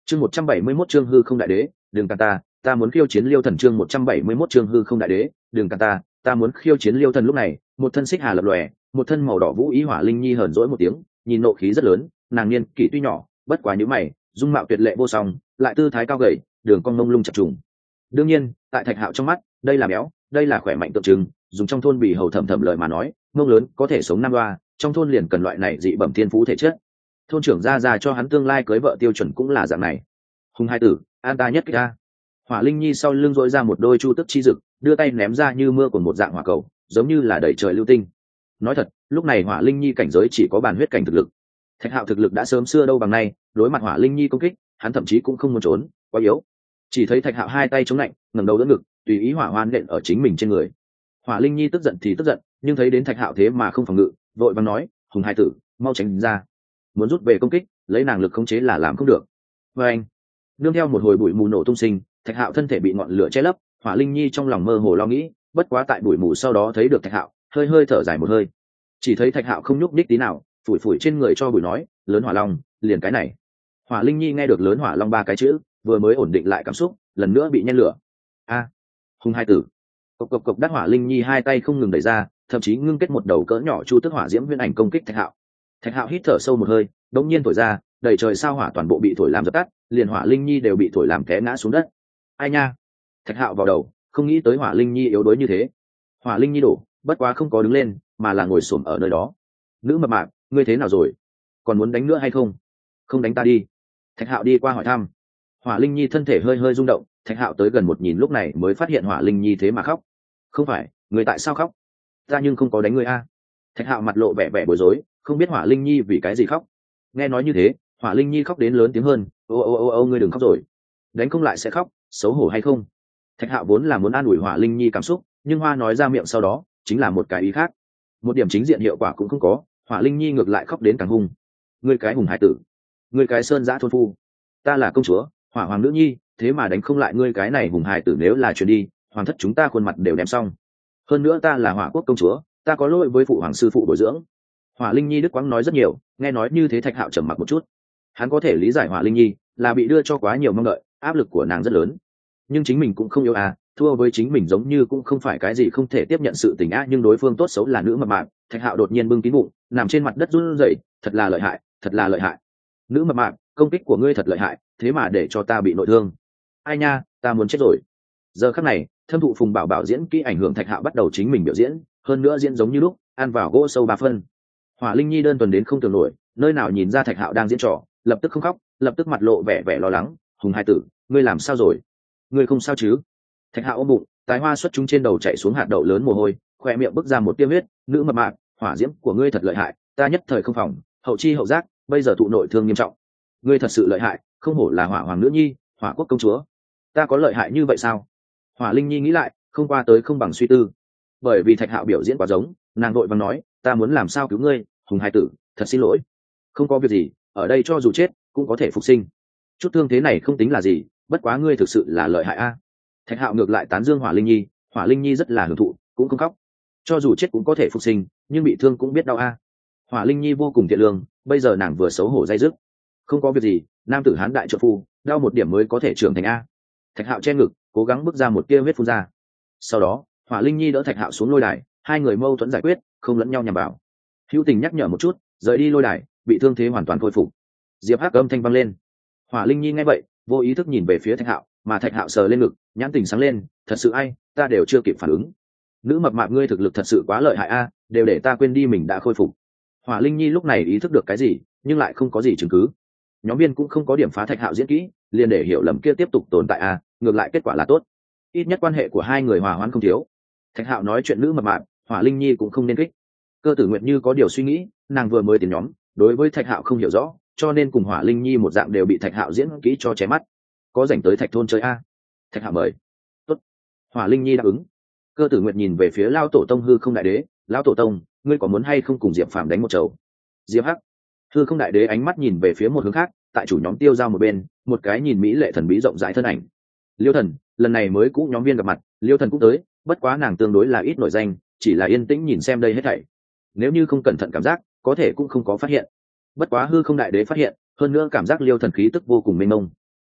Chương 171 chương hư không đại đế, đường càn ta muốn khiêu chiến Liêu Thần. Chương 171 chương hư không đại đế, đường càn ta muốn khiêu chiến Liêu Thần. Lúc này, một thân xích hà lập lòe, một thân màu đỏ vũ ý hỏa linh nhi hờn dỗi một tiếng, nhìn nộ khí rất lớn, nàng niên kỷ tuy nhỏ, bất quá nhíu mày, dung mạo tuyệt lệ vô song, lại tư thái cao gầy, đường cong mông lung chập trùng. Đương nhiên, tại Thạch Hạo trong mắt, đây là béo, đây là khỏe mạnh tượng trưng, dùng trong thôn bì hầu thầm thầm lời mà nói, mông lớn có thể sống năm đoa, trong thôn liền cần loại này dị bẩm thiên phú thể chất. Thôn trưởng ra cho hắn tương lai cưới vợ tiêu chuẩn cũng là dạng này. Hùng hai tử, an ta nhất kích ta. Hỏa linh nhi sau lưng dội ra một đôi chu tức chi dực, đưa tay ném ra như mưa của một dạng hỏa cầu, giống như là đẩy trời lưu tinh. Nói thật, lúc này hỏa linh nhi cảnh giới chỉ có bàn huyết cảnh thực lực. Thạch Hạo thực lực đã sớm xưa đâu bằng nay, đối mặt hỏa linh nhi công kích, hắn thậm chí cũng không muốn trốn, quá yếu. Chỉ thấy Thạch Hạo hai tay chống lạnh, ngẩng đầu đỡ ngực, tùy ý hỏa hoan nện ở chính mình trên người. Hỏa linh nhi tức giận thì tức giận, nhưng thấy đến Thạch Hạo thế mà không phòng ngự, vội vàng nói, hùng hai tử, mau tránh ra. Muốn rút về công kích, lấy nàng lực khống chế là làm không được. Và anh, nương theo một hồi bụi mù nổ tung sinh, Thạch Hạo thân thể bị ngọn lửa che lấp, hỏa linh nhi trong lòng mơ hồ lo nghĩ, bất quá tại bụi mù sau đó thấy được Thạch Hạo, hơi hơi thở dài một hơi. Chỉ thấy Thạch Hạo không nhúc nhích tí nào, phủi phủi trên người cho bụi nói, lớn hỏa long, liền cái này. Hỏa linh nhi nghe được lớn hỏa long ba cái chữ, vừa mới ổn định lại cảm xúc, lần nữa bị nhen lửa. A, hùng hai tử. Cộc cộc cộc, đắc hỏa linh nhi hai tay không ngừng đẩy ra, thậm chí ngưng kết một đầu cỡ nhỏ chu tức hỏa diễm huyễn ảnh công kích Thạch Hạo. Thạch Hạo hít thở sâu một hơi, đống nhiên thổi ra, đầy trời sao hỏa toàn bộ bị thổi làm dập tắt, liền hỏa linh nhi đều bị thổi làm té ngã xuống đất. Ai nha. Thạch Hạo vào đầu, không nghĩ tới hỏa linh nhi yếu đuối như thế. Hỏa linh nhi đổ, bất quá không có đứng lên, mà là ngồi xổm ở nơi đó. Nữ mập mạp, ngươi thế nào rồi? Còn muốn đánh nữa hay không? Không đánh ta đi. Thạch Hạo đi qua hỏi thăm. Hỏa linh nhi thân thể hơi hơi rung động, Thạch Hạo tới gần một nhìn lúc này mới phát hiện hỏa linh nhi thế mà khóc. Không phải, người tại sao khóc? Ta nhưng không có đánh ngươi a. Thạch Hạo mặt lộ vẻ vẻ bối rối, không biết hỏa linh nhi vì cái gì khóc. Nghe nói như thế, hỏa linh nhi khóc đến lớn tiếng hơn, ô ngươi đừng khóc rồi, đánh không lại sẽ khóc, xấu hổ hay không? Thạch Hạo vốn là muốn an ủi hỏa linh nhi cảm xúc, nhưng hoa nói ra miệng sau đó chính là một cái ý khác, một điểm chính diện hiệu quả cũng không có. Hỏa linh nhi ngược lại khóc đến càng hung. Ngươi cái hùng hải tử, ngươi cái sơn giã thôn phu, ta là công chúa, hỏa hoàng nữ nhi, thế mà đánh không lại ngươi cái này hùng hải tử, nếu là truyền đi, hoàng thất chúng ta khuôn mặt đều đem xong. Hơn nữa ta là hỏa quốc công chúa, ta có lỗi với phụ hoàng sư phụ bồi dưỡng. Hỏa linh nhi đức quãng nói rất nhiều, nghe nói như thế Thạch Hạo trầm mặc một chút. Hắn có thể lý giải hỏa linh nhi là bị đưa cho quá nhiều mong đợi, áp lực của nàng rất lớn, nhưng chính mình cũng không yếu à, thua với chính mình giống như cũng không phải cái gì không thể tiếp nhận sự tình á. Nhưng đối phương tốt xấu là nữ mập mạp. Thạch Hạo đột nhiên bưng kín bụng, nằm trên mặt đất run rẩy, thật là lợi hại, thật là lợi hại. Nữ mập mạp, công kích của ngươi thật lợi hại, thế mà để cho ta bị nội thương. Ai nha, ta muốn chết rồi. Giờ khắc này, thâm thụ Phùng Bảo Bảo diễn kỹ ảnh hưởng, Thạch Hạo bắt đầu chính mình biểu diễn, hơn nữa diễn giống như lúc ăn vào gỗ sâu 3 phân. Hỏa linh nhi đơn thuần đến không tưởng nổi, nơi nào nhìn ra Thạch Hạo đang diễn trò, lập tức không khóc, lập tức mặt lộ vẻ vẻ lo lắng. Hùng hai tử, ngươi làm sao rồi? Ngươi không sao chứ? Thạch Hạo ôm bụng, tài hoa xuất chúng trên đầu chảy xuống hạt đậu lớn mồ hôi, khoe miệng bứt ra một tia huyết. Nữ mập mạp, hỏa diễm của ngươi thật lợi hại, ta nhất thời không phòng, hậu chi hậu giác, bây giờ thụ nội thương nghiêm trọng. Ngươi thật sự lợi hại, không hổ là hỏa hoàng nữ nhi, hỏa quốc công chúa. Ta có lợi hại như vậy sao? Hỏa linh nhi nghĩ lại, không qua tới không bằng suy tư. Bởi vì Thạch Hạo biểu diễn quá giống, nàng vội vàng nói, ta muốn làm sao cứu ngươi, hùng hai tử, thật xin lỗi. Không có việc gì, ở đây cho dù chết cũng có thể phục sinh, chút thương thế này không tính là gì, bất quá ngươi thực sự là lợi hại a. Thạch Hạo ngược lại tán dương hỏa linh nhi, hỏa linh nhi rất là hưởng thụ, cũng không khóc. Cho dù chết cũng có thể phục sinh, nhưng bị thương cũng biết đau a. Hỏa linh nhi vô cùng thiện lương, bây giờ nàng vừa xấu hổ dây dứt. Không có việc gì, nam tử hán đại trợ phu, đau một điểm mới có thể trưởng thành a. Thạch Hạo che ngực, cố gắng bước ra một tia huyết phun ra. Sau đó hỏa linh nhi đỡ Thạch Hạo xuống lôi đài, hai người mâu thuẫn giải quyết, không lẫn nhau nhằm vào. Hữu Tình nhắc nhở một chút, rời đi lôi đài, bị thương thế hoàn toàn khôi phục. Diệp Hắc âm thanh vang lên. Hỏa linh nhi nghe vậy, vô ý thức nhìn về phía Thạch Hạo, mà Thạch Hạo sờ lên ngực, nhãn tình sáng lên, thật sự ai, ta đều chưa kịp phản ứng. Nữ mập mạp, ngươi thực lực thật sự quá lợi hại a, đều để ta quên đi mình đã khôi phục. Hỏa linh nhi lúc này ý thức được cái gì, nhưng lại không có gì chứng cứ. Nhóm viên cũng không có điểm phá Thạch Hạo diễn kỹ, liền để hiểu lầm kia tiếp tục tồn tại a, ngược lại kết quả là tốt, ít nhất quan hệ của hai người hòa hoãn không thiếu. Thạch Hạo nói chuyện nữ mập mạp, hỏa linh nhi cũng không nên kích. Cơ Tử Nguyệt như có điều suy nghĩ, nàng vừa mới tiến nhóm, đối với Thạch Hạo không hiểu rõ, cho nên cùng hỏa linh nhi một dạng đều bị Thạch Hạo diễn kỹ cho ché mắt. Có rảnh tới Thạch thôn chơi a? Thạch Hạo mời. Tốt. Hỏa linh nhi đáp ứng. Cơ Tử Nguyệt nhìn về phía Lão tổ tông hư không đại đế, Lão tổ tông, ngươi có muốn hay không cùng Diệp Phàm đánh một chầu? Diệp Hắc. Hư không đại đế ánh mắt nhìn về phía một hướng khác, tại chủ nhóm Tiêu Giao một bên, một cái nhìn mỹ lệ thần bí rộng rãi thân ảnh. Liêu Thần, lần này mới cũ nhóm viên gặp mặt, Liêu Thần cũng tới, bất quá nàng tương đối là ít nổi danh, chỉ là yên tĩnh nhìn xem đây hết thảy. Nếu như không cẩn thận cảm giác, có thể cũng không có phát hiện. Bất quá hư không đại đế phát hiện, hơn nữa cảm giác Liêu Thần khí tức vô cùng mênh mông.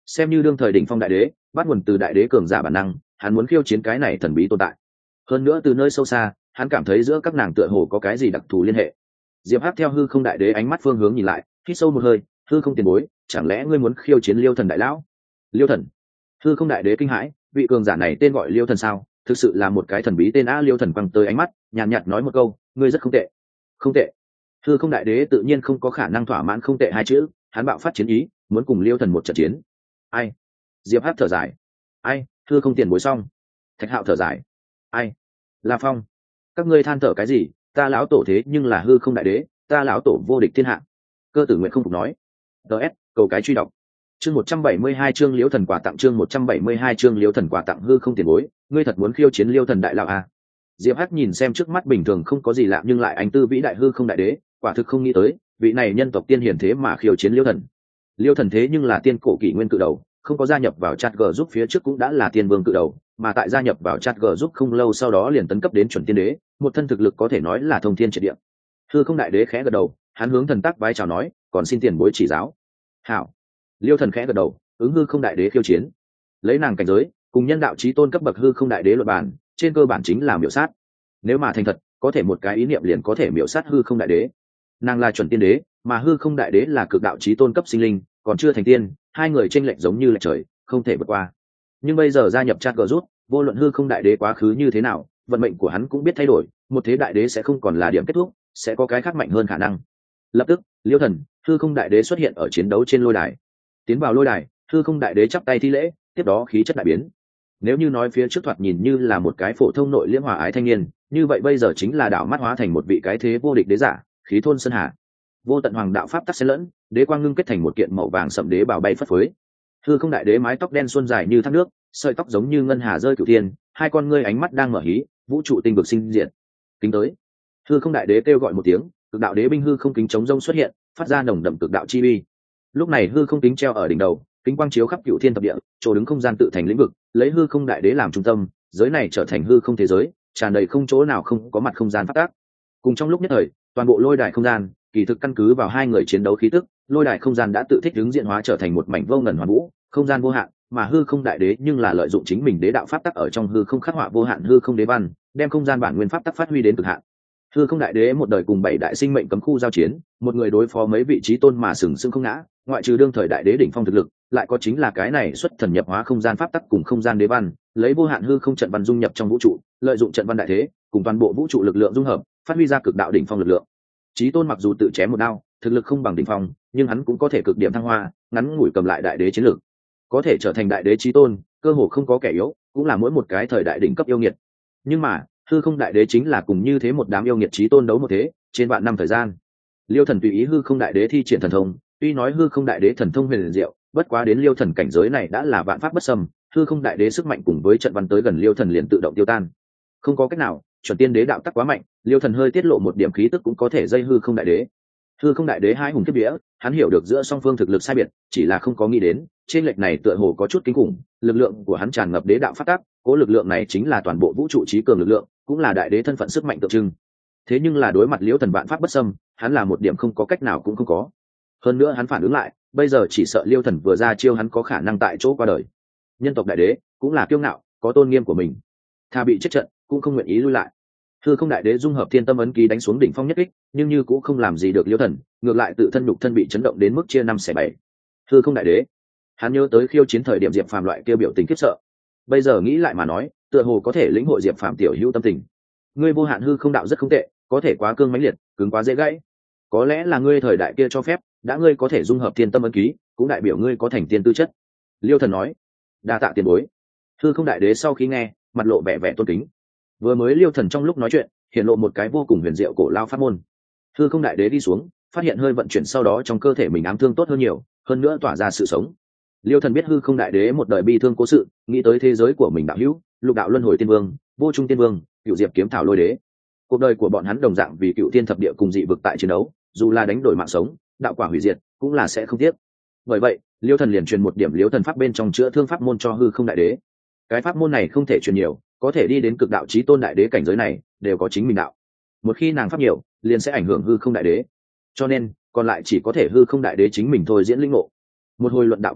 xem như đương thời đỉnh phong đại đế, bắt nguồn từ đại đế cường giả bản năng, hắn muốn khiêu chiến cái này thần bí tồn tại. Hơn nữa từ nơi sâu xa, hắn cảm thấy giữa các nàng tựa hồ có cái gì đặc thù liên hệ. Diệp Hắc theo hư không đại đế ánh mắt phương hướng nhìn lại, hít sâu một hơi, hư không tiền bối, chẳng lẽ ngươi muốn khiêu chiến Liêu Thần đại lão? Liêu Thần? Hư không đại đế kinh hãi, vị cường giả này tên gọi Liêu Thần sao? Thực sự là một cái thần bí tên Liêu Thần quăng tới ánh mắt, nhàn nhạt nói một câu, ngươi rất không tệ. Không tệ. Hư không đại đế tự nhiên không có khả năng thỏa mãn không tệ hai chữ, hắn bạo phát chiến ý, muốn cùng Liêu Thần một trận chiến. Ai? Diệp Hắc thở dài. Ai? Hư không tiền bối xong. Thạch Hạo thở dài. Ai? La Phong. Các ngươi than thở cái gì? Ta lão tổ thế nhưng là hư không đại đế, ta lão tổ vô địch thiên hạ. Cơ Tử Nguyện không phục nói. DS, cầu cái truy đọc. Chương 172 chương Liễu Thần quà tặng, chương 172 chương Liễu Thần quà tặng. Hư không tiền bối, ngươi thật muốn khiêu chiến Liêu Thần đại lão à? Diệp Hắc nhìn xem trước mắt bình thường không có gì lạ nhưng lại anh tư vĩ đại hư không đại đế, quả thực không nghĩ tới, vị này nhân tộc tiên hiển thế mà khiêu chiến Liêu Thần. Liêu Thần thế nhưng là tiên cổ kỷ nguyên cự đầu, không có gia nhập vào chat G giúp phía trước cũng đã là tiên vương cự đầu, mà tại gia nhập vào chat G giúp không lâu sau đó liền tấn cấp đến chuẩn tiên đế, một thân thực lực có thể nói là thông thiên triệt địa. Hư không đại đế khẽ gật đầu, hắn hướng thần tắc vái chào nói, còn xin tiền bối chỉ giáo. Hảo. Liêu Thần khẽ gật đầu, ứng hư không đại đế khiêu chiến. Lấy nàng cảnh giới, cùng nhân đạo chí tôn cấp bậc hư không đại đế luận bàn, trên cơ bản chính là miểu sát. Nếu mà thành thật, có thể một cái ý niệm liền có thể miểu sát hư không đại đế. Nàng là chuẩn tiên đế, mà hư không đại đế là cực đạo chí tôn cấp sinh linh, còn chưa thành tiên, hai người chênh lệch giống như lệch trời, không thể vượt qua. Nhưng bây giờ gia nhập chat gờ rút, vô luận hư không đại đế quá khứ như thế nào, vận mệnh của hắn cũng biết thay đổi, một thế đại đế sẽ không còn là điểm kết thúc, sẽ có cái khác mạnh hơn khả năng. Lập tức, Liêu Thần, hư không đại đế xuất hiện ở chiến đấu trên lôi đài. Tiến vào lôi đài, hư không đại đế chắp tay thi lễ, tiếp đó khí chất đại biến. Nếu như nói phía trước thoạt nhìn như là một cái phổ thông nội liễm hòa ái thanh niên, như vậy bây giờ chính là đảo mắt hóa thành một vị cái thế vô địch đế giả, khí thôn sơn hà. Vô tận hoàng đạo pháp tắc xen lẫn, đế quang ngưng kết thành một kiện màu vàng sậm đế bào bay phất phới. Hư không đại đế mái tóc đen xuân dài như thác nước, sợi tóc giống như ngân hà rơi cửu thiên, hai con ngươi ánh mắt đang mở hí, vũ trụ tinh vực sinh diệt. Kính tới. Hư không đại đế kêu gọi một tiếng, cực đạo đế binh hư không kính chống rông xuất hiện, phát ra nồng đậm cực đạo chi uy. Lúc này hư không kính treo ở đỉnh đầu, kính quang chiếu khắp cửu thiên thập địa, chỗ đứng không gian tự thành lĩnh vực, lấy hư không đại đế làm trung tâm, giới này trở thành hư không thế giới, tràn đầy không chỗ nào không có mặt không gian phát tác. Cùng trong lúc nhất thời, toàn bộ lôi đài không gian, kỳ thực căn cứ vào hai người chiến đấu khí tức, lôi đài không gian đã tự thích ứng diện hóa trở thành một mảnh vô ngần hoàn vũ, không gian vô hạn, mà hư không đại đế nhưng là lợi dụng chính mình đế đạo pháp tắc ở trong hư không khắc họa vô hạn hư không đế văn, đem không gian bản nguyên pháp tắc phát huy đến cực hạn. Hư không đại đế một đời cùng bảy đại sinh mệnh cấm khu giao chiến, một người đối phó mấy vị trí tôn mà sừng sững không ngã, ngoại trừ đương thời đại đế đỉnh phong thực lực, lại có chính là cái này xuất thần nhập hóa không gian pháp tắc cùng không gian đế văn, lấy vô hạn hư không trận văn dung nhập trong vũ trụ, lợi dụng trận văn đại thế, cùng toàn bộ vũ trụ lực lượng dung hợp, phát huy ra cực đạo đỉnh phong lực lượng. Chí tôn mặc dù tự chém một đao, thực lực không bằng đỉnh phong, nhưng hắn cũng có thể cực điểm thăng hoa, ngắn ngủi cầm lại đại đế chiến lược, có thể trở thành đại đế chí tôn, cơ hồ không có kẻ yếu, cũng là mỗi một cái thời đại đỉnh cấp yêu nghiệt. Nhưng mà, hư không đại đế chính là cùng như thế một đám yêu nghiệt chí tôn đấu một thế, trên vạn năm thời gian. Liêu Thần tùy ý hư không đại đế thi triển thần thông, tuy nói hư không đại đế thần thông huyền diệu, bất quá đến Liêu Thần cảnh giới này đã là vạn pháp bất xâm, hư không đại đế sức mạnh cùng với trận văn tới gần Liêu Thần liền tự động tiêu tan. Không có cách nào, chuẩn tiên đế đạo tắc quá mạnh, Liêu Thần hơi tiết lộ một điểm khí tức cũng có thể dây hư không đại đế. Hư không đại đế hai hùng kiếp vía, hắn hiểu được giữa song phương thực lực sai biệt, chỉ là không có nghĩ đến, trên lệch này tựa hồ có chút kinh khủng, lực lượng của hắn tràn ngập đế đạo phát tác, cố lực lượng này chính là toàn bộ vũ trụ trí cường lực lượng, cũng là đại đế thân phận sức mạnh tượng trưng. Thế nhưng là đối mặt Liễu Thần vạn pháp bất xâm, hắn là một điểm không có cách nào cũng không có. Hơn nữa hắn phản ứng lại, bây giờ chỉ sợ Liêu Thần vừa ra chiêu hắn có khả năng tại chỗ qua đời. Nhân tộc đại đế cũng là kiêu ngạo, có tôn nghiêm của mình, thà bị chết trận cũng không nguyện ý lui lại. Hư không đại đế dung hợp thiên tâm ấn ký đánh xuống đỉnh phong nhất kích, nhưng như cũng không làm gì được Liêu Thần, ngược lại tự thân nhục thân bị chấn động đến mức chia năm xẻ bảy. Hư không đại đế, hắn nhớ tới khiêu chiến thời điểm Diệp Phàm loại kia biểu tình khiếp sợ, bây giờ nghĩ lại mà nói, tựa hồ có thể lĩnh hội Diệp Phàm tiểu hữu tâm tình. Ngươi vô hạn hư không đạo rất không tệ, có thể quá cương mãnh liệt, cứng quá dễ gãy. Có lẽ là ngươi thời đại kia cho phép, đã ngươi có thể dung hợp thiên tâm ấn ký, cũng đại biểu ngươi có thành tiên tư chất. Liêu Thần nói, đa tạ tiền bối. Hư không đại đế sau khi nghe, mặt lộ vẻ vẻ tôn kính. Vừa mới Liêu Thần trong lúc nói chuyện, hiện lộ một cái vô cùng huyền diệu cổ lao pháp môn. Hư không đại đế đi xuống, phát hiện hơi vận chuyển sau đó trong cơ thể mình ám thương tốt hơn nhiều, hơn nữa tỏa ra sự sống. Liêu Thần biết hư không đại đế một đời bi thương cố sự, nghĩ tới thế giới của mình đạo hữu, lục đạo luân hồi tiên vương, vô trung tiên vương, cựu diệp kiếm thảo lôi đế. Cuộc đời của bọn hắn đồng dạng vì cựu thiên thập địa cùng dị vực tại chiến đấu, dù là đánh đổi mạng sống, đạo quả hủy diệt, cũng là sẽ không tiếc. Bởi vậy, Liêu Thần liền truyền một điểm Liêu Thần pháp bên trong chữa thương pháp môn cho hư không đại đế. Cái pháp môn này không thể truyền nhiều, có thể đi đến cực đạo chí tôn đại đế cảnh giới này, đều có chính mình đạo. Một khi nàng pháp nhiều, liền sẽ ảnh hưởng hư không đại đế. Cho nên, còn lại chỉ có thể hư không đại đế chính mình thôi diễn linh ngộ. Một hồi luận đạo kết thúc,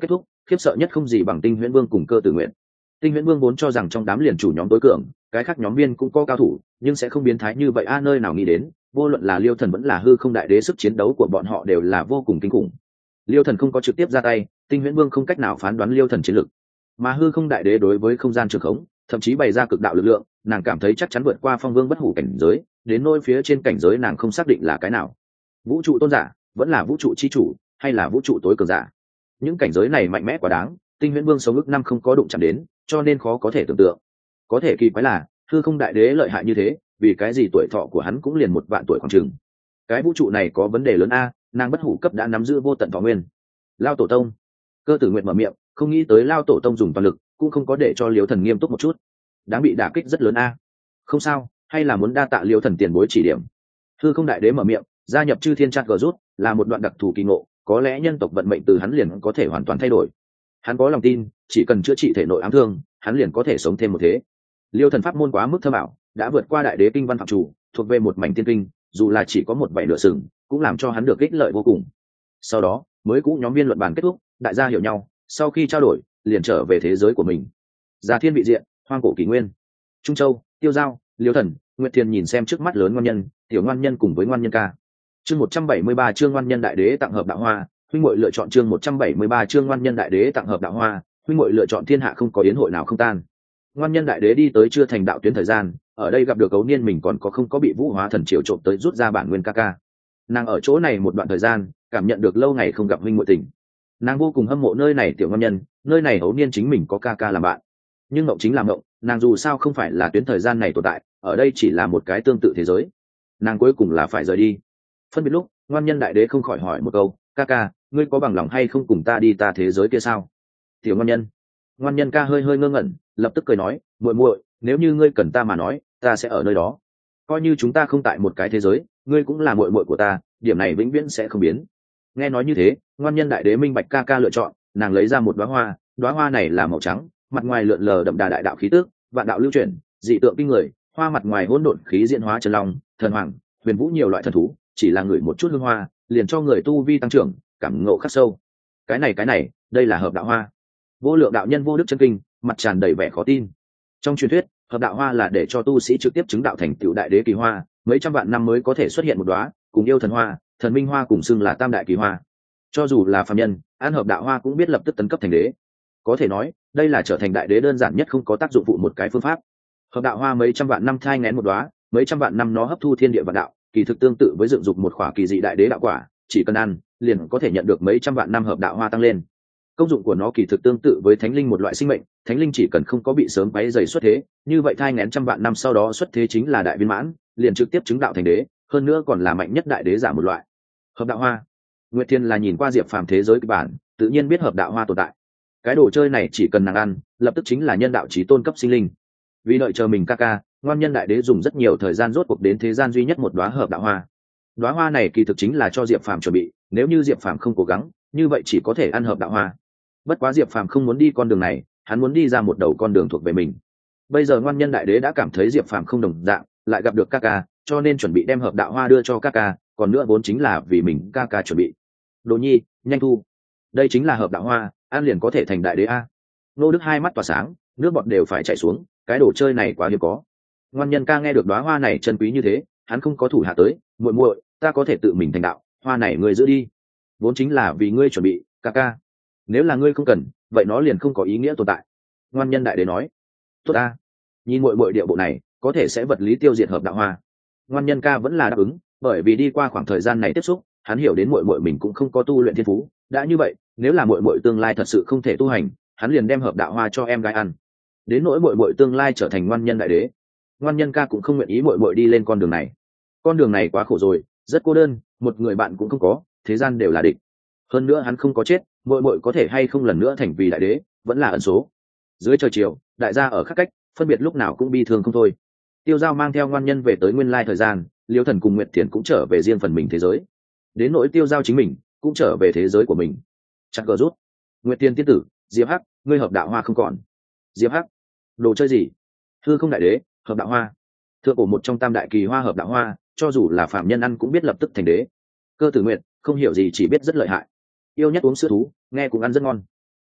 khiếp sợ nhất không gì bằng Tinh Huyễn Vương cùng Cơ Tử Nguyện. Tinh Huyễn Vương vốn cho rằng trong đám liền chủ nhóm tối cường, cái khác nhóm viên cũng có cao thủ, nhưng sẽ không biến thái như vậy nơi nào nghĩ đến, vô luận là Liêu Thần vẫn là Hư Không Đại Đế, sức chiến đấu của bọn họ đều là vô cùng kinh khủng. Liêu Thần không có trực tiếp ra tay, Tinh Huyễn Vương không cách nào phán đoán Liêu Thần chiến lực, mà Hư Không Đại Đế đối với không gian trường khống, thậm chí bày ra cực đạo lực lượng, nàng cảm thấy chắc chắn vượt qua Phong Vương bất hủ cảnh giới, đến nỗi phía trên cảnh giới nàng không xác định là cái nào, vũ trụ tôn giả, vẫn là vũ trụ chi chủ, hay là vũ trụ tối cường giả. Những cảnh giới này mạnh mẽ quá đáng, Tinh Huyễn Vương sống ước năm không có đụng chạm đến, cho nên khó có thể tưởng tượng. Có thể kỳ quái là, Hư Không Đại Đế lợi hại như thế, vì cái gì tuổi thọ của hắn cũng liền 1 vạn tuổi khoảng chừng. Cái vũ trụ này có vấn đề lớn a, nàng bất hủ cấp đã nắm giữ vô tận thọ nguyên. Lao tổ tông. Cơ Tử Nguyện mở miệng, không nghĩ tới Lao tổ tông dùng toàn lực, cũng không có để cho Liêu Thần nghiêm túc một chút. Đáng bị đả kích rất lớn a. Không sao, hay là muốn đa tạ Liêu Thần tiền bối chỉ điểm. Hư Không Đại Đế mở miệng, gia nhập Chư Thiên Chat gờ rút, là một đoạn đặc thù kỳ ngộ, có lẽ nhân tộc vận mệnh từ hắn liền có thể hoàn toàn thay đổi. Hắn có lòng tin, chỉ cần chữa trị thể nội ám thương, hắn liền có thể sống thêm một thế. Liêu Thần pháp môn quá mức thâm ảo, đã vượt qua Đại Đế kinh văn phạm chủ, thuộc về một mảnh tiên kinh, dù là chỉ có một vảy nửa sừng, cũng làm cho hắn được ích lợi vô cùng. Sau đó, mới cũ nhóm viên luận bàn kết thúc, đại gia hiểu nhau, sau khi trao đổi, liền trở về thế giới của mình. Già Thiên vị diện, Hoang cổ kỷ nguyên, Trung Châu, Tiêu Giao, Liêu Thần, Nguyệt Thiên nhìn xem trước mắt lớn ngoan nhân, tiểu ngoan nhân cùng với ngoan nhân ca. Chương 173 chương ngoan nhân đại đế tặng hợp đạo hoa, huynh muội lựa chọn chương 173 chương ngoan nhân đại đế tặng hợp đạo hoa, huynh muội lựa chọn thiên hạ không có yến hội nào không tan. Ngoan nhân đại đế đi tới chưa thành đạo tuyến thời gian, ở đây gặp được Cấu Niên mình còn có không có bị Vũ Hóa Thần triều trộm tới rút ra bản nguyên ca ca. Nàng ở chỗ này một đoạn thời gian, cảm nhận được lâu ngày không gặp huynh muội tình. Nàng vô cùng hâm mộ nơi này tiểu ngoan nhân, nơi này Cấu Niên chính mình có ca ca làm bạn. Nhưng mộng chính là mộng, nàng dù sao không phải là tuyến thời gian này tồn tại, ở đây chỉ là một cái tương tự thế giới. Nàng cuối cùng là phải rời đi. Phân biệt lúc, ngoan nhân đại đế không khỏi hỏi một câu, ca ca, ngươi có bằng lòng hay không cùng ta đi ta thế giới kia sao? Tiểu ngoan nhân ca hơi hơi ngơ ngẩn, lập tức cười nói, muội muội, nếu như ngươi cần ta mà nói, ta sẽ ở nơi đó. Coi như chúng ta không tại một cái thế giới, ngươi cũng là muội muội của ta, điểm này vĩnh viễn sẽ không biến. Nghe nói như thế, ngoan nhân đại đế minh bạch ca ca lựa chọn, nàng lấy ra một đóa hoa này là màu trắng, mặt ngoài lượn lờ đậm đà đại đạo khí tức, vạn đạo lưu chuyển, dị tượng kinh người, hoa mặt ngoài hỗn độn khí diễn hóa chân long, thần hoàng, huyền vũ nhiều loại thần thú, chỉ là ngửi một chút hương hoa, liền cho người tu vi tăng trưởng, cảm ngộ khắc sâu. Cái này, đây là hợp đạo hoa. Vô lượng đạo nhân vô đức chân kinh, mặt tràn đầy vẻ khó tin. Trong truyền thuyết, hợp đạo hoa là để cho tu sĩ trực tiếp chứng đạo thành tựu đại đế kỳ hoa, mấy trăm vạn năm mới có thể xuất hiện một đóa, cùng yêu thần hoa, thần minh hoa cùng xưng là tam đại kỳ hoa. Cho dù là phàm nhân, ăn hợp đạo hoa cũng biết lập tức tấn cấp thành đế. Có thể nói, đây là trở thành đại đế đơn giản nhất không có tác dụng phụ một cái phương pháp. Hợp đạo hoa mấy trăm vạn năm thai nghén một đóa, mấy trăm vạn năm nó hấp thu thiên địa vạn đạo, kỳ thực tương tự với dựng dục một khỏa kỳ dị đại đế đạo quả, chỉ cần ăn, liền có thể nhận được mấy trăm vạn năm hợp đạo hoa tăng lên. Công dụng của nó kỳ thực tương tự với thánh linh một loại sinh mệnh, thánh linh chỉ cần không có bị sớm quấy rầy xuất thế, như vậy thai nghén trăm vạn năm sau đó xuất thế chính là đại viên mãn, liền trực tiếp chứng đạo thành đế, hơn nữa còn là mạnh nhất đại đế giả một loại. Hợp đạo hoa. Nguyệt Thiên là nhìn qua Diệp Phàm thế giới kịch bản, tự nhiên biết hợp đạo hoa tồn tại. Cái đồ chơi này chỉ cần nàng ăn, lập tức chính là nhân đạo chí tôn cấp sinh linh. Vì đợi chờ mình ca ca, ngoan nhân đại đế dùng rất nhiều thời gian rốt cuộc đến thế gian duy nhất một đóa hợp đạo hoa. Đóa hoa này kỳ thực chính là cho Diệp Phàm chuẩn bị, nếu như Diệp Phàm không cố gắng, như vậy chỉ có thể ăn hợp đạo hoa. Bất quá Diệp Phàm không muốn đi con đường này, hắn muốn đi ra một đầu con đường thuộc về mình. Bây giờ ngoan nhân đại đế đã cảm thấy Diệp Phàm không đồng dạng, lại gặp được ca ca, cho nên chuẩn bị đem hợp đạo hoa đưa cho ca ca, còn nữa vốn chính là vì mình ca ca chuẩn bị. Đồ nhi, nhanh thu. Đây chính là hợp đạo hoa, ăn liền có thể thành đại đế a. Nô Đức hai mắt tỏa sáng, nước bọt đều phải chảy xuống, cái đồ chơi này quá hiếm có. Ngoan nhân ca nghe được đóa hoa này chân quý như thế, hắn không có thủ hạ tới, muội muội, ta có thể tự mình thành đạo, hoa này ngươi giữ đi, vốn chính là vì ngươi chuẩn bị, ca ca. Nếu là ngươi không cần, vậy nó liền không có ý nghĩa tồn tại. Ngoan nhân đại đế nói, tốt ta. Nhìn muội muội điệu bộ này, có thể sẽ vật lý tiêu diệt hợp đạo hoa. Ngoan nhân ca vẫn là đáp ứng, bởi vì đi qua khoảng thời gian này tiếp xúc, hắn hiểu đến muội muội mình cũng không có tu luyện thiên phú, đã như vậy, nếu là muội muội tương lai thật sự không thể tu hành, hắn liền đem hợp đạo hoa cho em gái ăn. Đến nỗi muội muội tương lai trở thành ngoan nhân đại đế, ngoan nhân ca cũng không nguyện ý muội muội đi lên con đường này. Con đường này quá khổ rồi, rất cô đơn, một người bạn cũng không có, thế gian đều là địch. Hơn nữa hắn không có chết, muội muội có thể hay không lần nữa thành vì đại đế, vẫn là ẩn số. Dưới trời chiều, đại gia ở khắc cách, phân biệt lúc nào cũng bi thương không thôi. Tiêu Giao mang theo ngoan nhân về tới nguyên lai thời gian, Liêu Thần cùng Nguyệt Thiền cũng trở về riêng phần mình thế giới. Đến nỗi Tiêu Giao chính mình, cũng trở về thế giới của mình. Chặt cờ rút. Nguyệt Thiền tiên tử, Diệp Hắc, ngươi hợp đạo hoa không còn. Diệp Hắc, đồ chơi gì? Hư không đại đế, hợp đạo hoa. Thượng cổ một trong tam đại kỳ hoa hợp đạo hoa, cho dù là phạm nhân ăn cũng biết lập tức thành đế. Cơ Tử Nguyệt, không hiểu gì chỉ biết rất lợi hại. Yêu nhất uống sữa thú, nghe cũng ăn rất ngon.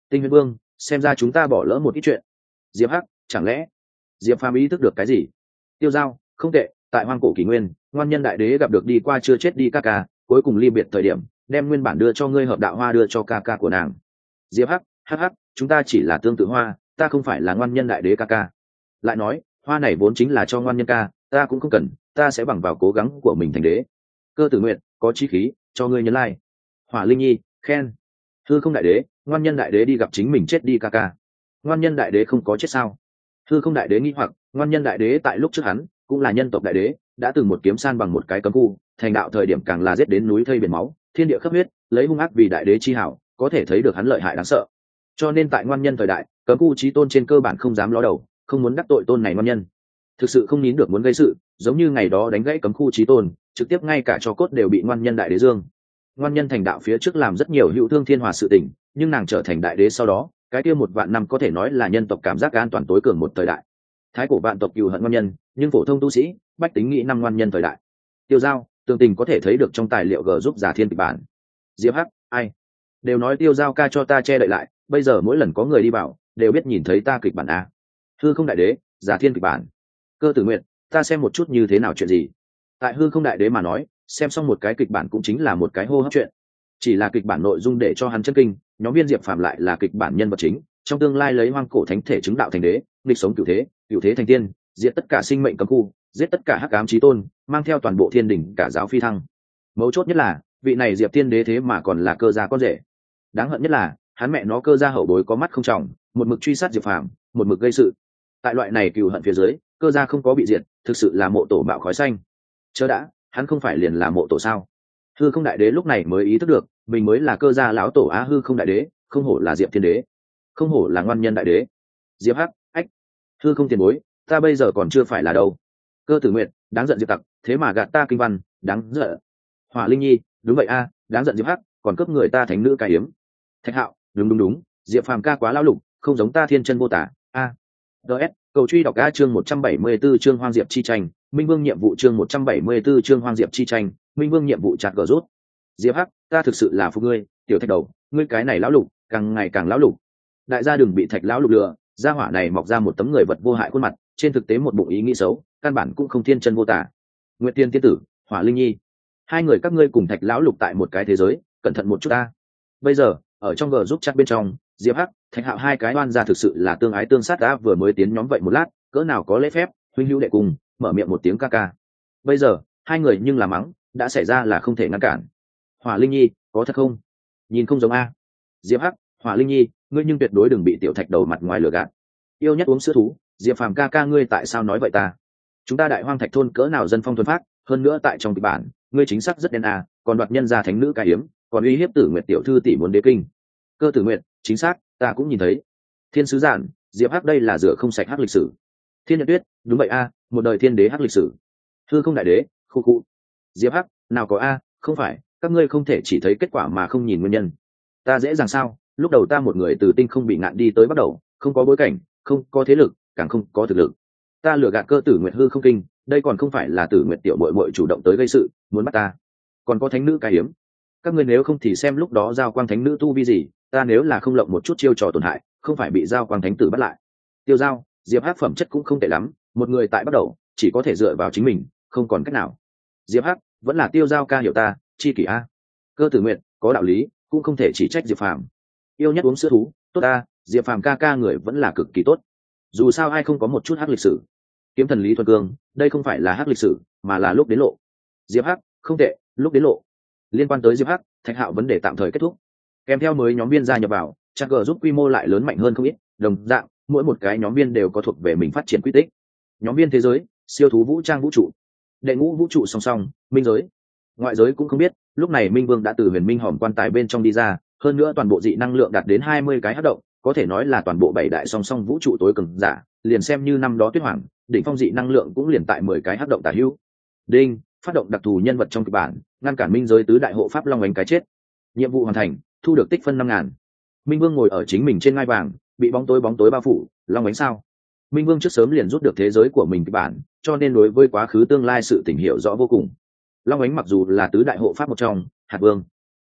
Tinh Huyễn Vương, xem ra chúng ta bỏ lỡ một ít chuyện. Diệp Hắc, chẳng lẽ Diệp Phàm ý thức được cái gì? Tiêu Giao, không tệ, tại hoang cổ kỷ nguyên, ngoan nhân đại đế gặp được đi qua chưa chết đi ca ca, cuối cùng ly biệt thời điểm, đem nguyên bản đưa cho ngươi hợp đạo hoa đưa cho ca ca của nàng. Diệp Hắc, hắc hắc, chúng ta chỉ là tương tự hoa, ta không phải là ngoan nhân đại đế ca ca. Lại nói, hoa này vốn chính là cho ngoan nhân ca, ta cũng không cần, ta sẽ bằng vào cố gắng của mình thành đế. Cơ Tử Nguyện, có chí khí, cho ngươi nhấn like. Hỏa Linh Nhi, khen. Hư Không đại đế, ngoan nhân đại đế đi gặp chính mình chết đi ca ca. Ngoan nhân đại đế không có chết sao? Hư Không đại đế nghi hoặc, ngoan nhân đại đế tại lúc trước hắn cũng là nhân tộc đại đế, đã từng một kiếm san bằng một cái cấm khu, thành đạo thời điểm càng là giết đến núi thây biển máu, thiên địa khắp huyết, lấy hung ác vì đại đế chi hảo, có thể thấy được hắn lợi hại đáng sợ. Cho nên tại ngoan nhân thời đại, cấm khu chí tôn trên cơ bản không dám ló đầu, không muốn đắc tội tôn này ngoan nhân. Thực sự không nín được muốn gây sự, giống như ngày đó đánh gãy cấm khu chí tôn, trực tiếp ngay cả cho cốt đều bị ngoan nhân đại đế dương. Ngoan nhân thành đạo phía trước làm rất nhiều hữu thương thiên hòa sự tình, nhưng nàng trở thành đại đế sau đó, cái kia 1 vạn năm có thể nói là nhân tộc cảm giác an toàn tối cường một thời đại. Thái cổ vạn tộc cừu hận ngoan nhân, nhưng phổ thông tu sĩ bách tính nghĩ năm ngoan nhân thời đại. Tiêu Giao, tường tình có thể thấy được trong tài liệu g giúp giả thiên kịch bản. Diệp Hắc, ai đều nói Tiêu Giao ca cho ta che đậy lại, bây giờ mỗi lần có người đi bảo đều biết nhìn thấy ta kịch bản a. Hư Không đại đế, giả thiên kịch bản. Cơ Tử Nguyện, ta xem một chút như thế nào chuyện gì. Tại Hư Không đại đế mà nói, xem xong một cái kịch bản cũng chính là một cái hô hấp chuyện, chỉ là kịch bản nội dung để cho hắn chân kinh. Nhóm viên Diệp Phạm lại là kịch bản nhân vật chính, trong tương lai lấy hoang cổ thánh thể chứng đạo thành đế, nghịch sống cửu thế thành tiên, diệt tất cả sinh mệnh cấm khu, giết tất cả hắc ám chí tôn, mang theo toàn bộ thiên đỉnh cả giáo phi thăng. Mấu chốt nhất là vị này Diệp Tiên đế thế mà còn là Cơ gia con rể. Đáng hận nhất là hắn mẹ nó Cơ gia hậu bối có mắt không trọng, một mực truy sát Diệp Phạm, một mực gây sự. Tại loại này cừu hận phía dưới, Cơ gia không có bị diệt, thực sự là mộ tổ mạo khói xanh. Chớ đã, hắn không phải liền là mộ tổ sao? Hư Không đại đế lúc này mới ý thức được mình mới là Cơ gia lão tổ á. Hư Không đại đế, không hổ là Diệp Thiên đế, không hổ là ngoan nhân đại đế. Diệp Hắc, ách, Hư Không tiền bối, ta bây giờ còn chưa phải là đâu. Cơ Tử Nguyện, đáng giận Diệp tặc, thế mà gạt ta kinh văn, đáng giận. Hỏa Linh Nhi, đúng vậy a, đáng giận Diệp Hắc, còn cướp người ta thánh nữ cái hiếm. Thạch Hạo, đúng, Diệp Phàm ca quá lão lục, không giống ta thiên chân vô tả a. DS, cầu truy đọc a chương 174 chương Hoang Diệp chi tranh, Minh Vương nhiệm vụ chương 174 chương Hoang Diệp chi tranh, Minh Vương nhiệm vụ chặt gờ rút. Diệp Hắc, ta thực sự là phục ngươi, tiểu Thạch đầu, ngươi cái này lão lục, càng ngày càng lão lục. Đại gia đừng bị Thạch lão lục lừa, gia hỏa này mọc ra một tấm người vật vô hại khuôn mặt, trên thực tế một bụng ý nghĩ xấu, căn bản cũng không thiên chân vô tả. Nguyệt Tiên tiên tử, Hỏa Linh Nhi, hai người các ngươi cùng Thạch lão lục tại một cái thế giới, cẩn thận một chút ta. Bây giờ ở trong gờ giúp chat bên trong, Diệp Hắc, Thạch Hạo hai cái oan gia thực sự là tương ái tương sát đã vừa mới tiến nhóm vậy một lát, cỡ nào có lễ phép, huynh hữu đệ cùng, mở miệng một tiếng ca ca. Bây giờ hai người nhưng là mắng, đã xảy ra là không thể ngăn cản. Hỏa Linh Nhi, có thật không? Nhìn không giống a. Diệp Hắc, Hỏa Linh Nhi, ngươi nhưng tuyệt đối đừng bị tiểu Thạch đầu mặt ngoài lừa gạt. Yêu nhất uống sữa thú, Diệp Phàm ca ca ngươi tại sao nói vậy ta? Chúng ta Đại Hoang Thạch thôn cỡ nào dân phong thuần phát, hơn nữa tại trong kịch bản, ngươi chính xác rất đen a, còn đoạt nhân gia thánh nữ cái hiếm, còn uy hiếp Tử Nguyệt tiểu thư tỷ muốn đế kinh. Cơ Tử Nguyệt, chính xác, ta cũng nhìn thấy. Thiên sứ giản, Diệp Hắc đây là rửa không sạch hắc lịch sử. Thiên Nhật Tuyết, đúng vậy a, một đời thiên đế hắc lịch sử. Hư Không đại đế, khu cụ. Diệp Hắc, nào có a, không phải, các ngươi không thể chỉ thấy kết quả mà không nhìn nguyên nhân. Ta dễ dàng sao? Lúc đầu ta một người từ tinh không bị ngạn đi tới bắt đầu, không có bối cảnh, không có thế lực, càng không có thực lực. Ta lừa gạt Cơ Tử Nguyệt hư không kinh, đây còn không phải là Tử Nguyệt tiểu muội muội chủ động tới gây sự, muốn bắt ta. Còn có thánh nữ cái hiếm. Các ngươi nếu không thì xem lúc đó giao quang thánh nữ tu vi gì, ta nếu là không lộng một chút chiêu trò tổn hại, không phải bị giao quang thánh tử bắt lại. Tiêu Giao, Diệp Hắc phẩm chất cũng không tệ lắm, một người tại bắt đầu, chỉ có thể dựa vào chính mình, không còn cách nào. Diệp Hắc, vẫn là Tiêu Giao ca hiểu ta, chi kỷ a. Cơ Tử Nguyệt, có đạo lý, cũng không thể chỉ trách Diệp Phàm. Yêu nhất uống sữa thú, tốt ta, Diệp Phàm ca ca người vẫn là cực kỳ tốt. Dù sao ai không có một chút hắc lịch sử. Kiếm thần Lý Thuần Cương, đây không phải là hắc lịch sử, mà là lúc đến lộ. Diệp Hắc, không tệ, lúc đến lộ. Liên quan tới Diệp Hắc, Thạch Hạo vấn đề tạm thời kết thúc. Kèm theo mới nhóm viên gia nhập vào, chắc gờ giúp quy mô lại lớn mạnh hơn không ít, đồng dạng, mỗi một cái nhóm viên đều có thuộc về mình phát triển quy tích. Nhóm viên thế giới, siêu thú vũ trang vũ trụ, đệ ngũ vũ trụ song song, minh giới. Ngoại giới cũng không biết, lúc này Minh Vương đã từ Huyền Minh hòm quan tài bên trong đi ra, hơn nữa toàn bộ dị năng lượng đạt đến 20 cái hấp động, có thể nói là toàn bộ 7 đại song song vũ trụ tối cường giả, liền xem như năm đó Tuyết Hoàng, đỉnh phong dị năng lượng cũng liền tại 10 cái hấp động tả hữu. Đinh, phát động đặc thù nhân vật trong kịch bản, ngăn cản minh giới tứ đại hộ pháp long ánh cái chết. Nhiệm vụ hoàn thành, thu được tích phân 5.000. Minh Vương ngồi ở chính mình trên ngai vàng, bị bóng tối bao phủ, long ánh sao? Minh Vương trước sớm liền rút được thế giới của mình kịch bản, cho nên đối với quá khứ tương lai sự tình hiểu rõ vô cùng. Long ánh mặc dù là tứ đại hộ pháp một trong, hạt vương,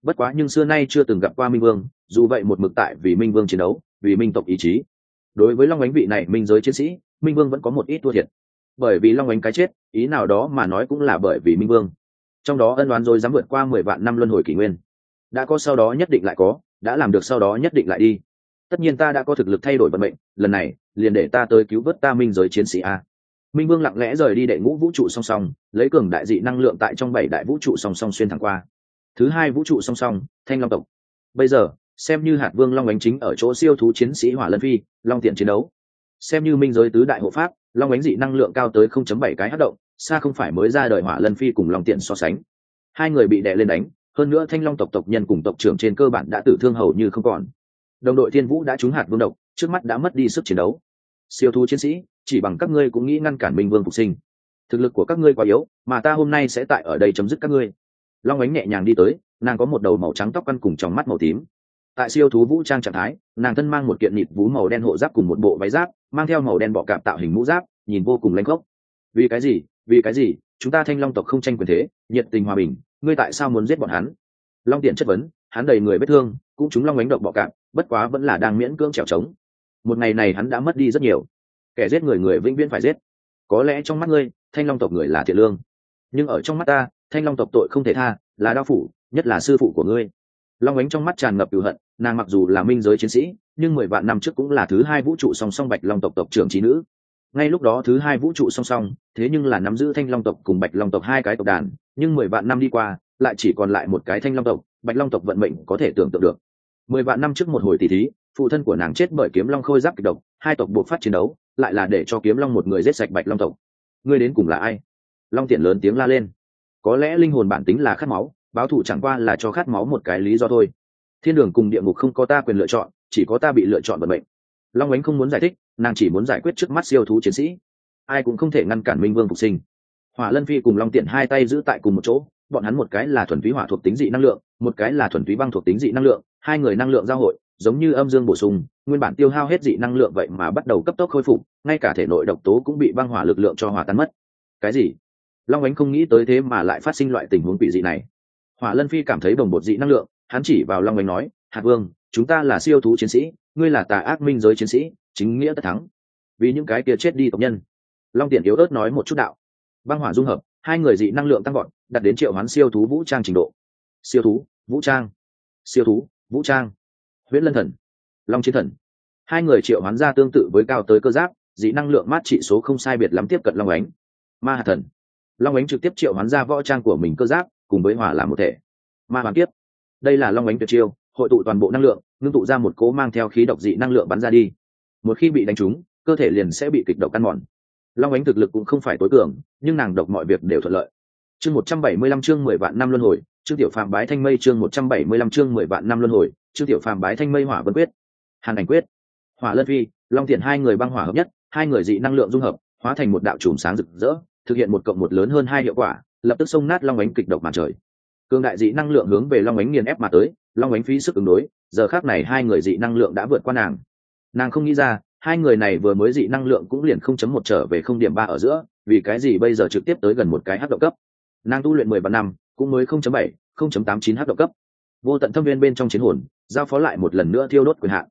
bất quá nhưng xưa nay chưa từng gặp qua minh vương, dù vậy một mực tại vì minh vương chiến đấu, vì minh tộc ý chí. Đối với long ánh vị này minh giới chiến sĩ, minh vương vẫn có một ít thua thiệt, bởi vì long ánh cái chết, ý nào đó mà nói cũng là bởi vì minh vương. Trong đó ân oán rồi dám vượt qua 10 vạn năm luân hồi kỷ nguyên, đã có sau đó nhất định lại có, đã làm được sau đó nhất định lại đi. Tất nhiên ta đã có thực lực thay đổi vận mệnh, lần này liền để ta tới cứu vớt ta minh giới chiến sĩ a. Minh vương lặng lẽ rời đi đệ ngũ vũ trụ song song, lấy cường đại dị năng lượng tại trong 7 đại vũ trụ song song xuyên thẳng qua. Thứ hai vũ trụ song song, thanh long tộc. Bây giờ xem như hạt vương long ánh chính ở chỗ siêu thú chiến sĩ hỏa lân phi long tiện chiến đấu. Xem như minh giới tứ đại hộ pháp, long ánh dị năng lượng cao tới 0.7 cái hất động, xa không phải mới ra đời hỏa lân phi cùng long tiện so sánh. Hai người bị đè lên đánh, hơn nữa thanh long tộc tộc nhân cùng tộc trưởng trên cơ bản đã tử thương hầu như không còn. Đồng đội thiên vũ đã trúng hạt vương độc, trước mắt đã mất đi sức chiến đấu. Siêu thú chiến sĩ, chỉ bằng các ngươi cũng nghĩ ngăn cản minh vương phục sinh? Thực lực của các ngươi quá yếu, mà ta hôm nay sẽ tại ở đây chấm dứt các ngươi. Long ánh nhẹ nhàng đi tới, nàng có một đầu màu trắng tóc căn cùng tròng mắt màu tím. Tại siêu thú vũ trang trạng thái, nàng thân mang một kiện nịt vú màu đen hộ giáp cùng một bộ váy giáp, mang theo màu đen bọ cạp tạo hình mũ giáp, nhìn vô cùng lanh khốc. Vì cái gì? Vì cái gì? Chúng ta thanh long tộc không tranh quyền thế, nhiệt tình hòa bình, ngươi tại sao muốn giết bọn hắn? Long tiện chất vấn, hắn đầy người vết thương, cũng chúng long ánh độc bọ cạp, bất quá vẫn là đang miễn cưỡng trèo trống. Một ngày này hắn đã mất đi rất nhiều. Kẻ giết người người vĩnh viễn phải giết. Có lẽ trong mắt ngươi, thanh long tộc người là thiện lương, nhưng ở trong mắt ta, thanh long tộc tội không thể tha, là đao phủ, nhất là sư phụ của ngươi. Long ánh trong mắt tràn ngập cừu hận, nàng mặc dù là minh giới chiến sĩ, nhưng 10 vạn năm trước cũng là thứ hai vũ trụ song song bạch long tộc tộc trưởng trí nữ. Ngay lúc đó thứ hai vũ trụ song song, thế nhưng là nắm giữ thanh long tộc cùng bạch long tộc hai cái tộc đàn, nhưng 10 vạn năm đi qua, lại chỉ còn lại một cái thanh long tộc, bạch long tộc vận mệnh có thể tưởng tượng được. 10 vạn năm trước một hồi tỷ thí, phụ thân của nàng chết bởi kiếm long khôi giáp kịch độc, hai tộc buộc phát chiến đấu, lại là để cho kiếm long một người giết sạch bạch long tộc. Ngươi đến cùng là ai? Long tiện lớn tiếng la lên. Có lẽ linh hồn bản tính là khát máu, báo thù chẳng qua là cho khát máu một cái lý do thôi. Thiên đường cùng địa ngục không có ta quyền lựa chọn, chỉ có ta bị lựa chọn vận mệnh. Long ánh không muốn giải thích, nàng chỉ muốn giải quyết trước mắt siêu thú chiến sĩ. Ai cũng không thể ngăn cản minh vương phục sinh. Hỏa lân phi cùng long tiện hai tay giữ tại cùng một chỗ, bọn hắn một cái là thuần túy hỏa thuộc tính dị năng lượng, một cái là thuần túy băng thuộc tính dị năng lượng, hai người năng lượng giao hội, giống như âm dương bổ sung, nguyên bản tiêu hao hết dị năng lượng vậy mà bắt đầu cấp tốc khôi phục, ngay cả thể nội độc tố cũng bị băng hỏa lực lượng cho hòa tan mất. Cái gì? Long ánh không nghĩ tới thế mà lại phát sinh loại tình huống quỷ dị này. Hỏa lân phi cảm thấy bồng bột dị năng lượng, hắn chỉ vào long ánh nói, hạt vương, chúng ta là siêu thú chiến sĩ, ngươi là tà ác minh giới chiến sĩ, chính nghĩa tất thắng. Vì những cái kia chết đi tộc nhân. Long tiện yếu ớt nói một chút đạo. Băng hỏa dung hợp, hai người dị năng lượng tăng vọt, đạt đến triệu hoán siêu thú vũ trang trình độ. Siêu thú vũ trang, siêu thú vũ trang, huyễn lân thần, long chiến thần. Hai người triệu hoán ra tương tự với cao tới cơ giáp, dị năng lượng mát trị số không sai biệt lắm tiếp cận long ánh. Ma hạt thần. Long ánh trực tiếp triệu hoán ra võ trang của mình cơ giáp, cùng với hỏa làm một thể. Ma hoàng kiếp. Đây là long ánh tuyệt chiêu, hội tụ toàn bộ năng lượng, ngưng tụ ra một cỗ mang theo khí độc dị năng lượng bắn ra đi. Một khi bị đánh trúng, cơ thể liền sẽ bị kịch độc ăn mòn. Long ánh thực lực cũng không phải tối cường, nhưng nàng độc mọi việc đều thuận lợi. Chương 175 chương 10 vạn năm luân hồi, chương tiểu phàm bái thanh mây chương 175 chương 10 vạn năm luân hồi, chương tiểu phàm bái thanh mây hỏa vân quyết, hàn ảnh quyết. Hỏa lân phi, long tiện hai người băng hỏa hợp nhất, hai người dị năng lượng dung hợp, hóa thành một đạo chùm sáng rực rỡ, thực hiện một cộng một lớn hơn hai hiệu quả, lập tức xông nát long ánh kịch độc màn trời. Cương đại dị năng lượng hướng về long ánh nghiền ép mà tới, long ánh phí sức ứng đối, giờ khắc này hai người dị năng lượng đã vượt qua nàng. Nàng không nghĩ ra, hai người này vừa mới dị năng lượng cũng liền 0.1 trở về 0.3 ở giữa, vì cái gì bây giờ trực tiếp tới gần một cái hắc động cấp. Nàng tu luyện 10 vạn năm, cũng mới 0.7, 0.89 hắc động cấp. Vô tận thâm viên bên trong chiến hồn, giao phó lại một lần nữa thiêu đốt quyền hạn.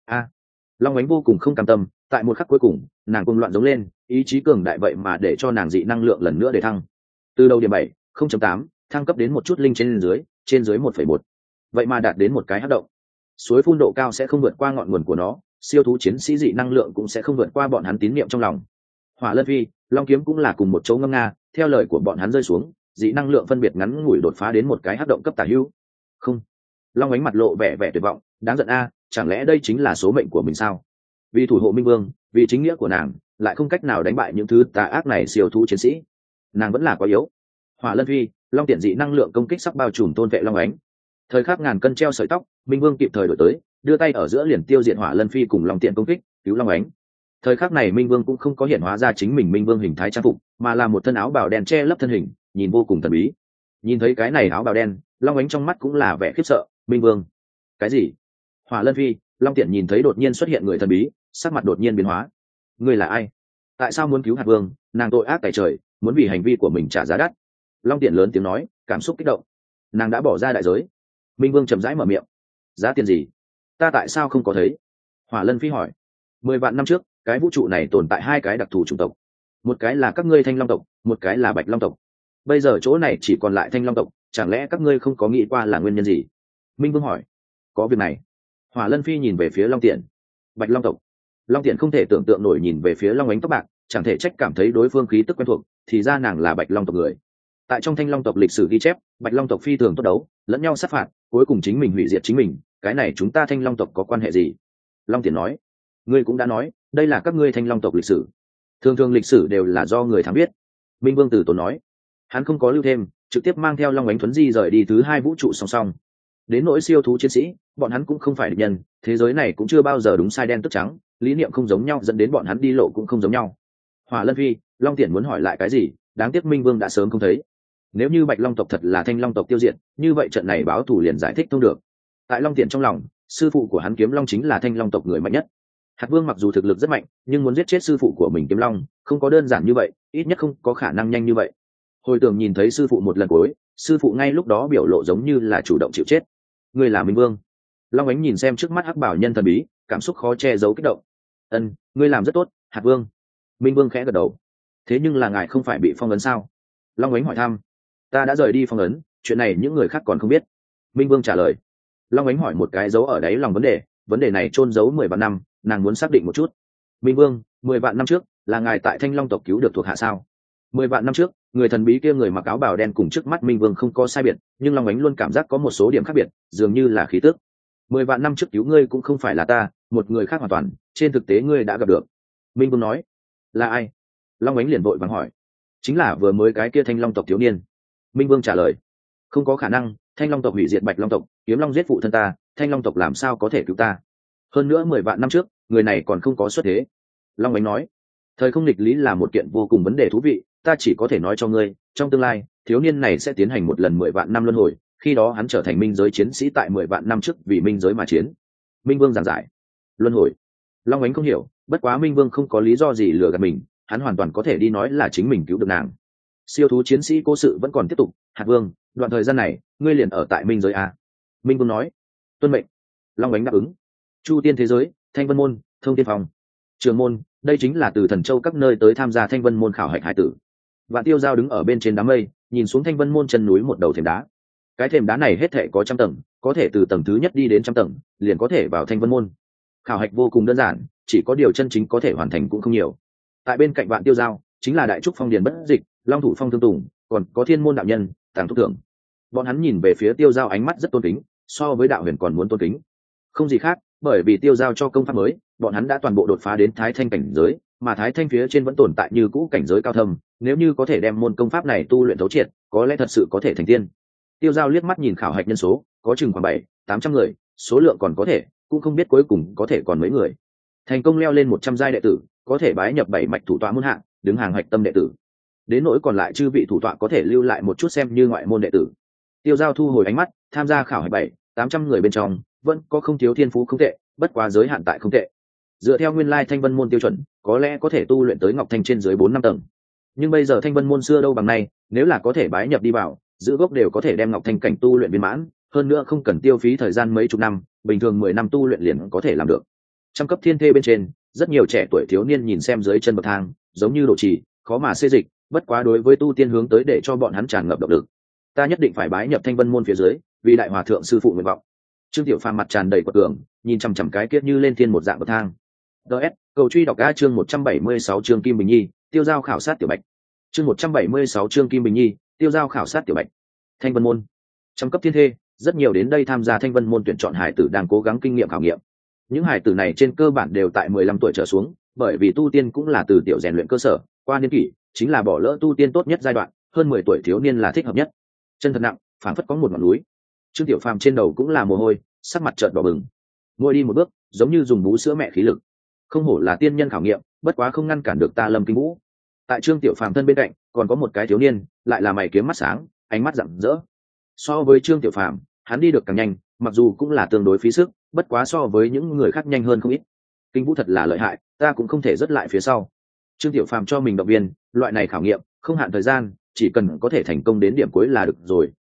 Long ánh vô cùng không cam tâm, tại một khắc cuối cùng, nàng cuồng loạn giống lên, ý chí cường đại vậy mà để cho nàng dị năng lượng lần nữa để thăng. Từ đầu điểm 7, 0.8, thăng cấp đến một chút linh trên dưới 1.1. Vậy mà đạt đến một cái hắc động. Suối phun độ cao sẽ không vượt qua ngọn nguồn của nó, siêu thú chiến sĩ dị năng lượng cũng sẽ không vượt qua bọn hắn tín niệm trong lòng. Hỏa lân phi, long kiếm cũng là cùng một chỗ ngâm nga, theo lời của bọn hắn rơi xuống, dị năng lượng phân biệt ngắn ngủi đột phá đến một cái hắc động cấp tả hữu. Không. Long ánh mặt lộ vẻ tuyệt vọng, đáng giận a, chẳng lẽ đây chính là số mệnh của mình sao? Vì thủ hộ minh vương, vì chính nghĩa của nàng, lại không cách nào đánh bại những thứ tà ác này siêu thú chiến sĩ. Nàng vẫn là quá yếu. Hỏa lân phi, long tiện dị năng lượng công kích sắp bao trùm tôn vệ long ánh. Thời khắc ngàn cân treo sợi tóc, minh vương kịp thời đổi tới, đưa tay ở giữa liền tiêu diệt hỏa lân phi cùng long tiện công kích, cứu long ánh. Thời khắc này minh vương cũng không có hiện hóa ra chính mình minh vương hình thái trang phục, mà là một thân áo bào đen che lấp thân hình, nhìn vô cùng thần bí. Nhìn thấy cái này áo bào đen, long ánh trong mắt cũng là vẻ khiếp sợ. Minh vương? Cái gì? Hỏa lân phi, long tiện nhìn thấy đột nhiên xuất hiện người thần bí, sắc mặt đột nhiên biến hóa. Ngươi là ai? Tại sao muốn cứu hạt vương? Nàng tội ác tày trời, muốn vì hành vi của mình trả giá đắt. Long tiện lớn tiếng nói, cảm xúc kích động. Nàng đã bỏ ra đại giới. Minh Vương chậm rãi mở miệng. Giá tiền gì? Ta tại sao không có thấy? Hỏa Lân Phi hỏi. 10 vạn năm trước, cái vũ trụ này tồn tại hai cái đặc thù chủng tộc, một cái là các ngươi Thanh Long tộc, một cái là Bạch Long tộc. Bây giờ chỗ này chỉ còn lại Thanh Long tộc, chẳng lẽ các ngươi không có nghĩ qua là nguyên nhân gì? Minh Vương hỏi. Có việc này. Hỏa Lân Phi nhìn về phía Long Tiễn. Bạch Long tộc. Long Tiễn không thể tưởng tượng nổi nhìn về phía Long Ánh tóc bạc, chẳng thể trách cảm thấy đối phương khí tức quen thuộc, thì ra nàng là Bạch Long tộc người. Tại trong Thanh Long tộc lịch sử ghi chép, Bạch Long tộc phi thường tốt đấu, lẫn nhau sát phạt, cuối cùng chính mình hủy diệt chính mình, cái này chúng ta Thanh Long tộc có quan hệ gì? Long Tiễn nói. Ngươi cũng đã nói, đây là các ngươi Thanh Long tộc lịch sử. Thường thường lịch sử đều là do người thắng biết. Minh Vương Tử Tốn nói. Hắn không có lưu thêm, trực tiếp mang theo Long Ánh Thuấn Di rời đi thứ hai vũ trụ song song. Đến nỗi siêu thú chiến sĩ, bọn hắn cũng không phải địch nhân, thế giới này cũng chưa bao giờ đúng sai đen tức trắng, lý niệm không giống nhau dẫn đến bọn hắn đi lộ cũng không giống nhau. Hỏa Lân Phi, Long Tiễn muốn hỏi lại cái gì, đáng tiếc Minh Vương đã sớm không thấy. Nếu như Bạch Long tộc thật là Thanh Long tộc tiêu diệt, như vậy trận này báo thù liền giải thích thông được. Tại Long Tiễn trong lòng, sư phụ của hắn Kiếm Long chính là Thanh Long tộc người mạnh nhất. Hạt Vương mặc dù thực lực rất mạnh, nhưng muốn giết chết sư phụ của mình Kiếm Long, không có đơn giản như vậy, ít nhất không có khả năng nhanh như vậy. Hồi tưởng nhìn thấy sư phụ một lần cuối, sư phụ ngay lúc đó biểu lộ giống như là chủ động chịu chết. Ngươi là Minh Vương. Long Ánh nhìn xem trước mắt hắc bảo nhân thần bí, cảm xúc khó che giấu kích động. Ân, ngươi làm rất tốt, Hạt Vương. Minh Vương khẽ gật đầu. Thế nhưng là ngài không phải bị phong ấn sao? Long Ánh hỏi thăm. Ta đã rời đi phong ấn, chuyện này những người khác còn không biết. Minh Vương trả lời. Long Ánh hỏi một cái dấu ở đáy lòng vấn đề này chôn giấu 10 vạn năm, nàng muốn xác định một chút. Minh Vương, 10 vạn năm trước, là ngài tại Thanh Long tộc cứu được thuộc hạ sao? 10 vạn năm trước, người thần bí kia người mặc áo bào đen cùng trước mắt Minh Vương không có sai biệt, nhưng Long Ánh luôn cảm giác có một số điểm khác biệt, dường như là khí tức. 10 vạn năm trước cứu ngươi cũng không phải là ta, một người khác hoàn toàn, trên thực tế ngươi đã gặp được. Minh Vương nói. Là ai? Long Ánh liền vội vàng hỏi. Chính là vừa mới cái kia Thanh Long tộc thiếu niên. Minh Vương trả lời. Không có khả năng, Thanh Long tộc hủy diệt Bạch Long tộc, Kiếm Long giết phụ thân ta, Thanh Long tộc làm sao có thể cứu ta? Hơn nữa 10 vạn năm trước, người này còn không có xuất thế. Long Ánh nói. Thời không nghịch lý là một kiện vô cùng vấn đề thú vị, ta chỉ có thể nói cho ngươi, trong tương lai, thiếu niên này sẽ tiến hành một lần 10 vạn năm luân hồi, khi đó hắn trở thành minh giới chiến sĩ tại 10 vạn năm trước vì minh giới mà chiến. Minh Vương giảng giải. Luân hồi. Long Ánh không hiểu, bất quá Minh Vương không có lý do gì lừa gạt mình, hắn hoàn toàn có thể đi nói là chính mình cứu được nàng. Siêu thú chiến sĩ cố sự vẫn còn tiếp tục. Hạt Vương, đoạn thời gian này, ngươi liền ở tại minh giới a? Minh Vương nói. Tuân mệnh. Long Ánh đáp ứng. Chu tiên thế giới, Thanh Vân môn, Thông Tiên phòng, Trường môn, đây chính là từ Thần Châu các nơi tới tham gia Thanh Vân môn khảo hạch hải tử. Vạn Tiêu Giao đứng ở bên trên đám mây, nhìn xuống Thanh Vân môn chân núi một đầu thềm đá. Cái thềm đá này hết thảy có 100 tầng, có thể từ tầng thứ nhất đi đến 100 tầng, liền có thể vào Thanh Vân môn. Khảo hạch vô cùng đơn giản, chỉ có điều chân chính có thể hoàn thành cũng không nhiều. Tại bên cạnh Vạn Tiêu Giao, chính là Đại Trúc Phong Điền Bất Dịch, Long Thủ Phong Thương Tùng, còn có Thiên môn đạo nhân, Tàng Thúc Thượng. Bọn hắn nhìn về phía Tiêu Giao ánh mắt rất tôn kính, so với đạo huyền còn muốn tôn kính. Không gì khác, bởi vì Tiêu Giao cho công pháp mới, bọn hắn đã toàn bộ đột phá đến Thái Thanh cảnh giới, mà Thái Thanh phía trên vẫn tồn tại như cũ cảnh giới cao thâm, nếu như có thể đem môn công pháp này tu luyện thấu triệt, có lẽ thật sự có thể thành tiên. Tiêu Giao liếc mắt nhìn khảo hạch nhân số, có chừng khoảng 700-800 người, số lượng còn có thể, cũng không biết cuối cùng có thể còn mấy người. Thành công leo lên 100 giai đệ tử, có thể bái nhập 7 mạch thủ tọa môn hạng, đứng hàng hạch tâm đệ tử. Đến nỗi còn lại chư vị thủ tọa có thể lưu lại một chút xem như ngoại môn đệ tử. Tiêu Giao thu hồi ánh mắt, tham gia khảo hạch 700-800 người bên trong, vẫn có không thiếu thiên phú không tệ, bất quá giới hạn tại không tệ. Dựa theo nguyên lai Thanh Vân môn tiêu chuẩn, có lẽ có thể tu luyện tới Ngọc Thanh trên dưới 4-5 tầng. Nhưng bây giờ Thanh Vân môn xưa đâu bằng nay, nếu là có thể bái nhập đi vào, giữ gốc đều có thể đem Ngọc Thanh cảnh tu luyện viên mãn, hơn nữa không cần tiêu phí thời gian mấy chục năm, bình thường 10 năm tu luyện liền có thể làm được. Trong cấp thiên thê bên trên, rất nhiều trẻ tuổi thiếu niên nhìn xem dưới chân bậc thang, giống như độ trì, khó mà xê dịch, bất quá đối với tu tiên hướng tới để cho bọn hắn tràn ngập động lực. Ta nhất định phải bái nhập Thanh Vân môn phía dưới, vì đại hòa thượng sư phụ nguyện vọng. Trương Tiểu Phàm mặt tràn đầy quật cường, nhìn chằm chằm cái kiết như lên thiên một dạng bậc thang. DS, cầu truy đọc A chương 176 chương Kim Bình Nhi, Tiêu Giao khảo sát Tiểu Bạch. Chương 176 chương Kim Bình Nhi, Tiêu Giao khảo sát Tiểu Bạch. Thanh Vân môn. Trong cấp thiên thê, rất nhiều đến đây tham gia Thanh Vân môn tuyển chọn hải tử đang cố gắng kinh nghiệm khảo nghiệm. Những hải tử này trên cơ bản đều tại 15 tuổi trở xuống, bởi vì tu tiên cũng là từ tiểu rèn luyện cơ sở, qua niên kỷ chính là bỏ lỡ tu tiên tốt nhất giai đoạn, hơn 10 tuổi thiếu niên là thích hợp nhất. Chân thật nặng, phảng phất có một ngọn núi. Trương Tiểu Phàm trên đầu cũng là mồ hôi, sắc mặt trợn đỏ bừng. Mỗi đi một bước, giống như dùng bú sữa mẹ khí lực. Không hổ là tiên nhân khảo nghiệm, bất quá không ngăn cản được ta Lâm Kinh Vũ. Tại Trương Tiểu Phàm thân bên cạnh, còn có một cái thiếu niên, lại là mày kiếm mắt sáng, ánh mắt rạng rỡ. So với Trương Tiểu Phàm, hắn đi được càng nhanh, mặc dù cũng là tương đối phí sức, bất quá so với những người khác nhanh hơn không ít. Kinh Vũ thật là lợi hại, ta cũng không thể rớt lại phía sau. Trương Tiểu Phàm cho mình động viên, loại này khảo nghiệm, không hạn thời gian, chỉ cần có thể thành công đến điểm cuối là được rồi,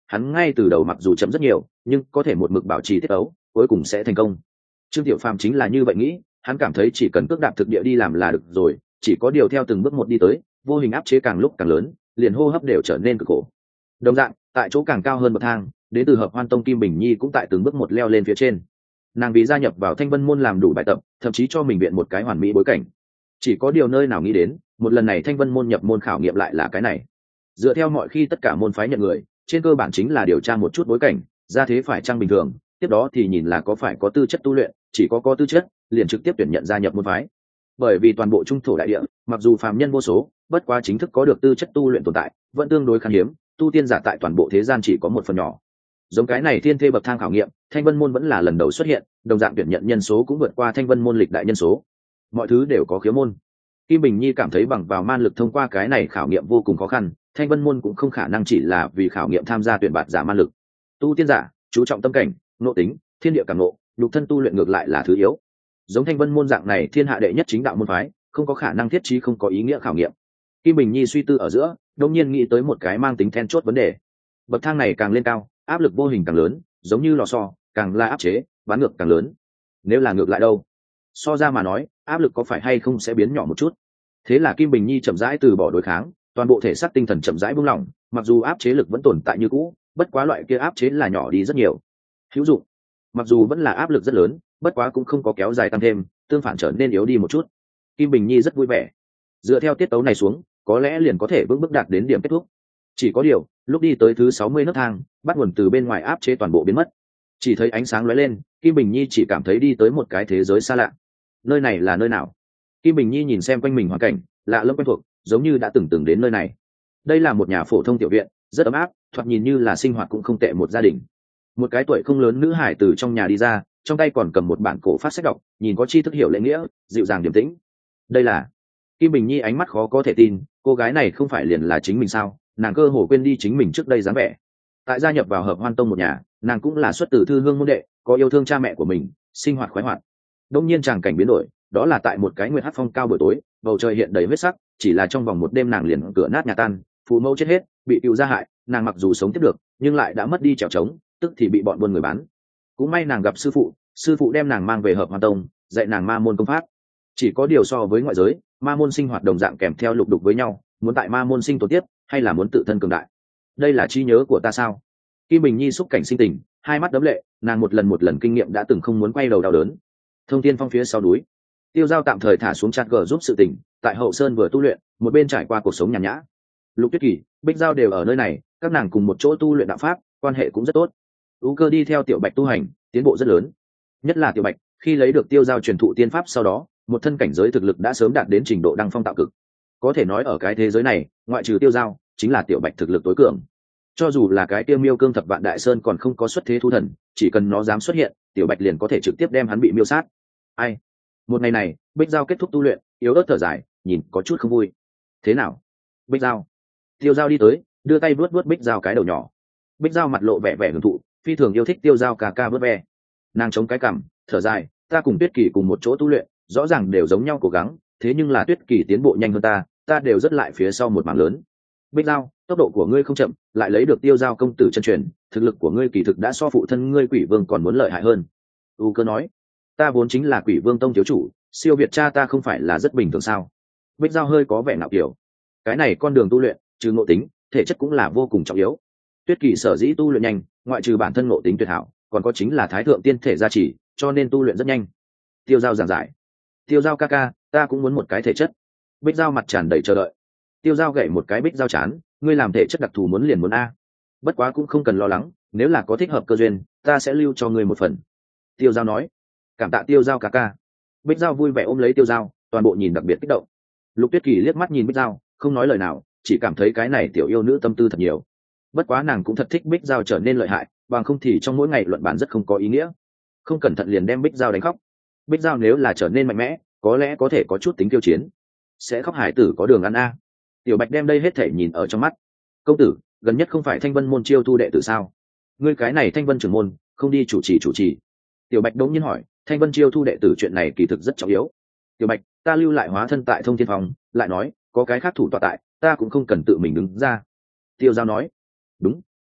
hắn ngay từ đầu mặc dù chậm rất nhiều nhưng có thể một mực bảo trì tiết ấu, cuối cùng sẽ thành công. Trương Tiểu Phàm chính là như vậy nghĩ, hắn cảm thấy chỉ cần cước đạp thực địa đi làm là được rồi, chỉ có điều theo từng bước một đi tới, vô hình áp chế càng lúc càng lớn, liền hô hấp đều trở nên cực khổ. Đồng dạng, tại chỗ càng cao hơn bậc thang, đến từ Hợp Hoan Tông Kim Bình Nhi cũng tại từng bước một leo lên phía trên. Nàng vì gia nhập vào Thanh Vân môn làm đủ bài tập, thậm chí cho mình viện một cái hoàn mỹ bối cảnh. Chỉ có điều nơi nào nghĩ đến, một lần này Thanh Vân môn nhập môn khảo nghiệm lại là cái này. Dựa theo mọi khi tất cả môn phái nhận người, trên cơ bản chính là điều tra một chút bối cảnh, ra thế phải chăng bình thường, tiếp đó thì nhìn là có phải có tư chất tu luyện, chỉ có tư chất, liền trực tiếp tuyển nhận gia nhập môn phái. Bởi vì toàn bộ trung thổ đại địa, mặc dù phàm nhân vô số, bất quá chính thức có được tư chất tu luyện tồn tại, vẫn tương đối khan hiếm, tu tiên giả tại toàn bộ thế gian chỉ có một phần nhỏ. Giống cái này thiên thê bậc thang khảo nghiệm, Thanh Vân môn vẫn là lần đầu xuất hiện, đồng dạng tuyển nhận nhân số cũng vượt qua Thanh Vân môn lịch đại nhân số. Mọi thứ đều có khiếu môn. Kim Bình Nhi cảm thấy bằng vào man lực thông qua cái này khảo nghiệm vô cùng khó khăn, Thanh Vân môn cũng không khả năng chỉ là vì khảo nghiệm tham gia tuyển bạt giả man lực. Tu tiên giả chú trọng tâm cảnh, nội tính, thiên địa cảm ngộ, nhục thân tu luyện ngược lại là thứ yếu. Giống Thanh Vân môn dạng này thiên hạ đệ nhất chính đạo môn phái, không có khả năng thiết trí không có ý nghĩa khảo nghiệm. Kim Bình Nhi suy tư ở giữa, đột nhiên nghĩ tới một cái mang tính then chốt vấn đề. Bậc thang này càng lên cao, áp lực vô hình càng lớn, giống như lò xo, càng là áp chế, bán ngược càng lớn. Nếu là ngược lại đâu? So ra mà nói, áp lực có phải hay không sẽ biến nhỏ một chút. Thế là Kim Bình Nhi chậm rãi từ bỏ đối kháng, toàn bộ thể xác tinh thần chậm rãi buông lỏng, mặc dù áp chế lực vẫn tồn tại như cũ, bất quá loại kia áp chế là nhỏ đi rất nhiều. Hữu dụng. Mặc dù vẫn là áp lực rất lớn, bất quá cũng không có kéo dài tăng thêm, tương phản trở nên yếu đi một chút. Kim Bình Nhi rất vui vẻ. Dựa theo tiết tấu này xuống, có lẽ liền có thể vững bước đạt đến điểm kết thúc. Chỉ có điều, lúc đi tới thứ 60 nấc thang, bắt nguồn từ bên ngoài áp chế toàn bộ biến mất. Chỉ thấy ánh sáng lóe lên, Kim Bình Nhi chỉ cảm thấy đi tới một cái thế giới xa lạ. Nơi này là nơi nào? Kim Bình Nhi nhìn xem quanh mình hoàn cảnh, lạ lẫm quen thuộc, giống như đã từng đến nơi này. Đây là một nhà phổ thông tiểu viện, rất ấm áp, thoạt nhìn như là sinh hoạt cũng không tệ một gia đình. Một cái tuổi không lớn nữ hải từ trong nhà đi ra, trong tay còn cầm một bản cổ phát sách đọc, nhìn có tri thức hiểu lễ nghĩa, dịu dàng điềm tĩnh. Đây là Kim Bình Nhi ánh mắt khó có thể tin, cô gái này không phải liền là chính mình sao? Nàng cơ hồ quên đi chính mình trước đây dáng vẻ. Tại gia nhập vào Hợp Hoan Tông một nhà, nàng cũng là xuất từ thư hương môn đệ, có yêu thương cha mẹ của mình, sinh hoạt khoái hoạt. Đông nhiên tràng cảnh biến đổi, đó là tại một cái nguyệt hắc phong cao buổi tối, bầu trời hiện đầy huyết sắc, chỉ là trong vòng một đêm nàng liền cửa nát nhà tan, phụ mẫu chết hết, bị cựu gia hại, nàng mặc dù sống tiếp được, nhưng lại đã mất đi trèo trống, tức thì bị bọn buôn người bán. Cũng may nàng gặp sư phụ đem nàng mang về Hợp Hoan Tông, dạy nàng ma môn công pháp. Chỉ có điều so với ngoại giới, ma môn sinh hoạt đồng dạng kèm theo lục đục với nhau, muốn tại ma môn sinh tồn tiếp, hay là muốn tự thân cường đại. Đây là trí nhớ của ta sao? Kim Bình Nhi xúc cảnh sinh tình, hai mắt đấm lệ, nàng một lần kinh nghiệm đã từng không muốn quay đầu đau đớn. Thông Thiên Phong phía sau núi, Tiêu Giao tạm thời thả xuống chặt gờ giúp sự tình, tại Hậu Sơn vừa tu luyện, một bên trải qua cuộc sống nhàn nhã. Lục Tuyết Kỳ, Bích Giao đều ở nơi này, các nàng cùng một chỗ tu luyện đạo pháp, quan hệ cũng rất tốt. Ú Cơ đi theo Tiểu Bạch tu hành, tiến bộ rất lớn. Nhất là Tiểu Bạch, khi lấy được Tiêu Giao truyền thụ tiên pháp sau đó, một thân cảnh giới thực lực đã sớm đạt đến trình độ đăng phong tạo cực. Có thể nói ở cái thế giới này, ngoại trừ Tiêu Giao, chính là Tiểu Bạch thực lực tối cường. Cho dù là cái Tiêu Miêu Cương Thập Vạn Đại Sơn còn không có xuất thế thu thần, chỉ cần nó dám xuất hiện, Tiểu Bạch liền có thể trực tiếp đem hắn bị miêu sát. Ai? Một ngày này, Bích Giao kết thúc tu luyện, yếu ớt thở dài, nhìn có chút không vui. Thế nào? Bích Giao. Tiêu Giao đi tới, đưa tay vuốt Bích Giao cái đầu nhỏ. Bích Giao mặt lộ vẻ vẻ hưởng thụ, phi thường yêu thích Tiêu Giao ca ca vuốt ve. Nàng chống cái cằm, thở dài, ta cùng Tuyết Kỳ cùng một chỗ tu luyện, rõ ràng đều giống nhau cố gắng, thế nhưng là Tuyết Kỳ tiến bộ nhanh hơn ta đều rất lại phía sau một mảng lớn. Bích Giao, tốc độ của ngươi không chậm, lại lấy được Tiêu Giao công tử chân truyền, thực lực của ngươi kỳ thực đã so phụ thân ngươi Quỷ Vương còn muốn lợi hại hơn. U Cơ nói, ta vốn chính là Quỷ Vương tông thiếu chủ, siêu việt cha ta không phải là rất bình thường sao? Bích Giao hơi có vẻ ngạo kiểu. Cái này con đường tu luyện, trừ ngộ tính, thể chất cũng là vô cùng trọng yếu. Tuyết Kỳ sở dĩ tu luyện nhanh, ngoại trừ bản thân ngộ tính tuyệt hảo, còn có chính là thái thượng tiên thể gia trì, cho nên tu luyện rất nhanh. Tiêu Giao giảng giải, Tiêu Giao ca ca, ta cũng muốn một cái thể chất. Bích Giao mặt tràn đầy chờ đợi. Tiêu Giao gậy một cái Bích Giao chán, ngươi làm thể chất đặc thù muốn liền muốn a. Bất quá cũng không cần lo lắng, nếu là có thích hợp cơ duyên, ta sẽ lưu cho ngươi một phần. Tiêu Giao nói, cảm tạ Tiêu Giao ca ca. Bích Giao vui vẻ ôm lấy Tiêu Giao, toàn bộ nhìn đặc biệt kích động. Lục Tuyết Kỳ liếc mắt nhìn Bích Giao, không nói lời nào, chỉ cảm thấy cái này tiểu yêu nữ tâm tư thật nhiều. Bất quá nàng cũng thật thích Bích Giao trở nên lợi hại, bằng không thì trong mỗi ngày luận bàn rất không có ý nghĩa. Không cẩn thận liền đem Bích Giao đánh khóc. Bích Giao nếu là trở nên mạnh mẽ, có lẽ có thể có chút tính kiêu chiến. Sẽ khóc hải tử có đường ăn a. Tiểu Bạch đem đây hết thể nhìn ở trong mắt. Công tử, gần nhất không phải Thanh Vân môn chiêu thu đệ tử sao? Ngươi cái này Thanh Vân trưởng môn, không đi chủ trì. Tiểu Bạch đống nhiên hỏi, Thanh Vân chiêu thu đệ tử chuyện này kỳ thực rất trọng yếu. Tiểu Bạch, ta lưu lại hóa thân tại Thông Thiên Phong, lại nói, có cái khác thủ tọa tại, ta cũng không cần tự mình đứng ra. Tiêu Giao nói, đúng, Tiểu Bạch,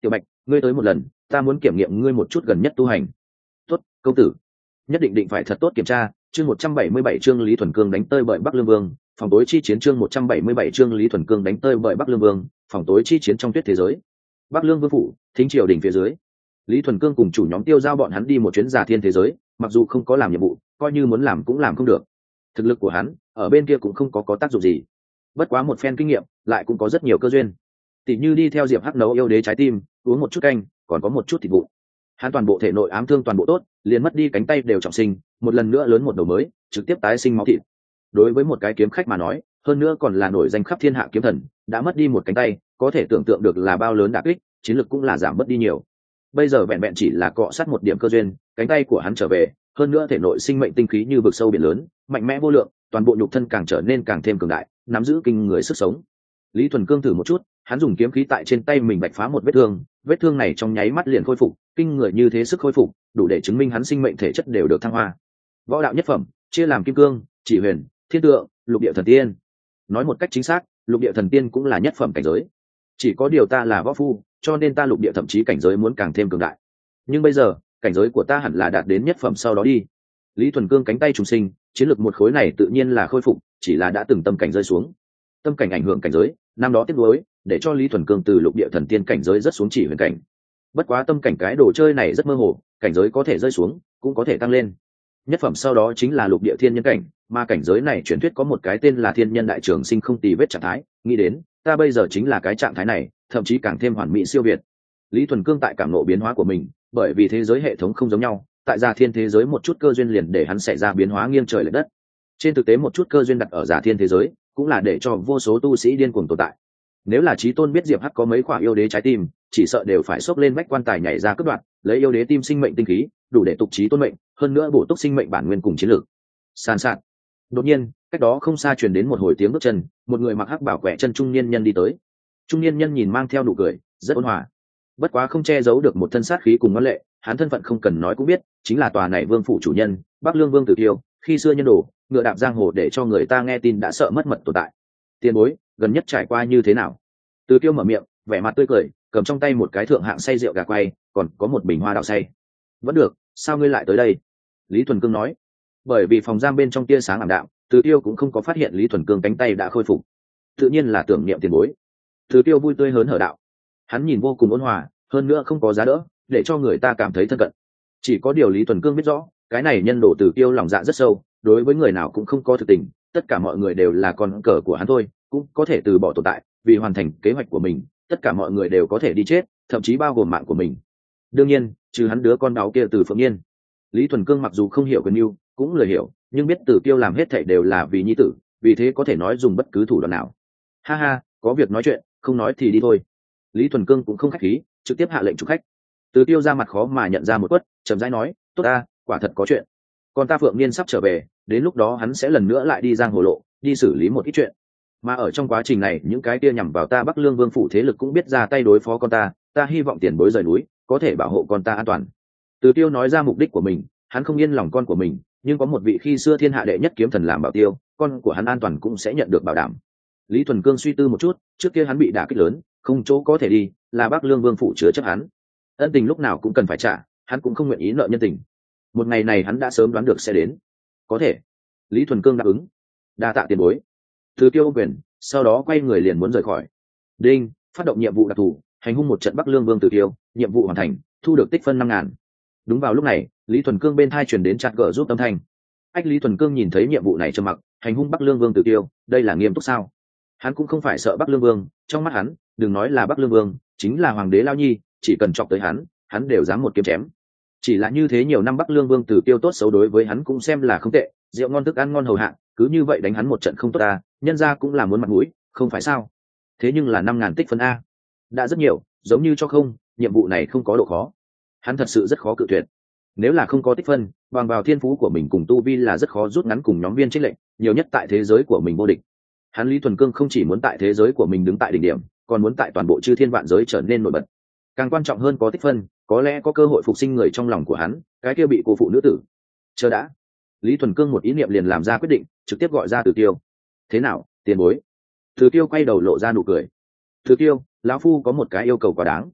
ngươi tới một lần ta muốn kiểm nghiệm ngươi một chút gần nhất tu hành. Tốt, công tử, nhất định phải thật tốt kiểm tra. Chương 177 chương Lý Thuần Cương đánh tơi bời Bắc Lương Vương, phòng tối chi chiến. Chương 177 chương Lý Thuần Cương đánh tơi bời Bắc Lương Vương, phòng tối chi chiến trong tuyết thế giới. Bắc Lương Vương phủ, thính triều đỉnh phía dưới. Lý Thuần Cương cùng chủ nhóm Tiêu Giao bọn hắn đi một chuyến Già Thiên thế giới, mặc dù không có làm nhiệm vụ, coi như muốn làm cũng làm không được. Thực lực của hắn ở bên kia cũng không có tác dụng gì. Bất quá một phen kinh nghiệm, lại cũng có rất nhiều cơ duyên. Tỷ như đi theo Diệp Hắc nấu yêu đế trái tim, uống một chút canh, còn có một chút thịt vụ. Hắn toàn bộ thể nội ám thương toàn bộ tốt, liền mất đi cánh tay đều trọng sinh, một lần nữa lớn một đầu mới, trực tiếp tái sinh máu thịt. Đối với một cái kiếm khách mà nói, hơn nữa còn là nổi danh khắp thiên hạ kiếm thần, đã mất đi một cánh tay, có thể tưởng tượng được là bao lớn đả kích, chiến lực cũng là giảm mất đi nhiều. Bây giờ vẹn vẹn chỉ là cọ sát một điểm cơ duyên, cánh tay của hắn trở về, hơn nữa thể nội sinh mệnh tinh khí như vực sâu biển lớn, mạnh mẽ vô lượng, toàn bộ nhục thân càng trở nên càng thêm cường đại, nắm giữ kinh người sức sống. Lý Thuần Cương thử một chút, hắn dùng kiếm khí tại trên tay mình bạch phá một vết thương này trong nháy mắt liền khôi phục, kinh người như thế sức khôi phục, đủ để chứng minh hắn sinh mệnh thể chất đều được thăng hoa. Võ đạo nhất phẩm, chia làm kim cương, chỉ huyền, thiên tượng, lục địa thần tiên. Nói một cách chính xác, lục địa thần tiên cũng là nhất phẩm cảnh giới. Chỉ có điều ta là võ phu, cho nên ta lục địa thậm chí cảnh giới muốn càng thêm cường đại. Nhưng bây giờ, cảnh giới của ta hẳn là đạt đến nhất phẩm sau đó đi. Lý Thuần Cương cánh tay trùng sinh, chiến lược một khối này tự nhiên là khôi phục, chỉ là đã từng tâm cảnh rơi xuống. Tâm cảnh ảnh hưởng cảnh giới, năm đó tiếc nuối, để cho Lý Thuần Cương từ lục địa thần tiên cảnh giới rất xuống chỉ huyền cảnh. Bất quá tâm cảnh cái đồ chơi này rất mơ hồ, cảnh giới có thể rơi xuống, cũng có thể tăng lên. Nhất phẩm sau đó chính là lục địa thiên nhân cảnh, mà cảnh giới này truyền thuyết có một cái tên là thiên nhân đại trường sinh không tì vết trạng thái, nghĩ đến, ta bây giờ chính là cái trạng thái này, thậm chí càng thêm hoàn mỹ siêu việt. Lý Thuần Cương tại cảm ngộ biến hóa của mình, bởi vì thế giới hệ thống không giống nhau, tại Già Thiên thế giới một chút cơ duyên liền để hắn xảy ra biến hóa nghiêng trời lệch đất. Trên thực tế một chút cơ duyên đặt ở Già Thiên thế giới, cũng là để cho vô số tu sĩ điên cuồng tồn tại. Nếu là Chí Tôn biết Diệp Hắc có mấy quả yêu đế trái tim, chỉ sợ đều phải xốc lên bách quan tài nhảy ra cướp đoạt, lấy yêu đế tim sinh mệnh tinh khí, đủ để tục Chí Tôn mệnh, hơn nữa bổ túc sinh mệnh bản nguyên cùng chiến lược. Sàn sạt. Đột nhiên, cách đó không xa truyền đến một hồi tiếng bước chân, một người mặc hắc bảo quẹ chân trung niên nhân đi tới. Trung niên nhân nhìn mang theo nụ cười, rất ôn hòa. Bất quá không che giấu được một thân sát khí cùng ngân lệ, hắn thân phận không cần nói cũng biết, chính là tòa này vương phủ chủ nhân, Bắc Lương Vương Tử Kiêu, khi xưa nhân đồ, ngựa đạp giang hồ để cho người ta nghe tin đã sợ mất mật tồn tại. Tiền bối, gần nhất trải qua như thế nào? Tử Kiêu mở miệng, vẻ mặt tươi cười, cầm trong tay một cái thượng hạng say rượu gà quay, còn có một bình hoa đào say. Vẫn được, sao ngươi lại tới đây? Lý Thuần Cương nói. Bởi vì phòng giam bên trong tia sáng ảm đạm, Tử Kiêu cũng không có phát hiện Lý Thuần Cương cánh tay đã khôi phục. Tự nhiên là tưởng niệm tiền bối. Tử Kiêu vui tươi hớn hở đạo. Hắn nhìn vô cùng ôn hòa, hơn nữa không có giá đỡ, để cho người ta cảm thấy thân cận. Chỉ có điều Lý Thuần Cương biết rõ, cái này nhân đồ Tử Kiêu lòng dạ rất sâu, đối với người nào cũng không có thực tình, tất cả mọi người đều là con cờ của hắn thôi, cũng có thể từ bỏ tồn tại, vì hoàn thành kế hoạch của mình, tất cả mọi người đều có thể đi chết, thậm chí bao gồm mạng của mình. Đương nhiên, trừ hắn đứa con báo kia Từ Phượng Nhiên. Lý Thuần Cương mặc dù không hiểu quyền mưu, cũng lười hiểu, nhưng biết Tử Kiêu làm hết thảy đều là vì nhi tử, vì thế có thể nói dùng bất cứ thủ đoạn nào. Ha ha, có việc nói chuyện, không nói thì đi thôi. Lý Thuần Cương cũng không khách khí, trực tiếp hạ lệnh chụp khách. Từ Tiêu ra mặt khó mà nhận ra một quất, chậm rãi nói, tốt ta, quả thật có chuyện. Còn ta Phượng Niên sắp trở về, đến lúc đó hắn sẽ lần nữa lại đi giang hồ lộ, đi xử lý một ít chuyện. Mà ở trong quá trình này, những cái kia nhằm vào ta Bắc Lương Vương phủ thế lực cũng biết ra tay đối phó con ta hy vọng tiền bối rời núi, có thể bảo hộ con ta an toàn. Từ Tiêu nói ra mục đích của mình, hắn không yên lòng con của mình, nhưng có một vị khi xưa thiên hạ đệ nhất kiếm thần làm bảo tiêu, con của hắn an toàn cũng sẽ nhận được bảo đảm. Lý Thuần Cương suy tư một chút, trước kia hắn bị đả kích lớn, không chỗ có thể đi, là Bắc Lương Vương phủ chứa chấp hắn, ân tình lúc nào cũng cần phải trả, hắn cũng không nguyện ý nợ nhân tình. Một ngày này hắn đã sớm đoán được sẽ đến. Có thể. Lý Thuần Cương đáp ứng. Đa tạ tiền bối. Từ Kiêu ôm quyền, sau đó quay người liền muốn rời khỏi. Đinh, phát động nhiệm vụ đặc thù, hành hung một trận Bắc Lương Vương Từ Kiêu, nhiệm vụ hoàn thành, thu được tích phân 5.000. Đúng vào lúc này, Lý Thuần Cương bên thai truyền đến chặt gỡ giúp âm thanh. Ách Lý Thuần Cương nhìn thấy nhiệm vụ này trầm mặc, hành hung Bắc Lương Vương Từ Kiêu, đây là nghiêm túc sao? Hắn cũng không phải sợ Bắc Lương Vương, trong mắt hắn, đừng nói là Bắc Lương Vương, chính là hoàng đế Lao Nhi, chỉ cần chọc tới hắn đều dám một kiếm chém. Chỉ là như thế nhiều năm Bắc Lương Vương Từ Kiêu tốt xấu đối với hắn cũng xem là không tệ, rượu ngon thức ăn ngon hầu hạ, cứ như vậy đánh hắn một trận không tốt ta, nhân ra cũng là muốn mặt mũi, không phải sao? Thế nhưng là 5.000 tích phân a, đã rất nhiều, giống như cho không, nhiệm vụ này không có độ khó. Hắn thật sự rất khó cự tuyệt. Nếu là không có tích phân, bằng vào thiên phú của mình cùng tu vi là rất khó rút ngắn cùng nhóm viên chênh lệnh, nhiều nhất tại thế giới của mình vô địch. Hắn Lý Thuần Cương không chỉ muốn tại thế giới của mình đứng tại đỉnh điểm, còn muốn tại toàn bộ chư thiên vạn giới trở nên nổi bật. Càng quan trọng hơn có tích phân, có lẽ có cơ hội phục sinh người trong lòng của hắn, cái kia bị cô phụ nữ tử. Chờ đã. Lý Thuần Cương một ý niệm liền làm ra quyết định, trực tiếp gọi ra Từ Kiêu. Thế nào, tiền bối? Từ Kiêu quay đầu lộ ra nụ cười. Từ Kiêu, lão phu có một cái yêu cầu quá đáng.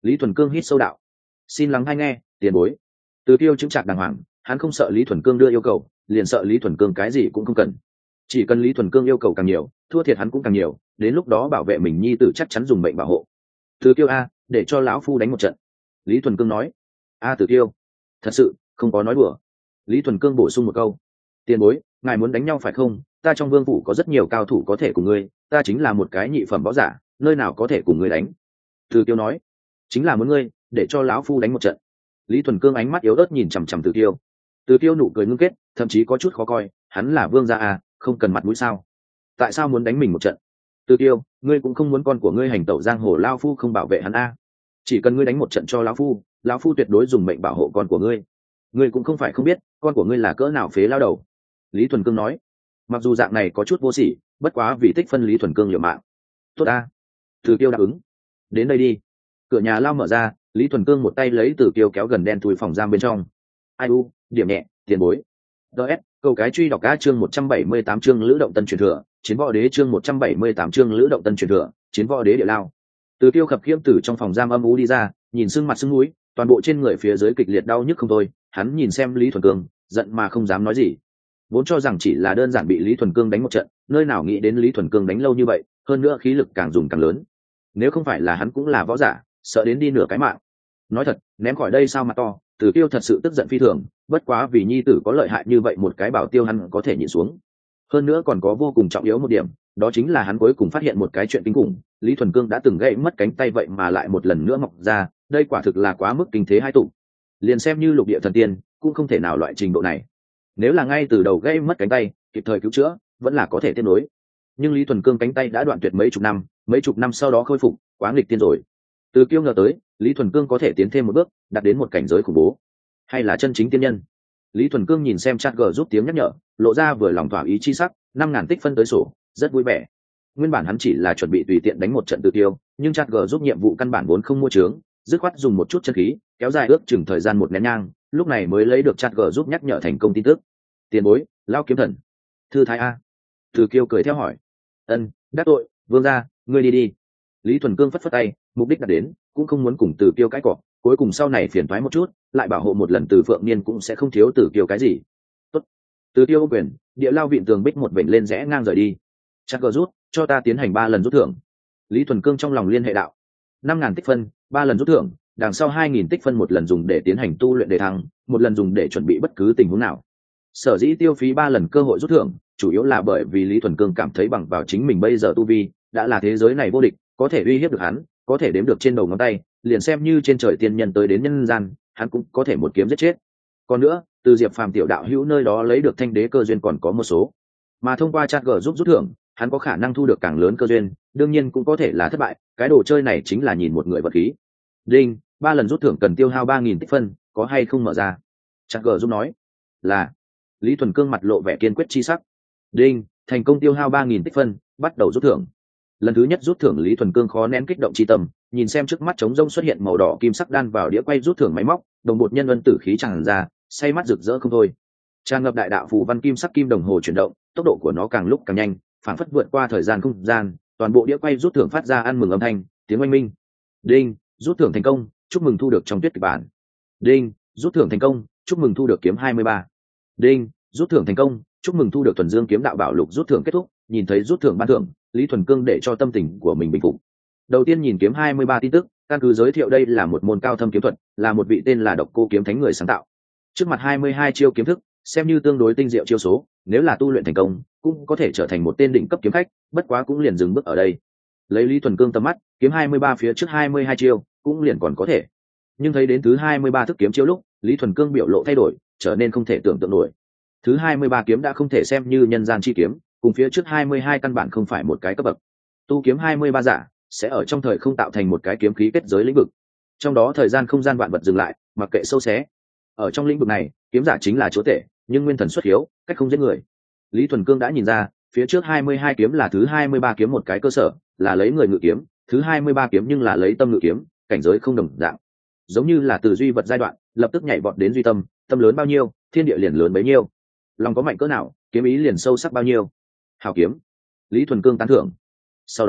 Lý Thuần Cương hít sâu đạo: xin lắng hay nghe tiền bối. Từ Kiêu chứng chạc đàng hoàng, hắn không sợ Lý Thuần Cương đưa yêu cầu, liền sợ Lý Thuần Cương cái gì cũng không cần. Chỉ cần Lý Thuần Cương yêu cầu càng nhiều, thua thiệt hắn cũng càng nhiều, đến lúc đó bảo vệ mình nhi tử chắc chắn dùng mệnh bảo hộ. Từ Kiêu a, để cho lão phu đánh một trận. Lý Thuần Cương nói. A Từ Kiêu, thật sự không có nói đùa. Lý Thuần Cương bổ sung một câu: tiền bối, ngài muốn đánh nhau phải không? Ta trong vương phủ có rất nhiều cao thủ có thể cùng ngươi, ta chính là một cái nhị phẩm võ giả, nơi nào có thể cùng ngươi đánh. Từ Kiêu nói: chính là muốn ngươi, để cho lão phu đánh một trận. Lý Thuần Cương ánh mắt yếu ớt nhìn chằm chằm Từ Kiêu. Từ Kiêu nụ cười ngưng kết, thậm chí có chút khó coi, hắn là vương gia à, không cần mặt mũi sao? Tại sao muốn đánh mình một trận? Từ Kiêu, ngươi cũng không muốn con của ngươi hành tẩu giang hồ, lão phu không bảo vệ hắn a. Chỉ cần ngươi đánh một trận cho lão phu tuyệt đối dùng mệnh bảo hộ con của ngươi. Ngươi cũng không phải không biết, con của ngươi là cỡ nào phế lao đầu. Lý Thuần Cương nói. Mặc dù dạng này có chút vô sỉ, bất quá vì tích phân Lý Thuần Cương liều mạng. Tốt a. Từ Kiêu đáp ứng. Đến đây đi. Cửa nhà lao mở ra, Lý Thuần Cương một tay lấy Từ Kiêu kéo gần đen thui phòng giam bên trong. Ai u, điểm nhẹ, tiền bối. DS, câu cái truy đọc cá chương 178 chương Lữ Động Tân truyền thừa, chiến võ đế chương 178 chương Lữ Động Tân truyền thừa, chiến võ đế địa lao. Từ Kiêu khập khiễng từ trong phòng giam âm u đi ra, nhìn sưng mặt sưng mũi, toàn bộ trên người phía dưới kịch liệt đau nhức không thôi, hắn nhìn xem Lý Thuần Cương, giận mà không dám nói gì. Vốn cho rằng chỉ là đơn giản bị Lý Thuần Cương đánh một trận, nơi nào nghĩ đến Lý Thuần Cương đánh lâu như vậy, hơn nữa khí lực càng dùng càng lớn. Nếu không phải là hắn cũng là võ giả, sợ đến đi nửa cái mạng. Nói thật, ném khỏi đây sao mà to, Từ Kiêu thật sự tức giận phi thường, bất quá vì nhi tử có lợi hại như vậy một cái bảo tiêu hắn có thể nhịn xuống. Hơn nữa còn có vô cùng trọng yếu một điểm, đó chính là hắn cuối cùng phát hiện một cái chuyện kinh khủng, Lý Thuần Cương đã từng gãy mất cánh tay vậy mà lại một lần nữa mọc ra, đây quả thực là quá mức kinh thế hai tụ. Liền xem như lục địa thần tiên, cũng không thể nào loại trình độ này. Nếu là ngay từ đầu gãy mất cánh tay, kịp thời cứu chữa, vẫn là có thể tiếp nối. Nhưng Lý Thuần Cương cánh tay đã đoạn tuyệt mấy chục năm sau đó khôi phục, quá nghịch tiên rồi. Từ Kiêu ngờ tới, Lý Thuần Cương có thể tiến thêm một bước, đạt đến một cảnh giới khủng bố, hay là chân chính tiên nhân. Lý Thuần Cương nhìn xem chat g giúp tiếng nhắc nhở, lộ ra vừa lòng thỏa ý chi sắc, 5.000 tích phân tới sổ, rất vui vẻ. Nguyên bản hắn chỉ là chuẩn bị tùy tiện đánh một trận Từ Kiêu, nhưng chat g giúp nhiệm vụ căn bản vốn không mua trướng, dứt khoát dùng một chút chân khí, kéo dài ước chừng thời gian một nén nhang, lúc này mới lấy được chat g giúp nhắc nhở thành công tin tức. Tiền bối, lao kiếm thần, thư thái a. Từ Kiêu cười theo hỏi. Ân, đắc tội, vương gia, ngươi đi đi. Lý Thuần Cương phất phất tay, mục đích đã đến, cũng không muốn cùng Từ Kiêu cãi cọ, cuối cùng sau này phiền toái một chút, lại bảo hộ một lần Từ Phượng Niên cũng sẽ không thiếu Từ Kiêu cái gì. Tốt. Từ Kiêu quyền, địa lao vịn tường bích một vểnh lên rẽ ngang rời đi. Chắc gờ rút, cho ta tiến hành 3 lần rút thưởng. Lý Thuần Cương trong lòng liên hệ đạo. 5.000 tích phân, 3 lần rút thưởng, đằng sau 2.000 tích phân một lần dùng để tiến hành tu luyện đề thăng, một lần dùng để chuẩn bị bất cứ tình huống nào. Sở dĩ tiêu phí 3 lần cơ hội rút thưởng, chủ yếu là bởi vì Lý Thuần Cương cảm thấy bằng vào chính mình bây giờ tu vi, đã là thế giới này vô địch, có thể uy hiếp được hắn, có thể đếm được trên đầu ngón tay, liền xem như trên trời tiên nhân tới đến nhân gian, hắn cũng có thể một kiếm giết chết. Còn nữa, từ Diệp Phàm tiểu đạo hữu nơi đó lấy được thanh đế cơ duyên còn có một số, mà thông qua chat g giúp rút thưởng, hắn có khả năng thu được càng lớn cơ duyên, đương nhiên cũng có thể là thất bại, cái đồ chơi này chính là nhìn một người vật khí. Đinh, 3 lần rút thưởng cần tiêu hao 3.000 tích phân, có hay không mở ra? Chat g giúp nói là. Lý Thuần Cương mặt lộ vẻ kiên quyết chi sắc. Đinh, thành công tiêu hao 3.000 tích phân, bắt đầu rút thưởng. Lần thứ nhất rút thưởng, Lý Thuần Cương khó nén kích động chi tâm, nhìn xem trước mắt trống rông xuất hiện màu đỏ kim sắc đan vào đĩa quay rút thưởng máy móc, đồng bột nhân ân tử khí tràn ra, say mắt rực rỡ không thôi. Tràn ngập đại đạo phù văn kim sắc kim đồng hồ chuyển động, tốc độ của nó càng lúc càng nhanh, phảng phất vượt qua thời gian không gian, toàn bộ đĩa quay rút thưởng phát ra ăn mừng âm thanh, tiếng oanh minh. Đinh, rút thưởng thành công, chúc mừng thu được trong tuyết kịch bản. Đinh, rút thưởng thành công, chúc mừng thu được kiếm 23. Đinh, rút thưởng thành công, chúc mừng thu được thuần dương kiếm đạo bảo lục. Rút thưởng kết thúc, nhìn thấy rút thưởng ban thưởng, Lý Thuần Cương để cho tâm tình của mình bình phục. Đầu tiên nhìn kiếm 23 tin tức, căn cứ giới thiệu đây là một môn cao thâm kiếm thuật, là một vị tên là Độc Cô kiếm thánh người sáng tạo. Trước mặt 22 chiêu kiếm thức, xem như tương đối tinh diệu chiêu số, nếu là tu luyện thành công, cũng có thể trở thành một tên đỉnh cấp kiếm khách, bất quá cũng liền dừng bước ở đây. Lấy Lý Thuần Cương tầm mắt, kiếm 23 phía trước 22 chiêu, cũng liền còn có thể. Nhưng thấy đến thứ 23 thức kiếm chiêu lúc, Lý Thuần Cương biểu lộ thay đổi, trở nên không thể tưởng tượng nổi. Thứ 23 kiếm đã không thể xem như nhân gian chi kiếm, cùng phía trước 22 căn bản không phải một cái cấp bậc. Tu kiếm 23 giả sẽ ở trong thời không tạo thành một cái kiếm khí kết giới lĩnh vực, trong đó thời gian không gian vạn vật dừng lại, mặc kệ sâu xé. Ở trong lĩnh vực này, kiếm giả chính là chúa tể, nhưng nguyên thần xuất hiếu, cách không giết người. Lý Thuần Cương đã nhìn ra, phía trước 22 kiếm là thứ 23 kiếm một cái cơ sở, là lấy người ngự kiếm, thứ 23 kiếm nhưng là lấy tâm ngự kiếm, cảnh giới không đồng dạng. Giống như là từ duy vật giai đoạn, lập tức nhảy vọt đến duy tâm, tâm lớn bao nhiêu, thiên địa liền lớn bấy nhiêu. Lòng có mạnh cỡ nào, kiếm ý liền sâu sắc bao nhiêu. Hào kiếm. Lý Thuần Cương tán thưởng. Sau đó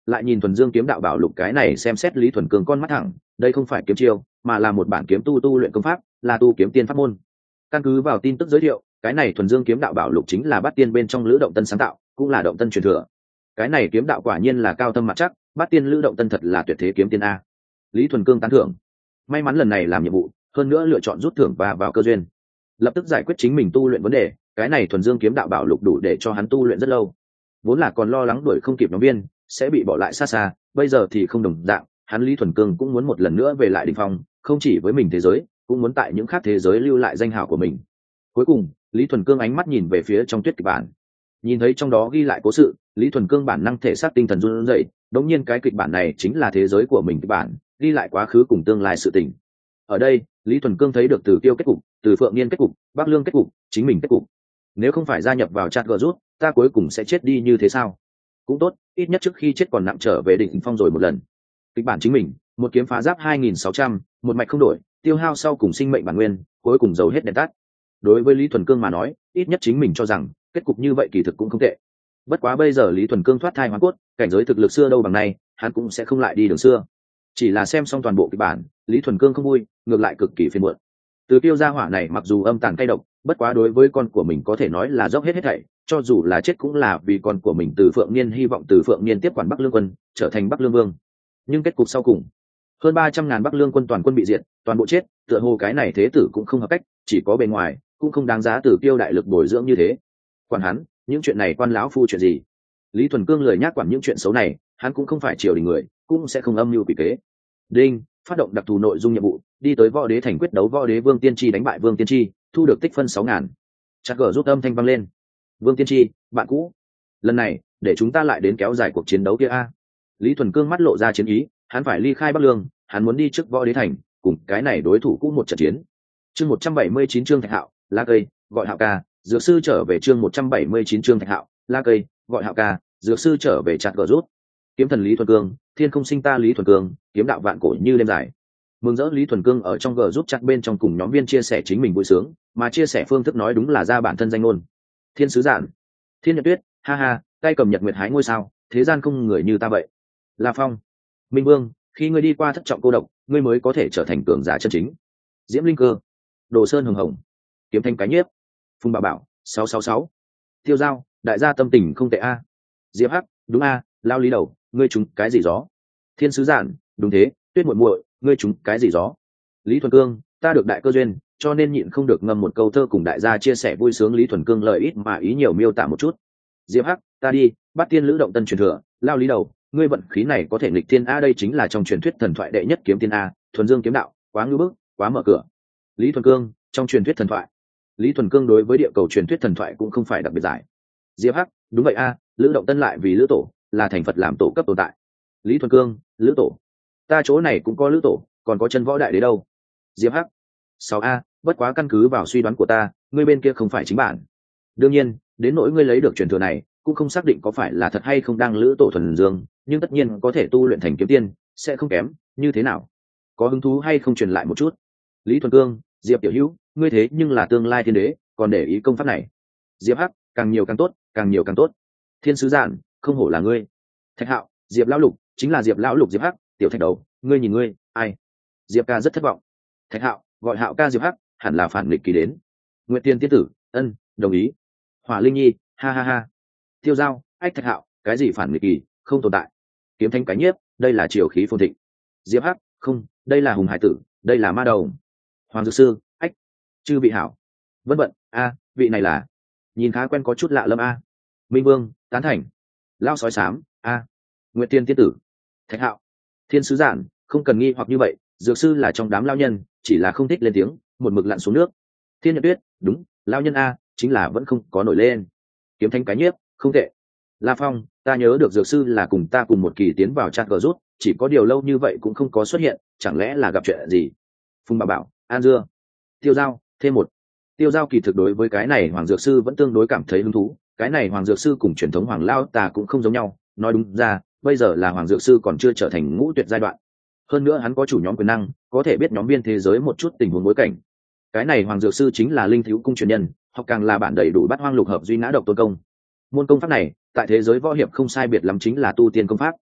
lại nhìn thuần dương kiếm đạo bảo lục cái này xem xét lý thuần cương con mắt thẳng, đây không phải kiếm chiêu mà là một bản kiếm tu luyện công pháp, là tu kiếm tiên pháp môn. Căn cứ vào tin tức giới thiệu, cái này thuần dương kiếm đạo bảo lục chính là bát tiên bên trong lữ động tân sáng tạo, cũng là động tân truyền thừa. Cái này kiếm đạo quả nhiên là cao thâm mặt chắc, bát tiên lữ động tân thật là tuyệt thế kiếm tiên a. Lý thuần cương tán thưởng. May mắn lần này làm nhiệm vụ, hơn nữa lựa chọn rút thưởng và vào cơ duyên, lập tức giải quyết chính mình tu luyện vấn đề. Cái này thuần dương kiếm đạo bảo lục đủ để cho hắn tu luyện rất lâu. Vốn là còn lo lắng đuổi không kịp nhóm viên sẽ bị bỏ lại xa xa, bây giờ thì không đồng dạng, hắn Lý thuần cương cũng muốn một lần nữa về lại đỉnh phong, không chỉ với mình thế giới, cũng muốn tại những khác thế giới lưu lại danh hào của mình. Cuối cùng Lý thuần cương ánh mắt nhìn về phía trong tuyết kịch bản, nhìn thấy trong đó ghi lại cố sự, Lý thuần cương bản năng thể xác tinh thần run rẩy. Đống nhiên cái kịch bản này chính là thế giới của mình kịch bản, ghi lại quá khứ cùng tương lai sự tình. Ở đây Lý thuần cương thấy được Từ Kiêu kết cục, Từ Phượng Niên kết cục, Bắc Lương kết cục, chính mình kết cục. Nếu không phải gia nhập vào chat group, ta cuối cùng sẽ chết đi như thế sao? Cũng tốt, ít nhất trước khi chết còn nặng trở về đỉnh phong rồi một lần. Kịch bản chính mình, một kiếm phá giáp 2600, một mạch không đổi, tiêu hao sau cùng sinh mệnh bản nguyên, cuối cùng dầu hết đèn tắt. Đối với Lý thuần cương mà nói, ít nhất chính mình cho rằng kết cục như vậy kỳ thực cũng không tệ. Bất quá bây giờ Lý thuần cương thoát thai hóa cốt, cảnh giới thực lực xưa đâu bằng nay, hắn cũng sẽ không lại đi đường xưa. Chỉ là xem xong toàn bộ kịch bản, Lý thuần cương không vui, ngược lại cực kỳ phiền muộn. Từ Kiêu gia hỏa này mặc dù âm tàn cay độc, bất quá đối với con của mình có thể nói là dốc hết thảy, cho dù là chết cũng là vì con của mình Từ Phượng Niên, hy vọng Từ Phượng Niên tiếp quản Bắc Lương quân, trở thành Bắc Lương vương. Nhưng kết cục sau cùng, hơn 300.000 Bắc Lương quân toàn quân bị diệt, toàn bộ chết, tựa hồ cái này thế tử cũng không hợp cách, chỉ có bề ngoài, cũng không đáng giá Từ Kiêu đại lực bồi dưỡng như thế. Quản hắn, những chuyện này quan lão phu chuyện gì? Lý thuần cương lười nhác quản những chuyện xấu này, hắn cũng không phải triều đình người, cũng sẽ không âm mưu quỷ kế. Đinh, phát động đặc thù nội dung nhiệm vụ, đi tới Võ Đế thành quyết đấu Võ Đế Vương Tiên Tri đánh bại Vương Tiên Tri, thu được tích phân 6.000. Chắc gở rút âm thanh vang lên. Vương Tiên Tri, bạn cũ, lần này để chúng ta lại đến kéo dài cuộc chiến đấu kia a. Lý thuần cương mắt lộ ra chiến ý, hắn phải ly khai Bắc Lương, hắn muốn đi trước Võ Đế thành, cùng cái này đối thủ cũ một trận chiến. Chương 179 chương Thạch Hạo, lá cây, gọi Hạo ca, dược sư trở về. Chương 179 chương Thạch Hạo, lá cây, gọi Hạo ca, dược sư trở về. Chặt gở rút. Kiếm thần Lý thuần cương, thiên không sinh ta Lý thuần cương, kiếm đạo vạn cổ như đêm dài. Mừng rỡ Lý thuần cương ở trong g giúp chặt bên trong cùng nhóm viên chia sẻ chính mình vui sướng, mà chia sẻ phương thức nói đúng là ra bản thân danh ngôn. Thiên sứ giản, Thiên Nhật Tuyết, ha ha, tay cầm nhật nguyệt hái ngôi sao, thế gian không người như ta vậy. La Phong, Minh Vương, khi ngươi đi qua thất trọng cô độc, ngươi mới có thể trở thành cường giả chân chính. Diễm Linh Cơ, Đồ Sơn Hồng Hồng, Kiếm Thanh Cái Nhiếp, Phùng Bảo Bảo, 666. Tiêu Giao, đại gia tâm tình không tệ a. Diệp Hắc, đúng a, Lao Lý Đầu, ngươi trúng cái gì gió? Thiên sứ giản, đúng thế, Tuyết muội muội, ngươi trúng cái gì gió? Lý thuần cương, ta được đại cơ duyên, cho nên nhịn không được ngâm một câu thơ cùng đại gia chia sẻ vui sướng. Lý thuần cương lời ít mà ý nhiều miêu tả một chút. Diệp Hắc, ta đi, bắt tiên lữ động tân truyền thừa, Lao Lý Đầu, ngươi vận khí này có thể nghịch thiên a. Đây chính là trong truyền thuyết thần thoại đệ nhất kiếm tiên a, thuần dương kiếm đạo, quá ngưu bức, quá mở cửa. Lý thuần cương, trong truyền thuyết thần thoại. Lý thuần cương đối với địa cầu truyền thuyết thần thoại cũng không phải đặc biệt giải. Diệp Hắc, đúng vậy a, lữ động tân lại vì lữ tổ, là thành Phật làm tổ cấp tồn tại. Lý thuần cương, lữ tổ, ta chỗ này cũng có lữ tổ, còn có chân võ đại đế đâu. Diệp Hắc, 6a, bất quá căn cứ vào suy đoán của ta, ngươi bên kia không phải chính bản. Đương nhiên, đến nỗi ngươi lấy được truyền thừa này, cũng không xác định có phải là thật hay không đang lữ tổ thuần dương, nhưng tất nhiên có thể tu luyện thành kiếm tiên, sẽ không kém. Như thế nào, có hứng thú hay không truyền lại một chút? Lý thuần cương, Diệp tiểu hữu, ngươi thế nhưng là tương lai thiên đế, còn để ý công pháp này. Diệp Hắc, càng nhiều càng tốt, càng nhiều càng tốt. Thiên sứ giản, không hổ là ngươi. Thạch Hạo, Diệp lão lục, chính là Diệp lão lục. Diệp Hắc, tiểu thạch đầu, ngươi nhìn ngươi, ai? Diệp ca rất thất vọng. Thạch Hạo, gọi Hạo ca. Diệp Hắc, hẳn là phản nghịch kỳ đến. Nguyệt Tiên tiên tử, ân, đồng ý. Hỏa Linh Nhi, ha ha ha. Tiêu Giao, ách. Thạch Hạo, cái gì phản nghịch kỳ, không tồn tại. Kiếm Thanh Cái Nhiếp, đây là triều khí phồn thịnh. Diệp Hắc, không, đây là hùng hải tử, đây là ma đầu. Hoàng Dược Sư, ách. Chư vị hảo. Vân Vận, a, vị này là, nhìn khá quen có chút lạ lâm a. Minh Vương, tán thành. Lao sói xám, a. Nguyệt Tiên tiên tử. Thạch Hạo, Thiên sứ giản, không cần nghi hoặc như vậy, Dược sư là trong đám lao nhân, chỉ là không thích lên tiếng, một mực lặn xuống nước. Thiên Nhật Tuyết, đúng, lao nhân a, chính là vẫn không có nổi lên. Kiếm Thanh Cái Nhiếp, không tệ. La Phong, ta nhớ được Dược sư là cùng ta cùng một kỳ tiến vào chat group, chỉ có điều lâu như vậy cũng không có xuất hiện, chẳng lẽ là gặp chuyện gì? Phùng Bảo Bảo, An Dưa. Tiêu Giao, thêm một. Tiêu Giao kỳ thực đối với cái này Hoàng Dược sư vẫn tương đối cảm thấy hứng thú, cái này Hoàng Dược sư cùng truyền thống Hoàng Lao Tà cũng không giống nhau, nói đúng ra, bây giờ là Hoàng Dược sư còn chưa trở thành ngũ tuyệt giai đoạn. Hơn nữa hắn có chủ nhóm quyền năng, có thể biết nhóm viên thế giới một chút tình huống bối cảnh. Cái này Hoàng Dược sư chính là linh thiếu cung truyền nhân, hoặc càng là bản đầy đủ bát hoang lục hợp duy ngã độc tôn công. Môn công pháp này tại thế giới võ hiệp không sai biệt lắm chính là tu tiên công pháp,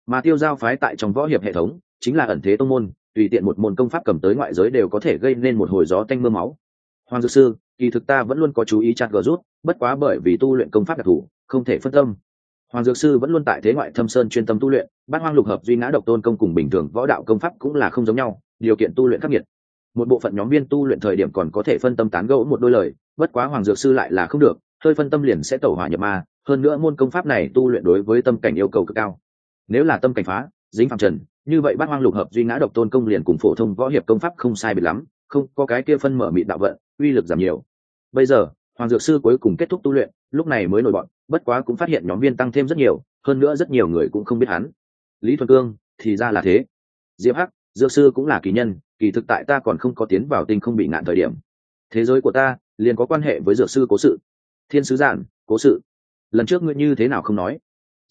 Mà tiêu giao phái tại trong võ hiệp hệ thống chính là ẩn thế tông môn, tùy tiện một môn công pháp cầm tới ngoại giới đều có thể gây nên một hồi gió tanh mưa máu. Hoàng Dược Sư, kỳ thực ta vẫn luôn có chú ý chặt gờ rút, bất quá bởi vì tu luyện công pháp đặc thù không thể phân tâm. Hoàng Dược Sư vẫn luôn tại thế ngoại thâm sơn chuyên tâm tu luyện, bát hoang lục hợp duy ngã độc tôn công cùng bình thường võ đạo công pháp cũng là không giống nhau, điều kiện tu luyện khắc nghiệt. Một bộ phận nhóm viên tu luyện thời điểm còn có thể phân tâm tán gẫu một đôi lời, bất quá Hoàng Dược Sư lại là không được, hơi phân tâm liền sẽ tẩu hỏa nhập ma, hơn nữa môn công pháp này tu luyện đối với tâm cảnh yêu cầu cực cao. Nếu là tâm cảnh phá, dính phàm trần, như vậy bát hoang lục hợp duy ngã độc tôn công liền cùng phổ thông võ hiệp công pháp không sai biệt lắm, không có cái kia phân mở mịt đạo vận, uy lực giảm nhiều. Bây giờ Hoàng Dược Sư cuối cùng kết thúc tu luyện, lúc này mới nổi bọn, bất quá cũng phát hiện nhóm viên tăng thêm rất nhiều, hơn nữa rất nhiều người cũng không biết hắn. Lý Thuần Cương, thì ra là thế. Diệp Hắc, Dược Sư cũng là kỳ nhân, kỳ thực tại ta còn không có tiến vào tinh không bị ngạn thời điểm, thế giới của ta liền có quan hệ với Dược Sư cố sự. Thiên sứ giản, cố sự. Lần trước ngươi như thế nào không nói?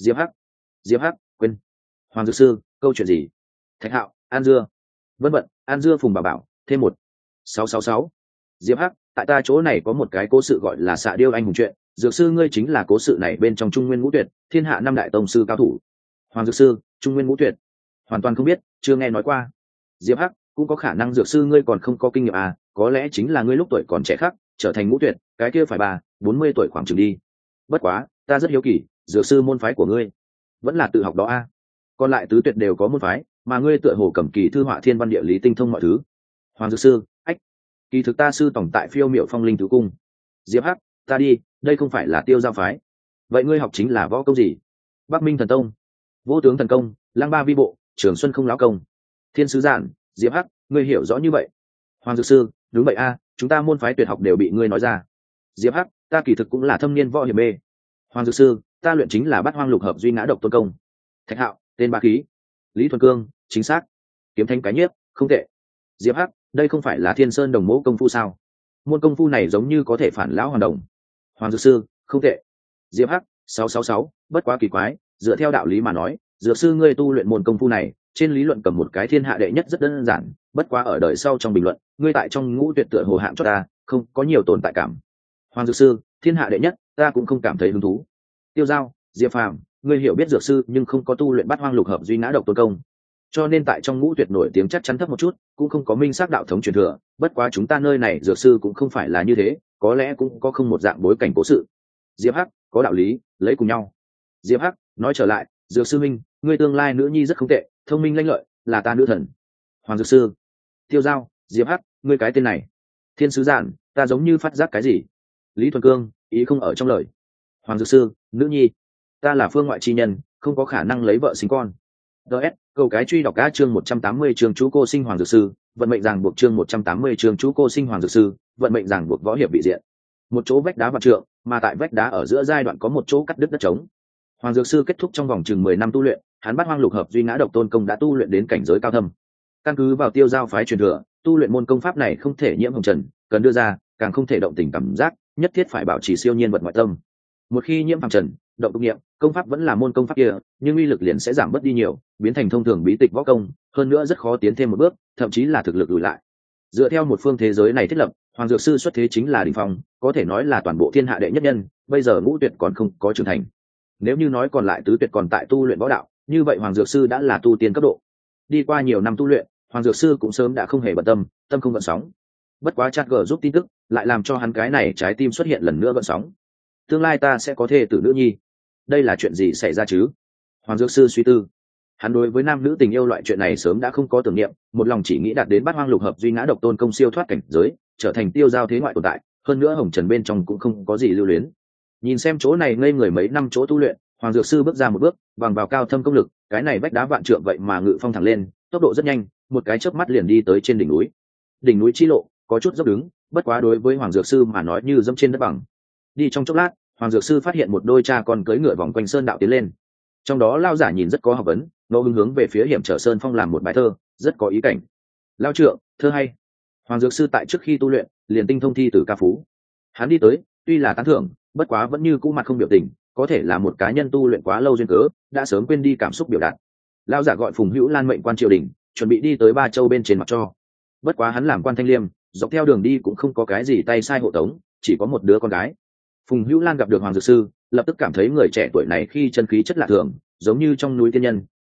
Diệp Hắc, quên. Hoàng Dược Sư, câu chuyện gì? Thạch Hạo, An Dưa. Vân Vận, An Dưa Phùng Bảo, thêm 1. 666. Diệp Hắc, tại ta chỗ này có một cái cố sự gọi là Xạ Điêu anh hùng chuyện, Dược Sư ngươi chính là cố sự này bên trong Trung Nguyên Ngũ Tuyệt, thiên hạ năm đại tông sư cao thủ. Hoàng Dược Sư, Trung Nguyên Ngũ Tuyệt, hoàn toàn không biết, chưa nghe nói qua. Diệp Hắc, cũng có khả năng Dược Sư ngươi còn không có kinh nghiệm à, có lẽ chính là ngươi lúc tuổi còn trẻ khác trở thành Ngũ Tuyệt, cái kia phải 40 tuổi khoảng chừng đi. Bất quá ta rất hiếu kỳ, Dược Sư môn phái của ngươi vẫn là tự học đó à? Còn lại tứ tuyệt đều có môn phái, mà ngươi tựa hồ cầm kỳ thư họa thiên văn địa lý tinh thông mọi thứ. Hoàng Dược Sư, ách, kỳ thực ta sư tổng tại Phiêu Miểu Phong Linh Tứ Cung. Diệp Hắc, ta đi, đây không phải là tiêu giao phái. Vậy ngươi học chính là võ công gì? Bắc Minh Thần Tông, Vô Tướng Thần Công, Lăng Ba Vi Bộ, Trường Xuân Không Lão Công. Thiên sứ giản, Diệp Hắc, ngươi hiểu rõ như vậy. Hoàng Dược Sư, đúng vậy a, chúng ta môn phái tuyệt học đều bị ngươi nói ra. Diệp Hắc, ta kỳ thực cũng là thâm niên võ hiệp mê. Hoàng Dược Sư, ta luyện chính là bát hoang lục hợp duy ngã độc tôn công. Thạch Hạo, tên ba khí. Lý Thuần Cương, chính xác. Kiếm Thanh cái nhiếp, không tệ. Diệp Hắc, đây không phải là Thiên Sơn Đồng Mẫu công phu sao? Môn công phu này giống như có thể phản lão hoàn đồng. Hoàng Dược Sư, không tệ. Diệp Hắc, 666, bất quá kỳ quái, dựa theo đạo lý mà nói, Dược Sư ngươi tu luyện môn công phu này, trên lý luận cầm một cái thiên hạ đệ nhất rất đơn giản, bất quá ở đời sau trong bình luận, ngươi tại trong Ngũ Tuyệt tựa hồ hạng cho ta, không có nhiều tồn tại cảm. Hoàng Dược Sư, thiên hạ đệ nhất, ta cũng không cảm thấy hứng thú. Tiêu Giao, Diệp Phàm, ngươi hiểu biết Dược Sư nhưng không có tu luyện bát hoang lục hợp duy ngã độc tôn công, cho nên tại trong Ngũ Tuyệt nổi tiếng chắc chắn thấp một chút, cũng không có minh xác đạo thống truyền thừa. Bất quá chúng ta nơi này Dược Sư cũng không phải là như thế, có lẽ cũng có không một dạng bối cảnh cố sự. Diệp Hắc, có đạo lý, lấy cùng nhau. Diệp Hắc, nói trở lại, Dược Sư minh, ngươi tương lai nữ nhi rất không tệ, thông minh lanh lợi, là ta nữ thần. Hoàng Dược Sư. Tiêu Giao, Diệp Hắc, ngươi cái tên này. Thiên sứ giản, ta giống như phát giác cái gì. Lý Thuần Cương, ý không ở trong lời. Hoàng Dược Sư, nữ nhi, ta là phương ngoại chi nhân, không có khả năng lấy vợ sinh con. DS, câu cái truy đọc cá chương 180 chương chú cô sinh Hoàng Dược Sư, vận mệnh ràng buộc chương 180 chương chú cô sinh Hoàng Dược Sư, vận mệnh ràng buộc võ hiệp vị diện. Một chỗ vách đá vạn trượng, mà tại vách đá ở giữa giai đoạn có một chỗ cắt đứt đất trống. Hoàng Dược Sư kết thúc trong vòng chừng 10 năm tu luyện, hắn bát hoang lục hợp duy ngã độc tôn công đã tu luyện đến cảnh giới cao thâm. Căn cứ vào tiêu giao phái truyền thừa, tu luyện môn công pháp này không thể nhiễm hồng trần, cần đưa ra, càng không thể động tình cảm giác, nhất thiết phải bảo trì siêu nhiên vật ngoại tâm. Một khi nhiễm phàm trần, động tục niệm, công pháp vẫn là môn công pháp kia, nhưng uy lực liền sẽ giảm bớt đi nhiều, biến thành thông thường bí tịch võ công, hơn nữa rất khó tiến thêm một bước, thậm chí là thực lực lùi lại. Dựa theo một phương thế giới này thiết lập, Hoàng Dược Sư xuất thế chính là đỉnh phong, có thể nói là toàn bộ thiên hạ đệ nhất nhân, bây giờ Ngũ Tuyệt còn không có trưởng thành. Nếu như nói còn lại tứ tuyệt còn tại tu luyện võ đạo, như vậy Hoàng Dược Sư đã là tu tiên cấp độ. Đi qua nhiều năm tu luyện, Hoàng Dược Sư cũng sớm đã không hề bận tâm, tâm không gợn sóng. Bất quá chat gờ giúp tin tức, lại làm cho hắn cái này trái tim xuất hiện lần nữa gợn sóng. Tương lai ta sẽ có thê tử nữ nhi, đây là chuyện gì xảy ra chứ? Hoàng Dược Sư suy tư. Hắn đối với nam nữ tình yêu loại chuyện này sớm đã không có tưởng niệm, một lòng chỉ nghĩ đạt đến bát hoang lục hợp duy ngã độc tôn công siêu thoát cảnh giới, trở thành tiêu giao thế ngoại tồn tại, hơn nữa hồng trần bên trong cũng không có gì lưu luyến. Nhìn xem chỗ này ngây người mấy năm chỗ tu luyện, Hoàng Dược Sư bước ra một bước, bằng vào cao thâm công lực, cái này vách đá vạn trượng vậy mà ngự phong thẳng lên, tốc độ rất nhanh, một cái chớp mắt liền đi tới trên đỉnh núi. Đỉnh núi chi lộ có chút dốc đứng, bất quá đối với Hoàng Dược Sư mà nói như dẫm trên đất bằng. Đi trong chốc lát, Hoàng Dược Sư phát hiện một đôi cha con cưỡi ngựa vòng quanh sơn đạo tiến lên. Trong đó lao giả nhìn rất có học vấn, ngẫu hứng hướng về phía hiểm trở sơn phong làm một bài thơ, rất có ý cảnh. Lao trượng, thơ hay. Hoàng Dược Sư tại trước khi tu luyện, liền tinh thông thi từ ca phú. Hắn đi tới, tuy là tán thưởng, bất quá vẫn như cũ mặt không biểu tình, có thể là một cá nhân tu luyện quá lâu duyên cớ, đã sớm quên đi cảm xúc biểu đạt. Lao giả gọi Phùng Hữu Lan mệnh quan triều đình, chuẩn bị đi tới Ba Châu bên trên mặt cho. Bất quá hắn làm quan thanh liêm, dọc theo đường đi cũng không có cái gì tay sai hộ tống, chỉ có một đứa con gái. Phùng Hữu Lan gặp được Hoàng Dược Sư, lập tức cảm thấy người trẻ tuổi này khi chân khí chất lạ thường, giống như trong núi tiên nhân,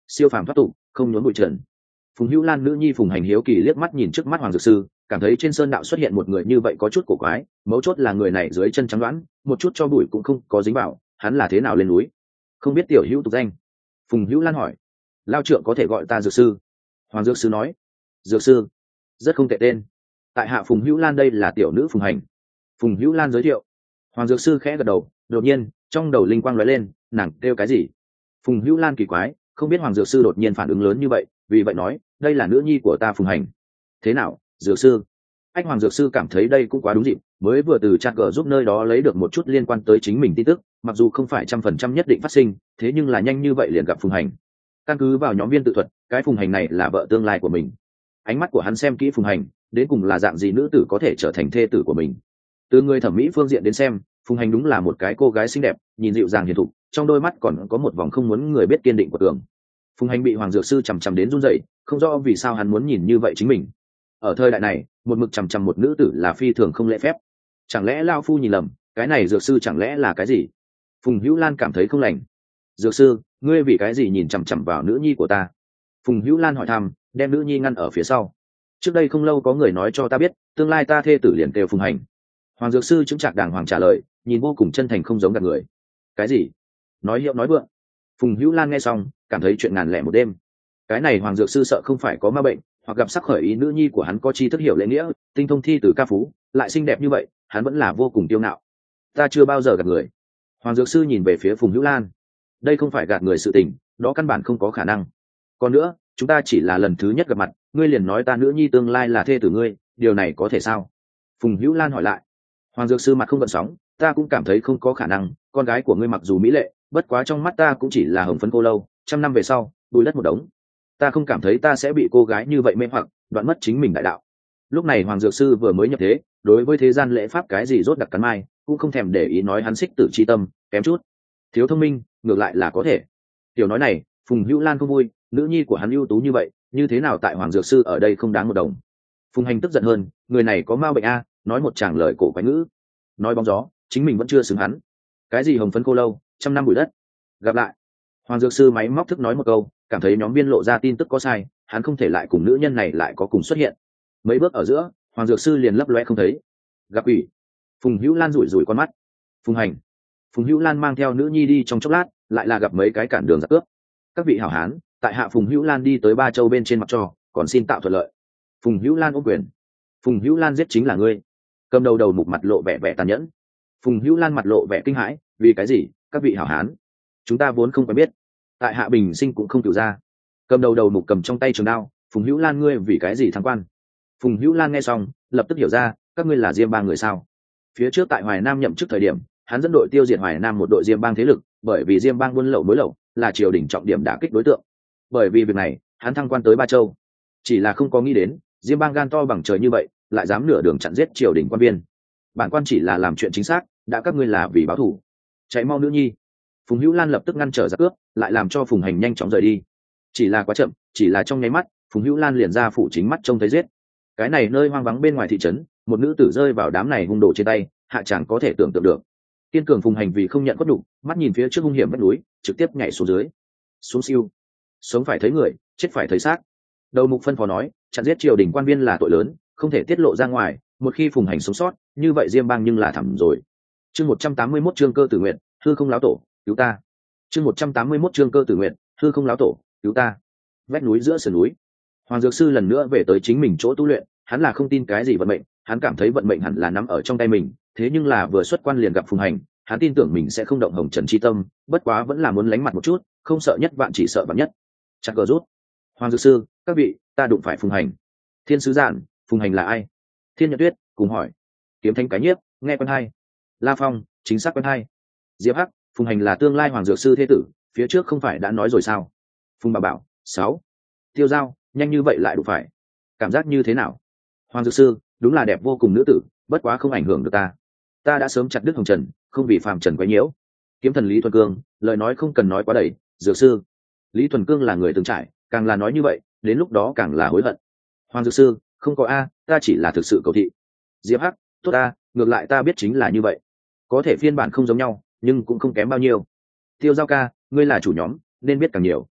siêu phàm thoát tục, không nhốn bụi trần. Phùng Hữu Lan nữ nhi Phùng Hành hiếu kỳ liếc mắt nhìn trước mắt Hoàng Dược Sư, cảm thấy trên sơn đạo xuất hiện một người như vậy có chút cổ quái, mấu chốt là người này dưới chân trắng đoán, một chút cho bụi cũng không có dính vào, hắn là thế nào lên núi? Không biết tiểu hữu tục danh? Phùng Hữu Lan hỏi. Lao trượng có thể gọi ta Dược Sư. Hoàng Dược Sư nói. Dược Sư, rất không tệ tên. Tại hạ Phùng Hữu Lan, đây là tiểu nữ Phùng Hành. Phùng Hữu Lan giới thiệu. Hoàng Dược Sư khẽ gật đầu, đột nhiên trong đầu linh quang lóe lên, nàng kêu cái gì? Phùng Hữu Lan kỳ quái, không biết Hoàng Dược Sư đột nhiên phản ứng lớn như vậy, vì vậy nói, đây là nữ nhi của ta Phùng Hành. Thế nào, Dược Sư? Anh Hoàng Dược Sư cảm thấy đây cũng quá đúng dịp, mới vừa từ chat gờ giúp nơi đó lấy được một chút liên quan tới chính mình tin tức, mặc dù không phải 100% nhất định phát sinh, thế nhưng là nhanh như vậy liền gặp Phùng Hành. Căn cứ vào nhóm viên tự thuật, cái Phùng Hành này là vợ tương lai của mình. Ánh mắt của hắn xem kỹ Phùng Hành, đến cùng là dạng gì nữ tử có thể trở thành thê tử của mình. Từ người thẩm mỹ phương diện đến xem, Phùng Hành đúng là một cái cô gái xinh đẹp, nhìn dịu dàng hiền thục, trong đôi mắt còn có một vòng không muốn người biết kiên định của tường. Phùng Hành bị Hoàng Dược Sư chằm chằm đến run rẩy, không rõ vì sao hắn muốn nhìn như vậy chính mình. Ở thời đại này, một mực chằm chằm một nữ tử là phi thường không lễ phép. Chẳng lẽ lao phu nhìn lầm, cái này Dược Sư chẳng lẽ là cái gì? Phùng Hữu Lan cảm thấy không lành. Dược Sư, ngươi vì cái gì nhìn chằm chằm vào nữ nhi của ta? Phùng Hữu Lan hỏi thăm, đem nữ nhi ngăn ở phía sau. Trước đây không lâu có người nói cho ta biết, tương lai ta thê tử liền kêu Phùng Hành. Hoàng Dược Sư chứng trạc đàng hoàng trả lời, nhìn vô cùng chân thành không giống gạt người. Cái gì? Nói hiệu nói vượng. Phùng Hữu Lan nghe xong, cảm thấy chuyện ngàn lẻ một đêm. Cái này Hoàng Dược Sư sợ không phải có ma bệnh, hoặc gặp sắc khởi ý nữ nhi của hắn có tri thức hiểu lễ nghĩa, tinh thông thi từ ca phú, lại xinh đẹp như vậy, hắn vẫn là vô cùng tiêu ngạo. Ta chưa bao giờ gạt người. Hoàng Dược Sư nhìn về phía Phùng Hữu Lan. Đây không phải gạt người sự tình, đó căn bản không có khả năng. Còn nữa, chúng ta chỉ là lần thứ nhất gặp mặt, ngươi liền nói ta nữ nhi tương lai là thê tử ngươi, điều này có thể sao? Phùng Hữu Lan hỏi lại. Hoàng Dược Sư mặt không gợn sóng, ta cũng cảm thấy không có khả năng, con gái của ngươi mặc dù mỹ lệ, bất quá trong mắt ta cũng chỉ là hồng phấn cô lâu, 100 năm về sau, bùi đất một đống. Ta không cảm thấy ta sẽ bị cô gái như vậy mê hoặc, đoạn mất chính mình đại đạo. Lúc này Hoàng Dược Sư vừa mới nhập thế, đối với thế gian lễ pháp cái gì rốt đặc cắn mai, cũng không thèm để ý nói hắn xích tử chi tâm, kém chút. Thiếu thông minh, ngược lại là có thể. Tiểu nói này, Phùng Hữu Lan không vui, nữ nhi của hắn ưu tú như vậy, như thế nào tại Hoàng Dược Sư ở đây không đáng một đồng. Phùng Hành tức giận hơn, người này có ma bệnh a, nói một tràng lời cổ quái ngữ. Nói bóng gió, chính mình vẫn chưa xứng hắn. Cái gì hồng phấn cô lâu, 100 năm bụi đất. Gặp lại. Hoàng Dược Sư máy móc thức nói một câu, cảm thấy nhóm viên lộ ra tin tức có sai, hắn không thể lại cùng nữ nhân này lại có cùng xuất hiện. Mấy bước ở giữa, Hoàng Dược Sư liền lấp loe không thấy. Gặp ủy. Phùng Hữu Lan rủi rủi con mắt. Phùng Hành. Phùng Hữu Lan mang theo nữ nhi đi trong chốc lát, lại là gặp mấy cái cản đường giặc cướp. Các vị hảo hán, tại hạ Phùng Hữu Lan đi tới Ba Châu bên trên mặt trò, còn xin tạo thuận lợi. Phùng Hữu Lan ôm quyền. Phùng Hữu Lan giết chính là ngươi. Cầm đầu đầu mục mặt lộ vẻ vẻ tàn nhẫn. Phùng Hữu Lan mặt lộ vẻ kinh hãi, vì cái gì? Các vị hảo hán, chúng ta vốn không quen biết, tại hạ bình sinh cũng không cửu ra. Cầm đầu đầu mục cầm trong tay trường đao. Phùng Hữu Lan, ngươi vì cái gì thăng quan? Phùng Hữu Lan nghe xong, lập tức hiểu ra, các ngươi là Diêm Bang người sao? Phía trước tại Hoài Nam nhậm chức thời điểm, hắn dẫn đội tiêu diệt Hoài Nam một đội Diêm Bang thế lực, bởi vì Diêm Bang buôn lậu mối lậu, là triều đình trọng điểm đả kích đối tượng. Bởi vì việc này, hắn thăng quan tới Ba Châu. Chỉ là không có nghĩ đến, Diêm Bang gan to bằng trời như vậy, lại dám nửa đường chặn giết triều đình quan viên. Bản quan chỉ là làm chuyện chính xác, đã các ngươi là vì báo thù. Chạy mau nữ nhi. Phùng Hữu Lan lập tức ngăn trở giặc cướp, lại làm cho Phùng Hành nhanh chóng rời đi. Chỉ là quá chậm, chỉ là trong nháy mắt, Phùng Hữu Lan liền ra phủ chính mắt trông thấy giết. Cái này nơi hoang vắng bên ngoài thị trấn, một nữ tử rơi vào đám này hung đồ trên tay, hạ chẳng có thể tưởng tượng được. Kiên cường Phùng Hành vì không nhận quất đủ, mắt nhìn phía trước hung hiểm vách núi, trực tiếp nhảy xuống dưới. Xuống siêu. Sống phải thấy người, chết phải thấy xác. Đầu mục phân phó nói, chặn giết triều đình quan viên là tội lớn, không thể tiết lộ ra ngoài, một khi Phùng Hành sống sót, như vậy Diêm Bang nhưng là thẳm rồi. Chương 181 chương Cơ Tử Nguyện, hư không lão tổ, cứu ta. Chương 181 chương Cơ Tử Nguyện, hư không lão tổ, cứu ta. Vách núi giữa sườn núi, Hoàng Dược Sư lần nữa về tới chính mình chỗ tu luyện, hắn là không tin cái gì vận mệnh, hắn cảm thấy vận mệnh hẳn là nắm ở trong tay mình, thế nhưng là vừa xuất quan liền gặp Phùng Hành, hắn tin tưởng mình sẽ không động hồng trần chi tâm, bất quá vẫn là muốn lánh mặt một chút, không sợ nhất vạn chỉ sợ vạn nhất. Chặt cờ rút. Hoàng Dược Sư, các vị, ta đụng phải Phùng Hành. Thiên sứ giản, Phùng Hành là ai? Thiên Nhật Tuyết cùng hỏi. Kiếm Thanh cái nhiếp, nghe quen hay. La Phong, chính xác quen hay. Diệp Hắc, Phùng Hành là tương lai Hoàng Dược Sư thế tử, phía trước không phải đã nói rồi sao? Phùng Bà Bảo, 6. Tiêu Giao, nhanh như vậy lại đụng phải, cảm giác như thế nào? Hoàng Dược Sư, đúng là đẹp vô cùng nữ tử, bất quá không ảnh hưởng được ta, ta đã sớm chặt đứt hồng trần, không vì phàm trần quấy nhiễu. Kiếm Thần Lý Thuần Cương, lời nói không cần nói quá đầy. Dược Sư, Lý Thuần Cương là người từng trải, càng là nói như vậy, đến lúc đó càng là hối hận. Hoàng Dược Sư, không có a, ta chỉ là thực sự cầu thị. Diệp Hắc, tốt a, ngược lại ta biết chính là như vậy, có thể phiên bản không giống nhau, nhưng cũng không kém bao nhiêu. Tiêu Giao ca, ngươi là chủ nhóm, nên biết càng nhiều.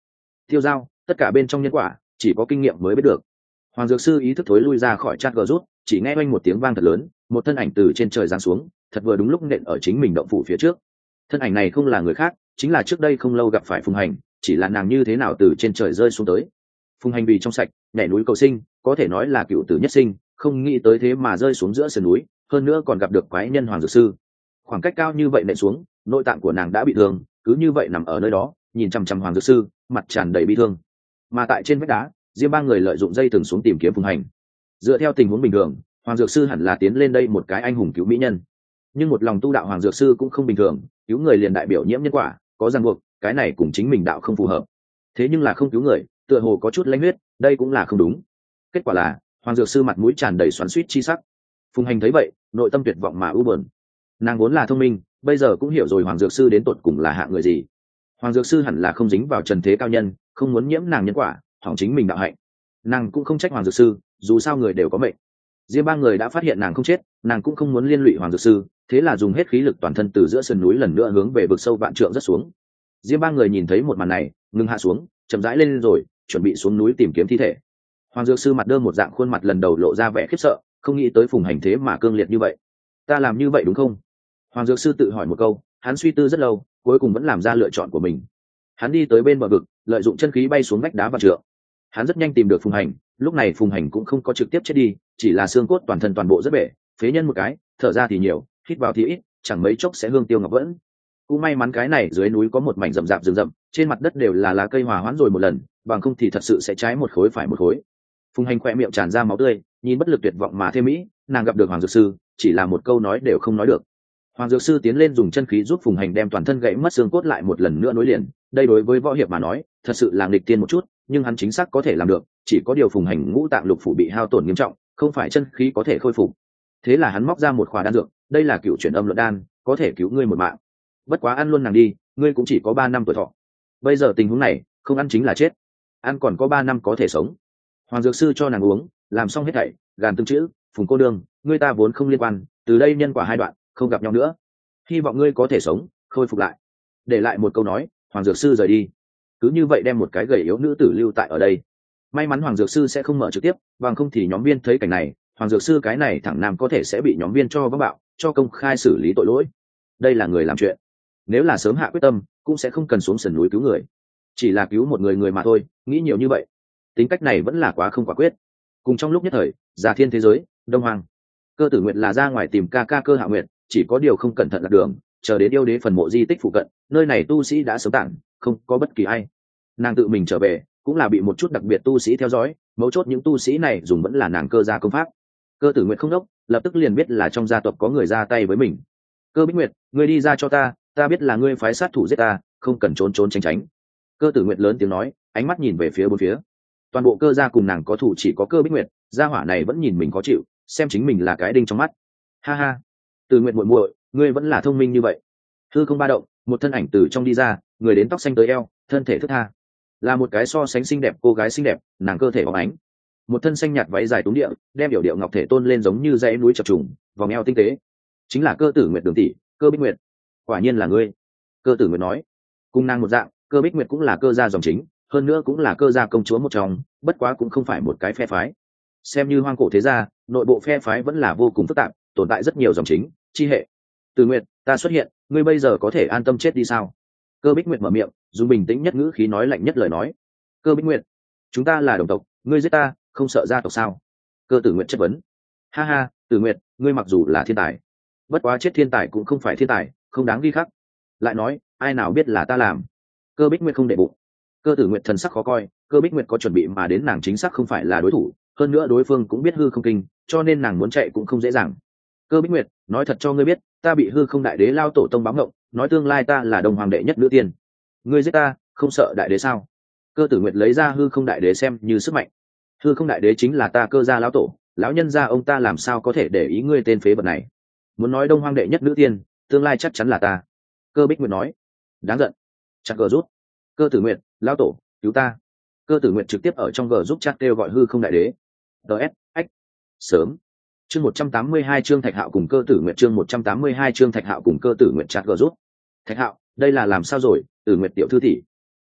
tiêu dao, tất cả bên trong nhân quả chỉ có kinh nghiệm mới biết được. Hoàng dược sư ý thức thối lui ra khỏi chat gờ rút, chỉ nghe oanh một tiếng vang thật lớn, một thân ảnh từ trên trời giáng xuống, thật vừa đúng lúc nện ở chính mình động phủ phía trước. Thân ảnh này không là người khác, chính là trước đây không lâu gặp phải Phùng Hành, chỉ là nàng như thế nào từ trên trời rơi xuống tới. Phùng Hành vì trong sạch nhảy núi cầu sinh, có thể nói là cựu tử nhất sinh, không nghĩ tới thế mà rơi xuống giữa sườn núi, hơn nữa còn gặp được quái nhân Hoàng dược sư. Khoảng cách cao như vậy nện xuống, nội tạng của nàng đã bị thương, cứ như vậy nằm ở nơi đó, nhìn chằm chằm Hoàng dược sư, mặt tràn đầy bi thương. Mà tại trên vách đá, Diêm ba người lợi dụng dây thừng xuống tìm kiếm Phùng Hành. Dựa theo tình huống bình thường, Hoàng dược sư hẳn là tiến lên đây một cái anh hùng cứu mỹ nhân, nhưng một lòng tu đạo Hoàng dược sư cũng không bình thường, cứu người liền đại biểu nhiễm nhân quả, có ràng buộc, cái này cùng chính mình đạo không phù hợp. Thế nhưng là không cứu người, tựa hồ có chút lãnh huyết, đây cũng là không đúng. Kết quả là Hoàng dược sư mặt mũi tràn đầy xoắn xuýt chi sắc. Phùng Hành thấy vậy, nội tâm tuyệt vọng mà u buồn. Nàng vốn là thông minh, bây giờ cũng hiểu rồi Hoàng dược sư đến tột cùng là hạng người gì. Hoàng dược sư hẳn là không dính vào trần thế cao nhân, không muốn nhiễm nàng nhân quả, hỏng chính mình đạo hạnh. Nàng cũng không trách Hoàng dược sư, dù sao người đều có mệnh. Diêm ba người đã phát hiện nàng không chết, nàng cũng không muốn liên lụy Hoàng dược sư, thế là dùng hết khí lực toàn thân từ giữa sườn núi lần nữa hướng về vực sâu vạn trượng rất xuống. Diêm ba người nhìn thấy một màn này, ngừng hạ xuống, chậm rãi lên rồi, chuẩn bị xuống núi tìm kiếm thi thể. Hoàng dược sư mặt đơ một dạng khuôn mặt lần đầu lộ ra vẻ khiếp sợ, không nghĩ tới Phùng Hành thế mà cương liệt như vậy. Ta làm như vậy đúng không? Hoàng dược sư tự hỏi một câu, hắn suy tư rất lâu, cuối cùng vẫn làm ra lựa chọn của mình. Hắn đi tới bên bờ vực, lợi dụng chân khí bay xuống vách đá vạn trượng. Hắn rất nhanh tìm được Phùng Hành, lúc này Phùng Hành cũng không có trực tiếp chết đi, chỉ là xương cốt toàn thân toàn bộ rất bể, phế nhân một cái, thở ra thì nhiều, hít vào thì ít, chẳng mấy chốc sẽ hương tiêu ngọc vẫn. Cũng may mắn cái này dưới núi có một mảnh rậm rạp rừng rậm, trên mặt đất đều là lá cây hòa hoãn rồi một lần, bằng không thì thật sự sẽ trái một khối phải một khối. Phùng Hành khỏe miệng tràn ra máu tươi, nhìn bất lực tuyệt vọng mà thêm mỹ, nàng gặp được Hoàng dược sư, chỉ là một câu nói đều không nói được. Hoàng dược sư tiến lên dùng chân khí giúp Phùng Hành đem toàn thân gãy mất xương cốt lại một lần nữa nối liền, đây đối với võ hiệp mà nói, thật sự là nghịch tiên một chút, nhưng hắn chính xác có thể làm được, chỉ có điều Phùng Hành ngũ tạng lục phủ bị hao tổn nghiêm trọng, không phải chân khí có thể khôi phục. Thế là hắn móc ra một khỏa đan dược, đây là cựu chuyển âm luận đan, có thể cứu ngươi một mạng. Bất quá ăn luôn nàng đi, ngươi cũng chỉ có 3 năm tuổi thọ. Bây giờ tình huống này, không ăn chính là chết, ăn còn có 3 năm có thể sống. Hoàng dược sư cho nàng uống, làm xong hết thảy, gàn từng chữ, Phùng cô đương, ngươi ta vốn không liên quan, từ đây nhân quả hai đoạn, không gặp nhau nữa. Hy vọng ngươi có thể sống, khôi phục lại. Để lại một câu nói, Hoàng dược sư rời đi. Cứ như vậy đem một cái gầy yếu nữ tử lưu tại ở đây. May mắn Hoàng dược sư sẽ không mở trực tiếp, bằng không thì nhóm viên thấy cảnh này, Hoàng dược sư cái này thẳng nam có thể sẽ bị nhóm viên cho vấp bạo, cho công khai xử lý tội lỗi. Đây là người làm chuyện, nếu là sớm hạ quyết tâm, cũng sẽ không cần xuống sườn núi cứu người, chỉ là cứu một người mà thôi. Nghĩ nhiều như vậy, tính cách này vẫn là quá không quả quyết. Cùng trong lúc nhất thời, Già Thiên thế giới, Đông Hoàng, Cơ Tử Nguyệt là ra ngoài tìm ca ca Cơ Hạ Nguyệt, chỉ có điều không cẩn thận lạc đường, chờ đến yêu đế phần mộ di tích phụ cận, nơi này tu sĩ đã sớm tản, không có bất kỳ ai. Nàng tự mình trở về, cũng là bị một chút đặc biệt tu sĩ theo dõi, mấu chốt những tu sĩ này dùng vẫn là nàng Cơ gia công pháp. Cơ Tử Nguyệt không đốc, lập tức liền biết là trong gia tộc có người ra tay với mình. Cơ Bích Nguyệt, ngươi đi ra cho ta, ta biết là ngươi phái sát thủ giết ta, không cần trốn trốn tránh tránh. Cơ Tử Nguyệt lớn tiếng nói, ánh mắt nhìn về phía bốn phía. Toàn bộ Cơ gia cùng nàng có thủ chỉ có Cơ Bích Nguyệt, gia hỏa này vẫn nhìn mình khó chịu, xem chính mình là cái đinh trong mắt. Ha ha, Tử Nguyệt muội muội, ngươi vẫn là thông minh như vậy. Hư không ba động, một thân ảnh từ trong đi ra, người đến tóc xanh tới eo, thân thể thướt tha, là một cái so sánh xinh đẹp cô gái xinh đẹp, nàng cơ thể bóng ánh, một thân xanh nhạt váy dài túng địa, đem biểu điệu ngọc thể tôn lên giống như dãy núi chập trùng, vòng eo tinh tế, chính là Cơ Tử Nguyệt đường tỷ, Cơ Bích Nguyệt. Quả nhiên là ngươi. Cơ Tử Nguyệt nói, cùng nàng một dạng, Cơ Bích Nguyệt cũng là Cơ gia dòng chính, hơn nữa cũng là Cơ gia công chúa một trong, bất quá cũng không phải một cái phe phái. Xem như hoang cổ thế gia, nội bộ phe phái vẫn là vô cùng phức tạp, tồn tại rất nhiều dòng chính, chi hệ. Tử Nguyệt, ta xuất hiện, ngươi bây giờ có thể an tâm chết đi sao? Cơ Bích Nguyệt mở miệng, dùng bình tĩnh nhất ngữ khí nói lạnh nhất lời nói. Cơ Bích Nguyệt, chúng ta là đồng tộc, ngươi giết ta, không sợ gia tộc sao? Cơ Tử Nguyệt chất vấn. Ha ha, Tử Nguyệt, ngươi mặc dù là thiên tài, bất quá chết thiên tài cũng không phải thiên tài, không đáng ghi khắc. Lại nói, ai nào biết là ta làm? Cơ Bích Nguyệt không để bụng. Cơ Tử Nguyệt thần sắc khó coi, Cơ Bích Nguyệt có chuẩn bị mà đến, nàng chính xác không phải là đối thủ, hơn nữa đối phương cũng biết hư không kinh, cho nên nàng muốn chạy cũng không dễ dàng. Cơ Bích Nguyệt, nói thật cho ngươi biết, ta bị hư không đại đế lao tổ tông báo ngộng, nói tương lai ta là đồng hoàng đệ nhất nữ tiên. Ngươi giết ta, không sợ đại đế sao? Cơ Tử Nguyệt lấy ra hư không đại đế xem như sức mạnh. Hư không đại đế chính là ta Cơ gia lão tổ, lão nhân gia ông ta làm sao có thể để ý ngươi tên phế vật này? Muốn nói đông hoang đệ nhất nữ tiên, tương lai chắc chắn là ta. Cơ Bích Nguyệt nói. Đáng giận. Chặt gờ rút. Cơ Tử Nguyệt, lão tổ, cứu ta. Cơ Tử Nguyệt trực tiếp ở trong gờ giúp chat kêu gọi hư không đại đế. DS, ách. Sớm. Chương 182 chương Thạch Hạo cùng Cơ Tử Nguyệt, chương 182 chương Thạch Hạo cùng Cơ Tử Nguyệt chat gờ rút. Thạch Hạo, đây là làm sao rồi? Tử Nguyệt tiểu thư tỷ.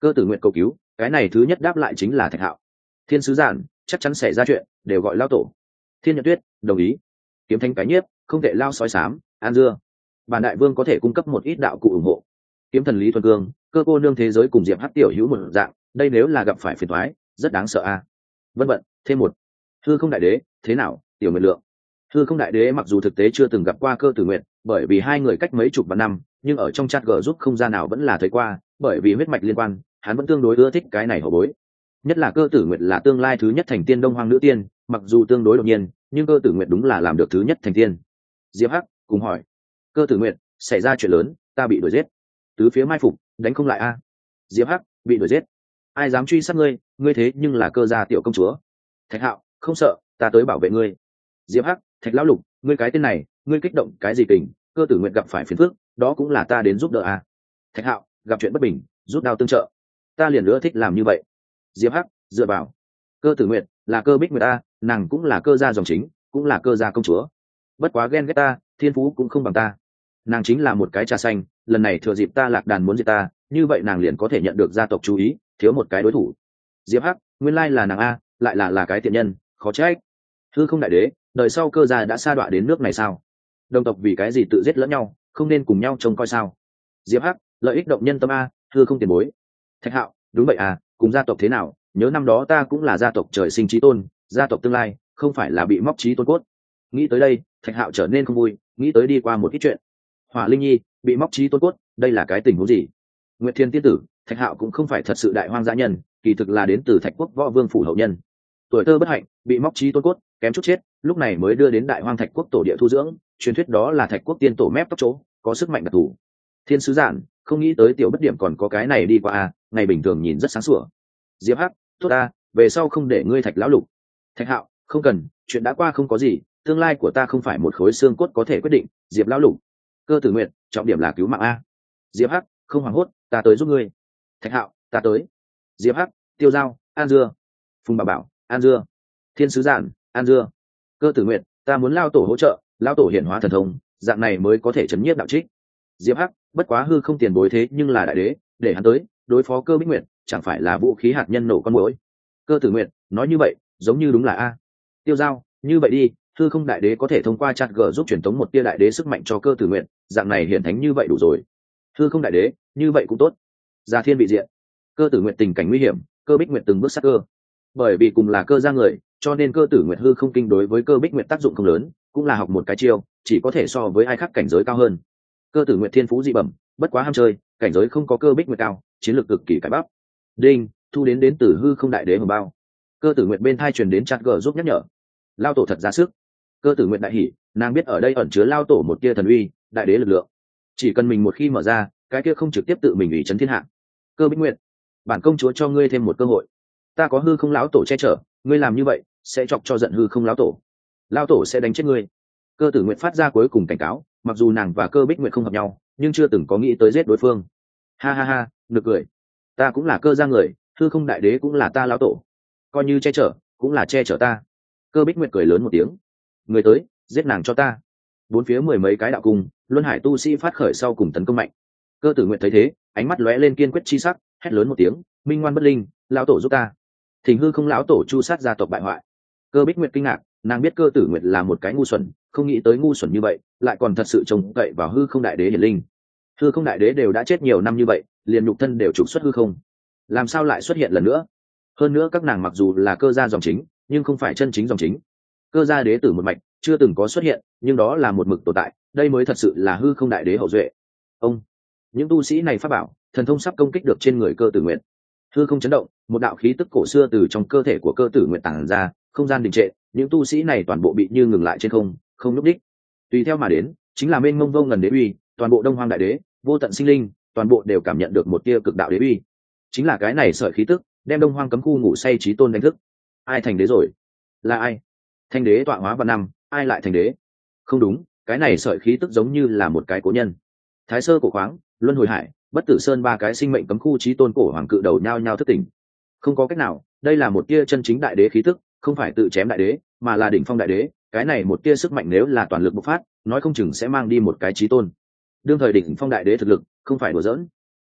Cơ Tử Nguyệt cầu cứu, cái này thứ nhất đáp lại chính là Thạch Hạo. Thiên sứ giản, chắc chắn xảy ra chuyện, đều gọi lao tổ. Thiên Nhật Tuyết đồng ý. Kiếm Thanh cái nhiếp, không thể lao sói sám, an dưa. Bản đại vương có thể cung cấp một ít đạo cụ ủng hộ. Kiếm Thần Lý Thuần Cương, Cơ cô nương thế giới cùng Diệp Hắc tiểu hữu một dạng, đây nếu là gặp phải phiền toái, rất đáng sợ a. Vân vận, thêm một. Hư Không Đại Đế, thế nào, Tiểu Nguyệt Lượng? Hư Không Đại Đế mặc dù thực tế chưa từng gặp qua Cơ Tử Nguyệt, bởi vì hai người cách mấy chục vạn năm, nhưng ở trong chat gờ giúp không gian nào vẫn là thấy qua, bởi vì huyết mạch liên quan, hắn vẫn tương đối ưa thích cái này hậu bối. Nhất là Cơ Tử Nguyệt là tương lai thứ nhất thành tiên Đông Hoang nữ tiên, mặc dù tương đối đột nhiên, nhưng Cơ Tử Nguyệt đúng là làm được thứ nhất thành tiên. Diệp Hắc cùng hỏi: Cơ Tử Nguyệt, xảy ra chuyện lớn, ta bị đuổi giết. Tứ phía mai phục, đánh không lại a. Diệp Hắc bị đuổi giết, ai dám truy sát ngươi, ngươi thế nhưng là Cơ gia tiểu công chúa. Thạch Hạo: không sợ, ta tới bảo vệ ngươi. Diệp Hắc: Thạch lão lục, ngươi cái tên này, ngươi kích động cái gì kình? Cơ Tử Nguyệt gặp phải phiền phức, đó cũng là ta đến giúp đỡ a. Thạch Hạo: gặp chuyện bất bình, rút đao tương trợ, ta liền nữa thích làm như vậy. Diệp Hắc: dựa vào. Cơ Tử Nguyệt là Cơ Bích Nguyệt ta, nàng cũng là Cơ gia dòng chính, cũng là Cơ gia công chúa. Bất quá ghen ghét ta, thiên phú cũng không bằng ta. Nàng chính là một cái trà xanh, lần này thừa dịp ta lạc đàn muốn diệt ta, như vậy nàng liền có thể nhận được gia tộc chú ý, thiếu một cái đối thủ. Diệp Hắc: nguyên lai là nàng a, lại là cái tiện nhân, khó trách. Hư Không Đại Đế, đời sau Cơ gia đã sa đọa đến nước này sao? Đồng tộc vì cái gì tự giết lẫn nhau, không nên cùng nhau trông coi sao? Diệp Hắc: lợi ích động nhân tâm a, Hư Không tiền bối. Thạch Hạo: đúng vậy à, cùng gia tộc thế nào, nhớ năm đó ta cũng là gia tộc trời sinh chí tôn, gia tộc tương lai không phải là bị móc chí tôn cốt. Nghĩ tới đây, Thạch Hạo trở nên không vui, nghĩ tới đi qua một ít chuyện. Hỏa Linh Nhi bị móc chí tôn cốt, đây là cái tình huống gì? Nguyệt Thiên tiên tử, Thạch Hạo cũng không phải thật sự đại hoang dã nhân, kỳ thực là đến từ Thạch Quốc Võ Vương phủ hậu nhân. Tuổi thơ bất hạnh, bị móc chí tôn cốt, kém chút chết, lúc này mới đưa đến đại hoang Thạch Quốc tổ địa thu dưỡng, truyền thuyết đó là Thạch Quốc tiên tổ mép tóc chỗ, có sức mạnh đặc thù. Thiên sứ giản, không nghĩ tới tiểu bất điểm còn có cái này đi qua a, ngày bình thường nhìn rất sáng sủa. Diệp Hắc: tốt ta, về sau không để ngươi Thạch lão lục. Thạch Hạo: không cần, chuyện đã qua không có gì, tương lai của ta không phải một khối xương cốt có thể quyết định. Diệp lão lục. Cơ Tử Nguyệt, trọng điểm là cứu mạng a. Diệp Hắc: không hoảng hốt, ta tới giúp ngươi. Thạch Hạo: ta tới. Diệp Hắc: Tiêu Giao, An Dưa. Phùng Bảo Bảo, An Dưa. Thiên sứ giản, An Dưa. Cơ Tử Nguyệt, ta muốn lao tổ hỗ trợ, lao tổ hiển hóa thần thông, dạng này mới có thể chấn nhiếp đạo trích. Diệp Hắc: bất quá Hư Không tiền bối thế nhưng là đại đế, để hắn tới đối phó Cơ Bích Nguyệt, chẳng phải là vũ khí hạt nhân nổ con muỗi. Cơ Tử Nguyệt, nói như vậy giống như đúng là a. Tiêu Giao: như vậy đi, Hư Không đại đế có thể thông qua chat g giúp truyền tống một tia đại đế sức mạnh cho Cơ Tử Nguyệt, dạng này hiển thánh như vậy đủ rồi. Hư Không đại đế, như vậy cũng tốt. Gia thiên bị diện. Cơ Tử Nguyệt tình cảnh nguy hiểm, Cơ Bích Nguyệt từng bước sát cơ. Bởi vì cùng là Cơ gia người, cho nên Cơ Tử Nguyệt Hư Không kinh đối với Cơ Bích Nguyệt tác dụng không lớn, cũng là học một cái chiêu, chỉ có thể so với ai khác cảnh giới cao hơn. Cơ Tử Nguyệt thiên phú dị bẩm, bất quá ham chơi, cảnh giới không có Cơ Bích Nguyệt cao, chiến lược cực kỳ cải bắp. Đinh, thu đến từ Hư Không đại đế hồng bao. Cơ Tử Nguyệt bên thai truyền đến chat g giúp nhắc nhở. Lao tổ thật ra sức. Cơ Tử Nguyệt đại hỉ, nàng biết ở đây ẩn chứa lao tổ một tia thần uy, đại đế lực lượng. Chỉ cần mình một khi mở ra, cái kia không trực tiếp tự mình ủy chấn thiên hạ. Cơ Bích Nguyệt, bản công chúa cho ngươi thêm một cơ hội. Ta có Hư Không lão tổ che chở, ngươi làm như vậy sẽ chọc cho giận Hư Không lão tổ. Lão tổ sẽ đánh chết ngươi. Cơ Tử Nguyệt phát ra cuối cùng cảnh cáo, mặc dù nàng và Cơ Bích Nguyệt không hợp nhau, nhưng chưa từng có nghĩ tới giết đối phương. Ha ha ha, nực cười. Ta cũng là Cơ gia người, Hư Không đại đế cũng là ta lão tổ, coi như che chở cũng là che chở ta. Cơ Bích Nguyệt cười lớn một tiếng. Người tới, giết nàng cho ta. Bốn phía mười mấy cái đạo cung, luân hải tu sĩ phát khởi sau cùng tấn công mạnh. Cơ Tử Nguyệt thấy thế, ánh mắt lóe lên kiên quyết chi sắc, hét lớn một tiếng, minh ngoan bất linh, lão tổ giúp ta. Thỉnh Hư Không lão tổ chu sát gia tộc bại hoại. Cơ Bích Nguyệt kinh ngạc, nàng biết Cơ Tử Nguyệt là một cái ngu xuẩn, không nghĩ tới ngu xuẩn như vậy, lại còn thật sự trông cậy vào Hư Không đại đế hiển linh. Hư Không đại đế đều đã chết nhiều năm như vậy, liền nhục thân đều trục xuất hư không, làm sao lại xuất hiện lần nữa? Hơn nữa các nàng mặc dù là Cơ gia dòng chính, nhưng không phải chân chính dòng chính. Cơ gia đế tử một mạch chưa từng có xuất hiện, nhưng đó là một mực tồn tại, đây mới thật sự là Hư Không đại đế hậu duệ. Ông, những tu sĩ này pháp bảo, thần thông sắp công kích được trên người Cơ Tử Nguyệt. Hư không chấn động, một đạo khí tức cổ xưa từ trong cơ thể của Cơ Tử Nguyệt tản ra, không gian đình trệ, những tu sĩ này toàn bộ bị như ngừng lại trên không, không nhúc đích. Tùy theo mà đến, chính là mênh mông vô ngần đế uy, toàn bộ Đông Hoang đại đế, vô tận sinh linh, toàn bộ đều cảm nhận được một tia cực đạo đế uy. Chính là cái này sợi khí tức, đem Đông Hoang cấm khu ngủ say chí tôn đánh thức. Ai thành đế rồi? Là ai? Thanh đế tọa hóa vạn năm, ai lại thành đế? Không đúng, cái này sợi khí tức giống như là một cái cố nhân. Thái sơ cổ khoáng, luân hồi hải, bất tử sơn, ba cái sinh mệnh cấm khu chí tôn cổ hoàng cự đầu nhao nhao thức tỉnh. Không có cách nào, đây là một tia chân chính đại đế khí tức, không phải tự chém đại đế, mà là đỉnh phong đại đế. Cái này một tia sức mạnh nếu là toàn lực bộc phát, nói không chừng sẽ mang đi một cái chí tôn. Đương thời đỉnh phong đại đế thực lực không phải đùa giỡn.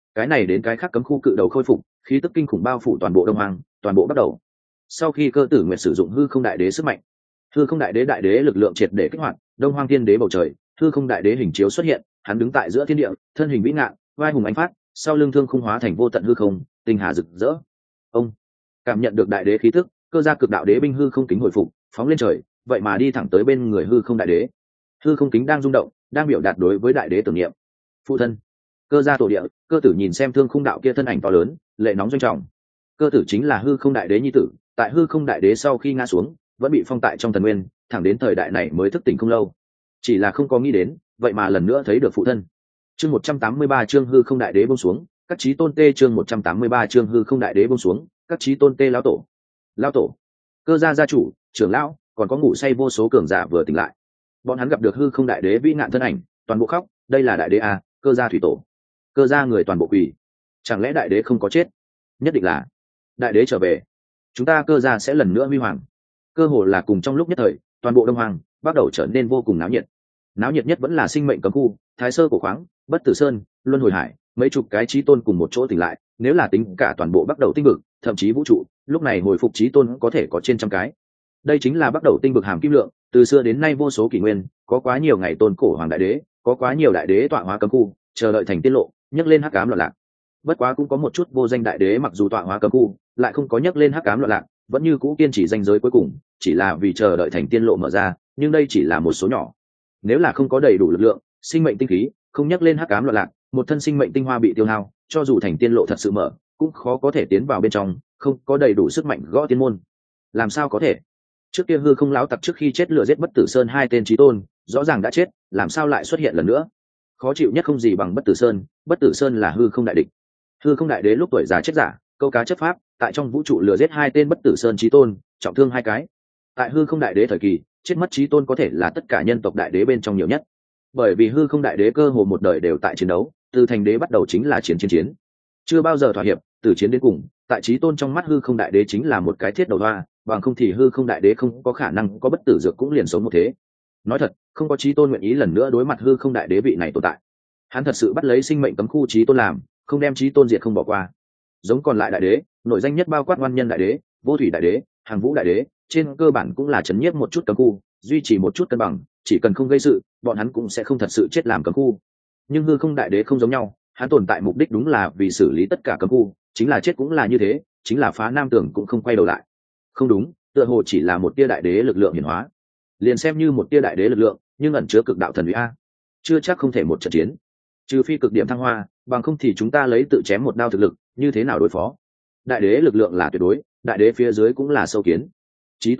cái này đến cái khác cấm khu cự đầu khôi phục, khí tức kinh khủng bao phủ toàn bộ Đông Hoang, toàn bộ bắt đầu. Sau khi Cơ Tử Nguyệt sử dụng hư không đại đế sức mạnh, hư không đại đế lực lượng triệt để kích hoạt, Đông Hoang Thiên Đế bầu trời, hư không đại đế hình chiếu xuất hiện, hắn đứng tại giữa thiên địa, thân hình vĩ ngạn, vai hùng ánh phát, sau lưng thương khung hóa thành vô tận hư không, tinh hà rực rỡ. Ông cảm nhận được đại đế khí tức, Cơ gia cực đạo đế binh hư không kính hồi phục, phóng lên trời, vậy mà đi thẳng tới bên người hư không đại đế. Hư không kính đang rung động, đang biểu đạt đối với đại đế tưởng niệm. Phụ thân, Cơ gia tổ địa, Cơ Tử nhìn xem thương khung đạo kia thân ảnh to lớn, lệ nóng doanh trọng. Cơ Tử chính là hư không đại đế nhi tử, tại hư không đại đế sau khi ngã xuống, vẫn bị phong tại trong thần nguyên, thẳng đến thời đại này mới thức tỉnh không lâu. Chỉ là không có nghĩ đến, vậy mà lần nữa thấy được phụ thân. Chương 183 chương hư không đại đế buông xuống, các chí tôn tê chương 183 chương hư không đại đế buông xuống, các chí tôn tê lão tổ. Lão tổ, Cơ gia gia chủ, trưởng lão, còn có ngủ say vô số cường giả vừa tỉnh lại. Bọn hắn gặp được hư không đại đế vĩ ngạn thân ảnh, toàn bộ khóc, đây là đại đế à, Cơ gia thủy tổ. Cơ gia người toàn bộ quỳ. Chẳng lẽ đại đế không có chết? Nhất định là đại đế trở về, chúng ta Cơ gia sẽ lần nữa huy hoàng. Cơ hồ là cùng trong lúc nhất thời, toàn bộ Đông Hoàng bắt đầu trở nên vô cùng náo nhiệt. Náo nhiệt nhất vẫn là sinh mệnh cấm khu, Thái Sơ cổ khoáng, Bất Tử Sơn, Luân Hồi Hải, mấy chục cái chí tôn cùng một chỗ tỉnh lại, nếu là tính cả toàn bộ bắt đầu tinh vực, thậm chí vũ trụ, lúc này hồi phục chí tôn có thể có trên trăm cái. Đây chính là bắt đầu tinh vực hàm kim lượng, từ xưa đến nay vô số kỷ nguyên, có quá nhiều ngày tôn cổ hoàng đại đế, có quá nhiều đại đế tọa hóa cấm khu, chờ đợi thành tiết lộ, nhấc lên hắc ám loạn lạc. Bất quá cũng có một chút vô danh đại đế mặc dù tọa hóa cấm khu, lại không có nhấc lên hắc ám loạn lạc, vẫn như cũ kiên trì danh giới cuối cùng, chỉ là vì chờ đợi thành tiên lộ mở ra, nhưng đây chỉ là một số nhỏ. Nếu là không có đầy đủ lực lượng, sinh mệnh tinh khí, không nhắc lên hắc ám loạn lạc, một thân sinh mệnh tinh hoa bị tiêu hao, cho dù thành tiên lộ thật sự mở, cũng khó có thể tiến vào bên trong, không có đầy đủ sức mạnh gõ tiên môn. Làm sao có thể? Trước kia hư không lão tặc trước khi chết lựa giết Bất Tử Sơn hai tên chí tôn, rõ ràng đã chết, làm sao lại xuất hiện lần nữa? Khó chịu nhất không gì bằng Bất Tử Sơn là hư không đại địch. Hư không đại đế lúc tuổi già chết giả, câu cá chấp pháp, tại trong vũ trụ lừa giết hai tên Bất Tử Sơn chí tôn, trọng thương hai cái. Tại hư không đại đế thời kỳ, chết mất chí tôn có thể là tất cả nhân tộc đại đế bên trong nhiều nhất. Bởi vì hư không đại đế cơ hồ một đời đều tại chiến đấu, từ thành đế bắt đầu chính là chiến, chưa bao giờ thỏa hiệp, từ chiến đến cùng. Tại chí tôn trong mắt hư không đại đế chính là một cái thiết đầu hoa, bằng không thì hư không đại đế không có khả năng có bất tử dược cũng liền sống một thế. Nói thật, không có chí tôn nguyện ý lần nữa đối mặt hư không đại đế vị này tồn tại. Hắn thật sự bắt lấy sinh mệnh cấm khu chí tôn làm, không đem chí tôn diệt không bỏ qua. Giống còn lại đại đế, nội danh nhất bao quát ngoan nhân đại đế, vô thủy đại đế, hàng vũ đại đế, trên cơ bản cũng là chấn nhiếp một chút cấm khu, duy trì một chút cân bằng, chỉ cần không gây sự, bọn hắn cũng sẽ không thật sự chết làm cấm khu. Nhưng hư không đại đế không giống nhau, hắn tồn tại mục đích đúng là vì xử lý tất cả cấm khu, chính là chết cũng là như thế, chính là phá nam tưởng cũng không quay đầu lại. Không đúng, tựa hồ chỉ là một tia đại đế lực lượng hiển hóa, liền xem như một tia đại đế lực lượng, nhưng ẩn chứa cực đạo thần uy a, chưa chắc không thể một trận chiến. Trừ phi cực điểm thăng hoa, bằng không thì chúng ta lấy tự chém một đao thực lực, như thế nào đối phó? Đại đế lực lượng là tuyệt đối, đại đế phía dưới cũng là sâu kiến. Chí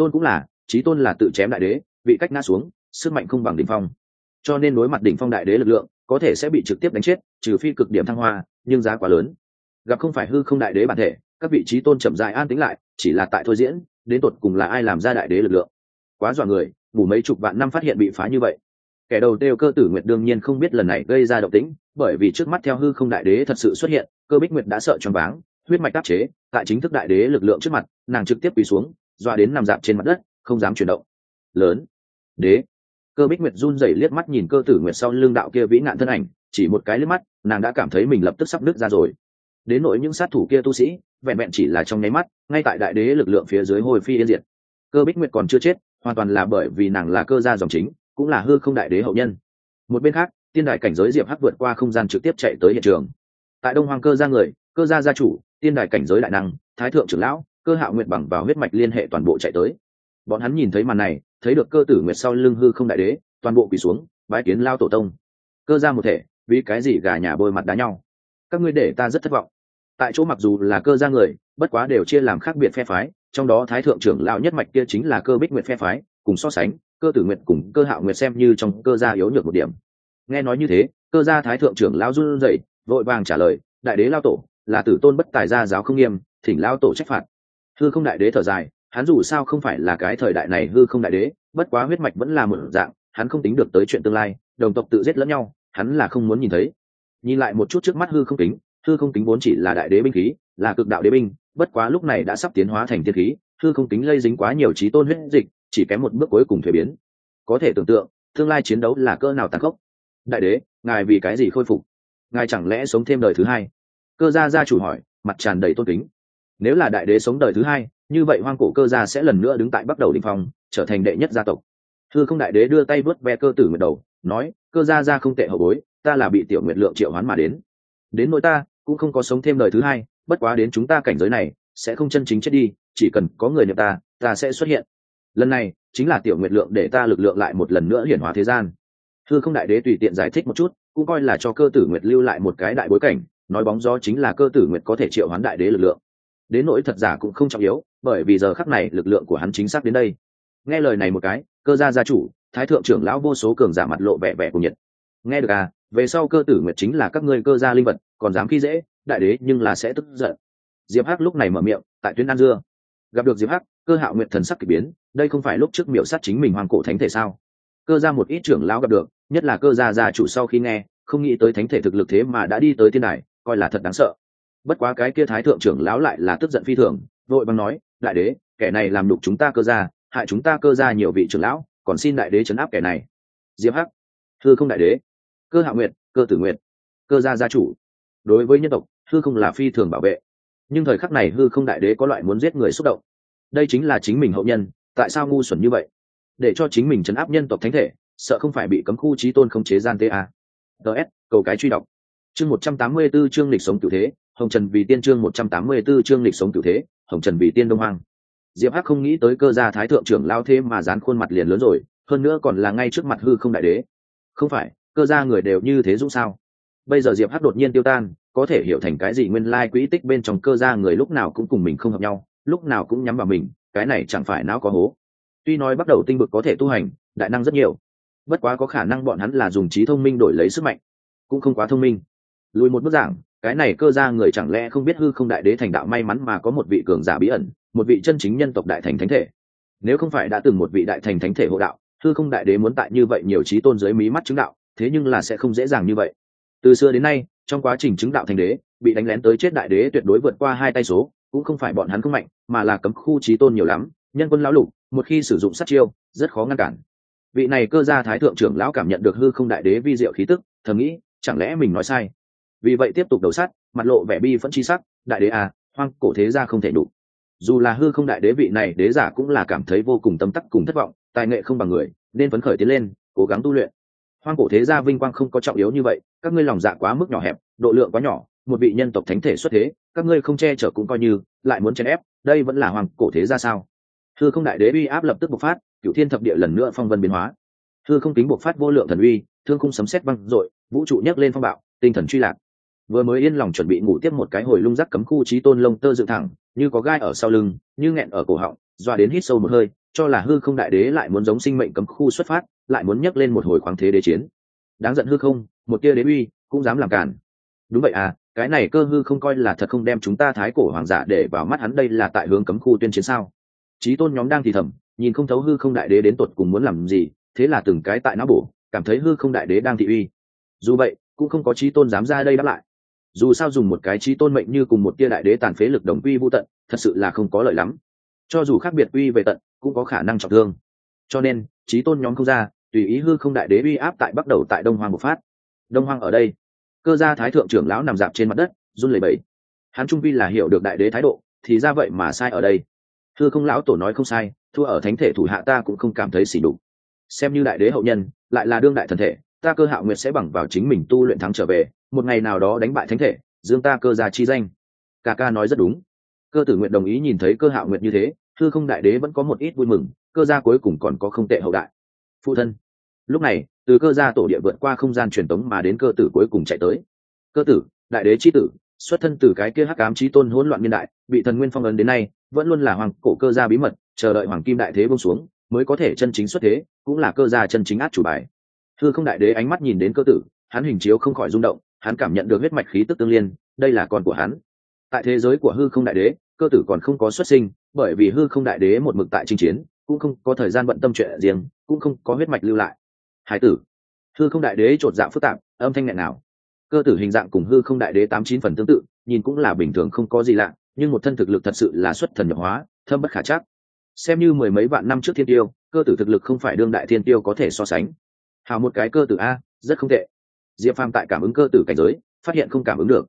tôn là tự chém đại đế, bị cách ngã xuống, sức mạnh không bằng đỉnh phong. Cho nên đối mặt đỉnh phong đại đế lực lượng, có thể sẽ bị trực tiếp đánh chết, trừ phi cực điểm thăng hoa, nhưng giá quá lớn. Gặp không phải hư không đại đế bản thể, các vị chí tôn chậm rãi an tĩnh lại, chỉ là tại thôi diễn, đến tột cùng là ai làm ra đại đế lực lượng. Quá dọa người, ngủ mấy chục vạn năm phát hiện bị phá như vậy. Kẻ đầu tiêu Cơ Tử Nguyệt đương nhiên không biết lần này gây ra động tĩnh, bởi vì trước mắt theo hư không đại đế thật sự xuất hiện, Cơ Bích Nguyệt đã sợ choáng váng, huyết mạch đáp chế, tại chính thức đại đế lực lượng trước mặt, nàng trực tiếp quỳ xuống, dọa đến nằm dạp trên mặt đất, không dám chuyển động. Lớn, đế. Cơ Bích Nguyệt run rẩy liếc mắt nhìn Cơ Tử Nguyệt sau lưng đạo kia vĩ nạn thân ảnh, chỉ một cái liếc mắt, nàng đã cảm thấy mình lập tức sắp nứt ra rồi. Đến nỗi những sát thủ kia tu sĩ, vẹn vẹn chỉ là trong nháy mắt, ngay tại đại đế lực lượng phía dưới hồi phi yên diệt. Cơ Bích Nguyệt còn chưa chết, hoàn toàn là bởi vì nàng là Cơ gia dòng chính, cũng là hư không đại đế hậu nhân. Một bên khác, tiên đài cảnh giới Diệp Hắc vượt qua không gian trực tiếp chạy tới hiện trường. Tại Đông Hoang Cơ gia người, Cơ gia gia chủ, tiên đài cảnh giới đại năng, thái thượng trưởng lão, Cơ Hạo Nguyệt bằng vào huyết mạch liên hệ toàn bộ chạy tới. Bọn hắn nhìn thấy màn này, thấy được Cơ Tử Nguyệt sau lưng hư không đại đế, toàn bộ quỳ xuống, bái kiến lao tổ tông. Cơ gia một thể, vì cái gì gà nhà bôi mặt đá nhau? Các ngươi để ta rất thất vọng. Tại chỗ mặc dù là Cơ gia người, bất quá đều chia làm khác biệt phe phái, trong đó thái thượng trưởng lão nhất mạch kia chính là Cơ Bích Nguyệt phe phái, cùng so sánh, Cơ Tử Nguyệt cùng Cơ Hạo Nguyệt xem như trong Cơ gia yếu nhược một điểm. Nghe nói như thế, Cơ gia thái thượng trưởng lão run rẩy, vội vàng trả lời, đại đế lao tổ, là tử tôn bất tài gia giáo không nghiêm, thỉnh lao tổ trách phạt. Hư không đại đế thở dài, hắn dù sao không phải là cái thời đại này hư không đại đế, bất quá huyết mạch vẫn là một dạng, hắn không tính được tới chuyện tương lai, đồng tộc tự giết lẫn nhau, hắn là không muốn nhìn thấy. Nhìn lại một chút trước mắt hư không kính vốn chỉ là đại đế binh khí, là cực đạo đế binh, bất quá lúc này đã sắp tiến hóa thành tiên khí, hư không kính lây dính quá nhiều chí tôn huyết dịch, chỉ kém một bước cuối cùng thuế biến. Có thể tưởng tượng, tương lai chiến đấu là cỡ nào tàn khốc. Đại đế, ngài vì cái gì khôi phục? Ngài chẳng lẽ sống thêm đời thứ hai? Cơ gia gia chủ hỏi, mặt tràn đầy tôn kính. Nếu là đại đế sống đời thứ hai, như vậy hoang cổ cơ gia sẽ lần nữa đứng tại bắt đầu đỉnh phong, trở thành đệ nhất gia tộc. Hư Không đại đế đưa tay vuốt ve Cơ Tử Nguyệt đầu, nói, cơ gia gia không tệ hậu bối, ta là bị Tiểu Nguyệt Lượng triệu hoán mà đến nỗi ta cũng không có sống thêm đời thứ hai, bất quá đến chúng ta cảnh giới này sẽ không chân chính chết đi, chỉ cần có người niệm ta sẽ xuất hiện. Lần này chính là Tiểu Nguyệt Lượng để ta lực lượng lại một lần nữa hiển hóa thế gian. Hư Không đại đế tùy tiện giải thích một chút, cũng coi là cho Cơ Tử Nguyệt lưu lại một cái đại bối cảnh, nói bóng gió chính là Cơ Tử Nguyệt có thể triệu hoán đại đế lực lượng. Đến nỗi thật giả cũng không trọng yếu, bởi vì giờ khắc này lực lượng của hắn chính xác đến đây. Nghe lời này một cái, Cơ gia gia chủ, thái thượng trưởng lão vô số cường giả mặt lộ vẻ vẻ cùng nhiệt. Nghe được à, về sau Cơ Tử Nguyệt chính là các ngươi Cơ gia linh vật, còn dám khi dễ đại đế nhưng là sẽ tức giận. Diệp Hắc lúc này mở miệng, tại tuyến An dưa gặp được Diệp Hắc, Cơ Hạo Nguyệt thần sắc kỳ biến, đây không phải lúc trước miểu sát chính mình hoàng cổ thánh thể sao? Cơ gia một ít trưởng lão gặp được, nhất là Cơ gia gia chủ sau khi nghe, không nghĩ tới thánh thể thực lực thế mà đã đi tới thiên đài, coi là thật đáng sợ. Bất quá cái kia thái thượng trưởng lão lại là tức giận phi thường, vội vàng nói, đại đế, kẻ này làm nhục chúng ta Cơ gia, hại chúng ta Cơ gia nhiều vị trưởng lão, còn xin đại đế trấn áp kẻ này. Diệp Hắc, Hư Không đại đế, Cơ Hạo Nguyệt, Cơ Tử Nguyệt, Cơ gia gia chủ, đối với nhân tộc Hư Không là phi thường bảo vệ, nhưng thời khắc này Hư Không đại đế có loại muốn giết người xúc động. Đây chính là chính mình hậu nhân, tại sao ngu xuẩn như vậy, để cho chính mình trấn áp nhân tộc thánh thể, sợ không phải bị cấm khu chí tôn không chế gian ta. DS, cầu cái truy đọc. Chương 184 chương lịch sống cửu thế, Hồng Trần vì tiên. Chương 184 chương lịch sống cửu thế, Hồng Trần vì tiên Đông Hoang. Diệp Hắc không nghĩ tới Cơ gia thái thượng trưởng lao thế mà dán khuôn mặt liền lớn rồi, hơn nữa còn là ngay trước mặt Hư Không đại đế. Không phải, Cơ gia người đều như thế dũng sao? Bây giờ Diệp Hắc đột nhiên tiêu tan, có thể hiểu thành cái gì nguyên lai quỹ tích bên trong Cơ gia người lúc nào cũng cùng mình không hợp nhau, lúc nào cũng nhắm vào mình, cái này chẳng phải não có hố. Tuy nói bắt đầu tinh vực có thể tu hành, đại năng rất nhiều, bất quá có khả năng bọn hắn là dùng trí thông minh đổi lấy sức mạnh, cũng không quá thông minh. Lùi một bước giảng, cái này Cơ gia người chẳng lẽ không biết Hư Không đại đế thành đạo may mắn mà có một vị cường giả bí ẩn, một vị chân chính nhân tộc đại thành thánh thể. Nếu không phải đã từng một vị đại thành thánh thể hộ đạo, Hư Không đại đế muốn tại như vậy nhiều trí tôn dưới mí mắt chứng đạo, thế nhưng là sẽ không dễ dàng như vậy. Từ xưa đến nay, trong quá trình chứng đạo thành đế, bị đánh lén tới chết đại đế tuyệt đối vượt qua 2 tay số, cũng không phải bọn hắn không mạnh, mà là cấm khu trí tôn nhiều lắm, nhân quân lão lục, một khi sử dụng sát chiêu, rất khó ngăn cản. Vị này Cơ gia thái thượng trưởng lão cảm nhận được Hư Không đại đế vi diệu khí tức, thầm nghĩ, chẳng lẽ mình nói sai? Vì vậy tiếp tục đầu sát, mặt lộ vẻ bi phẫn chi sắc, đại đế à, hoang cổ thế gia không thể đủ. Dù là Hư Không đại đế vị này đế giả cũng là cảm thấy vô cùng tâm tắc cùng thất vọng, tài nghệ không bằng người, nên phấn khởi tiến lên, cố gắng tu luyện. Hoang cổ thế gia vinh quang không có trọng yếu như vậy, các ngươi lòng dạ quá mức nhỏ hẹp, độ lượng quá nhỏ, một vị nhân tộc thánh thể xuất thế, các ngươi không che chở cũng coi như, lại muốn chèn ép, đây vẫn là hoang cổ thế gia sao? Hư Không đại đế uy áp lập tức bộc phát, cửu thiên thập địa lần nữa phong vân biến hóa. Hư Không kính bộc phát vô lượng thần uy, thương khung sấm sét vang dội, vũ trụ nhấc lên phong bạo, tinh thần truy lạc. Vừa mới yên lòng chuẩn bị ngủ tiếp một cái hồi lung rắc cấm khu chí tôn lông tơ dựng thẳng, như có gai ở sau lưng, như nghẹn ở cổ họng, doa đến hít sâu một hơi, cho là Hư Không đại đế lại muốn giống sinh mệnh cấm khu xuất phát, lại muốn nhấc lên một hồi khoáng thế đế chiến. Đáng giận Hư Không, một tia đế uy cũng dám làm cản. Đúng vậy à, cái này Cơ Hư Không coi là thật không đem chúng ta thái cổ hoàng giả để vào mắt hắn, đây là tại hướng cấm khu tuyên chiến sao? Chí tôn nhóm đang thì thầm, nhìn không thấu Hư Không đại đế đến tột cùng muốn làm gì, thế là từng cái tại não bổ, cảm thấy Hư Không đại đế đang thị uy. Dù vậy, cũng không có chí tôn dám ra đây đáp lại. Dù sao dùng một cái chí tôn mệnh như cùng một tia đại đế tàn phế lực đồng quy vô tận, thật sự là không có lợi lắm. Cho dù khác biệt uy về tận, cũng có khả năng trọng thương. Cho nên, chí tôn nhóm không ra, tùy ý Hư Không đại đế uy áp tại bắt đầu tại Đông Hoang một phát. Đông Hoang ở đây, Cơ gia thái thượng trưởng lão nằm dạp trên mặt đất, run lẩy bẩy. Hắn trung vi là hiểu được đại đế thái độ, thì ra vậy mà sai ở đây. Hư Không lão tổ nói không sai, thua ở thánh thể thủ hạ ta cũng không cảm thấy xỉ đục. Xem như đại đế hậu nhân, lại là đương đại thần thể, ta Cơ Hạo Nguyệt sẽ bằng vào chính mình tu luyện thắng trở về, một ngày nào đó đánh bại thánh thể, dương ta Cơ gia chi danh. Ca ca nói rất đúng. Cơ Tử Nguyệt đồng ý, nhìn thấy Cơ Hạo Nguyệt như thế, Hư Không đại đế vẫn có một ít vui mừng, Cơ gia cuối cùng còn có không tệ hậu đại. Phụ thân. Lúc này, từ Cơ gia tổ địa vượt qua không gian truyền tống mà đến Cơ Tử cuối cùng chạy tới. Cơ Tử, đại đế chi tử, xuất thân từ cái kia hắc ám chí tôn hỗn loạn niên đại, bị thần nguyên phong ấn đến nay, vẫn luôn là hoàng cổ Cơ gia bí mật, chờ đợi hoàng kim đại thế buông xuống, mới có thể chân chính xuất thế, cũng là Cơ gia chân chính át chủ bài. Hư Không đại đế ánh mắt nhìn đến Cơ Tử, hắn hình chiếu không khỏi rung động, hắn cảm nhận được huyết mạch khí tức tương liên, đây là con của hắn. Tại thế giới của Hư Không đại đế, Cơ Tử còn không có xuất sinh, bởi vì Hư Không đại đế một mực tại chinh chiến, cũng không có thời gian bận tâm chuyện riêng, cũng không có huyết mạch lưu lại. Hải tử. Hư Không đại đế chột dạ phức tạp, âm thanh nghẹn nào. Cơ Tử hình dạng cùng Hư Không đại đế 89 phần tương tự, nhìn cũng là bình thường không có gì lạ, nhưng một thân thực lực thật sự là xuất thần nhập hóa, thâm bất khả trắc. Xem như mười mấy vạn năm trước thiên tiêu, Cơ Tử thực lực không phải đương đại thiên tiêu có thể so sánh. Hào một cái Cơ Tử a, rất không tệ. Diệp Phàm tại cảm ứng Cơ Tử cảnh giới, phát hiện không cảm ứng được.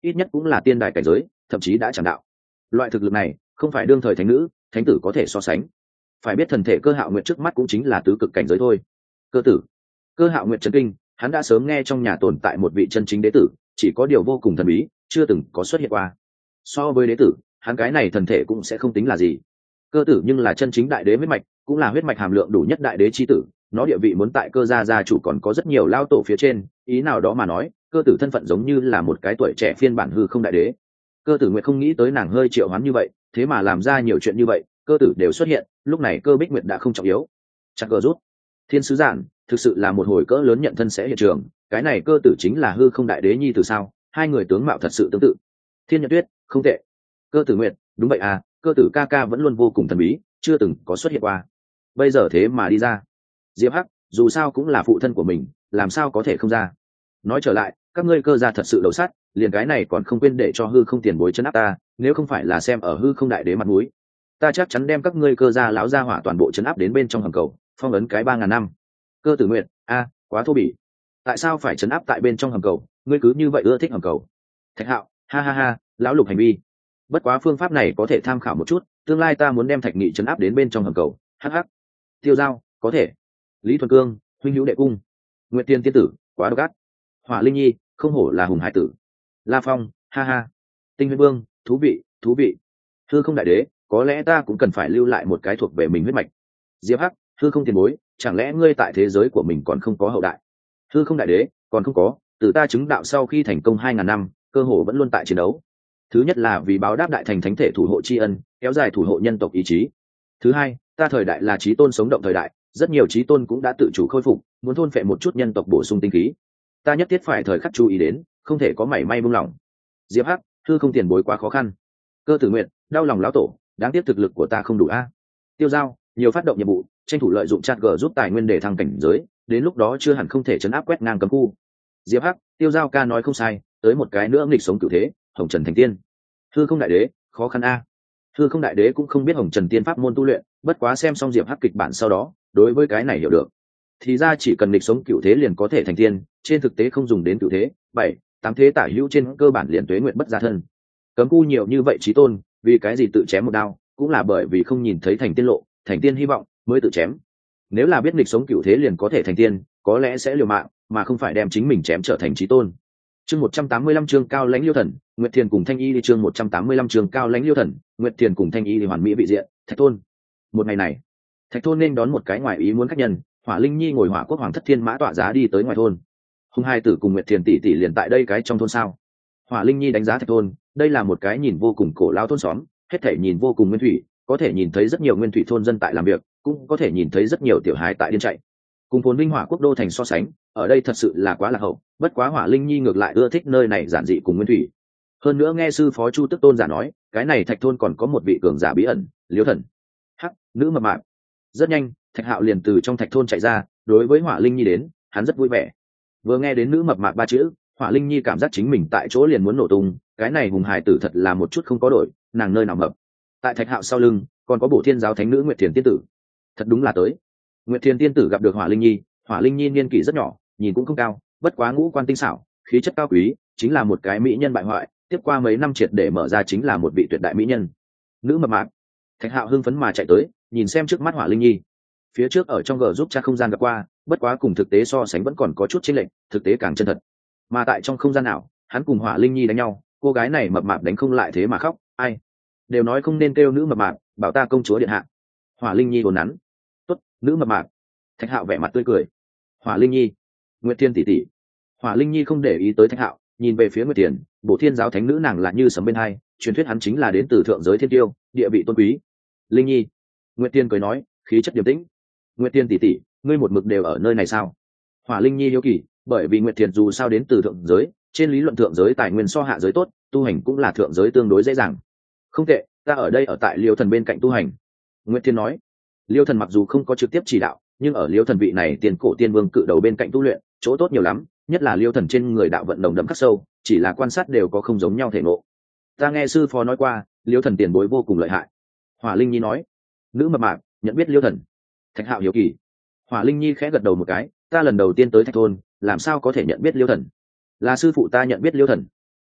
ít nhất cũng là tiên đài cảnh giới, thậm chí đã chẳng đạo. Loại thực lực này không phải đương thời thánh nữ thánh tử có thể so sánh. Phải biết thần thể Cơ Hạo Nguyệt trước mắt cũng chính là tứ cực cảnh giới thôi. Cơ tử, Cơ Hạo Nguyệt chấn kinh, hắn đã sớm nghe trong nhà tồn tại một vị chân chính đế tử, chỉ có điều vô cùng thần bí, chưa từng có xuất hiện qua. So với đế tử, hắn cái này thần thể cũng sẽ không tính là gì. Cơ tử nhưng là chân chính đại đế huyết mạch, cũng là huyết mạch hàm lượng đủ nhất đại đế chi tử, nó địa vị muốn tại Cơ gia gia chủ còn có rất nhiều lao tổ phía trên, ý nào đó mà nói, Cơ tử thân phận giống như là một cái tuổi trẻ phiên bản hư không đại đế. Cơ tử Nguyệt không nghĩ tới nàng hơi triệu hoán như vậy, thế mà làm ra nhiều chuyện như vậy, cơ tử đều xuất hiện, lúc này Cơ Bích Nguyệt đã không trọng yếu. Chặt cờ rút, thiên sứ giản, thực sự là một hồi cỡ lớn nhận thân sẽ hiện trường, cái này cơ tử chính là hư không đại đế nhi từ sao? Hai người tướng mạo thật sự tương tự. Thiên Nhật Tuyết, không tệ. Cơ tử Nguyệt, đúng vậy à, cơ tử ca ca vẫn luôn vô cùng thần bí, chưa từng có xuất hiện qua. Bây giờ thế mà đi ra. Diệp Hắc, dù sao cũng là phụ thân của mình, làm sao có thể không ra? Nói trở lại, các ngươi Cơ gia thật sự đầu sắt, liền cái này còn không quên để cho hư không tiền bối chân áp ta, nếu không phải là xem ở hư không đại đế mặt mũi, ta chắc chắn đem các ngươi Cơ gia lão gia hỏa toàn bộ chấn áp đến bên trong hầm cầu, phong ấn cái 3.000 năm. Cơ tử Nguyệt, a, quá thô bỉ. Tại sao phải chấn áp tại bên trong hầm cầu, ngươi cứ như vậy ưa thích hầm cầu? Thạch Hạo, ha ha ha, lão lục hành vi. Bất quá phương pháp này có thể tham khảo một chút, tương lai ta muốn đem Thạch Nghị chấn áp đến bên trong hầm cầu. Hắc hắc. Tiêu Giao, có thể. Lý Thuần Cương, huynh hữu đệ cung. Nguyệt Tiên tiên tử, quá độc ác. Hỏa Linh Nhi, không hổ là hùng hải tử. La Phong, ha ha. Tinh Huyết Vương, thú vị, thú vị. Hư không đại đế, có lẽ ta cũng cần phải lưu lại một cái thuộc về mình huyết mạch. Diệp Hắc, hư không tiền bối, chẳng lẽ ngươi tại thế giới của mình còn không có hậu đại? Hư không đại đế, còn không có, từ ta chứng đạo sau khi thành công 2.000 năm, cơ hồ vẫn luôn tại chiến đấu. Thứ nhất là vì báo đáp đại thành thánh thể thủ hộ tri ân, kéo dài thủ hộ nhân tộc ý chí. Thứ hai, ta thời đại là chí tôn sống động thời đại, rất nhiều chí tôn cũng đã tự chủ khôi phục, muốn thôn phệ một chút nhân tộc bổ sung tinh khí. Ta nhất thiết phải thời khắc chú ý đến, không thể có mảy may buông lỏng. Diệp Hắc, hư không tiền bối quá khó khăn. Cơ tử Nguyệt, đau lòng lão tổ, đáng tiếc thực lực của ta không đủ a. Tiêu Giao, nhiều phát động nhiệm vụ, tranh thủ lợi dụng chat g giúp tài nguyên để thăng cảnh giới, đến lúc đó chưa hẳn không thể chấn áp quét ngang cấm khu. Diệp Hắc, Tiêu Giao ca nói không sai, tới một cái nữa nghịch sống cửu thế, Hồng Trần thành tiên. Hư không đại đế, khó khăn a. Hư không đại đế cũng không biết Hồng Trần tiên pháp môn tu luyện, bất quá xem xong Diệp Hắc kịch bản sau đó, đối với cái này hiểu được. Thì ra chỉ cần nghịch sống cửu thế liền có thể thành tiên, trên thực tế không dùng đến cửu thế, 7, 8 thế tả hữu trên cơ bản liền tuế nguyện bất gia thân. Cấm khu nhiều như vậy chí tôn, vì cái gì tự chém một đao, cũng là bởi vì không nhìn thấy thành tiên lộ, thành tiên hy vọng mới tự chém. Nếu là biết nghịch sống cửu thế liền có thể thành tiên, có lẽ sẽ liều mạng, mà không phải đem chính mình chém trở thành chí tôn. Chương 185 chương cao lãnh liêu thần, Nguyệt Thiền cùng Thanh Y đi chương 185 chương cao lãnh liêu thần, Nguyệt Thiền cùng Thanh Y đi hoàn mỹ vị diện, Thạch Thôn. Một ngày này, Thạch Thôn nên đón một cái ngoài ý muốn khách nhân, Hỏa Linh Nhi ngồi Hỏa Quốc Hoàng Thất Thiên Mã tọa giá đi tới ngoài thôn. Hùng hai tử cùng Nguyệt Thiền tỷ tỷ liền tại đây cái trong thôn sao? Hỏa Linh Nhi đánh giá Thạch Thôn, đây là một cái nhìn vô cùng cổ lão thôn xóm, hết thảy nhìn vô cùng nguyên thủy, có thể nhìn thấy rất nhiều nguyên thủy thôn dân tại làm việc, cũng có thể nhìn thấy rất nhiều tiểu hài tại điên chạy. Cùng phồn vinh Hỏa Quốc đô thành so sánh, ở đây thật sự là quá lạc hậu, bất quá Hỏa Linh Nhi ngược lại ưa thích nơi này giản dị cùng nguyên thủy. Hơn nữa nghe sư phó Chu Tức Tôn giả nói, cái này Thạch Thôn còn có một vị cường giả bí ẩn, Liễu Thần. Hắc, nữ mập mạp. Rất nhanh, Thạch Hạo liền từ trong Thạch Thôn chạy ra, đối với Hỏa Linh Nhi đến, hắn rất vui vẻ. Vừa nghe đến nữ mập mạp ba chữ, Hỏa Linh Nhi cảm giác chính mình tại chỗ liền muốn nổ tung, cái này hùng hài tử thật là một chút không có đổi, nàng nơi nào mập. Tại Thạch Hạo sau lưng, còn có Bổ Thiên giáo thánh nữ Nguyệt Thiền tiên tử. Thật đúng là tới. Nguyệt Thiền tiên tử gặp được Hỏa Linh Nhi niên kỷ rất nhỏ, nhìn cũng không cao, bất quá ngũ quan tinh xảo, khí chất cao quý, chính là một cái mỹ nhân bại hoại, tiếp qua mấy năm triệt để mở ra chính là một vị tuyệt đại mỹ nhân. Nữ mập mạp. Thạch Hạo hưng phấn mà chạy tới, nhìn xem trước mắt Hỏa Linh Nhi. Phía trước ở trong G giúp cha không gian gặp qua, bất quá cùng thực tế so sánh vẫn còn có chút chênh lệch, thực tế càng chân thật. Mà tại trong không gian nào, hắn cùng Hỏa Linh Nhi đánh nhau, cô gái này mập mạp đánh không lại thế mà khóc, ai đều nói không nên kêu nữ mập mạp, bảo ta công chúa điện hạ. Hỏa Linh Nhi hồn nắn. Tốt, nữ mập mạp. Thạch Hạo vẻ mặt tươi cười. Hỏa Linh Nhi, Nguyệt Thiên tỷ tỷ. Hỏa Linh Nhi không để ý tới Thạch Hạo, nhìn về phía Nguyệt Thiền, Bổ Thiên giáo thánh nữ nàng là như sấm bên hai, truyền thuyết hắn chính là đến từ thượng giới thiên tiêu, địa vị tôn quý. Linh Nhi. Nguyệt Thiên cười nói, khí chất điềm tĩnh. Nguyệt Thiên tỷ tỷ, ngươi một mực đều ở nơi này sao? Hỏa Linh Nhi hiếu kỳ, bởi vì Nguyệt Thiền dù sao đến từ thượng giới, trên lý luận thượng giới tài nguyên so hạ giới tốt, tu hành cũng là thượng giới tương đối dễ dàng. Không tệ, ta ở đây ở tại Liêu Thần bên cạnh tu hành. Nguyệt Thiên nói. Liêu Thần mặc dù không có trực tiếp chỉ đạo, nhưng ở Liêu Thần vị này tiền cổ tiên vương cự đầu bên cạnh tu luyện, chỗ tốt nhiều lắm, nhất là Liêu Thần trên người đạo vận nồng đậm khắc sâu, chỉ là quan sát đều có không giống nhau thể ngộ. Ta nghe sư phó nói qua, Liêu Thần tiền bối vô cùng lợi hại. Hỏa Linh Nhi nói. Nữ mập mạp nhận biết Liêu Thần. Thạch Hạo hiếu kỳ. Hỏa Linh Nhi khẽ gật đầu một cái, ta lần đầu tiên tới Thạch Thôn, làm sao có thể nhận biết Liêu Thần? Là sư phụ ta nhận biết Liêu Thần.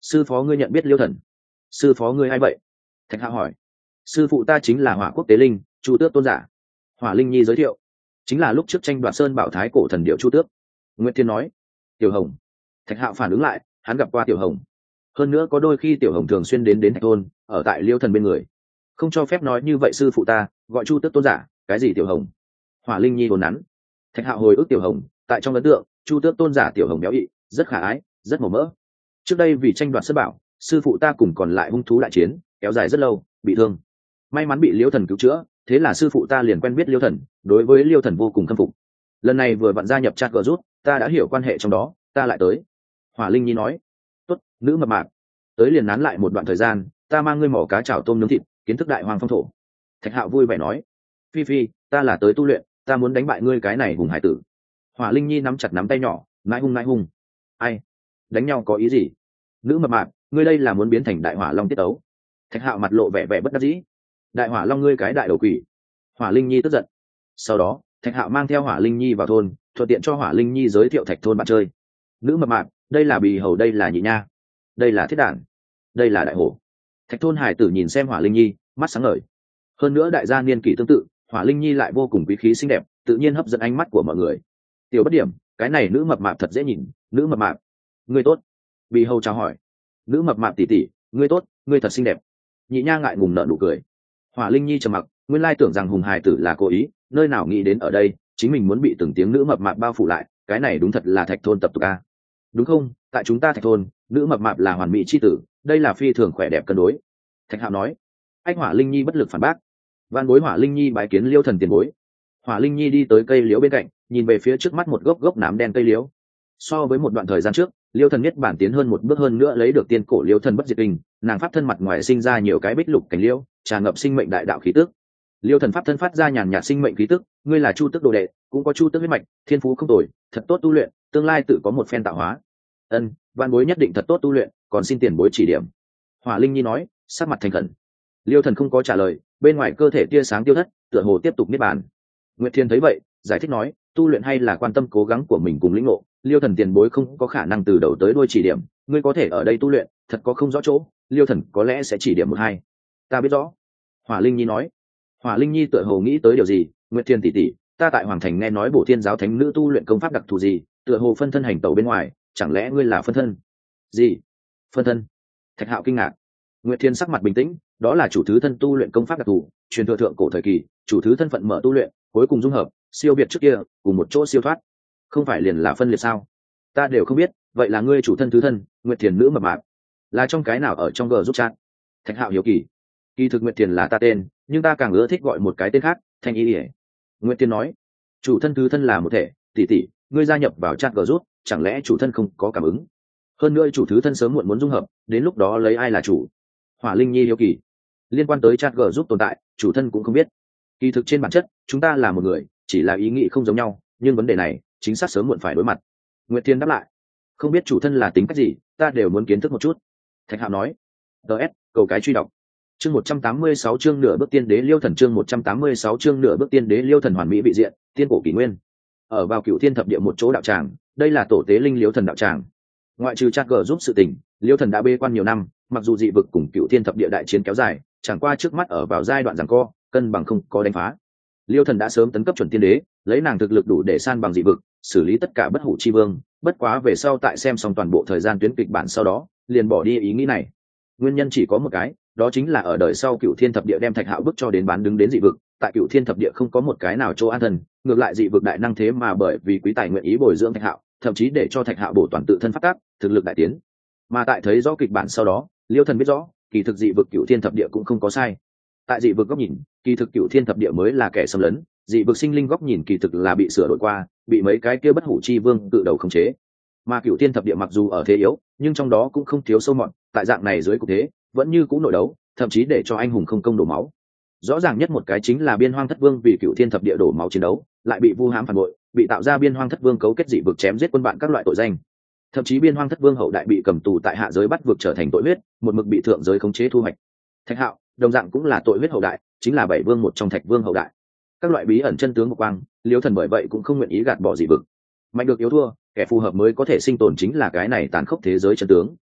sư phó ngươi nhận biết liêu thần? Sư phó ngươi ai vậy? Thạch hạo hỏi. Sư phụ ta chính là Hỏa Quốc Tế Linh, Chu Tước tôn giả. Hỏa Linh nhi giới thiệu. Chính là lúc trước tranh đoạt sơn bảo thái cổ thần điệu Chu Tước. Nguyệt Thiên nói. Tiểu Hồng. Thạch hạo phản ứng lại, hắn gặp qua Tiểu Hồng. Hơn nữa có đôi khi Tiểu Hồng thường xuyên đến Thạch thôn, ở tại liêu thần bên người. Không cho phép nói như vậy sư phụ ta, gọi Chu Tước tôn giả, cái gì Tiểu Hồng? Hỏa Linh nhi đồn nắn. Thạch hạo hồi ức Tiểu Hồng, tại trong ấn tượng, Chu Tước tôn giả Tiểu Hồng béo ị, rất khả ái, rất màu mỡ. Trước đây vì tranh đoạt sơn bảo, sư phụ ta cùng còn lại hung thú đại chiến, kéo dài rất lâu, bị thương. May mắn bị liêu thần cứu chữa, thế là sư phụ ta liền quen biết liêu thần, đối với liêu thần vô cùng khâm phục. Lần này vừa vặn gia nhập chat gờ rút, ta đã hiểu quan hệ trong đó, ta lại tới. Hỏa Linh nhi nói. Tốt, nữ mập mạp, tới liền nán lại một đoạn thời gian, ta mang ngươi mỏ cá chảo tôm nướng thịt, kiến thức đại hoàng phong thổ. Thạch hạo vui vẻ nói. Phi phi, ta là tới tu luyện, ta muốn đánh bại ngươi cái này hùng hải tử. Hỏa Linh nhi nắm chặt nắm tay nhỏ, nãi hung. Ai? Đánh nhau có ý gì? Nữ mập mạp, ngươi đây là muốn biến thành đại hỏa long tiết ấu. Thạch hạo mặt lộ vẻ bất đắc dĩ. Đại hỏa long ngươi cái đại đầu quỷ. Hỏa Linh nhi tức giận. Sau đó Thạch hạo mang theo Hỏa Linh nhi vào thôn, thuận tiện cho Hỏa Linh nhi giới thiệu Thạch thôn bạn chơi. Nữ mập mạp, đây là bì hầu, đây là nhị nha, đây là thiết đản, đây là đại hổ. Thạch thôn hải tử nhìn xem Hỏa Linh nhi, mắt sáng ngời. Hơn nữa đại gia niên kỷ tương tự, Hỏa Linh nhi lại vô cùng quý khí xinh đẹp, tự nhiên hấp dẫn ánh mắt của mọi người. Tiểu bất điểm, cái này nữ mập mạp thật dễ nhìn. Nữ mập mạp, ngươi tốt. Bì hầu chào hỏi. Nữ mập mạp tỉ tỉ, ngươi tốt, ngươi thật xinh đẹp. Nhị nha ngại ngùng nở nụ cười. Hỏa Linh nhi trầm mặc, nguyên lai tưởng rằng hùng hài tử là cố ý, nơi nào nghĩ đến ở đây chính mình muốn bị từng tiếng nữ mập mạp bao phủ lại, cái này đúng thật là Thạch thôn tập tục a. Đúng không, tại chúng ta Thạch thôn, nữ mập mạp là hoàn mỹ chi tử, đây là phi thường khỏe đẹp cân đối. Thạch hạo nói. Anh Hỏa Linh nhi bất lực phản bác. Van bối Hỏa Linh nhi bái kiến liêu thần tiền bối. Hỏa Linh nhi đi tới cây liễu bên cạnh, nhìn về phía trước mắt một gốc nám đen cây liễu. So với một đoạn thời gian trước, liêu thần nhất bản tiến hơn một bước hơn nữa, lấy được tiên cổ liêu thần bất diệt kinh, nàng pháp thân mặt ngoài sinh ra nhiều cái bích lục cánh liễu, tràn ngập sinh mệnh đại đạo khí tức. Liêu thần pháp thân phát ra nhàn nhạt sinh mệnh khí tức, ngươi là Chu Tước đồ đệ, cũng có Chu Tước huyết mạch, thiên phú không tồi, thật tốt tu luyện, tương lai tự có một phen tạo hóa. Ân, văn bối nhất định thật tốt tu luyện, còn xin tiền bối chỉ điểm. Hỏa Linh nhi nói, sắc mặt thành khẩn. Liêu thần không có trả lời, bên ngoài cơ thể tia sáng tiêu thất, tựa hồ tiếp tục niết bàn. Nguyệt Thiên thấy vậy, giải thích nói, tu luyện hay là quan tâm cố gắng của mình cùng lĩnh ngộ, liêu thần tiền bối không có khả năng từ đầu tới đuôi chỉ điểm, ngươi có thể ở đây tu luyện, thật có không rõ chỗ, liêu thần có lẽ sẽ chỉ điểm một hai. Ta biết rõ. Hỏa Linh nhi nói. Hỏa Linh nhi tựa hồ nghĩ tới điều gì. Nguyệt Thiên tỷ tỷ, ta tại hoàng thành nghe nói Bổ Thiên giáo thánh nữ tu luyện công pháp đặc thù gì, tựa hồ phân thân hành tẩu bên ngoài, chẳng lẽ ngươi là phân thân? Gì? Phân thân? Thạch hạo kinh ngạc. Nguyệt Thiên sắc mặt bình tĩnh, đó là chủ thứ thân tu luyện công pháp đặc thù, truyền thừa thượng cổ thời kỳ, chủ thứ thân phận mở tu luyện, cuối cùng dung hợp, siêu việt trước kia, cùng một chỗ siêu thoát. Không phải liền là phân liệt sao? Ta đều không biết, vậy là ngươi chủ thân thứ thân, Nguyệt Thiền nữ mập mạp, là trong cái nào ở trong G giúp chat? Thạch hạo hiểu kỳ. Kỳ thực Nguyệt Thiền là ta tên, nhưng ta càng ưa thích gọi một cái tên khác, Thanh Y ỉa. Nguyệt Thiền nói, chủ thân thứ thân là một thể, tỷ tỷ, ngươi gia nhập vào chat G giúp, chẳng lẽ chủ thân không có cảm ứng? Hơn nữa chủ thứ thân sớm muộn muốn dung hợp, đến lúc đó lấy ai là chủ? Hỏa Linh nhi hiểu kỳ. Liên quan tới chat G giúp tồn tại, chủ thân cũng không biết. Kỳ thực trên bản chất, chúng ta là một người, chỉ là ý nghĩ không giống nhau, nhưng vấn đề này chính xác sớm muộn phải đối mặt. Nguyệt Thiên đáp lại, không biết chủ thân là tính cách gì, ta đều muốn kiến thức một chút. Thạch hạo nói. ts cầu cái truy đọc. Chương 186 chương nửa bước tiên đế liêu thần, chương 186 chương nửa bước tiên đế liêu thần hoàn mỹ vị diện, tiên cổ kỷ nguyên. Ở vào Cửu Thiên thập địa một chỗ đạo tràng, đây là tổ tế linh liêu thần đạo tràng. Ngoại trừ chat gờ giúp sự tình, liêu thần đã bê quan nhiều năm, mặc dù dị vực cùng Cửu Thiên thập địa đại chiến kéo dài, chẳng qua trước mắt ở vào giai đoạn giằng co, cân bằng không có đánh phá. Liêu thần đã sớm tấn cấp chuẩn tiên đế, lấy nàng thực lực đủ để san bằng dị vực, xử lý tất cả bất hủ chi vương, bất quá về sau tại xem xong toàn bộ thời gian tuyến kịch bản sau đó, liền bỏ đi ý nghĩ này. Nguyên nhân chỉ có một cái, đó chính là ở đời sau Cửu Thiên thập địa đem Thạch hạo bức cho đến bán đứng đến dị vực, tại Cửu Thiên thập địa không có một cái nào chỗ an thân, ngược lại dị vực đại năng thế mà bởi vì quý tài nguyện ý bồi dưỡng Thạch hạo, thậm chí để cho Thạch hạo bổ toàn tự thân phát tác, thực lực đại tiến. Mà tại thấy rõ kịch bản sau đó, Liêu thần biết rõ, kỳ thực dị vực Cửu Thiên thập địa cũng không có sai. Tại dị vực góc nhìn, kỳ thực Cửu Thiên thập địa mới là kẻ xâm lấn, dị vực sinh linh góc nhìn kỳ thực là bị sửa đổi qua, bị mấy cái kia bất hủ chi vương tự đầu khống chế. Mà Cửu Thiên thập địa mặc dù ở thế yếu, nhưng trong đó cũng không thiếu sâu mọt, tại dạng này dưới cục thế, vẫn như cũng nội đấu, thậm chí để cho anh hùng không công đổ máu. Rõ ràng nhất một cái chính là Biên Hoang Thất Vương vì Cửu Thiên thập địa đổ máu chiến đấu, lại bị vu hãm phản bội, bị tạo ra Biên Hoang Thất Vương cấu kết dị vực chém giết quân bạn các loại tội danh. Thậm chí Biên Hoang Thất Vương hậu đại bị cầm tù tại hạ giới bắt vực trở thành tội huyết, một mực bị thượng giới khống chế thu hoạch. Thạch hạo đồng dạng cũng là tội huyết hậu đại, chính là bảy vương một trong Thạch Vương hậu đại. Các loại bí ẩn chân tướng của quang, Liêu thần bởi vậy cũng không nguyện ý gạt bỏ dị vực. Mạnh được yếu thua, kẻ phù hợp mới có thể sinh tồn, chính là cái này tàn khốc thế giới chân tướng.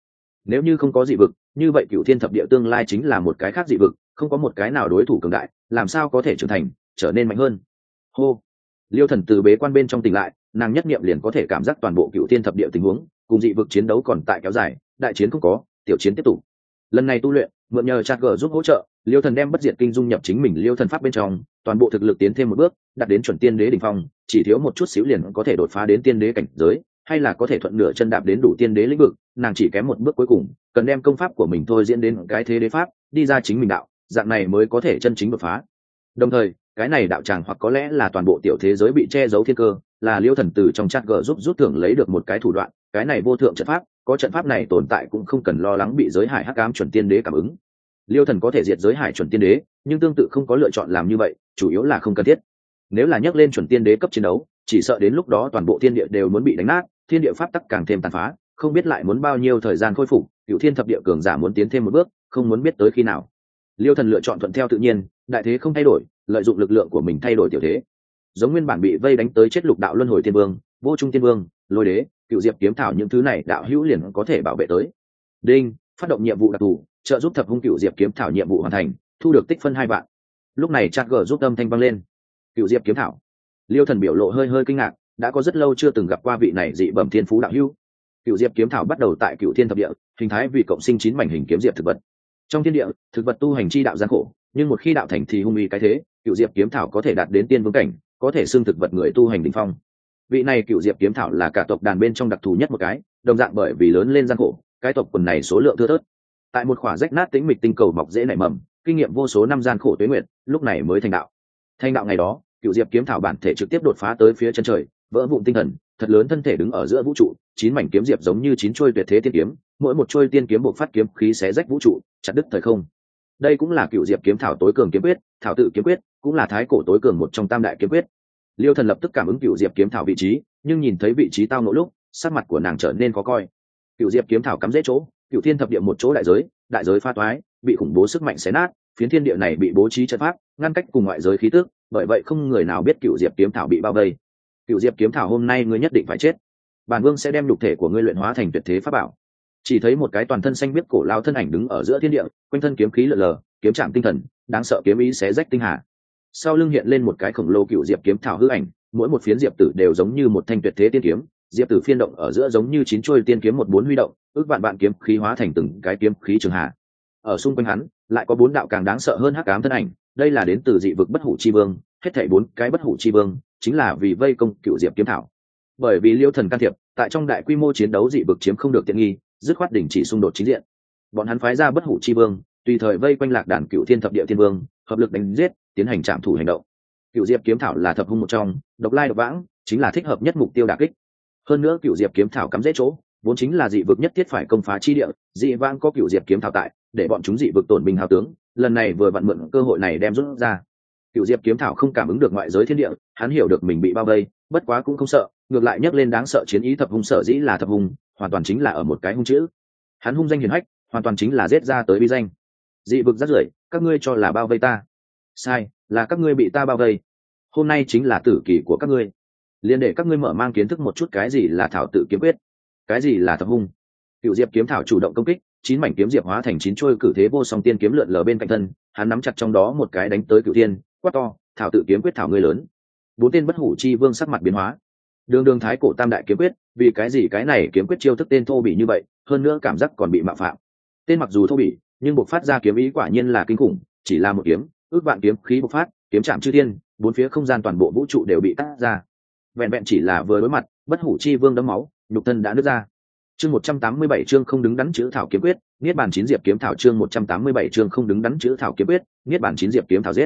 Nếu như không có dị vực, như vậy cựu thiên thập địa tương lai chính là một cái khác dị vực, không có một cái nào đối thủ cường đại, làm sao có thể trưởng thành trở nên mạnh hơn. Hô. Liêu Thần từ bế quan bên trong tỉnh lại, nàng nhất niệm liền có thể cảm giác toàn bộ cựu thiên thập địa tình huống, cùng dị vực chiến đấu còn tại kéo dài, đại chiến không có, tiểu chiến tiếp tục. Lần này tu luyện, mượn nhờ Chat G giúp hỗ trợ, Liêu Thần đem bất diệt kinh dung nhập chính mình Liêu Thần pháp bên trong, toàn bộ thực lực tiến thêm một bước, đạt đến chuẩn tiên đế đỉnh phong, chỉ thiếu một chút xíu liền có thể đột phá đến tiên đế cảnh giới, hay là có thể thuận nửa chân đạp đến đủ tiên đế lĩnh vực, nàng chỉ kém một bước cuối cùng, cần đem công pháp của mình thôi diễn đến cái thế đế pháp, đi ra chính mình đạo, dạng này mới có thể chân chính đột phá. Đồng thời, cái này đạo tràng hoặc có lẽ là toàn bộ tiểu thế giới bị che giấu thiên cơ, là Liêu Thần từ trong Chat G giúp rút thưởng lấy được một cái thủ đoạn, cái này vô thượng trận pháp, có trận pháp này tồn tại cũng không cần lo lắng bị giới hải hắc ám chuẩn tiên đế cảm ứng. Liêu Thần có thể diệt giới hải chuẩn tiên đế, nhưng tương tự không có lựa chọn làm như vậy, chủ yếu là không cần thiết. Nếu là nhắc lên chuẩn tiên đế cấp chiến đấu, chỉ sợ đến lúc đó toàn bộ thiên địa đều muốn bị đánh nát, thiên địa pháp tắc càng thêm tàn phá, không biết lại muốn bao nhiêu thời gian khôi phục, cựu thiên thập địa cường giả muốn tiến thêm một bước, không muốn biết tới khi nào. Liêu Thần lựa chọn thuận theo tự nhiên, đại thế không thay đổi, lợi dụng lực lượng của mình thay đổi tiểu thế. Giống nguyên bản bị vây đánh tới chết lục đạo luân hồi tiên vương, vô trung tiên vương, lôi đế, cựu diệp kiếm thảo những thứ này đạo hữu liền có thể bảo vệ tới. Đinh, phát động nhiệm vụ đặc thù, trợ giúp thập hung cựu diệp kiếm thảo nhiệm vụ hoàn thành, thu được tích phân 2 vạn. Lúc này Chat G giúp âm thanh vang lên. Cựu diệp kiếm thảo. Liêu Thần biểu lộ hơi kinh ngạc, đã có rất lâu chưa từng gặp qua vị này dị bẩm thiên phú đạo hữu. Cựu diệp kiếm thảo bắt đầu tại cựu thiên thập địa, hình thái vì cộng sinh 9 mảnh hình kiếm diệp thực vật. Trong thiên địa, thực vật tu hành chi đạo gian khổ, nhưng một khi đạo thành thì hung uy cái thế, cựu diệp kiếm thảo có thể đạt đến tiên vương cảnh, có thể xưng thực vật người tu hành đỉnh phong. Vị này cựu diệp kiếm thảo là cả tộc đàn bên trong đặc thù nhất một cái, đồng dạng bởi vì lớn lên gian khổ, cái tộc quần này số lượng thưa thớt. Tại một khỏa rách nát tĩnh mịch tinh cầu mọc dễ nảy mầm, kinh nghiệm vô số năm gian khổ tuế nguyệt, lúc này mới thành đạo. Thành đạo ngày đó, cựu diệp kiếm thảo bản thể trực tiếp đột phá tới phía chân trời, vỡ vụn tinh thần, thật lớn thân thể đứng ở giữa vũ trụ, 9 mảnh kiếm diệp giống như 9 chuôi tuyệt thế tiên kiếm, mỗi một chuôi tiên kiếm bộc phát kiếm khí xé rách vũ trụ, chặt đứt thời không. Đây cũng là cựu diệp kiếm thảo tối cường kiếm quyết, thảo tự kiếm quyết, cũng là thái cổ tối cường một trong tam đại kiếm quyết. Liêu Thần lập tức cảm ứng cựu diệp kiếm thảo vị trí, nhưng nhìn thấy vị trí tao ngộ lúc, sắc mặt của nàng trở nên khó coi. Cựu diệp kiếm thảo cắm rễ chỗ, cựu thiên thập địa một chỗ đại giới pha toái, bị khủng bố sức mạnh xé nát, phiến thiên địa này bị bố trí trận pháp, ngăn cách cùng ngoại giới khí tức, bởi vậy không người nào biết cựu diệp kiếm thảo bị bao vây. Cựu diệp kiếm thảo, hôm nay ngươi nhất định phải chết. Bản vương sẽ đem nhục thể của ngươi luyện hóa thành tuyệt thế pháp bảo. Chỉ thấy một cái toàn thân xanh biếc cổ lao thân ảnh đứng ở giữa thiên địa, quanh thân kiếm khí lượn lờ, kiếm chạm tinh thần, đáng sợ kiếm ý xé rách tinh hà. Sau lưng hiện lên một cái khổng lồ cựu diệp kiếm thảo hư ảnh, mỗi một phiến diệp tử đều giống như một thanh tuyệt thế tiên kiếm, diệp tử phiên động ở giữa giống như 9 chuôi tiên kiếm 14 huy động, ước vạn vạn kiếm khí hóa thành từng cái kiếm khí trường hạ. Ở xung quanh hắn lại có 4 đạo càng đáng sợ hơn hắc ám thân ảnh, đây là đến từ dị vực bất hủ chi vương, hết thảy 4 cái bất hủ chi vương chính là vì vây công cựu diệp kiếm thảo. Bởi vì Liêu Thần can thiệp, tại trong đại quy mô chiến đấu dị vực chiếm không được tiện nghi, dứt khoát đình chỉ xung đột chính diện. Bọn hắn phái ra bất hủ chi vương, tùy thời vây quanh lạc đàn cựu thiên thập địa thiên vương, hợp lực đánh giết, tiến hành trạm thủ hành động. Cựu diệp kiếm thảo là thập hung một trong, độc lai độc vãng, chính là thích hợp nhất mục tiêu đả kích. Hơn nữa cựu diệp kiếm thảo cắm rễ chỗ, vốn chính là dị vực nhất thiết phải công phá chi địa, dị vãng có cựu diệp kiếm thảo tại, để bọn chúng dị vực tổn binh hao tướng, lần này vừa vặn mượn cơ hội này đem rút ra. Cựu diệp kiếm thảo không cảm ứng được ngoại giới thiên địa, hắn hiểu được mình bị bao vây, bất quá cũng không sợ, ngược lại nhấc lên đáng sợ chiến ý. Thập hung sở dĩ là thập hung, hoàn toàn chính là ở một cái hung chữ. Hắn hung danh hiển hách, hoàn toàn chính là giết ra tới uy danh. Dị vực rác rưởi, các ngươi cho là bao vây ta? Sai, là các ngươi bị ta bao vây. Hôm nay chính là tử kỳ của các ngươi. Liên để các ngươi mở mang kiến thức một chút cái gì là thảo tự kiếm quyết, cái gì là thập hung. Cựu diệp kiếm thảo chủ động công kích, 9 mảnh kiếm diệp hóa thành 9 chuôi cử thế vô song tiên kiếm lượn lờ bên cạnh thân, hắn nắm chặt trong đó một cái đánh tới cựu thiên, quát to, thảo tự kiếm quyết thảo ngươi lớn. 4 tên bất hủ chi vương sắc mặt biến hóa. Đường thái cổ tam đại kiếm quyết, vì cái gì cái này kiếm quyết chiêu thức tên thô bỉ như vậy, hơn nữa cảm giác còn bị mạo phạm. Tên mặc dù thô bỉ, nhưng bộc phát ra kiếm ý quả nhiên là kinh khủng, chỉ là một kiếm, ước vạn kiếm khí bộc phát, kiếm chạm chư thiên, 4 phía không gian toàn bộ vũ trụ đều bị cắt ra. Vẹn vẹn chỉ là vừa đối mặt, bất hủ chi vương đấm máu, nhục thân đã nứt ra. Chương 187 chương không đứng đắn chữ thảo kiếm quyết, niết bàn 9 diệp kiếm thảo. Chương 187 chương không đứng đắn chữ thảo kiếm quyết, niết bàn 9 diệp kiếm thảo.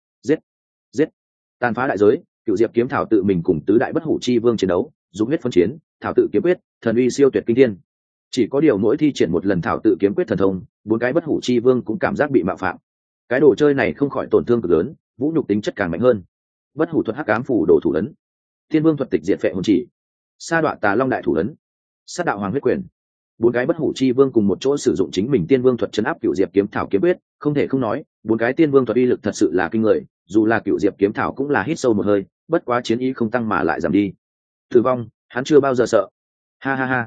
Giết. Tàn phá đại giới, cựu diệp kiếm thảo tự mình cùng tứ đại bất hủ chi vương chiến đấu, dùng huyết phân chiến, thảo tự kiếm quyết, thần uy siêu tuyệt kinh thiên. Chỉ có điều mỗi thi triển một lần thảo tự kiếm quyết thần thông, 4 cái bất hủ chi vương cũng cảm giác bị mạo phạm. Cái đồ chơi này không khỏi tổn thương cực lớn, vũ nhục tính chất càng mạnh hơn. Bất hủ thuật hắc ám phủ đồ thủ ấn, thiên vương thuật tịch diệt phệ hồn chỉ, sa đoạn tà long đại thủ ấn, sát đạo hoàng huyết quyền. 4 cái bất hủ chi vương cùng một chỗ sử dụng chính mình tiên vương thuật chấn áp cựu diệp kiếm thảo kiếm quyết, không thể không nói, 4 cái tiên vương thuật uy lực thật sự là kinh người, dù là cựu diệp kiếm thảo cũng là hít sâu một hơi, bất quá chiến ý không tăng mà lại giảm đi. Tử vong, hắn chưa bao giờ sợ. Ha ha ha.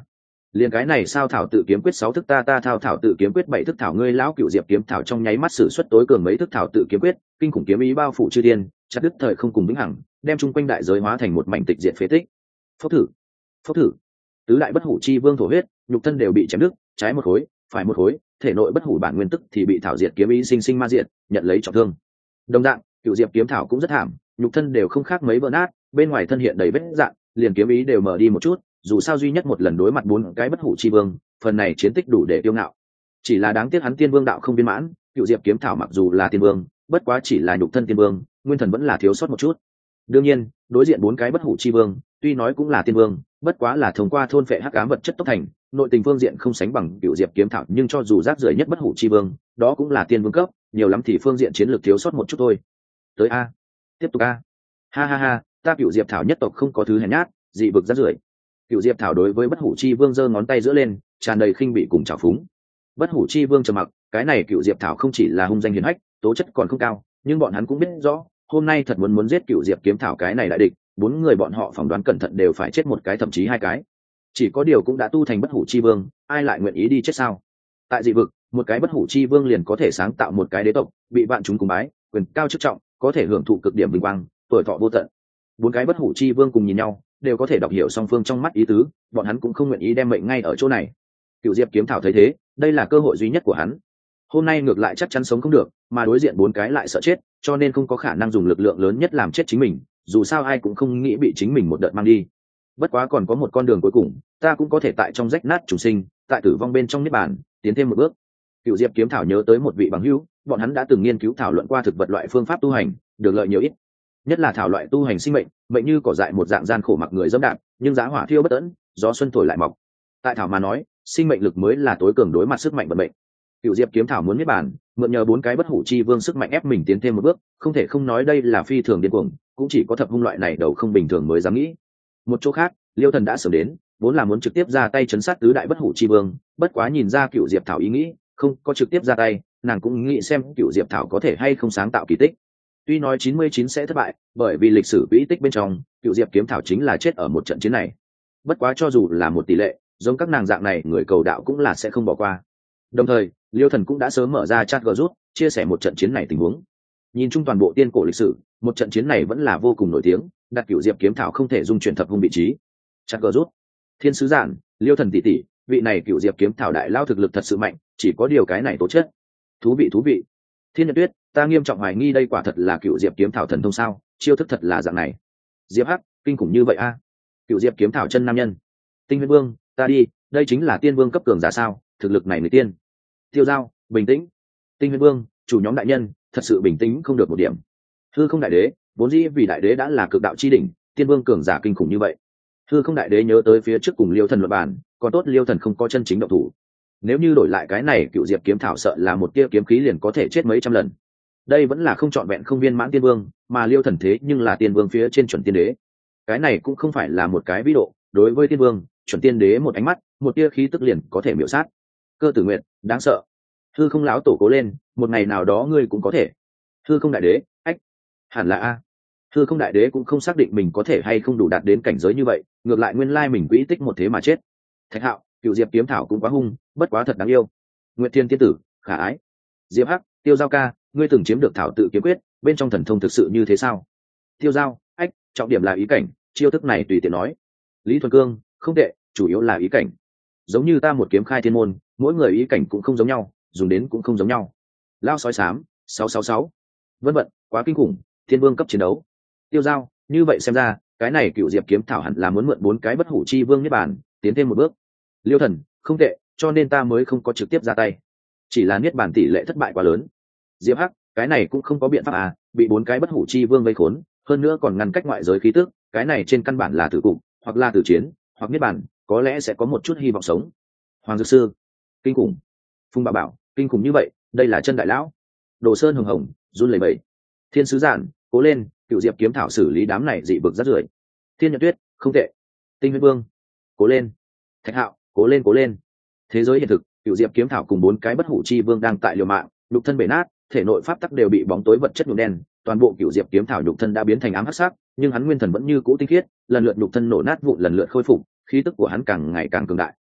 liền cái này sao thảo tự kiếm quyết 6 thức, ta thao thảo tự kiếm quyết 7 thức, thảo ngươi lão cựu diệp kiếm thảo trong nháy mắt sử xuất tối cường mấy thức thảo tự kiếm quyết, kinh khủng kiếm ý bao phủ chư thiên, chặt đứt thời không cùng vĩnh hằng, đem chung quanh đại giới hóa thành một mảnh tịch diệt phế tích. Phốc thử, phốc thử, tứ đại bất hủ chi vương thổ huyết, nhục thân đều bị chém đứt, trái một khối, phải một khối, thể nội bất hủ bản nguyên tức thì bị thảo diệt kiếm ý sinh sinh ma diệt, nhận lấy trọng thương. Đồng dạng, cựu diệp kiếm thảo cũng rất thảm, nhục thân đều không khác mấy vỡ nát, bên ngoài thân hiện đầy vết rạn, liền kiếm ý đều mở đi một chút, dù sao duy nhất một lần đối mặt 4 cái bất hủ chi vương, phần này chiến tích đủ để tiêu ngạo. Chỉ là đáng tiếc hắn tiên vương đạo không viên mãn, cựu diệp kiếm thảo mặc dù là tiên vương, bất quá chỉ là nhục thân tiên vương, nguyên thần vẫn là thiếu sót một chút. Đương nhiên, đối diện 4 cái bất hủ chi vương, tuy nói cũng là tiên vương, bất quá là thông qua thôn phệ hắc ám vật chất tốc thành, nội tình phương diện không sánh bằng cựu diệp kiếm thảo, nhưng cho dù rác rưởi nhất bất hủ chi vương, đó cũng là tiên vương cấp, nhiều lắm thì phương diện chiến lược thiếu sót một chút thôi. Tới a, tiếp tục a. Ha ha ha, ta cựu diệp thảo nhất tộc không có thứ hèn nhát, dị vực rác rưởi. Cựu diệp thảo đối với bất hủ chi vương giơ ngón tay giữa lên, tràn đầy khinh bị cùng trào phúng. Bất hủ chi vương trầm mặc, cái này cựu diệp thảo không chỉ là hung danh hiển hách, tố chất còn không cao, nhưng bọn hắn cũng biết rõ, hôm nay thật muốn giết cựu diệp kiếm thảo cái này đại địch, 4 người bọn họ phỏng đoán cẩn thận đều phải chết một cái, thậm chí 2 cái. Chỉ có điều cũng đã tu thành bất hủ chi vương, ai lại nguyện ý đi chết sao? Tại dị vực, một cái bất hủ chi vương liền có thể sáng tạo một cái đế tộc, bị vạn chúng cùng bái, quyền cao chức trọng, có thể hưởng thụ cực điểm vinh quang, tuổi thọ vô tận. 4 cái bất hủ chi vương cùng nhìn nhau, đều có thể đọc hiểu song phương trong mắt ý tứ, bọn hắn cũng không nguyện ý đem mệnh ngay ở chỗ này. Cựu diệp kiếm thảo thấy thế, đây là cơ hội duy nhất của hắn. Hôm nay ngược lại chắc chắn sống không được, mà đối diện 4 cái lại sợ chết, cho nên không có khả năng dùng lực lượng lớn nhất làm chết chính mình, dù sao ai cũng không nghĩ bị chính mình một đợt mang đi. Bất quá còn có một con đường cuối cùng, ta cũng có thể tại trong rách nát trùng sinh, tại tử vong bên trong niết bàn, tiến thêm một bước. Cựu diệp kiếm thảo nhớ tới một vị bằng hữu, bọn hắn đã từng nghiên cứu thảo luận qua thực vật loại phương pháp tu hành, được lợi nhiều ít. Nhất là thảo loại tu hành sinh mệnh, mệnh như cỏ dại một dạng gian khổ mặc người dẫm đạp, nhưng giá hỏa thiêu bất tận, gió xuân thổi lại mọc. Tại thảo mà nói, sinh mệnh lực mới là tối cường đối mặt sức mạnh vận mệnh. Cựu diệp kiếm thảo muốn niết bàn, mượn nhờ 4 cái bất hủ chi vương sức mạnh ép mình tiến thêm một bước, không thể không nói đây là phi thường điên cuồng, cũng chỉ có thập hung loại này đầu không bình thường mới dám nghĩ. Một chỗ khác, Liêu Thần đã sớm đến, vốn là muốn trực tiếp ra tay chấn sát tứ đại bất hủ chi vương, bất quá nhìn ra cựu diệp thảo ý nghĩ, không có trực tiếp ra tay, nàng cũng nghĩ xem cựu diệp thảo có thể hay không sáng tạo kỳ tích. Tuy nói 99 sẽ thất bại, bởi vì lịch sử quỹ tích bên trong, cựu diệp kiếm thảo chính là chết ở một trận chiến này. Bất quá cho dù là một tỷ lệ, giống các nàng dạng này người cầu đạo cũng là sẽ không bỏ qua. Đồng thời, Liêu Thần cũng đã sớm mở ra chat group, chia sẻ một trận chiến này tình huống. Nhìn chung toàn bộ tiên cổ lịch sử, một trận chiến này vẫn là vô cùng nổi tiếng, đặt cựu diệp kiếm thảo không thể dung chuyển thập hung vị trí. Chat group, Thiên sứ giản, Liêu Thần tỷ tỷ, vị này cựu diệp kiếm thảo đại lao thực lực thật sự mạnh, chỉ có điều cái này tố chất. Thú vị. Thiên Nhật Tuyết, ta nghiêm trọng hoài nghi đây quả thật là cựu diệp kiếm thảo thần thông sao, chiêu thức thật là dạng này. Diệp Hắc, kinh khủng như vậy a. Cựu diệp kiếm thảo chân nam nhân. Tinh Huyết Vương, ta đi, đây chính là tiên vương cấp cường giả sao, thực lực này người tiên. Tiêu Giao, bình tĩnh. Tinh Huyết Vương, chủ nhóm đại nhân, thật sự bình tĩnh không được một điểm. Hư Không đại đế, vốn dĩ vì đại đế đã là cực đạo chi đỉnh, tiên vương cường giả kinh khủng như vậy. Hư Không đại đế nhớ tới phía trước cùng Liêu Thần luận bàn, còn tốt Liêu Thần không có chân chính động thủ. Nếu như đổi lại cái này cựu diệp kiếm thảo sợ là một tia kiếm khí liền có thể chết mấy trăm lần. Đây vẫn là không trọn vẹn không viên mãn tiên vương, mà Liêu Thần thế nhưng là tiên vương phía trên chuẩn tiên đế. Cái này cũng không phải là một cái vĩ độ, đối với tiên vương, chuẩn tiên đế một ánh mắt, một tia khí tức liền có thể miểu sát. Cơ Tử Nguyệt, đáng sợ. Hư Không lão tổ cố lên, một ngày nào đó ngươi cũng có thể. Hư Không đại đế, ách, hẳn là a. Hư Không đại đế cũng không xác định mình có thể hay không đủ đạt đến cảnh giới như vậy, ngược lại nguyên lai mình quỹ tích một thế mà chết. Thạch Hạo, cựu diệp kiếm thảo cũng quá hung, bất quá thật đáng yêu. Nguyệt Thiên tiên tử, khả ái. Diệp Hắc, Tiêu Giao ca, ngươi từng chiếm được thảo tự kiếm quyết, bên trong thần thông thực sự như thế sao? Tiêu Giao, ách, trọng điểm là ý cảnh, chiêu thức này tùy tiện nói. Lý Thuần Cương, không tệ, chủ yếu là ý cảnh. Giống như ta một kiếm khai thiên môn, mỗi người ý cảnh cũng không giống nhau, dùng đến cũng không giống nhau. Lao sói xám, 666. Vân vận, quá kinh khủng, thiên vương cấp chiến đấu. Tiêu Giao, như vậy xem ra, cái này cựu diệp kiếm thảo hẳn là muốn mượn 4 cái bất hủ chi vương niết bàn, tiến thêm một bước. Liêu Thần, không tệ, cho nên ta mới không có trực tiếp ra tay, chỉ là niết bàn tỷ lệ thất bại quá lớn. Diệp Hắc, cái này cũng không có biện pháp à, bị 4 cái bất hủ chi vương vây khốn, hơn nữa còn ngăn cách ngoại giới khí tức, cái này trên căn bản là tử cục, hoặc là tử chiến, hoặc niết bàn, có lẽ sẽ có một chút hy vọng sống. Hoàng Dược Sư, kinh khủng. Phùng Bảo Bảo, kinh khủng như vậy, đây là chân đại lão. Đồ Sơn hồng hồng, run lẩy bẩy. Thiên sứ giản, cố lên, cựu diệp kiếm thảo xử lý đám này dị vực rất rưởi. Thiên Nhật Tuyết, không tệ. Tinh Huyết Vương, cố lên. Thạch Hạo, cố lên. Thế giới hiện thực, cựu diệp kiếm thảo cùng 4 cái bất hủ chi vương đang tại liều mạng, nhục thân bể nát, thể nội pháp tắc đều bị bóng tối vật chất nhuộm đen, toàn bộ cựu diệp kiếm thảo nhục thân đã biến thành ám hắc sắc, nhưng hắn nguyên thần vẫn như cũ tinh khiết, lần lượt nhục thân nổ nát vụn lần lượt khôi phục, khí tức của hắn càng ngày càng cường đại.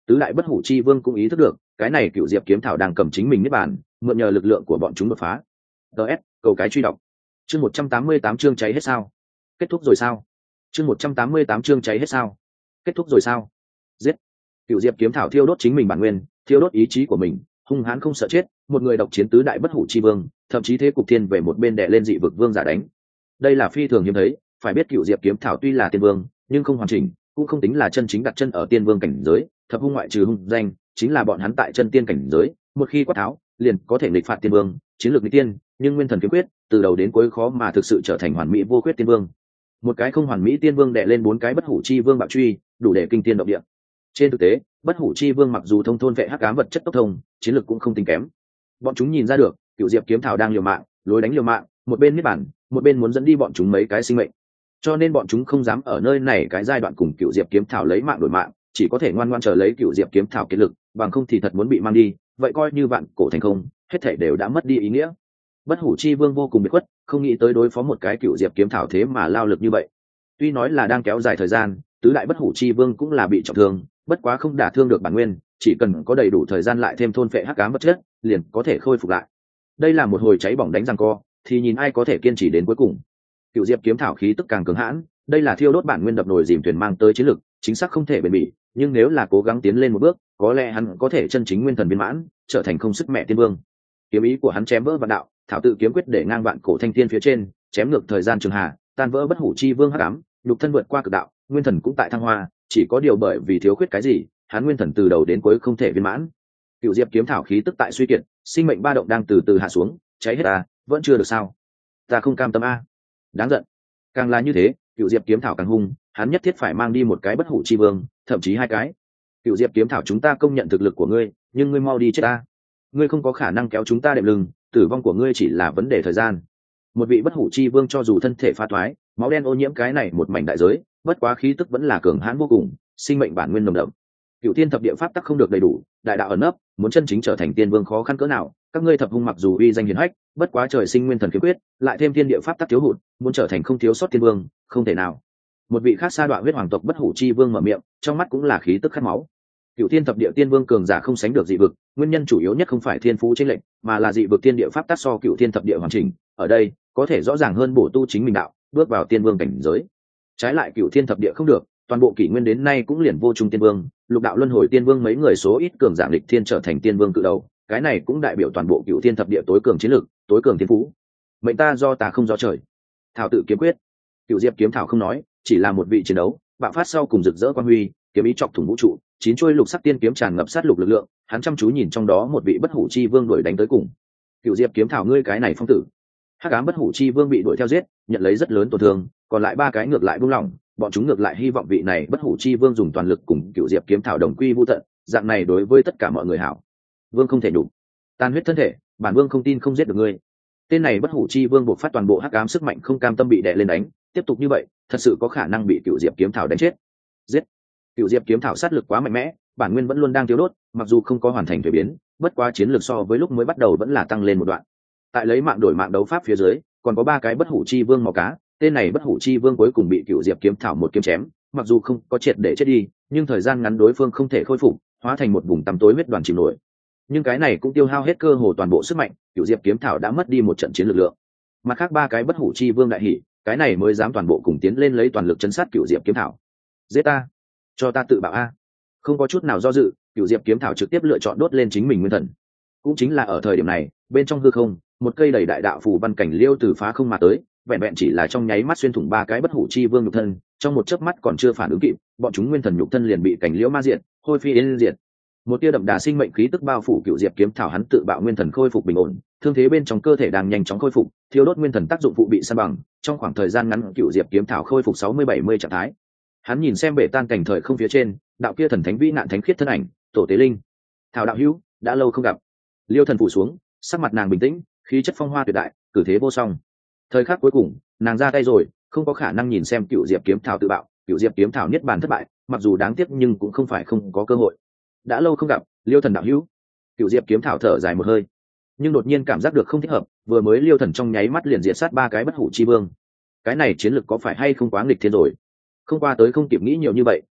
Tứ đại bất hủ chi vương cũng ý thức được cái này cựu diệp kiếm thảo đang cầm chính mình niết bàn, mượn nhờ lực lượng của bọn chúng đột phá. ts cầu cái truy đọc. Chương 188 chương cháy hết sao? Kết thúc rồi sao? Chương 188 chương cháy hết sao? Kết thúc rồi sao? Giết! Cựu diệp kiếm thảo thiêu đốt chính mình bản nguyên, thiêu đốt ý chí của mình, hung hãn không sợ chết, một người độc chiến tứ đại bất hủ chi vương, thậm chí thế cục thiên về một bên đè lên dị vực vương giả đánh. Đây là phi thường hiếm thấy, phải biết cựu diệp kiếm thảo tuy là tiên vương, nhưng không hoàn chỉnh, cũng không tính là chân chính đặt chân ở tiên vương cảnh giới, thập hung ngoại trừ hung danh, chính là bọn hắn tại chân tiên cảnh giới, một khi quát tháo, liền có thể nghịch phạt tiên vương, chiến lược nghịch tiên, nhưng nguyên thần kiếm quyết, từ đầu đến cuối khó mà thực sự trở thành hoàn mỹ vô khuyết tiên vương. Một cái không hoàn mỹ tiên vương đè lên bốn cái bất hủ chi vương bạo truy, đủ để kinh tiên động địa. Trên thực tế, bất hủ chi vương mặc dù thông thôn vệ hắc ám vật chất tốc thông, chiến lược cũng không tính kém. Bọn chúng nhìn ra được, cựu diệp kiếm thảo đang liều mạng, lối đánh liều mạng, một bên niết bản, một bên muốn dẫn đi bọn chúng mấy cái sinh mệnh. Cho nên bọn chúng không dám ở nơi này cái giai đoạn cùng cựu diệp kiếm thảo lấy mạng đổi mạng, chỉ có thể ngoan ngoãn chờ lấy cựu diệp kiếm thảo kiệt lực, bằng không thì thật muốn bị mang đi, vậy coi như vạn cổ thành không, hết thảy đều đã mất đi ý nghĩa. Bất hủ chi vương vô cùng biệt khuất, không nghĩ tới đối phó một cái cựu diệp kiếm thảo thế mà lao lực như vậy. Tuy nói là đang kéo dài thời gian, tứ đại bất hủ chi vương cũng là bị trọng thương, bất quá không đả thương được bản nguyên, chỉ cần có đầy đủ thời gian lại thêm thôn phệ hắc ám vật chất, liền có thể khôi phục lại. Đây là một hồi cháy bỏng đánh giằng co, thì nhìn ai có thể kiên trì đến cuối cùng. Cựu diệp kiếm thảo khí tức càng cường hãn, đây là thiêu đốt bản nguyên đập nồi dìm thuyền mang tới chiến lực, chính xác không thể bền bỉ, nhưng nếu là cố gắng tiến lên một bước, có lẽ hắn có thể chân chính nguyên thần viên mãn, trở thành không sức mẹ tiên vương. Kiếm ý của hắn chém vỡ vạn đạo, thảo tự kiếm quyết để ngang vạn cổ thanh thiên phía trên, chém ngược thời gian trường hà, tan vỡ bất hủ chi vương hắc ám, nhục thân vượt qua cực đạo, nguyên thần cũng tại thăng hoa, chỉ có điều bởi vì thiếu khuyết cái gì, hắn nguyên thần từ đầu đến cuối không thể viên mãn. Cựu diệp kiếm thảo khí tức tại suy kiệt, sinh mệnh ba động đang từ từ hạ xuống, cháy hết à, vẫn chưa được sao? Ta không cam tâm a. Đáng giận. Càng là như thế, cựu diệp kiếm thảo càng hung, hắn nhất thiết phải mang đi một cái bất hủ chi vương, thậm chí hai cái. Cựu diệp kiếm thảo, chúng ta công nhận thực lực của ngươi, nhưng ngươi mau đi chết ta. Ngươi không có khả năng kéo chúng ta đệm lưng, tử vong của ngươi chỉ là vấn đề thời gian. Một vị bất hủ chi vương cho dù thân thể phá thoái, máu đen ô nhiễm cái này một mảnh đại giới, bất quá khí tức vẫn là cường hãn vô cùng, sinh mệnh bản nguyên nồng đậm. Cựu thiên thập địa pháp tắc không được đầy đủ, đại đạo ẩn nấp, muốn chân chính trở thành tiên vương khó khăn cỡ nào. Các ngươi thập hung mặc dù uy danh hiển hách, bất quá trời sinh nguyên thần kiếm quyết, lại thêm thiên địa pháp tắc thiếu hụt, muốn trở thành không thiếu sót tiên vương, không thể nào. Một vị khác sa đoạn huyết hoàng tộc bất hủ chi vương mở miệng, trong mắt cũng là khí tức khát máu. Cựu thiên thập địa tiên vương cường giả không sánh được dị vực, nguyên nhân chủ yếu nhất không phải thiên phú chênh lệch, mà là dị vực thiên địa pháp tắc so cựu thiên thập địa hoàn chỉnh. Ở đây, có thể rõ ràng hơn bổ tu chính mình đạo, bước vào tiên vương cảnh giới. Trái lại cựu thiên thập địa không được, toàn bộ kỷ nguyên đến nay cũng liền vô trung tiên vương, lục đạo luân hồi tiên vương mấy người số ít cường giả lịch thiên trở thành tiên vương cự đầu, cái này cũng đại biểu toàn bộ cựu thiên thập địa tối cường chiến lược, tối cường thiên phú. Mệnh ta do ta không do trời. Thảo tự kiếm quyết. Cựu diệp kiếm thảo không nói, chỉ là một vị chiến đấu, bạo phát sau cùng rực rỡ quang huy, kiếm ý chọc thủng vũ trụ, chín chuôi lục sắc tiên kiếm tràn ngập sát lục lực lượng, hắn chăm chú nhìn trong đó một vị bất hủ chi vương đuổi đánh tới cùng. Cựu diệp kiếm thảo, ngươi cái này phong tử. Hắc ám bất hủ chi vương bị đuổi theo giết, nhận lấy rất lớn tổn thương, còn lại ba cái ngược lại buông lỏng, bọn chúng ngược lại hy vọng vị này bất hủ chi vương dùng toàn lực cùng cựu diệp kiếm thảo đồng quy vu tận, dạng này đối với tất cả mọi người hảo. Vương không thể đủ, tan huyết thân thể, bản vương không tin không giết được ngươi. Tên này bất hủ chi vương buộc phát toàn bộ hắc ám sức mạnh, không cam tâm bị đè lên đánh, tiếp tục như vậy, thật sự có khả năng bị cựu diệp kiếm thảo đánh chết. Giết! Cựu diệp kiếm thảo sát lực quá mạnh mẽ, bản nguyên vẫn luôn đang tiêu đốt, mặc dù không có hoàn thành thuế biến, bất quá chiến lược so với lúc mới bắt đầu vẫn là tăng lên một đoạn. Tại lấy mạng đổi mạng đấu pháp phía dưới, còn có ba cái bất hủ chi vương màu cá, tên này bất hủ chi vương cuối cùng bị cựu diệp kiếm thảo một kiếm chém, mặc dù không có triệt để chết đi, nhưng thời gian ngắn đối phương không thể khôi phục, hóa thành một vùng tăm tối huyết đoàn chìm nổi. Nhưng cái này cũng tiêu hao hết cơ hồ toàn bộ sức mạnh, cựu diệp kiếm thảo đã mất đi một trận chiến lực lượng. Mặt khác ba cái bất hủ chi vương đại hỉ, cái này mới dám toàn bộ cùng tiến lên lấy toàn lực chấn sát cựu diệp kiếm thảo. Giết ta, cho ta tự bạo a. Không có chút nào do dự, cựu diệp kiếm thảo trực tiếp lựa chọn đốt lên chính mình nguyên thần. Cũng chính là ở thời điểm này, bên trong hư không, một cây đầy đại đạo phù văn cảnh liêu từ phá không mà tới, vẹn vẹn chỉ là trong nháy mắt xuyên thủng ba cái bất hủ chi vương nhục thân, trong một chớp mắt còn chưa phản ứng kịp, bọn chúng nguyên thần nhục thân liền bị cảnh liễu ma diệt, hôi phi yên diệt. Một tia đậm đà sinh mệnh khí tức bao phủ cựu diệp kiếm thảo, hắn tự bạo nguyên thần khôi phục bình ổn, thương thế bên trong cơ thể đang nhanh chóng khôi phục, thiêu đốt nguyên thần tác dụng phụ bị san bằng, trong khoảng thời gian ngắn cựu diệp kiếm thảo khôi phục 60-70 trạng thái. Hắn nhìn xem bể tan cảnh thời không phía trên, đạo kia thần thánh vĩ nạn thánh khiết thân ảnh, tổ tế linh. Thảo đạo hữu, đã lâu không gặp. Liêu thần phủ xuống, sắc mặt nàng bình tĩnh, khí chất phong hoa tuyệt đại, cử thế vô song. Thời khắc cuối cùng, nàng ra tay rồi, không có khả năng nhìn xem cựu diệp kiếm thảo tự bạo, cựu diệp kiếm thảo niết bàn thất bại, mặc dù đáng tiếc nhưng cũng không phải không có cơ hội. Đã lâu không gặp, Liêu thần đạo hữu. Cựu diệp kiếm thảo thở dài một hơi, nhưng đột nhiên cảm giác được không thích hợp, vừa mới Liêu thần trong nháy mắt liền diệt sát ba cái bất hủ chi vương, cái này chiến lực có phải hay không quá nghịch thiên rồi. Không qua tới không kịp nghĩ nhiều như vậy,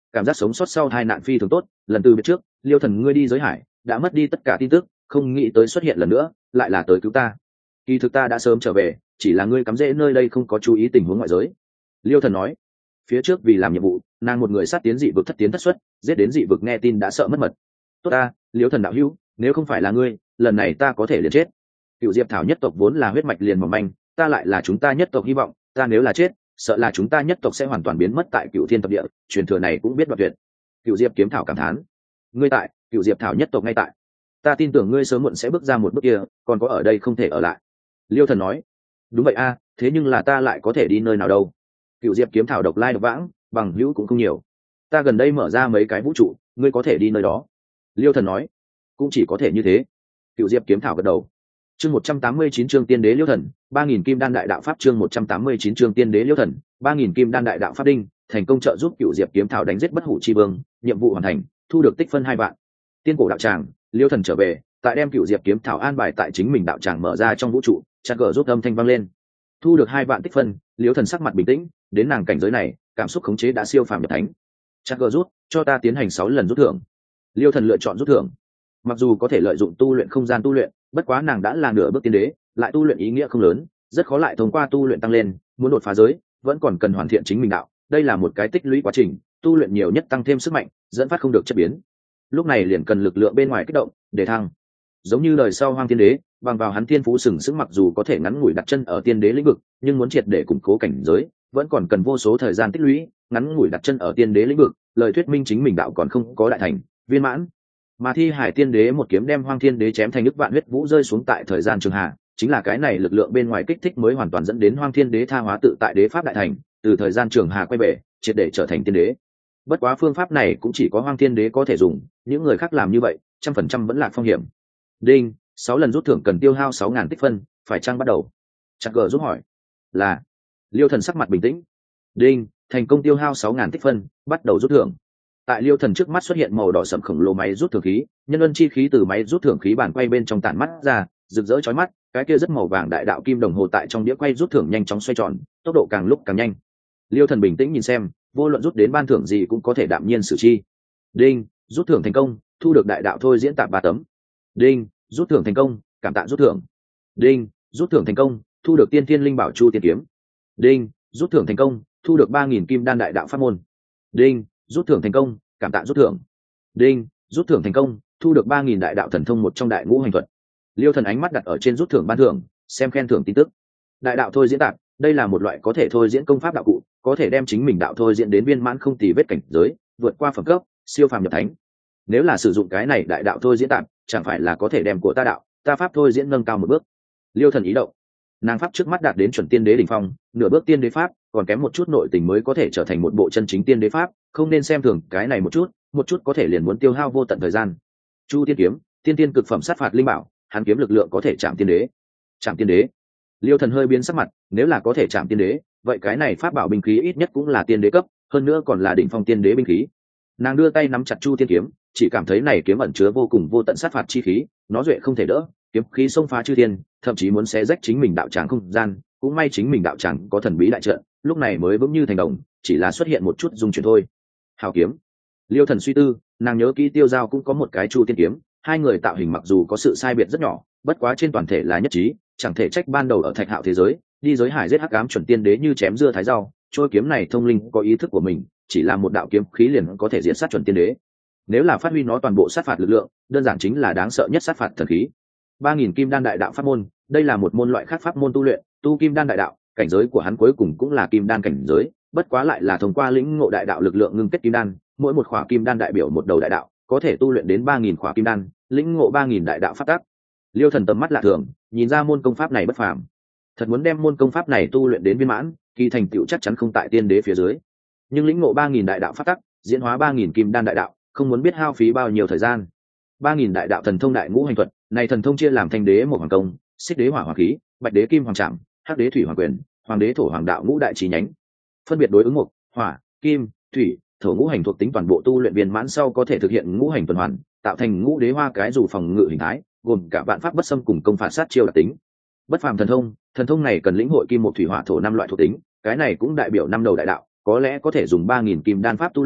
cảm giác sống sót sau hai nạn phi thường tốt. Lần từ biệt trước, Liêu Thần ngươi đi giới hải đã mất đi tất cả tin tức, không nghĩ tới xuất hiện lần nữa lại là tới cứu ta. Kỳ thực ta đã sớm trở về, chỉ là ngươi cắm rễ nơi đây không có chú ý tình huống ngoại giới. Liêu Thần nói. Phía trước vì làm nhiệm vụ, nàng một người sát tiến dị vực thất tiến thất xuất, giết đến dị vực nghe tin đã sợ mất mật. Tốt ta, Liêu Thần đạo hữu, nếu không phải là ngươi, lần này ta có thể liền chết. Cựu Diệp Thảo nhất tộc vốn là huyết mạch liền mỏng manh, ta lại là chúng ta nhất tộc hy vọng, ta nếu là chết, sợ là chúng ta nhất tộc sẽ hoàn toàn biến mất tại Cựu Thiên Thập Địa, truyền thừa này cũng biết đoạt tuyệt. Cựu Diệp Kiếm Thảo cảm thán. Ngươi tại, Cựu Diệp Thảo nhất tộc ngay tại. Ta tin tưởng ngươi sớm muộn sẽ bước ra một bước kia, còn có ở đây không thể ở lại. Liêu Thần nói. Đúng vậy a, thế nhưng là ta lại có thể đi nơi nào đâu? Cựu Diệp Kiếm Thảo độc lai độc vãng, bằng hữu cũng không nhiều. Ta gần đây mở ra mấy cái vũ trụ, ngươi có thể đi nơi đó. Liêu Thần nói. Cũng chỉ có thể như thế. Cựu Diệp Kiếm Thảo gật đầu. Chương 189 chương Tiên Đế Liêu Thần, 3000 kim đan đại đạo pháp chương 189 chương Tiên Đế Liêu Thần, 3000 kim đan đại đạo pháp đinh, thành công trợ giúp Cựu Diệp Kiếm Thảo đánh giết bất hủ chi vương, nhiệm vụ hoàn thành, thu được tích phân 2 vạn. Tiên cổ đạo tràng, Liêu Thần trở về, tại đem Cựu Diệp Kiếm Thảo an bài tại chính mình đạo tràng mở ra trong vũ trụ, chặt gỡ rút âm thanh vang lên. Thu được 2 vạn tích phân, Liêu Thần sắc mặt bình tĩnh, đến nàng cảnh giới này, cảm xúc khống chế đã siêu phàm nhập thánh. Chặt gỡ rút, cho ta tiến hành 6 lần rút thưởng. Liêu Thần lựa chọn rút thưởng. Mặc dù có thể lợi dụng tu luyện không gian tu luyện, bất quá nàng đã là nửa bước tiên đế, lại tu luyện ý nghĩa không lớn, rất khó lại thông qua tu luyện tăng lên, muốn đột phá giới, vẫn còn cần hoàn thiện chính mình đạo, đây là một cái tích lũy quá trình, tu luyện nhiều nhất tăng thêm sức mạnh, dẫn phát không được chất biến. Lúc này liền cần lực lượng bên ngoài kích động, để thăng. Giống như đời sau Hoang Tiên Đế, bằng vào hắn thiên phú sừng sững mặc dù có thể ngắn ngủi đặt chân ở tiên đế lĩnh vực, nhưng muốn triệt để củng cố cảnh giới, vẫn còn cần vô số thời gian tích lũy, ngắn ngủi đặt chân ở tiên đế lĩnh vực, lời thuyết minh chính mình đạo còn không có đại thành, viên mãn. Mà Thi Hải Tiên Đế một kiếm đem Hoang Thiên Đế chém thành nước vạn huyết vũ rơi xuống tại thời gian trường hạ, chính là cái này lực lượng bên ngoài kích thích mới hoàn toàn dẫn đến Hoang Thiên Đế tha hóa tự tại đế pháp đại thành, từ thời gian trường hạ quay về, triệt để trở thành tiên đế. Bất quá phương pháp này cũng chỉ có Hoang Thiên Đế có thể dùng, những người khác làm như vậy, 100% vẫn là phong hiểm. Đinh, 6 lần rút thưởng cần tiêu hao 6000 tích phân, phải chăng bắt đầu? Chặt gờ giúp hỏi. Là. Liêu Thần sắc mặt bình tĩnh. Đinh, thành công tiêu hao 6000 tích phân, bắt đầu rút thưởng. Tại Liêu Thần trước mắt xuất hiện màu đỏ sẫm khổng lồ máy rút thưởng khí, nhân ân chi khí từ máy rút thưởng khí bản quay bên trong tản mắt ra, rực rỡ chói mắt, cái kia rất màu vàng đại đạo kim đồng hồ tại trong đĩa quay rút thưởng nhanh chóng xoay tròn, tốc độ càng lúc càng nhanh. Liêu Thần bình tĩnh nhìn xem, vô luận rút đến ban thưởng gì cũng có thể đạm nhiên xử chi. Đinh, rút thưởng thành công, thu được đại đạo thôi diễn tạp 3 tấm. Đinh, rút thưởng thành công, cảm tạ rút thưởng. Đinh, rút thưởng thành công, thu được Tiên Thiên Linh Bảo Chu Tiên Kiếm. Đinh, rút thưởng thành công, thu được 3000 kim đan đại đạo pháp môn. Đinh, rút thưởng thành công, cảm tạ rút thưởng. Đinh, rút thưởng thành công, thu được 3000 đại đạo thần thông một trong đại ngũ hành thuật. Liêu Thần ánh mắt đặt ở trên rút thưởng ban thưởng, xem khen thưởng tin tức. Đại đạo thôi diễn tạp, đây là một loại có thể thôi diễn công pháp đạo cụ, có thể đem chính mình đạo thôi diễn đến viên mãn không tì vết cảnh giới, vượt qua phẩm cấp, siêu phàm nhập thánh. Nếu là sử dụng cái này đại đạo thôi diễn tạp, chẳng phải là có thể đem của ta đạo, ta pháp thôi diễn nâng cao một bước. Liêu Thần ý động. Nàng pháp trước mắt đạt đến chuẩn tiên đế đỉnh phong, nửa bước tiên đế pháp, còn kém một chút nội tình mới có thể trở thành một bộ chân chính tiên đế pháp, không nên xem thường cái này một chút có thể liền muốn tiêu hao vô tận thời gian. Chu Tiên Kiếm, tiên tiên cực phẩm sát phạt linh bảo, hắn kiếm lực lượng có thể chạm tiên đế. Chạm tiên đế. Liêu Thần hơi biến sắc mặt, nếu là có thể chạm tiên đế, vậy cái này pháp bảo binh khí ít nhất cũng là tiên đế cấp, hơn nữa còn là đỉnh phong tiên đế binh khí. Nàng đưa tay nắm chặt Chu Tiên Kiếm, chỉ cảm thấy này kiếm ẩn chứa vô cùng vô tận sát phạt chi khí, nó duệ không thể đỡ, kiếm khí xông phá chư thiên, thậm chí muốn xé rách chính mình đạo tràng không gian, cũng may chính mình đạo tràng có thần bí đại trận, lúc này mới vững như thành đồng, chỉ là xuất hiện một chút dung chuyển thôi. Hào kiếm. Liêu Thần suy tư, nàng nhớ kỹ Tiêu Giao cũng có một cái Chu Tiên Kiếm, hai người tạo hình mặc dù có sự sai biệt rất nhỏ, bất quá trên toàn thể là nhất trí, chẳng thể trách ban đầu ở Thạch Hạo thế giới, đi giới hải giết hắc ám chuẩn tiên đế như chém dưa thái rau, trôi kiếm này thông linh có ý thức của mình, chỉ là một đạo kiếm khí liền có thể diệt sát chuẩn tiên đế. Nếu là phát huy nó toàn bộ sát phạt lực lượng, đơn giản chính là đáng sợ nhất sát phạt thần khí. 3000 kim đan đại đạo pháp môn, đây là một môn loại khác pháp môn tu luyện, tu kim đan đại đạo, cảnh giới của hắn cuối cùng cũng là kim đan cảnh giới, bất quá lại là thông qua lĩnh ngộ đại đạo lực lượng ngưng kết kim đan, mỗi một khỏa kim đan đại biểu một đầu đại đạo, có thể tu luyện đến 3000 khỏa kim đan, lĩnh ngộ 3000 đại đạo pháp tắc. Liêu Thần tầm mắt lạ thường, nhìn ra môn công pháp này bất phàm. Thật muốn đem môn công pháp này tu luyện đến viên mãn, kỳ thành tựu chắc chắn không tại tiên đế phía dưới. Nhưng lĩnh ngộ 3000 đại đạo pháp tắc, diễn hóa 3000 kim đan đại đạo, không muốn biết hao phí bao nhiêu thời gian. 3000 đại đạo thần thông đại ngũ hành thuật, này thần thông chia làm thanh đế một hoàng công, xích đế hỏa hoàng khí, bạch đế kim hoàng trảm, hắc đế thủy hoàng quyền, hoàng đế thổ hoàng đạo ngũ đại chi nhánh. Phân biệt đối ứng mục, hỏa, kim, thủy, thổ ngũ hành thuộc tính toàn bộ tu luyện viên mãn sau có thể thực hiện ngũ hành tuần hoàn, tạo thành ngũ đế hoa cái dù phòng ngự hình thái, gồm cả vạn pháp bất xâm cùng công phạt sát chiêu đặc tính. Bất phàm thần thông này cần lĩnh hội kim một thủy hỏa thổ năm loại thuộc tính, cái này cũng đại biểu năm đầu đại đạo, có lẽ có thể dùng 3000 kim đan pháp tu luyện,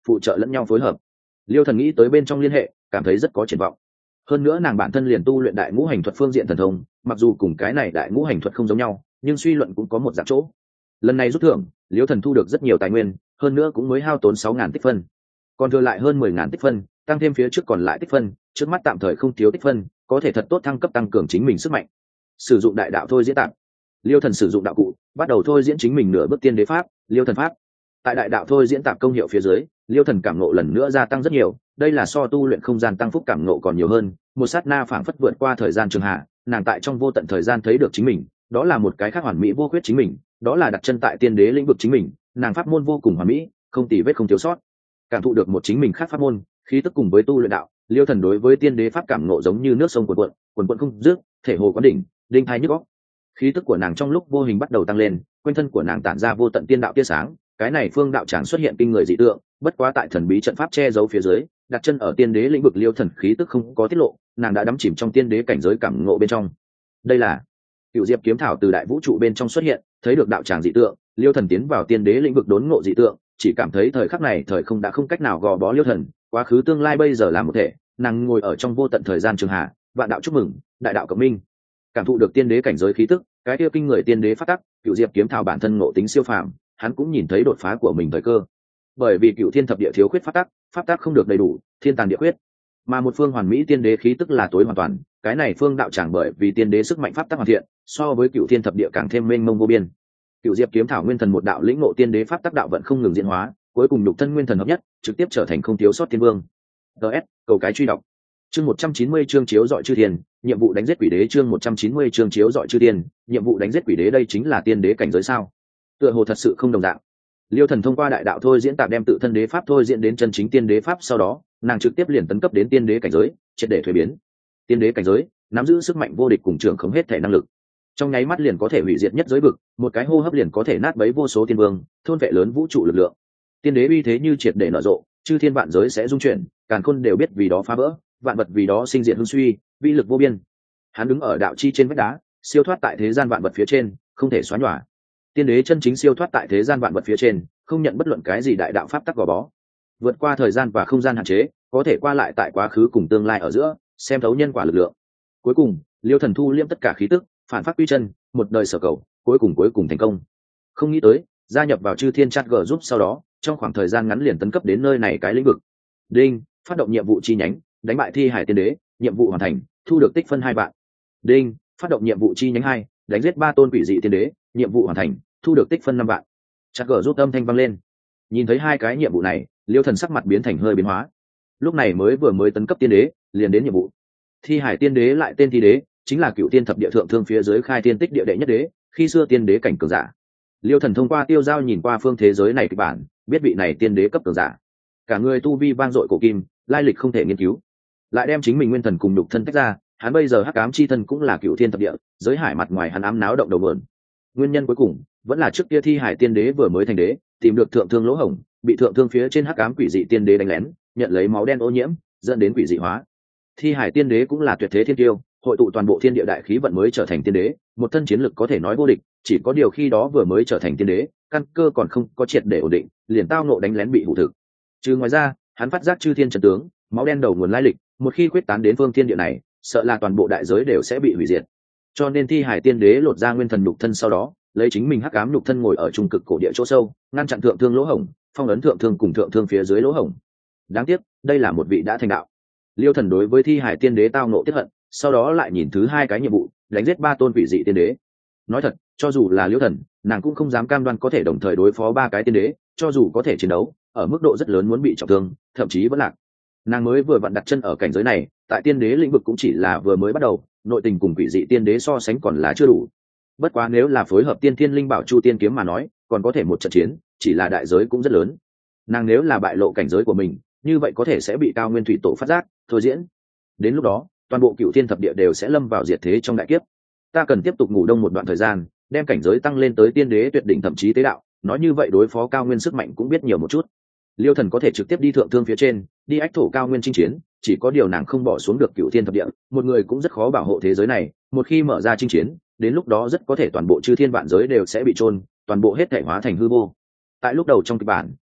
phụ trợ lẫn nhau phối hợp. Liêu Thần nghĩ tới bên trong liên hệ, cảm thấy rất có triển vọng. Hơn nữa nàng bản thân liền tu luyện đại ngũ hành thuật phương diện thần thông, mặc dù cùng cái này đại ngũ hành thuật không giống nhau, nhưng suy luận cũng có một dạng chỗ. Lần này rút thưởng, Liêu Thần thu được rất nhiều tài nguyên, hơn nữa cũng mới hao tốn 6.000 tích phân, còn thừa lại hơn 10.000 tích phân, tăng thêm phía trước còn lại tích phân, trước mắt tạm thời không thiếu tích phân, có thể thật tốt thăng cấp tăng cường chính mình sức mạnh. Sử dụng đại đạo thôi diễn tạm. Liêu Thần sử dụng đạo cụ, bắt đầu thôi diễn chính mình nửa bước tiên đế pháp, Liêu Thần pháp. Tại đại đạo thôi diễn tạm công hiệu phía dưới, Liêu Thần cảm ngộ lần nữa gia tăng rất nhiều, đây là so tu luyện không gian tăng phúc cảm ngộ còn nhiều hơn, một sát na phảng phất vượt qua thời gian trường hạ, nàng tại trong vô tận thời gian thấy được chính mình, đó là một cái khác hoàn mỹ vô khuyết chính mình, đó là đặt chân tại tiên đế lĩnh vực chính mình, nàng pháp môn vô cùng hoàn mỹ, không tì vết không thiếu sót. Cảm thụ được một chính mình khác pháp môn, khí tức cùng với tu luyện đạo, Liêu Thần đối với tiên đế pháp cảm ngộ giống như nước sông cuồn cuộn không dứt, thể hồ quán đỉnh, đinh thái nhức óc. Khí tức của nàng trong lúc vô hình bắt đầu tăng lên, quanh thân của nàng tản ra vô tận tiên đạo tia sáng, cái này phương đạo tràng xuất hiện kinh người dị tượng, bất quá tại thần bí trận pháp che giấu phía dưới, đặt chân ở tiên đế lĩnh vực Liêu Thần khí tức không có tiết lộ, nàng đã đắm chìm trong tiên đế cảnh giới cảm ngộ bên trong. Đây là Cựu Diệp kiếm thảo từ đại vũ trụ bên trong xuất hiện, thấy được đạo tràng dị tượng, Liêu Thần tiến vào tiên đế lĩnh vực đốn ngộ dị tượng, chỉ cảm thấy thời khắc này thời không đã không cách nào gò bó Liêu Thần, quá khứ tương lai bây giờ là một thể, nàng ngồi ở trong vô tận thời gian trường hạ, vạn đạo chúc mừng, đại đạo cộng minh. Cảm thụ được tiên đế cảnh giới khí tức, cái kia kinh người tiên đế phát tắc, Cựu Diệp kiếm thảo bản thân ngộ tính siêu phàm, hắn cũng nhìn thấy đột phá của mình thời cơ. Bởi vì Cựu Thiên thập địa thiếu khuyết pháp tắc không được đầy đủ, thiên tàn địa khuyết, mà một phương hoàn mỹ tiên đế khí tức là tối hoàn toàn, cái này phương đạo tràng bởi vì tiên đế sức mạnh pháp tắc hoàn thiện, so với Cựu Thiên thập địa càng thêm mênh mông vô biên. Cựu Diệp kiếm thảo nguyên thần một đạo lĩnh ngộ tiên đế pháp tắc đạo vận không ngừng diễn hóa, cuối cùng nhục thân nguyên thần hợp nhất, trực tiếp trở thành không thiếu sót tiên vương. DS, cầu cái truy đọc. Chương 190 chương chiếu dọi chư thiên, nhiệm vụ đánh giết quỷ đế. Chương 190 chương chiếu dọi chư thiên, nhiệm vụ đánh giết quỷ đế. Đây chính là tiên đế cảnh giới sao? Tựa hồ thật sự không đồng dạng. Liêu Thần thông qua đại đạo thôi diễn tạp đem tự thân đế pháp thôi diễn đến chân chính tiên đế pháp, sau đó nàng trực tiếp liền tấn cấp đến tiên đế cảnh giới, triệt để thuế biến. Tiên đế cảnh giới nắm giữ sức mạnh vô địch cùng trưởng không hết thể năng lực, trong nháy mắt liền có thể hủy diệt nhất giới vực, một cái hô hấp liền có thể nát bấy vô số tiên vương, thôn vệ lớn vũ trụ lực lượng. Tiên đế uy thế như triệt để nở rộ, chư thiên vạn giới sẽ dung chuyển, càn khôn đều biết vì đó phá vỡ, vạn vật vì đó sinh diệt hưng suy, vĩ lực vô biên. Hắn đứng ở đạo chi trên vách đá, siêu thoát tại thế gian vạn vật phía trên, không thể xóa nhòa. Tiên đế chân chính siêu thoát tại thế gian vạn vật phía trên, không nhận bất luận cái gì đại đạo pháp tắc gò bó, vượt qua thời gian và không gian hạn chế, có thể qua lại tại quá khứ cùng tương lai ở giữa, xem thấu nhân quả lực lượng. Cuối cùng, Liêu Thần thu liễm tất cả khí tức, phản phát quy chân, một đời sở cầu, cuối cùng thành công. Không nghĩ tới, gia nhập vào chư thiên chat g giúp sau đó, trong khoảng thời gian ngắn liền tấn cấp đến nơi này cái lĩnh vực. Đinh, phát động nhiệm vụ chi nhánh, đánh bại thi hải tiên đế, nhiệm vụ hoàn thành, thu được tích phân 2 vạn. Đinh, phát động nhiệm vụ chi nhánh 2, đánh giết 3 tôn quỷ dị tiên đế, nhiệm vụ hoàn thành, thu được tích phân 5 vạn. Chat g giúp âm thanh vang lên. Nhìn thấy hai cái nhiệm vụ này, Liêu Thần sắc mặt biến thành hơi biến hóa. Lúc này vừa mới tấn cấp tiên đế, liền đến nhiệm vụ. Thi hải tiên đế lại tên thi đế, chính là Cựu Thiên thập địa thượng thương phía dưới khai thiên tích địa đệ nhất đế, khi xưa tiên đế cảnh cường giả. Liêu Thần thông qua tiêu giao nhìn qua phương thế giới này kịch bản, biết vị này tiên đế cấp cường giả, cả người tu vi vang dội cổ kim, lai lịch không thể nghiên cứu, lại đem chính mình nguyên thần cùng nhục thân tách ra, hắn bây giờ hắc ám chi thân cũng là Cựu Thiên thập địa, giới hải mặt ngoài hắn ám náo động đầu vườn. Nguyên nhân cuối cùng vẫn là trước kia thi hải tiên đế vừa mới thành đế, tìm được thượng thương lỗ hổng, bị thượng thương phía trên hắc ám quỷ dị tiên đế đánh lén, nhận lấy máu đen ô nhiễm, dẫn đến quỷ dị hóa. Thi hải tiên đế cũng là tuyệt thế thiên tiêu, hội tụ toàn bộ thiên địa đại khí vận mới trở thành tiên đế, một thân chiến lực có thể nói vô địch, chỉ có điều khi đó vừa mới trở thành tiên đế, căn cơ còn không có triệt để ổn định, liền tao nộ đánh lén bị hủ thực. Trừ ngoài ra, hắn phát giác chư thiên trận tướng, máu đen đầu nguồn lai lịch, một khi quyết tán đến phương thiên địa này, sợ là toàn bộ đại giới đều sẽ bị hủy diệt. Cho nên thi hải tiên đế lột ra nguyên thần nhục thân sau đó, lấy chính mình hắc ám nhục thân ngồi ở trung cực cổ địa chỗ sâu, ngăn chặn thượng thương lỗ hổng, phong ấn thượng thương cùng thượng thương phía dưới lỗ hổng. Đáng tiếc, đây là một vị đã thành đạo. Liêu Thần đối với thi hải tiên đế tao nộ tiết hận, sau đó lại nhìn thứ hai cái nhiệm vụ, đánh giết 3 tôn quỷ dị tiên đế. Nói thật, cho dù là Liêu Thần, nàng cũng không dám cam đoan có thể đồng thời đối phó 3 cái tiên đế, cho dù có thể chiến đấu, ở mức độ rất lớn muốn bị trọng thương, thậm chí vẫn lạc. Nàng mới vừa vặn đặt chân ở cảnh giới này, tại tiên đế lĩnh vực cũng chỉ là vừa mới bắt đầu, nội tình cùng quỷ dị tiên đế so sánh còn là chưa đủ. Bất quá nếu là phối hợp tiên thiên linh bảo chu tiên kiếm mà nói, còn có thể một trận chiến, chỉ là đại giới cũng rất lớn. Nàng nếu là bại lộ cảnh giới của mình, như vậy có thể sẽ bị cao nguyên thủy tổ phát giác, thôi diễn. Đến lúc đó, toàn bộ Cựu Thiên thập địa đều sẽ lâm vào diệt thế trong đại kiếp. Ta cần tiếp tục ngủ đông một đoạn thời gian, đem cảnh giới tăng lên tới tiên đế tuyệt đỉnh thậm chí tế đạo, nói như vậy đối phó cao nguyên sức mạnh cũng biết nhiều một chút. Liêu Thần có thể trực tiếp đi thượng thương phía trên, đi ách thổ cao nguyên chinh chiến, chỉ có điều nàng không bỏ xuống được Cựu Thiên thập địa, một người cũng rất khó bảo hộ thế giới này, một khi mở ra chinh chiến, đến lúc đó rất có thể toàn bộ chư thiên vạn giới đều sẽ bị chôn, toàn bộ hết thể hóa thành hư vô. Tại lúc đầu trong kịch bản,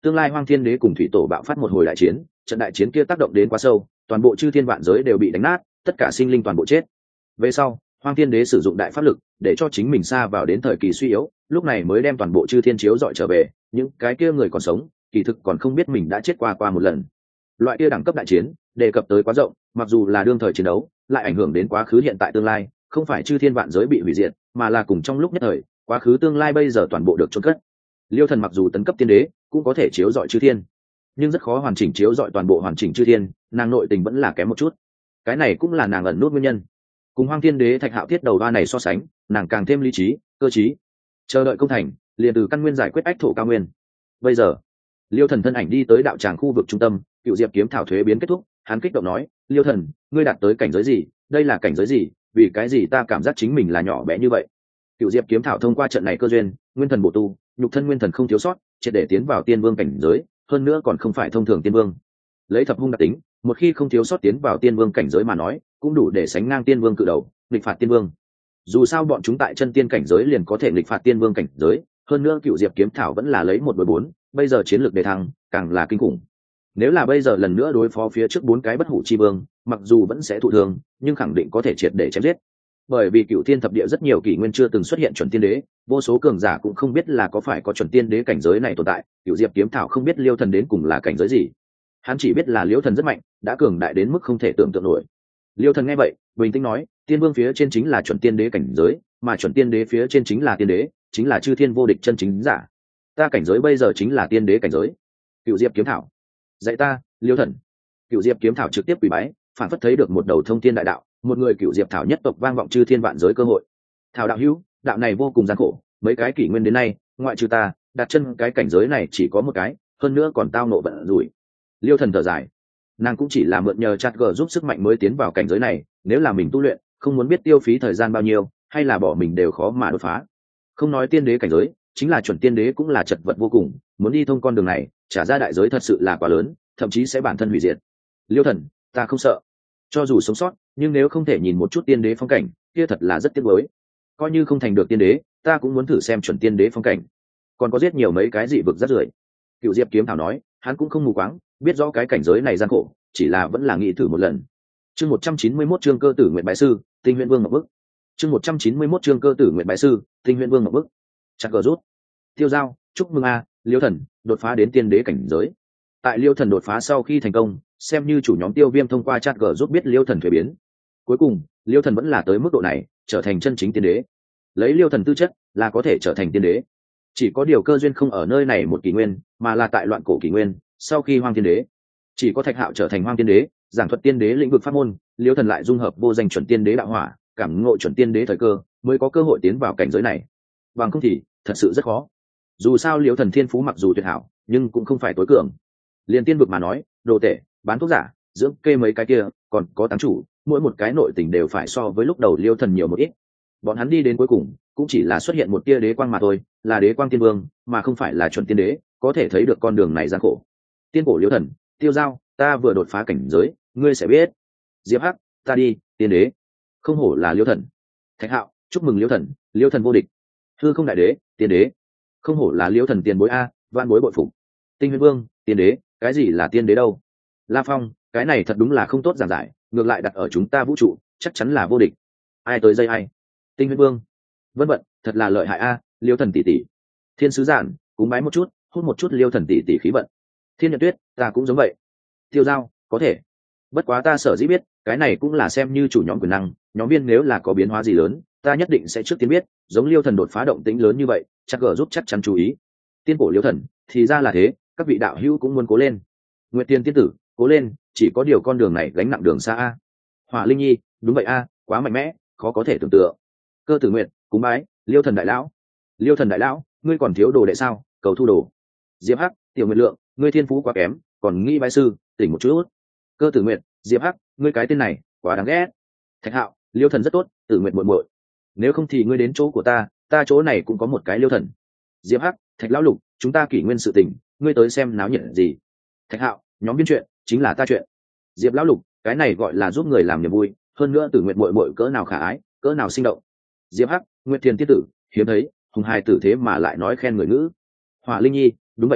tương lai Hoang Thiên Đế cùng thủy tổ bạo phát một hồi đại chiến, trận đại chiến kia tác động đến quá sâu, toàn bộ chư thiên vạn giới đều bị đánh nát, tất cả sinh linh toàn bộ chết. Về sau, Hoang Thiên Đế sử dụng đại pháp lực để cho chính mình xa vào đến thời kỳ suy yếu, lúc này mới đem toàn bộ chư thiên chiếu dọi trở về, những cái kia người còn sống kỳ thực còn không biết mình đã chết qua một lần. Loại kia đẳng cấp đại chiến đề cập tới quá rộng, mặc dù là đương thời chiến đấu lại ảnh hưởng đến quá khứ hiện tại tương lai, không phải chư thiên vạn giới bị hủy diệt, mà là cùng trong lúc nhất thời quá khứ tương lai bây giờ toàn bộ được chôn cất. Liêu Thần mặc dù tấn cấp tiên đế cũng có thể chiếu dọi chư thiên, nhưng rất khó hoàn chỉnh chiếu dọi toàn bộ hoàn chỉnh chư thiên, nàng nội tình vẫn là kém một chút. Cái này cũng là nàng ẩn nút nguyên nhân. Cùng Hoang Thiên Đế Thạch Hạo Thiết đầu đoa này so sánh, nàng càng thêm lý trí cơ trí, chờ đợi công thành liền từ căn nguyên giải quyết ách thổ cao nguyên. Bây giờ Liêu Thần thân ảnh đi tới đạo tràng khu vực trung tâm, cựu diệp kiếm thảo thuế biến kết thúc, hắn kích động nói: Liêu Thần, ngươi đạt tới cảnh giới gì? Đây là cảnh giới gì? Vì cái gì ta cảm giác chính mình là nhỏ bé như vậy? Cựu diệp kiếm thảo thông qua trận này cơ duyên, nguyên thần bổ tu, nhục thân nguyên thần không thiếu sót, triệt để tiến vào tiên vương cảnh giới, hơn nữa còn không phải thông thường tiên vương. Lấy thập hung đặc tính, một khi không thiếu sót tiến vào tiên vương cảnh giới mà nói, cũng đủ để sánh ngang tiên vương cự đầu, nghịch phạt tiên vương. Dù sao bọn chúng tại chân tiên cảnh giới liền có thể nghịch phạt tiên vương cảnh giới, hơn nữa cựu diệp kiếm thảo vẫn là lấy 1/4, bây giờ chiến lược đề thăng càng là kinh khủng. Nếu là bây giờ lần nữa đối phó phía trước 4 cái bất hủ chi vương, mặc dù vẫn sẽ thụ thương, nhưng khẳng định có thể triệt để chém giết. Bởi vì cựu thiên thập địa rất nhiều kỷ nguyên chưa từng xuất hiện chuẩn tiên đế, vô số cường giả cũng không biết là có phải có chuẩn tiên đế cảnh giới này tồn tại. Cựu diệp kiếm thảo không biết Liêu Thần đến cùng là cảnh giới gì, hắn chỉ biết là Liêu Thần rất mạnh, đã cường đại đến mức không thể tưởng tượng nổi. Liêu Thần nghe vậy bình tĩnh nói: tiên vương phía trên chính là chuẩn tiên đế cảnh giới, mà chuẩn tiên đế phía trên chính là tiên đế, chính là chư thiên vô địch chân chính giả. Ta cảnh giới bây giờ chính là tiên đế cảnh giới. Cựu diệp kiếm thảo dạy ta, Liêu Thần. Cựu diệp kiếm thảo trực tiếp quỳ bái, phản phất thấy được một đầu thông thiên đại đạo, một người cựu diệp thảo nhất tộc vang vọng chư thiên vạn giới cơ hội. Thảo đạo hữu, đạo này vô cùng gian khổ, mấy cái kỷ nguyên đến nay ngoại trừ ta đặt chân cái cảnh giới này chỉ có một cái, hơn nữa còn tao nộ vận rủi. Liêu Thần thở dài, nàng cũng chỉ là mượn nhờ chat g giúp sức mạnh mới tiến vào cảnh giới này, nếu là mình tu luyện không muốn biết tiêu phí thời gian bao nhiêu, hay là bỏ mình đều khó mà đột phá. Không nói tiên đế cảnh giới, chính là chuẩn tiên đế cũng là chật vật vô cùng, muốn đi thông con đường này trả ra đại giới thật sự là quá lớn, thậm chí sẽ bản thân hủy diệt. Liêu Thần, ta không sợ, cho dù sống sót nhưng nếu không thể nhìn một chút tiên đế phong cảnh kia thật là rất tiếc nuối. Coi như không thành được tiên đế, ta cũng muốn thử xem chuẩn tiên đế phong cảnh, còn có giết nhiều mấy cái dị vực rất rưởi. Cựu diệp kiếm thảo nói, hắn cũng không mù quáng, biết rõ cái cảnh giới này gian khổ, chỉ là vẫn là nghĩ thử một lần. Chương 191 chương cơ tử nguyện bái sư, tinh huyễn vương ngọc bức. Chương 191 chương cơ tử nguyện bái sư, tinh huyễn vương ngọc bức. Chặt cờ rút. Tiêu giao, chúc mừng a, Liêu Thần đột phá đến tiên đế cảnh giới. Tại Liêu Thần đột phá sau khi thành công, xem như chủ nhóm Tiêu Viêm thông qua chat g giúp biết Liêu Thần thuế biến. Cuối cùng Liêu Thần vẫn là tới mức độ này, trở thành chân chính tiên đế. Lấy Liêu Thần tư chất là có thể trở thành tiên đế, chỉ có điều cơ duyên không ở nơi này một kỷ nguyên, mà là tại loạn cổ kỷ nguyên, sau khi Hoang Thiên Đế. Chỉ có Thạch Hạo trở thành Hoang Thiên Đế, giảng thuật tiên đế lĩnh vực pháp môn, Liêu Thần lại dung hợp vô danh chuẩn tiên đế đạo hỏa, cảm ngộ chuẩn tiên đế thời cơ, mới có cơ hội tiến vào cảnh giới này. Bằng không thì thật sự rất khó. Dù sao Liêu Thần thiên phú mặc dù tuyệt hảo, nhưng cũng không phải tối cường. Liên tiên vực mà nói, đồ tể, bán thuốc giả, dưỡng kê mấy cái kia, còn có táng chủ, mỗi một cái nội tình đều phải so với lúc đầu Liêu Thần nhiều một ít. Bọn hắn đi đến cuối cùng cũng chỉ là xuất hiện một tia đế quang mà thôi, là đế quang tiên vương, mà không phải là chuẩn tiên đế, có thể thấy được con đường này gian khổ. Tiên cổ Liêu Thần, Tiêu Giao, ta vừa đột phá cảnh giới, ngươi sẽ biết. Diệp Hắc, ta đi, tiên đế. Không hổ là Liêu Thần. Thạch Hạo, chúc mừng Liêu Thần vô địch. Hư không đại đế, tiên đế. Không hổ là Liêu Thần tiền bối a, vạn bối bội phục. Tinh huyễn vương, tiên đế, cái gì là tiên đế đâu? La Phong, cái này thật đúng là không tốt giảng giải, ngược lại đặt ở chúng ta vũ trụ chắc chắn là vô địch. Ai tới dây ai? Tinh huyễn vương, vân vận, thật là lợi hại a. Liêu Thần tỷ tỷ. Thiên sứ giản, cúng bái một chút, hút một chút Liêu Thần tỷ tỷ khí vận. Thiên Nhật Tuyết, ta cũng giống vậy. Tiêu Giao, có thể. Bất quá ta sở dĩ biết, cái này cũng là xem như chủ nhóm quyền năng, nhóm viên nếu là có biến hóa gì lớn, ta nhất định sẽ trước tiên biết, giống Liêu Thần đột phá động tĩnh lớn như vậy, chắc gỡ giúp chắc chắn chú ý. Tiên cổ Liêu Thần, thì ra là thế, các vị đạo hữu cũng muốn cố lên. Nguyệt Tiên tiên tử, cố lên, chỉ có điều con đường này gánh nặng đường xa a. Hỏa Linh Nhi, đúng vậy a, quá mạnh mẽ, khó có thể tưởng tượng. Cơ Tử Nguyệt, cúng bái, Liêu Thần đại lão. Liêu Thần đại lão, ngươi còn thiếu đồ đệ sao, cầu thu đồ. Diệp Hắc, Tiểu Nguyệt Lượng, ngươi thiên phú quá kém, còn nghi bái sư, tỉnh một chút. Cơ Tử Nguyệt, Diệp Hắc, ngươi cái tên này quá đáng ghét. Thạch Hạo, Liêu Thần rất tốt, Tử Nguyệt muội muội. Nếu không thì ngươi đến chỗ của ta chỗ này cũng có một cái Liêu Thần. Diệp Hắc, Thạch lão lục, chúng ta kỷ nguyên sự tình, ngươi tới xem náo nhiệt gì. Thạch Hạo, nhóm biên chuyện chính là ta chuyện. Diệp lão lục, cái này gọi là giúp người làm niềm vui, hơn nữa Tử Nguyệt muội muội cỡ nào khả ái, cỡ nào sinh động. Diệp Hắc, Nguyệt Thiền tiên tử, hiếm thấy, hùng hài tử thế mà lại nói khen người ngữ. Hỏa Linh Nhi, đúng vậy a,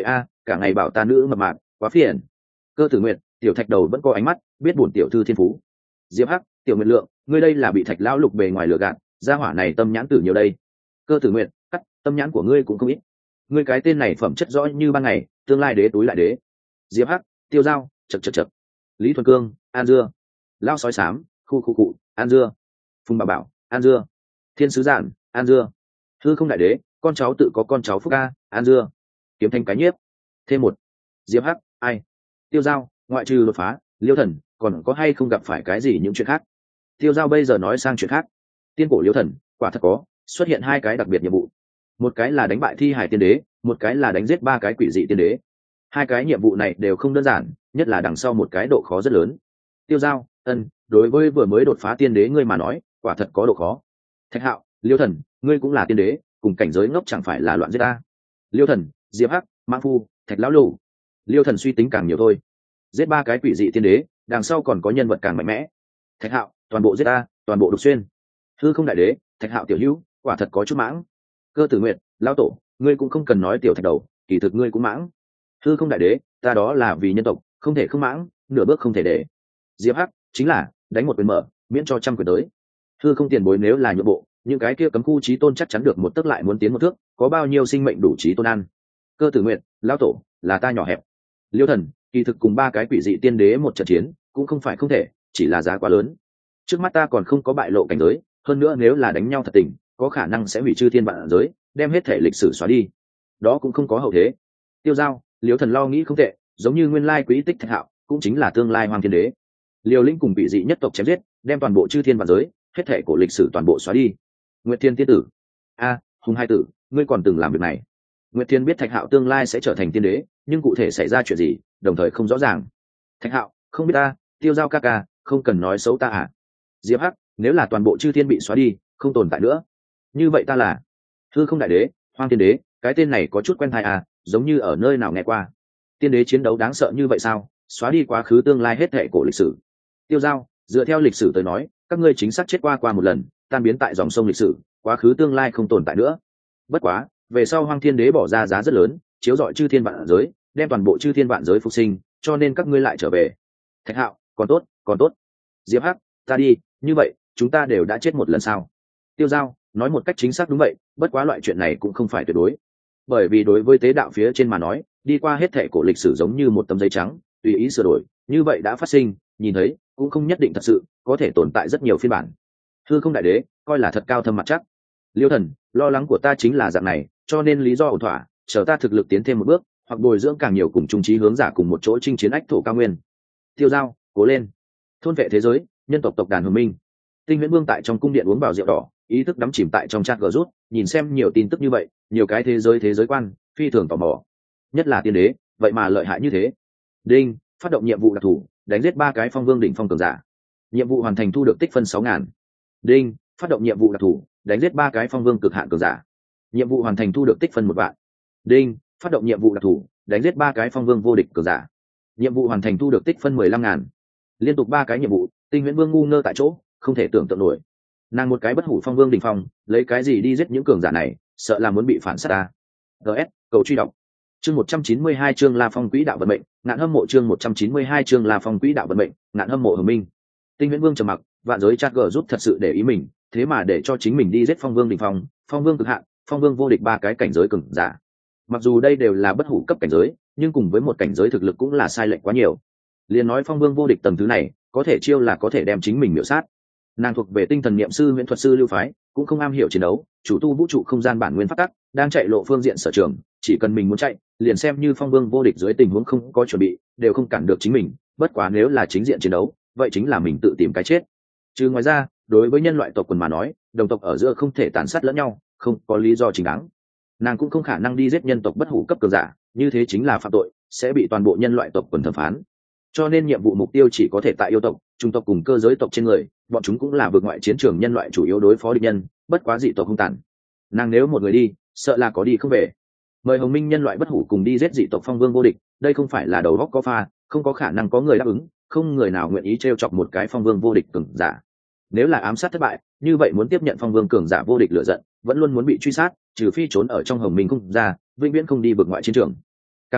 cả ngày bảo ta nữ mập mạp quá phiền. Cơ tử nguyệt, tiểu thạch đầu vẫn có ánh mắt, biết bổn tiểu thư thiên phú. Diệp hắc, tiểu nguyệt lượng, ngươi đây là bị thạch lão lục bề ngoài lừa gạt, gia hỏa này tâm nhãn tử nhiều đây. Cơ tử nguyệt, cắt, tâm nhãn của ngươi cũng không ít. Ngươi cái tên này phẩm chất rõ như ban ngày, tương lai đế túi lại đế. Diệp hắc, tiêu dao, chật chật chật. Lý thuần cương, an dưa. Lao sói xám, khu khu cụ, an dưa. Phùng bà bảo, an dưa. Thiên sứ giản, an dưa. Hư không đại đế, con cháu tự có con cháu phúc ca, an dưa. Kiếm thanh cái nhiếp. Thêm một. Diệp hắc, ai? Tiêu dao, ngoại trừ đột phá, Liêu thần còn có hay không gặp phải cái gì những chuyện khác? Tiêu dao bây giờ nói sang chuyện khác. Tiên cổ Liêu thần quả thật có xuất hiện hai cái đặc biệt nhiệm vụ, một cái là đánh bại thi hải tiên đế, một cái là đánh giết ba cái quỷ dị tiên đế. Hai cái nhiệm vụ này đều không đơn giản, nhất là đằng sau một cái độ khó rất lớn. Tiêu dao, đối với vừa mới đột phá tiên đế ngươi mà nói quả thật có độ khó. Thạch hạo, Liêu thần ngươi cũng là tiên đế, cùng cảnh giới ngốc chẳng phải là loạn giết ta. Liêu thần, Diệp hắc, mãng phu, thạch lão lù. Liêu thần suy tính càng nhiều thôi, giết ba cái quỷ dị tiên đế, đằng sau còn có nhân vật càng mạnh mẽ. Thạch hạo, toàn bộ giết ta, toàn bộ đục xuyên. Hư không đại đế, thạch hạo tiểu hữu quả thật có chút mãng. Cơ tử nguyệt, lão tổ ngươi cũng không cần nói tiểu thạch đầu, kỳ thực ngươi cũng mãng. Hư không đại đế, ta đó là vì nhân tộc, không thể không mãng, nửa bước không thể để. Diệp hắc, chính là đánh một quyền mở, miễn cho trăm quyền tới. Hư không tiền bối nếu là nhượng bộ, những cái kia cấm khu chí tôn chắc chắn được một tấc lại muốn tiến một thước, có bao nhiêu sinh mệnh đủ chí tôn ăn. Cơ tử nguyệt, lão tổ là ta nhỏ hẹp. Liêu thần, kỳ thực cùng ba cái quỷ dị tiên đế một trận chiến cũng không phải không thể, chỉ là giá quá lớn. Trước mắt ta còn không có bại lộ cảnh giới, hơn nữa nếu là đánh nhau thật tình, có khả năng sẽ hủy chư thiên vạn giới, đem hết thể lịch sử xóa đi, đó cũng không có hậu thế. Tiêu dao, Liêu thần lo nghĩ không tệ, giống như nguyên lai quý tích thạch hạo cũng chính là tương lai hoàng thiên đế. Liêu lĩnh cùng quỷ dị nhất tộc chém giết, đem toàn bộ chư thiên vạn giới, hết thể của lịch sử toàn bộ xóa đi. Nguyệt Thiên tiên tử, hùng hai tử, ngươi còn từng làm việc này. Nguyệt Thiên biết thạch hạo tương lai sẽ trở thành tiên đế, nhưng cụ thể xảy ra chuyện gì đồng thời không rõ ràng. Thạch hạo, không biết ta. Tiêu dao ca ca, không cần nói xấu ta à. Diệp hắc, nếu là toàn bộ chư thiên bị xóa đi, không tồn tại nữa, như vậy ta là hư không đại đế, hoang tiên đế, cái tên này có chút quen tai à, giống như ở nơi nào nghe qua. Tiên đế chiến đấu đáng sợ như vậy sao, xóa đi quá khứ tương lai hết thệ của lịch sử. Tiêu dao, dựa theo lịch sử tới nói, các ngươi chính xác chết qua một lần, tan biến tại dòng sông lịch sử, quá khứ tương lai không tồn tại nữa. Bất quá về sau hoang thiên đế bỏ ra giá rất lớn, chiếu rọi chư thiên vạn giới, đem toàn bộ chư thiên vạn giới phục sinh, cho nên các ngươi lại trở về. Thạch hạo, còn tốt, còn tốt. Diệp hắc, ta đi, như vậy chúng ta đều đã chết một lần sao? Tiêu dao, nói một cách chính xác đúng vậy, bất quá loại chuyện này cũng không phải tuyệt đối, bởi vì đối với tế đạo phía trên mà nói, đi qua hết thệ cổ lịch sử giống như một tấm giấy trắng, tùy ý sửa đổi, như vậy đã phát sinh, nhìn thấy cũng không nhất định thật sự, có thể tồn tại rất nhiều phiên bản. Hư không đại đế coi là thật cao thâm mặt chắc. Liêu thần, lo lắng của ta chính là dạng này, cho nên lý do ổn thỏa, chờ ta thực lực tiến thêm một bước, hoặc bồi dưỡng càng nhiều cùng trung trí hướng giả cùng một chỗ chinh chiến ách thổ cao nguyên. Tiêu dao, cố lên. Thôn vệ thế giới, nhân tộc tộc đàn hùng minh. Tinh Huyễn Vương tại trong cung điện uống vào rượu đỏ, ý thức đắm chìm tại trong chat gờ rút, nhìn xem nhiều tin tức như vậy, nhiều cái thế giới quan, phi thường tò mò. Nhất là tiên đế, vậy mà lợi hại như thế. Đinh, phát động nhiệm vụ đặc thù, đánh giết ba cái phong vương đỉnh phong cường giả. Nhiệm vụ hoàn thành, thu được tích phân 6.000. Đinh, phát động nhiệm vụ đặc thù, đánh giết ba cái phong vương cực hạn cường giả. Nhiệm vụ hoàn thành, thu được tích phân 1 vạn. Đinh, phát động nhiệm vụ đặc thù, đánh giết ba cái phong vương vô địch cường giả. Nhiệm vụ hoàn thành, thu được tích phân 15.000. Liên tục 3 cái nhiệm vụ, Tinh Huyễn Vương ngu ngơ tại chỗ, không thể tưởng tượng nổi. Nàng một cái bất hủ phong vương đỉnh phong, lấy cái gì đi giết những cường giả này, sợ là muốn bị phản sát ta. DS, cầu truy đọc. Chương 192 chương La Phong Quỹ đạo vận mệnh, ngạn hâm mộ chương 192 chương La Phong Quỹ đạo vận mệnh, ngạn hâm mộ Hồng Minh. Tinh Huyễn Vương trầm mặc, vạn giới chat gờ giúp thật sự để ý mình, thế mà để cho chính mình đi giết phong vương đỉnh phong, phong vương cực hạn, phong vương vô địch 3 cái cảnh giới cường giả. Mặc dù đây đều là bất hủ cấp cảnh giới, nhưng cùng với một cảnh giới thực lực cũng là sai lệch quá nhiều. Liền nói phong vương vô địch tầng thứ này, có thể chiêu là có thể đem chính mình miểu sát. Nàng thuộc về tinh thần niệm sư huyễn thuật sư lưu phái, cũng không am hiểu chiến đấu, chủ tu vũ trụ không gian bản nguyên pháp tắc, đang chạy lộ phương diện sở trường, chỉ cần mình muốn chạy, liền xem như phong vương vô địch dưới tình huống không có chuẩn bị, đều không cản được chính mình. Bất quá nếu là chính diện chiến đấu, vậy chính là mình tự tìm cái chết. Chứ ngoài ra, đối với nhân loại tộc quần mà nói, đồng tộc ở giữa không thể tàn sát lẫn nhau, không có lý do chính đáng. Nàng cũng không khả năng đi giết nhân tộc bất hủ cấp cường giả, như thế chính là phạm tội, sẽ bị toàn bộ nhân loại tộc quần thẩm phán. Cho nên nhiệm vụ mục tiêu chỉ có thể tại yêu tộc, trung tộc cùng cơ giới tộc trên người, bọn chúng cũng là vượt ngoại chiến trường nhân loại chủ yếu đối phó địch nhân, bất quá dị tộc không tàn. Nàng nếu một người đi, sợ là có đi không về. Mời Hồng Minh nhân loại bất hủ cùng đi giết dị tộc phong vương vô địch, đây không phải là đầu góc có pha, không có khả năng có người đáp ứng, không người nào nguyện ý trêu chọc một cái phong vương vô địch cường giả. Nếu là ám sát thất bại, như vậy muốn tiếp nhận phong vương cường giả vô địch lựa giận, vẫn luôn muốn bị truy sát, trừ phi trốn ở trong Hồng Minh cung ra, vĩnh viễn không đi vượt ngoại chiến trường. Càng nghĩ,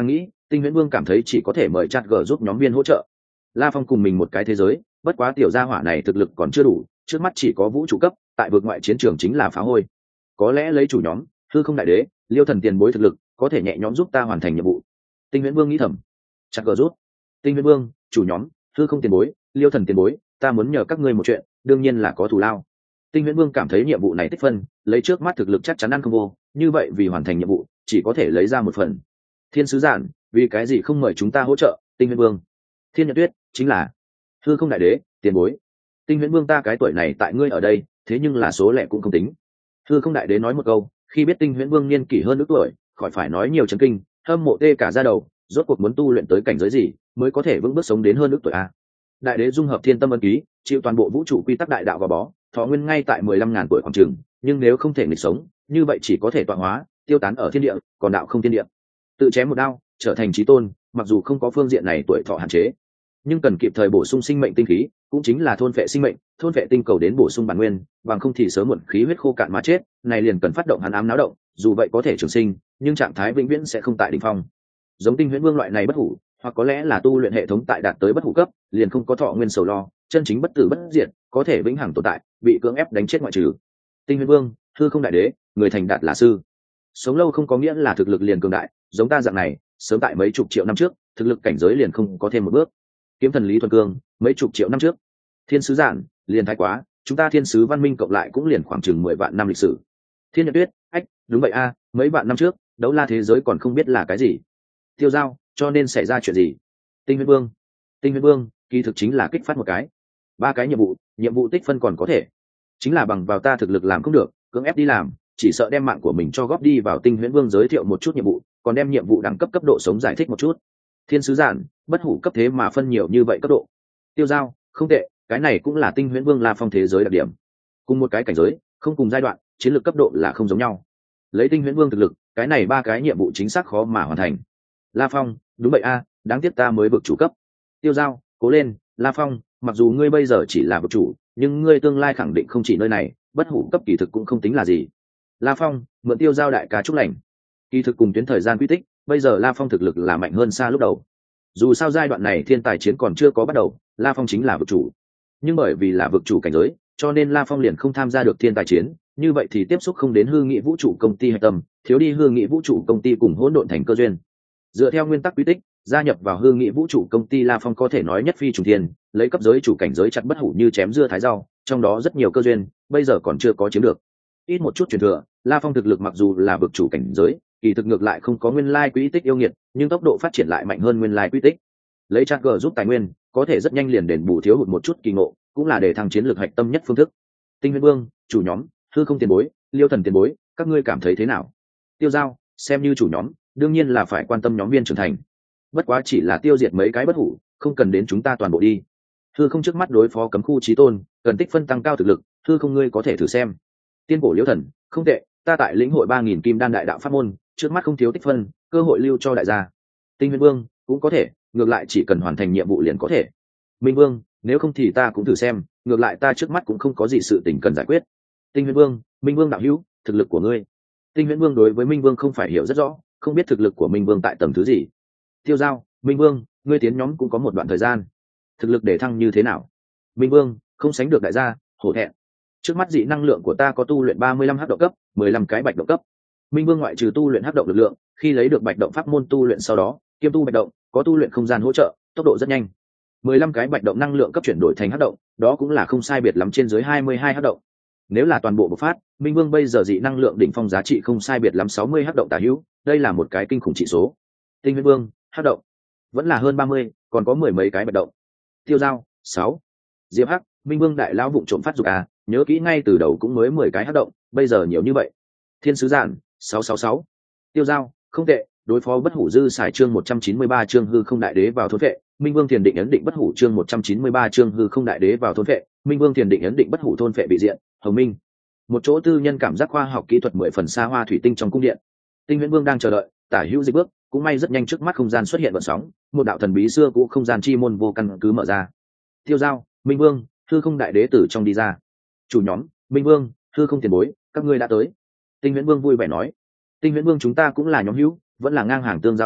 Tinh Huyễn Vương cảm thấy chỉ có thể mời chat g giúp nhóm viên hỗ trợ. La Phong cùng mình một cái thế giới, bất quá tiểu gia hỏa này thực lực còn chưa đủ, trước mắt chỉ có vũ trụ cấp, tại vực ngoại chiến trường chính là phá hôi. Có lẽ lấy chủ nhóm hư không đại đế, Liêu Thần tiền bối thực lực, có thể nhẹ nhõm giúp ta hoàn thành nhiệm vụ. Tinh Huyễn Vương nghĩ thầm. Chat g rút. Tinh Huyễn Vương, chủ nhóm hư không tiền bối, Liêu Thần tiền bối, ta muốn nhờ các ngươi một chuyện, đương nhiên là có thù lao. Tinh Huyễn Vương cảm thấy nhiệm vụ này tích phân, lấy trước mắt thực lực chắc chắn ăn không vô, như vậy vì hoàn thành nhiệm vụ, chỉ có thể lấy ra một phần. Thiên sứ giản, vì cái gì không mời chúng ta hỗ trợ? Tinh Huyễn Vương. Thiên Nhật Tuyết, chính là hư không đại đế, tiền bối. Tinh Huyễn Vương, ta cái tuổi này tại ngươi ở đây, thế nhưng là số lẻ cũng không tính. Hư không đại đế nói một câu, khi biết Tinh Huyễn Vương niên kỷ hơn nước tuổi, khỏi phải nói nhiều chấn kinh, hâm mộ tê cả da đầu, rốt cuộc muốn tu luyện tới cảnh giới gì mới có thể vững bước sống đến hơn nước tuổi a. Đại đế dung hợp thiên tâm ân ký, chịu toàn bộ vũ trụ quy tắc đại đạo vào bó, thọ nguyên ngay tại 15.000 tuổi khoảng trường, nhưng nếu không thể nghịch sống, như vậy chỉ có thể tọa hóa, tiêu tán ở thiên địa, còn đạo không thiên địa. Tự chém một đao, trở thành chí tôn, mặc dù không có phương diện này tuổi thọ hạn chế, nhưng cần kịp thời bổ sung sinh mệnh tinh khí, cũng chính là thôn phệ sinh mệnh, thôn phệ tinh cầu đến bổ sung bản nguyên, bằng không thì sớm muộn khí huyết khô cạn mà chết, này liền cần phát động hắn ám náo động, dù vậy có thể trường sinh, nhưng trạng thái vĩnh viễn sẽ không tại đỉnh phong. Giống Tinh Huyễn Vương loại này bất hủ, hoặc có lẽ là tu luyện hệ thống tại đạt tới bất hủ cấp, liền không có thọ nguyên sầu lo, chân chính bất tử bất diệt, có thể vĩnh hằng tồn tại, bị cưỡng ép đánh chết ngoại trừ. Tinh Huyễn Vương, hư không đại đế, người thành đạt là sư. Sống lâu không có nghĩa là thực lực liền cường đại, giống ta dạng này, sớm tại mấy chục triệu năm trước, thực lực cảnh giới liền không có thêm một bước. Kiếm thần Lý Thuần Cương, mấy chục triệu năm trước. Thiên sứ giản, liền thái quá, chúng ta thiên sứ văn minh cộng lại cũng liền khoảng chừng 10 vạn năm lịch sử. Thiên Nhật Tuyết, ách, đúng vậy a, mấy vạn năm trước, đấu la thế giới còn không biết là cái gì. Tiêu Giao, cho nên xảy ra chuyện gì? Tinh Huyễn Vương. Tinh Huyễn Vương, kỳ thực chính là kích phát một cái, 3 cái nhiệm vụ tích phân còn có thể, chính là bằng vào ta thực lực làm không được, cưỡng ép đi làm, chỉ sợ đem mạng của mình cho góp đi vào. Tinh Huyễn Vương giới thiệu một chút nhiệm vụ, còn đem nhiệm vụ đẳng cấp cấp độ sống giải thích một chút. Thiên sứ giản, bất hủ cấp thế mà phân nhiều như vậy cấp độ. Tiêu Giao, không tệ, cái này cũng là Tinh Huyễn Vương La Phong thế giới đặc điểm. Cùng một cái cảnh giới, không cùng giai đoạn, chiến lược cấp độ là không giống nhau. Lấy Tinh Huyễn Vương thực lực, cái này 3 cái nhiệm vụ chính xác khó mà hoàn thành. La Phong, đúng vậy a, đáng tiếc ta mới vực chủ cấp. Tiêu Giao, cố lên, La Phong, mặc dù ngươi bây giờ chỉ là vực chủ, nhưng ngươi tương lai khẳng định không chỉ nơi này, bất hủ cấp kỳ thực cũng không tính là gì. La Phong, mượn Tiêu Giao đại ca chúc lành. Kỳ thực cùng tuyến thời gian quy tích, bây giờ La Phong thực lực là mạnh hơn xa lúc đầu. Dù sao giai đoạn này thiên tài chiến còn chưa có bắt đầu, La Phong chính là vực chủ. Nhưng bởi vì là vực chủ cảnh giới, cho nên La Phong liền không tham gia được thiên tài chiến, như vậy thì tiếp xúc không đến hư nghị vũ trụ công ty hạch tâm, thiếu đi hư nghị vũ trụ công ty cùng hỗn độn thành cơ duyên. Dựa theo nguyên tắc quy tích, gia nhập vào hư nghị vũ trụ công ty La Phong có thể nói nhất phi trùng thiên, lấy cấp giới chủ cảnh giới chặt bất hủ như chém dưa thái rau, trong đó rất nhiều cơ duyên, bây giờ còn chưa có chiếm được. Ít một chút truyền thừa, La Phong thực lực mặc dù là vực chủ cảnh giới, kỳ thực ngược lại không có nguyên lai quy tích yêu nghiệt, nhưng tốc độ phát triển lại mạnh hơn nguyên lai quy tích. Lấy chat g giúp tài nguyên, có thể rất nhanh liền đền bù thiếu hụt một chút kỳ ngộ, cũng là để thăng chiến lược hạch tâm nhất phương thức. Tinh Huyễn Vương, chủ nhóm hư không tiền bối, Liêu Thần tiền bối, các ngươi cảm thấy thế nào? Tiêu Giao, xem như chủ nhóm, đương nhiên là phải quan tâm nhóm viên trưởng thành, bất quá chỉ là tiêu diệt mấy cái bất hủ, không cần đến chúng ta toàn bộ đi. Hư không trước mắt đối phó cấm khu chí tôn, cần tích phân tăng cao thực lực, hư không ngươi có thể thử xem. Tiên cổ Liêu Thần, không tệ, ta tại lĩnh hội 3000 kim đan đại đạo pháp môn, trước mắt không thiếu tích phân, cơ hội lưu cho đại gia. Tinh Huyễn Vương, cũng có thể, ngược lại chỉ cần hoàn thành nhiệm vụ liền có thể. Minh Vương, nếu không thì ta cũng thử xem, ngược lại ta trước mắt cũng không có gì sự tình cần giải quyết. Tinh Huyễn Vương, Minh Vương đạo hữu, thực lực của ngươi. Tinh Huyễn Vương đối với Minh Vương không phải hiểu rất rõ, không biết thực lực của Minh Vương tại tầng thứ gì. Tiêu Giao, Minh Vương, ngươi tiến nhóm cũng có một đoạn thời gian, thực lực để thăng như thế nào? Minh Vương, không sánh được đại gia, hổ thẹn. Trước mắt dị năng lượng của ta có tu luyện 35 hắc động cấp, 15 cái bạch động cấp. Minh Vương ngoại trừ tu luyện hắc động lực lượng, khi lấy được bạch động pháp môn tu luyện sau đó, kiêm tu bạch động, có tu luyện không gian hỗ trợ, tốc độ rất nhanh. 15 cái bạch động năng lượng cấp chuyển đổi thành hắc động, đó cũng là không sai biệt lắm trên dưới 22 hắc động. Nếu là toàn bộ bộc phát, Minh Vương bây giờ dị năng lượng đỉnh phong giá trị không sai biệt lắm 60 hắc động tả hữu, đây là một cái kinh khủng trị số. Tinh Huyễn Vương, hắc động vẫn là hơn 30, còn có mười mấy cái bạch động. Tiêu Giao, 6. Diệp Hắc, Minh Vương đại lão vụng trộm phát dục à, nhớ kỹ ngay từ đầu cũng mới 10 cái hắc động, bây giờ nhiều như vậy. Thiên sứ giản, 666. Tiêu Giao, không tệ, đối phó bất hủ dư xài chương 193 chương hư không đại đế vào thôn vệ. Minh Vương thiền định ấn định bất hủ chương 193 chương hư không đại đế vào thôn vệ. Minh Vương thiền định ấn định bất hủ thôn vệ bị diện, Hồng Minh. Một chỗ tư nhân cảm giác khoa học kỹ thuật 10 phần xa hoa thủy tinh trong cung điện. Tinh Huyễn Vương đang chờ đợi, tả hữu dịch bước, cũng may rất nhanh trước mắt không gian xuất hiện gợn sóng, một đạo thần bí xưa cũ không gian chi môn vô căn cứ mở ra. Tiêu Giao, Minh Vương, hư không đại đế tử trong đi ra. Chủ nhóm, Minh Vương, hư không tiền bối, các ngươi đã tới. Tinh Huyễn Vương vui vẻ nói. Tinh Huyễn Vương chúng ta cũng là nhóm hữu, vẫn là ngang hàng tương giao à,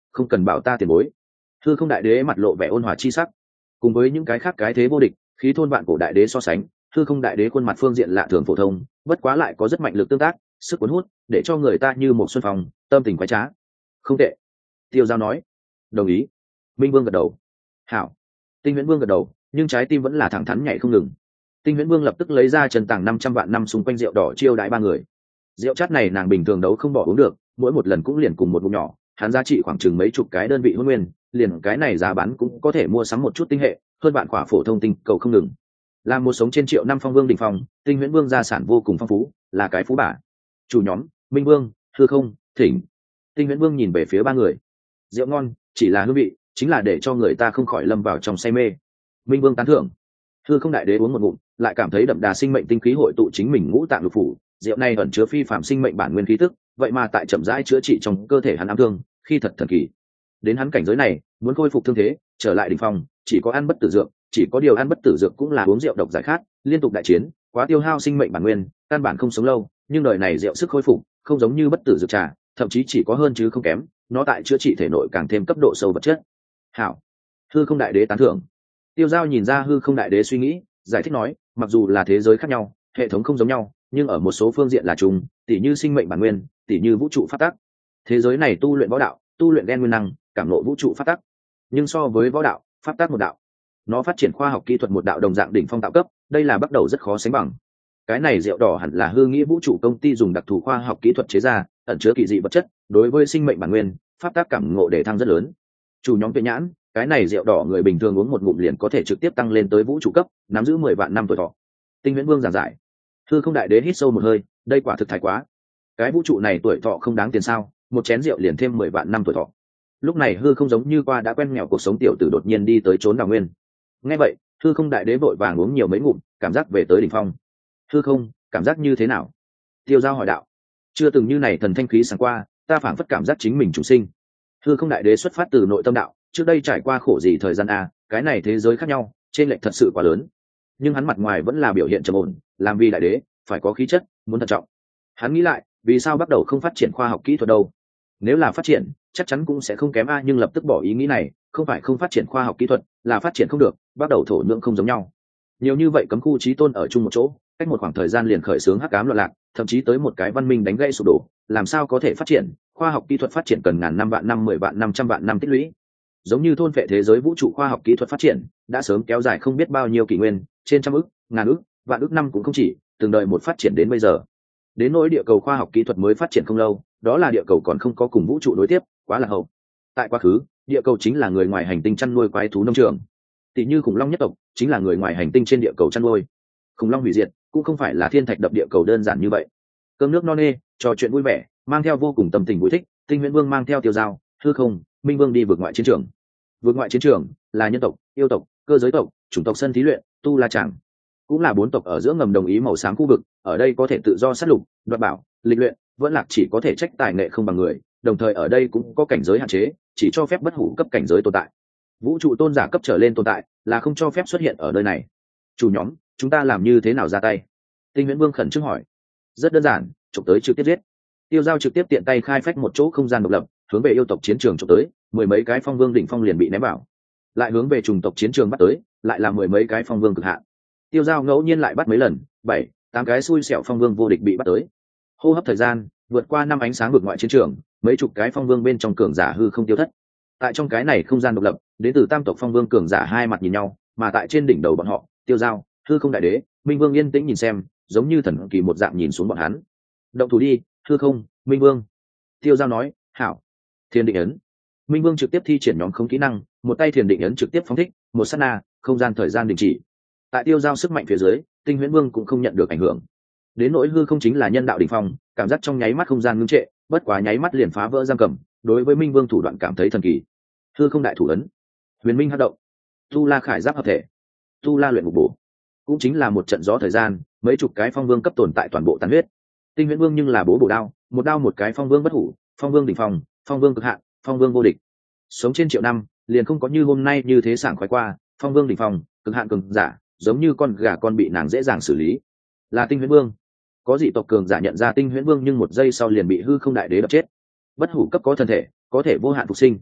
không cần bảo ta tiền bối. Hư không đại đế mặt lộ vẻ ôn hòa chi sắc. Cùng với những cái khác cái thế vô địch khí thôn vạn cổ đại đế so sánh, hư không đại đế khuôn mặt phương diện lạ thường phổ thông, bất quá lại có rất mạnh lực tương tác, sức cuốn hút, để cho người ta như một xuân phong, tâm tình quái trá. Không tệ. Tiêu Giao nói. Đồng ý. Minh Vương gật đầu. Hảo. Tinh Huyễn Vương gật đầu, nhưng trái tim vẫn là thẳng thắn nhảy không ngừng. Tinh Huyễn Vương lập tức lấy ra trần tàng 500 vạn năm xung quanh rượu đỏ chiêu đãi ba người. Rượu chát này nàng bình thường đấu không bỏ uống được, mỗi một lần cũng liền cùng một ngụm nhỏ, hắn giá trị khoảng chừng mấy chục cái đơn vị hôn nguyên, liền cái này giá bán cũng có thể mua sắm một chút tinh hệ, hơn bạn khỏa phổ thông tinh cầu không ngừng. Làm một sống trên triệu năm phong vương đỉnh phong, Tinh Huyễn Vương gia sản vô cùng phong phú, là cái phú bà. Chủ nhóm, Minh Vương, Hư Không, Thỉnh. Tinh Huyễn Vương nhìn về phía ba người. Rượu ngon, chỉ là hương vị, chính là để cho người ta không khỏi lâm vào trong say mê. Minh Vương tán thưởng. Hư Không đại đế uống một ngụm, lại cảm thấy đậm đà sinh mệnh tinh khí hội tụ chính mình ngũ tạng lục phủ, rượu này ẩn chứa phi phạm sinh mệnh bản nguyên khí tức, vậy mà tại chậm rãi chữa trị trong cơ thể hắn ám thương, khi thật thần kỳ. Đến hắn cảnh giới này, muốn khôi phục thương thế, trở lại đỉnh phong, chỉ có ăn bất tử dược, chỉ có điều ăn bất tử dược cũng là uống rượu độc giải khát, liên tục đại chiến, quá tiêu hao sinh mệnh bản nguyên, căn bản không sống lâu, nhưng đời này rượu sức khôi phục, không giống như bất tử dược trà, thậm chí chỉ có hơn chứ không kém, nó tại chữa trị thể nội càng thêm cấp độ sâu vật chất. Hảo. Hư Không đại đế tán thưởng. Tiêu Giao nhìn ra Hư Không đại đế suy nghĩ, giải thích nói, mặc dù là thế giới khác nhau, hệ thống không giống nhau, nhưng ở một số phương diện là chung, tỉ như sinh mệnh bản nguyên, tỉ như vũ trụ pháp tắc. Thế giới này tu luyện võ đạo, tu luyện đen nguyên năng, cảm ngộ vũ trụ pháp tắc. Nhưng so với võ đạo, pháp tắc một đạo, nó phát triển khoa học kỹ thuật một đạo đồng dạng đỉnh phong tạo cấp, đây là bắt đầu rất khó sánh bằng. Cái này rượu đỏ hẳn là Hư Nghĩ vũ trụ công ty dùng đặc thù khoa học kỹ thuật chế ra, ẩn chứa kỳ dị vật chất, đối với sinh mệnh bản nguyên, pháp tắc cảm ngộ để thăng rất lớn. Chủ nhóm Tuệ Nhãn, cái này rượu đỏ người bình thường uống một ngụm liền có thể trực tiếp tăng lên tới vũ trụ cấp, nắm giữ 10 vạn năm tuổi thọ. Tinh Huyễn Vương giảng giải. Hư Không đại đế hít sâu một hơi, đây quả thực thái quá. Cái vũ trụ này tuổi thọ không đáng tiền sao? Một chén rượu liền thêm 10 vạn năm tuổi thọ. Lúc này Hư Không giống như qua đã quen nghèo cuộc sống tiểu tử đột nhiên đi tới trốn đào nguyên. Nghe vậy, Hư Không đại đế vội vàng uống nhiều mấy ngụm, cảm giác về tới đỉnh phong. Hư Không, cảm giác như thế nào? Tiêu Giao hỏi đạo. Chưa từng như này thần thanh khí sáng qua, ta phảng phất cảm giác chính mình chủ sinh. Hư Không đại đế xuất phát từ nội tâm đạo, trước đây trải qua khổ gì thời gian a, cái này thế giới khác nhau, trên lệch thật sự quá lớn. Nhưng hắn mặt ngoài vẫn là biểu hiện trầm ổn, làm vì đại đế, phải có khí chất, muốn thận trọng. Hắn nghĩ lại, vì sao bắt đầu không phát triển khoa học kỹ thuật đâu? Nếu là phát triển, chắc chắn cũng sẽ không kém a, nhưng lập tức bỏ ý nghĩ này, không phải không phát triển khoa học kỹ thuật, là phát triển không được, bắt đầu thổ nhưỡng không giống nhau. Nhiều như vậy cấm khu chí tôn ở chung một chỗ, cách một khoảng thời gian liền khởi xướng hắc ám loạn lạc, thậm chí tới một cái văn minh đánh gãy sụp đổ, làm sao có thể phát triển? Khoa học kỹ thuật phát triển cần ngàn năm vạn năm 10 vạn 500 vạn năm tích lũy. Giống như thôn phệ thế giới vũ trụ khoa học kỹ thuật phát triển, đã sớm kéo dài không biết bao nhiêu kỷ nguyên, trên trăm ức, ngàn ức, vạn ức năm cũng không chỉ, từng đời một phát triển đến bây giờ. Đến nỗi địa cầu khoa học kỹ thuật mới phát triển không lâu, đó là địa cầu còn không có cùng vũ trụ đối tiếp, quá là hậu. Tại quá khứ, địa cầu chính là người ngoài hành tinh chăn nuôi quái thú nông trường. Tỷ như khủng long nhất tộc, chính là người ngoài hành tinh trên địa cầu chăn nuôi. Khủng long hủy diệt, cũng không phải là thiên thạch đập địa cầu đơn giản như vậy. Cơm nước no nê, trò chuyện vui vẻ, mang theo vô cùng tâm tình vui thích, Tinh Huyễn Vương mang theo Tiêu Giao, Hư Không, Minh Vương đi vượt ngoại chiến trường. Vượt ngoại chiến trường là nhân tộc, yêu tộc, cơ giới tộc, chủng tộc sân thí luyện, tu la tràng, cũng là 4 tộc ở giữa ngầm đồng ý màu sáng khu vực, ở đây có thể tự do sát lục, đoạt bảo, lịch luyện, vẫn lạc chỉ có thể trách tài nghệ không bằng người, đồng thời ở đây cũng có cảnh giới hạn chế, chỉ cho phép bất hủ cấp cảnh giới tồn tại. Vũ trụ tôn giả cấp trở lên tồn tại là không cho phép xuất hiện ở nơi này. Chủ nhóm, chúng ta làm như thế nào ra tay? Tinh Huyễn Vương khẩn trương hỏi. Rất đơn giản, chụp tới trực tiếp giết. Tiêu Giao trực tiếp tiện tay khai phách một chỗ không gian độc lập, hướng về yêu tộc chiến trường chụp tới, 10 mấy cái phong vương đỉnh phong liền bị ném vào. Lại hướng về chủng tộc chiến trường bắt tới, lại là 10 mấy cái phong vương cực hạn. Tiêu Giao ngẫu nhiên lại bắt mấy lần, 7, 8 cái xui xẻo phong vương vô địch bị bắt tới. Hô hấp thời gian, vượt qua 5 ánh sáng vượt ngoại chiến trường, mấy chục cái phong vương bên trong cường giả hư không tiêu thất. Tại trong cái này không gian độc lập, đến từ tam tộc phong vương cường giả hai mặt nhìn nhau, mà tại trên đỉnh đầu bọn họ, Tiêu Giao, Hư Không đại đế, Minh Vương yên tĩnh nhìn xem, giống như thần kỳ một dạng nhìn xuống bọn hắn. Động thủ đi, Hư Không, Minh Vương. Tiêu Giao nói, hảo. Thiên định ấn. Minh Vương trực tiếp thi triển nhóm không kỹ năng, một tay thiền định ấn trực tiếp phóng thích, một sát na, không gian thời gian đình chỉ. Tại Tiêu Giao sức mạnh phía dưới, Tinh Huyễn Vương cũng không nhận được ảnh hưởng. Đến nỗi Hư Không chính là nhân đạo đỉnh phong, cảm giác trong nháy mắt không gian ngưng trệ, bất quá nháy mắt liền phá vỡ giam cầm, đối với Minh Vương thủ đoạn cảm thấy thần kỳ. Hư Không đại thủ ấn, Huyền Minh hắc động, Tu La khải giáp hợp thể, Tu La luyện ngục bổ, cũng chính là một trận gió thời gian, mấy chục cái phong vương cấp tồn tại toàn bộ tàn huyết. Tinh Huyễn Vương nhưng là bổ đao, một đao một cái phong vương bất hủ, phong vương đỉnh phong, phong vương cực hạn, phong vương vô địch. Sống trên triệu năm, liền không có như hôm nay như thế sảng khoái qua, phong vương đỉnh phong, cực hạn cường giả, giống như con gà con bị nàng dễ dàng xử lý. Là Tinh Huyễn Vương. Có dị tộc cường giả nhận ra Tinh Huyễn Vương nhưng một giây sau liền bị Hư Không đại đế đập chết. Bất hủ cấp có thân thể, có thể vô hạn phục sinh.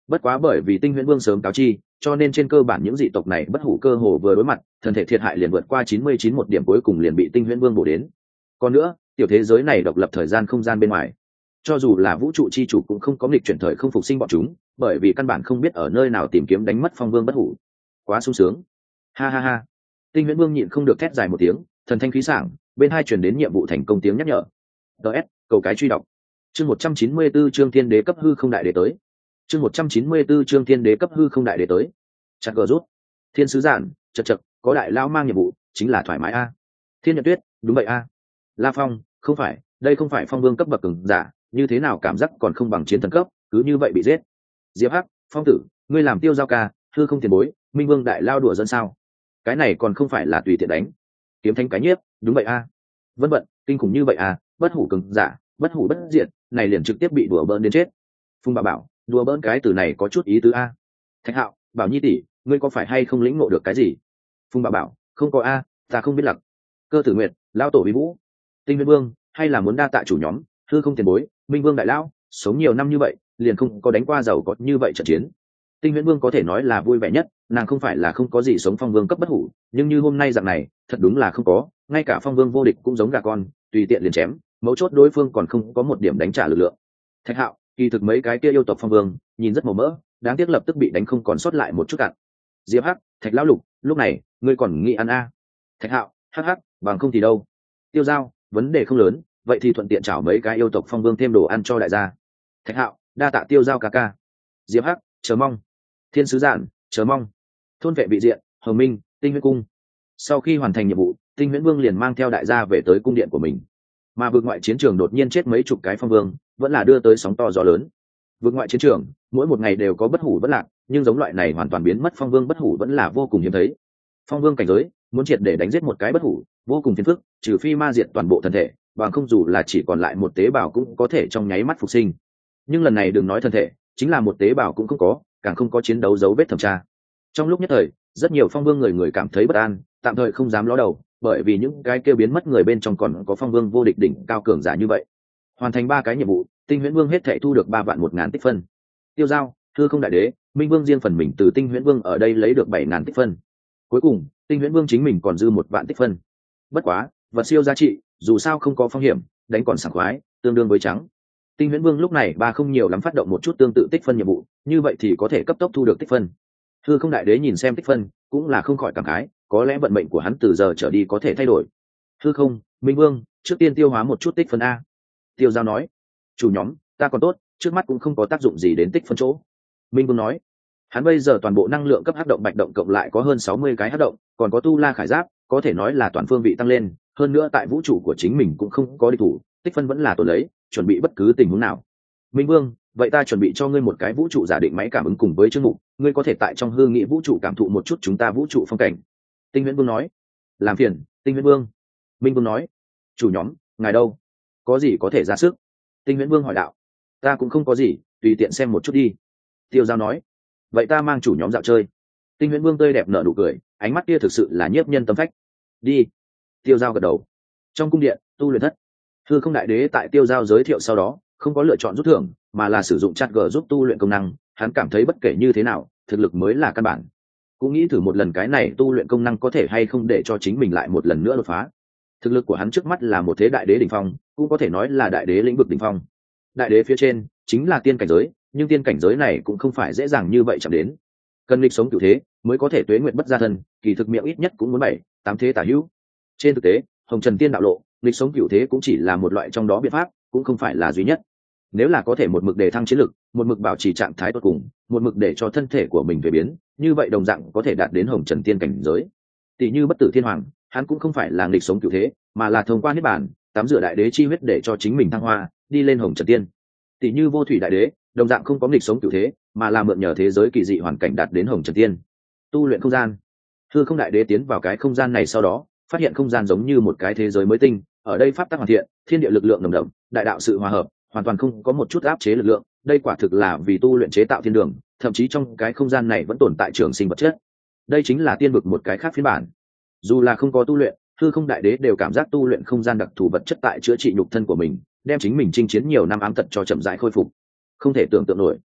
Bất quá bởi vì Tinh Huyễn Vương sớm cáo chi, cho nên trên cơ bản những dị tộc này bất hủ cơ hồ vừa đối mặt, thân thể thiệt hại liền vượt qua 99 một điểm, cuối cùng liền bị Tinh Huyễn Vương bổ đến. Còn nữa, tiểu thế giới này độc lập thời gian không gian bên ngoài, cho dù là vũ trụ chi chủ cũng không có nghịch chuyển thời không phục sinh bọn chúng, bởi vì căn bản không biết ở nơi nào tìm kiếm đánh mất Phong Vương bất hủ. Quá sung sướng. Ha ha ha. Tinh Huyễn Vương nhịn không được thét dài một tiếng, thần thanh khí sảng, bên hai truyền đến nhiệm vụ thành công tiếng nhắc nhở. DS, cầu cái truy đọc. Chương 194 chương Thiên Đế cấp hư không đại đế tới. Chương 194 chương Thiên Đế cấp hư không đại đế tới. Chặt gờ rút. Thiên sứ giản, chậc chậc, có đại lão mang nhiệm vụ, chính là thoải mái a. Thiên Nhật Tuyết, đúng vậy a. La Phong, không phải, đây không phải Phong Vương cấp bậc cường giả, như thế nào cảm giác còn không bằng chiến thần cấp, cứ như vậy bị giết. Diệp Hắc, Phong tử, ngươi làm Tiêu Giao ca, hư không tiền bối, Minh Vương đại lao đùa dân sao? Cái này còn không phải là tùy tiện đánh. Kiếm Thánh cái nhiếp, đúng vậy a. Vân vận, kinh khủng như vậy a, bất hủ cường giả, bất hủ bất diệt, này liền trực tiếp bị đùa bỡn đến chết. Phùng Bảo Bảo, đùa bỡn cái từ này có chút ý tứ a. Thạch Hạo, Bảo Nhi tỷ, ngươi có phải hay không lĩnh ngộ được cái gì? Phùng Bảo Bảo, không có a, ta không biết lặc. Cơ Tử Nguyệt, lao tổ vi vũ. Tinh Nguyên Vương, hay là muốn đa tạ chủ nhóm, hư không tiền bối, Minh Vương đại lão, sống nhiều năm như vậy, liền không có đánh qua giàu có như vậy trận chiến. Tinh Nguyên Vương có thể nói là vui vẻ nhất, nàng không phải là không có gì sống Phong Vương cấp bất hủ, nhưng như hôm nay dạng này, thật đúng là không có, ngay cả Phong Vương vô địch cũng giống gà con, tùy tiện liền chém, mấu chốt đối phương còn không có một điểm đánh trả lực lượng. Thạch Hạo, kỳ thực mấy cái kia yêu tộc Phong Vương, nhìn rất màu mỡ, đáng tiếc lập tức bị đánh không còn sót lại một chút cặn. Diệp Hắc, Thạch lão lục, lúc này, ngươi còn nghĩ ăn a? Thạch Hạo, hắc hắc, bằng không thì đâu. Tiêu Giao, vấn đề không lớn, vậy thì thuận tiện chảo mấy cái yêu tộc Phong Vương thêm đồ ăn cho đại gia. Thạch Hạo, đa tạ Tiêu Giao ca ca. Diệp Hắc, chờ mong. Thiên sứ giản, chờ mong. Thôn vệ bị diện, Hồng Minh, Tinh Huyễn cung. Sau khi hoàn thành nhiệm vụ, Tinh Huyễn Vương liền mang theo đại gia về tới cung điện của mình. Mà vượt ngoại chiến trường đột nhiên chết mấy chục cái Phong Vương, vẫn là đưa tới sóng to gió lớn. Vượt ngoại chiến trường, mỗi một ngày đều có bất hủ bất lạc, nhưng giống loại này hoàn toàn biến mất Phong Vương bất hủ vẫn là vô cùng hiếm thấy. Phong Vương cảnh giới, muốn triệt để đánh giết một cái bất hủ, vô cùng phiền phức, trừ phi ma diệt toàn bộ thân thể, bằng không dù là chỉ còn lại một tế bào cũng có thể trong nháy mắt phục sinh. Nhưng lần này đừng nói thân thể, chính là một tế bào cũng không có, càng không có chiến đấu dấu vết thẩm tra. Trong lúc nhất thời, rất nhiều Phong Vương người cảm thấy bất an, tạm thời không dám ló đầu, bởi vì những cái kêu biến mất người bên trong còn có Phong Vương vô địch đỉnh cao cường giả như vậy. Hoàn thành 3 cái nhiệm vụ, Tinh Huyễn Vương hết thảy thu được 3 vạn 1.000 tích phân. Tiêu Giao, Hư Không Đại Đế, Minh Vương riêng phần mình từ Tinh Huyễn Vương ở đây lấy được 7.000 tích phân. Cuối cùng, Tinh Huyễn Vương chính mình còn dư 1 vạn tích phân. Bất quá, vật siêu giá trị, dù sao không có phong hiểm, đánh còn sảng khoái, tương đương với trắng. Tinh Huyễn Vương lúc này ba không nhiều lắm phát động một chút tương tự tích phân nhiệm vụ, như vậy thì có thể cấp tốc thu được tích phân. Hư Không Đại Đế nhìn xem tích phân, cũng là không khỏi cảm khái, có lẽ vận mệnh của hắn từ giờ trở đi có thể thay đổi. Hư Không, Minh Vương, trước tiên tiêu hóa một chút tích phân a. Tiêu Giao nói, chủ nhóm, ta còn tốt, trước mắt cũng không có tác dụng gì đến tích phân chỗ. Minh Vương nói, hắn bây giờ toàn bộ năng lượng cấp hắc động bạch động cộng lại có hơn 60 cái hắc động, còn có tu la khải giáp, có thể nói là toàn phương vị tăng lên, hơn nữa tại vũ trụ của chính mình cũng không có địch thủ, tích phân vẫn là tồn lấy, chuẩn bị bất cứ tình huống nào. Minh Vương, vậy ta chuẩn bị cho ngươi một cái vũ trụ giả định máy cảm ứng cùng với chương mục, ngươi có thể tại trong hư nghị vũ trụ cảm thụ một chút chúng ta vũ trụ phong cảnh. Tinh Huyễn Vương nói, làm phiền, Tinh Huyễn Vương. Minh Vương nói, chủ nhóm, ngài đâu? Có gì có thể ra sức? Tinh Huyễn Vương hỏi đạo, ta cũng không có gì, tùy tiện xem một chút đi. Tiêu Giao nói, vậy ta mang chủ nhóm dạo chơi. Tinh Huyễn Vương tươi đẹp nở nụ cười, ánh mắt kia thực sự là nhiếp nhân tâm phách. Đi. Tiêu Giao gật đầu. Trong cung điện, tu luyện thất. Hư Không Đại Đế tại Tiêu Giao giới thiệu sau đó, không có lựa chọn rút thưởng, mà là sử dụng chat g giúp tu luyện công năng. Hắn cảm thấy bất kể như thế nào, thực lực mới là căn bản. Cũng nghĩ thử một lần cái này tu luyện công năng có thể hay không để cho chính mình lại một lần nữa đột phá. Thực lực của hắn trước mắt là một thế đại đế đỉnh phong, cũng có thể nói là đại đế lĩnh vực đỉnh phong. Đại đế phía trên chính là tiên cảnh giới, nhưng tiên cảnh giới này cũng không phải dễ dàng như vậy chạm đến. Cần lịch sống cửu thế mới có thể tuế nguyện bất gia thân, kỳ thực miệng ít nhất cũng muốn 7-8 thế tả hữu. Trên thực tế, Hồng Trần Tiên đạo lộ, lịch sống cửu thế cũng chỉ là một loại trong đó biện pháp, cũng không phải là duy nhất. Nếu là có thể một mực đề thăng chiến lực, một mực bảo trì trạng thái tốt cùng, một mực để cho thân thể của mình về biến, như vậy đồng dạng có thể đạt đến Hồng Trần Tiên cảnh giới. Tỷ như Bất Tử Thiên Hoàng, hắn cũng không phải là lịch sống cửu thế, mà là thông qua niết bàn, tắm rửa đại đế chi huyết để cho chính mình thăng hoa, đi lên Hồng Trần Tiên. Tỷ như Vô Thủy Đại Đế, đồng dạng không có lịch sống cửu thế, mà là mượn nhờ thế giới kỳ dị hoàn cảnh đạt đến Hồng Trần Tiên. Tu luyện không gian. Hư Không Đại Đế tiến vào cái không gian này sau đó, phát hiện không gian giống như một cái thế giới mới tinh, ở đây pháp tắc hoàn thiện, thiên địa lực lượng nồng đậm, đại đạo sự hòa hợp, hoàn toàn không có một chút áp chế lực lượng, đây quả thực là vì tu luyện chế tạo thiên đường, thậm chí trong cái không gian này vẫn tồn tại trường sinh vật chất. Đây chính là tiên vực một cái khác phiên bản. Dù là không có tu luyện, Hư Không Đại Đế đều cảm giác tu luyện không gian đặc thù vật chất tại chữa trị nhục thân của mình, đem chính mình chinh chiến nhiều năm ám tật cho chậm rãi khôi phục. Không thể tưởng tượng nổi.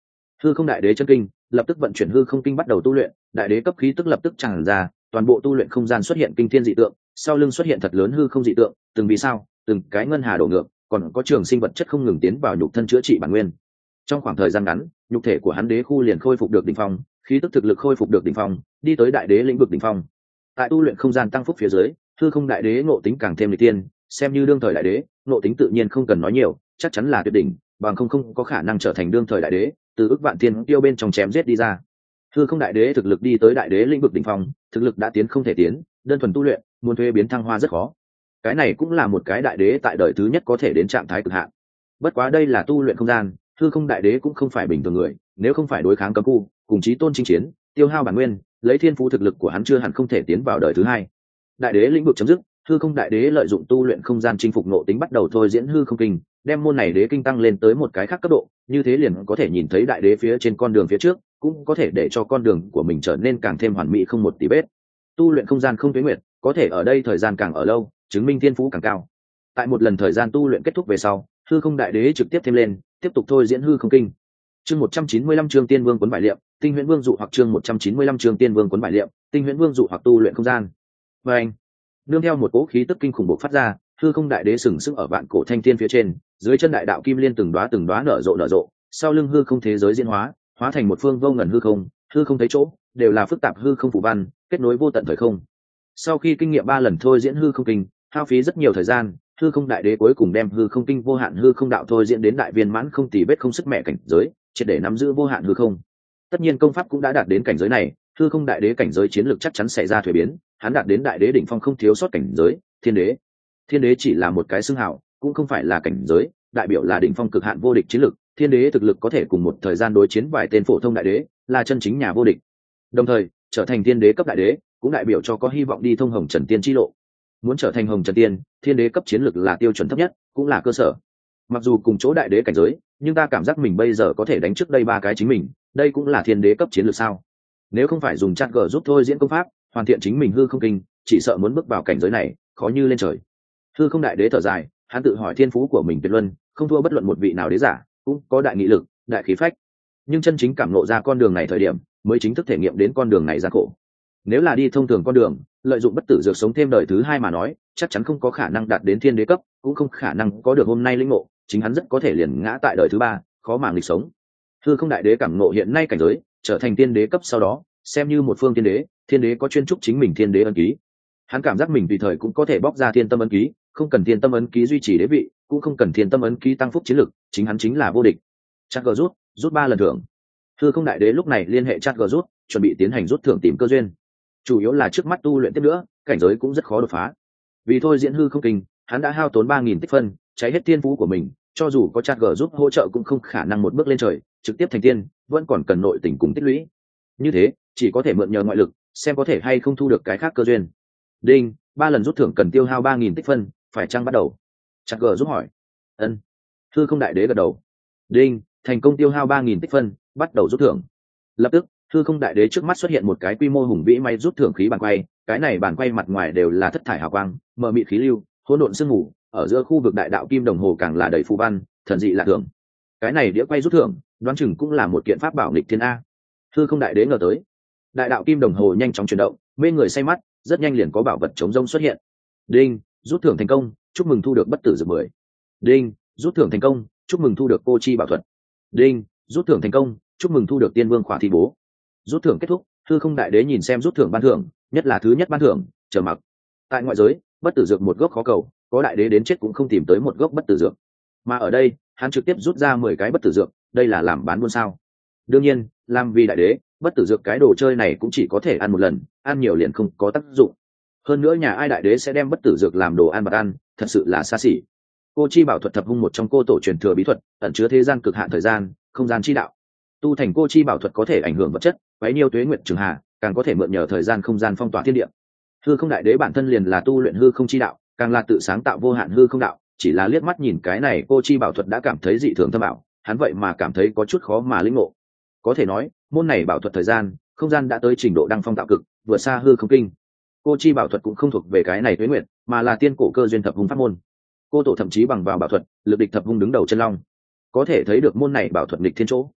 Hư không đại đế chân kinh lập tức vận chuyển hư không kinh bắt đầu tu luyện, đại đế cấp khí tức lập tức tràn ra, toàn bộ tu luyện không gian xuất hiện kinh thiên dị tượng, sau lưng xuất hiện thật lớn hư không dị tượng, từng vì sao từng cái ngân hà đổ ngược, còn có trường sinh vật chất không ngừng tiến vào nhục thân chữa trị bản nguyên. Trong khoảng thời gian ngắn, nhục thể của hắn đế khu liền khôi phục được đỉnh phong, khí tức thực lực khôi phục được đỉnh phong, đi tới đại đế lĩnh vực đỉnh phong. Tại tu luyện không gian tăng phúc phía dưới, hư không đại đế ngộ tính càng thêm lịch tiên, xem như đương thời đại đế, ngộ tính tự nhiên không cần nói nhiều, chắc chắn là tuyệt đỉnh, bằng không có khả năng trở thành đương thời đại đế, từ ức vạn tiên tiêu bên trong chém giết đi ra. Hư không đại đế thực lực đi tới đại đế lĩnh vực đỉnh phong, thực lực đã tiến không thể tiến, đơn thuần tu luyện, muốn thuế biến thăng hoa rất khó. Cái này cũng là một cái đại đế tại đời thứ nhất có thể đến trạng thái cực hạn. Bất quá đây là tu luyện không gian, hư không đại đế cũng không phải bình thường người, nếu không phải đối kháng cấm khu, cùng chí tôn chinh chiến, tiêu hao bản nguyên, lấy thiên phú thực lực của hắn chưa hẳn không thể tiến vào đời thứ hai. Đại đế lĩnh vực chấm dứt, hư không đại đế lợi dụng tu luyện không gian chinh phục nội tính bắt đầu thôi diễn hư không kinh, đem môn này đế kinh tăng lên tới một cái khác cấp độ, như thế liền có thể nhìn thấy đại đế phía trên con đường phía trước, cũng có thể để cho con đường của mình trở nên càng thêm hoàn mỹ không một tì vết. Tu luyện không gian không tuyến nguyệt, có thể ở đây thời gian càng ở lâu, chứng minh thiên phú càng cao. Tại một lần thời gian tu luyện kết thúc về sau, hư không đại đế trực tiếp thêm lên, tiếp tục thôi diễn hư không kinh. Chương 195 chương tiên vương cuốn bài liệm, tinh huyễn vương dụ hoặc chương 195 chương tiên vương cuốn bài liệm, tinh huyễn vương dụ hoặc tu luyện không gian. Và anh, nương theo một cỗ khí tức kinh khủng bộc phát ra, hư không đại đế sừng sững ở vạn cổ thanh thiên phía trên, dưới chân đại đạo kim liên từng đóa nở rộ, sau lưng hư không thế giới diễn hóa, hóa thành một phương vô ngần hư không thấy chỗ, đều là phức tạp hư không phù văn, kết nối vô tận thời không. Sau khi kinh nghiệm 3 lần thôi diễn hư không kinh, hao phí rất nhiều thời gian, hư không đại đế cuối cùng đem hư không kinh vô hạn hư không đạo thôi diễn đến đại viên mãn không tì vết không sức mẹ cảnh giới, triệt để nắm giữ vô hạn hư không. Tất nhiên công pháp cũng đã đạt đến cảnh giới này, hư không đại đế cảnh giới chiến lược chắc chắn sẽ ra thuế biến, hắn đạt đến đại đế đỉnh phong không thiếu sót cảnh giới, thiên đế. Thiên đế chỉ là một cái xưng hào, cũng không phải là cảnh giới, đại biểu là đỉnh phong cực hạn vô địch chiến lược, thiên đế thực lực có thể cùng một thời gian đối chiến vài tên phổ thông đại đế, là chân chính nhà vô địch. Đồng thời, trở thành thiên đế cấp đại đế, cũng đại biểu cho có hy vọng đi thông hồng trần tiên chi lộ. Muốn trở thành hồng trần tiên, thiên đế cấp chiến lược là tiêu chuẩn thấp nhất, cũng là cơ sở. Mặc dù cùng chỗ đại đế cảnh giới, nhưng ta cảm giác mình bây giờ có thể đánh trước đây 3 cái chính mình, đây cũng là thiên đế cấp chiến lược sao? Nếu không phải dùng chat g giúp thôi diễn công pháp, hoàn thiện chính mình hư không kinh, chỉ sợ muốn bước vào cảnh giới này, khó như lên trời. Hư không đại đế thở dài, hắn tự hỏi thiên phú của mình tuyệt luân, không thua bất luận một vị nào đế giả, cũng có đại nghị lực, đại khí phách. Nhưng chân chính cảm ngộ ra con đường này thời điểm, mới chính thức thể nghiệm đến con đường này gian khổ. Nếu là đi thông thường con đường, lợi dụng bất tử dược sống thêm đời thứ 2 mà nói, chắc chắn không có khả năng đạt đến thiên đế cấp, cũng không khả năng có được hôm nay linh ngộ, chính hắn rất có thể liền ngã tại đời thứ 3, khó mà nghịch sống. Hư không đại đế cảm ngộ hiện nay cảnh giới, trở thành tiên đế cấp sau đó, xem như một phương tiên đế, thiên đế có chuyên trúc chính mình thiên đế ân ký. Hắn cảm giác mình tùy thời cũng có thể bóc ra thiên tâm ân ký, không cần thiên tâm ân ký duy trì đế vị, cũng không cần thiên tâm ân ký tăng phúc chiến lực, chính hắn chính là vô địch. Chat g rút 3 lần thưởng. Hư không đại đế lúc này liên hệ Chat g rút, chuẩn bị tiến hành rút thưởng tìm cơ duyên. Chủ yếu là trước mắt tu luyện tiếp nữa, cảnh giới cũng rất khó đột phá. Vì thôi diễn hư không kinh, hắn đã hao tốn 3000 tích phân, cháy hết tiên phú của mình, cho dù có Chat g giúp hỗ trợ cũng không khả năng một bước lên trời, trực tiếp thành tiên, vẫn còn cần nội tình cùng tích lũy. Như thế, chỉ có thể mượn nhờ ngoại lực, xem có thể hay không thu được cái khác cơ duyên. Đinh, 3 lần rút thưởng cần tiêu hao 3000 tích phân, phải chăng bắt đầu? Chat g giúp hỏi. Ân. Hư không đại đế gật đầu. Đinh, thành công tiêu hao 3000 tích phân, bắt đầu rút thưởng. Lập tức, hư không đại đế trước mắt xuất hiện một cái quy mô hùng vĩ máy rút thưởng khí bàn quay, cái này bàn quay mặt ngoài đều là thất thải hào quang, mờ mịt khí lưu, hỗn độn sương mù, ở giữa khu vực đại đạo kim đồng hồ càng là đầy phù văn, thần dị lạ thường. Cái này đĩa quay rút thưởng, đoán chừng cũng là một kiện pháp bảo nghịch thiên a. Hư không đại đế ngờ tới. Đại đạo kim đồng hồ nhanh chóng chuyển động, mê người say mắt, rất nhanh liền có bảo vật chống rông xuất hiện. Đinh, rút thưởng thành công, chúc mừng thu được bất tử dược 10. Đinh, rút thưởng thành công, chúc mừng thu được cô chi bảo thuật. Đinh, rút thưởng thành công, chúc mừng thu được tiên vương khỏa thi bố. Rút thưởng kết thúc, hư không đại đế nhìn xem rút thưởng ban thưởng, nhất là thứ nhất ban thưởng, chờ mặc. Tại ngoại giới, bất tử dược một gốc khó cầu, có đại đế đến chết cũng không tìm tới một gốc bất tử dược. Mà ở đây, hắn trực tiếp rút ra 10 cái bất tử dược, đây là làm bán buôn sao? Đương nhiên, làm vì đại đế, bất tử dược cái đồ chơi này cũng chỉ có thể ăn một lần, ăn nhiều liền không có tác dụng. Hơn nữa nhà ai đại đế sẽ đem bất tử dược làm đồ ăn bạc ăn, thật sự là xa xỉ. Cô chi bảo thuật thập hung một trong cô tổ truyền thừa bí thuật, ẩn chứa thế gian cực hạn thời gian, không gian chi đạo. Tu thành cô chi bảo thuật có thể ảnh hưởng vật chất, bấy nhiêu tuế nguyện trường hà, càng có thể mượn nhờ thời gian không gian phong tỏa thiên địa. Hư không đại đế bản thân liền là tu luyện hư không chi đạo, càng là tự sáng tạo vô hạn hư không đạo, chỉ là liếc mắt nhìn cái này cô chi bảo thuật đã cảm thấy dị thường thâm ảo, hắn vậy mà cảm thấy có chút khó mà lĩnh ngộ. Có thể nói, môn này bảo thuật thời gian, không gian đã tới trình độ đăng phong tạo cực, vượt xa hư không kinh. Cô chi bảo thuật cũng không thuộc về cái này tuế nguyện, mà là tiên cổ cơ duyên thập hung pháp môn. Cô tổ thậm chí bằng vào bảo thuật, lực địch thập hung đứng đầu chân long. Có thể thấy được môn này bảo thuật nghịch thiên chỗ.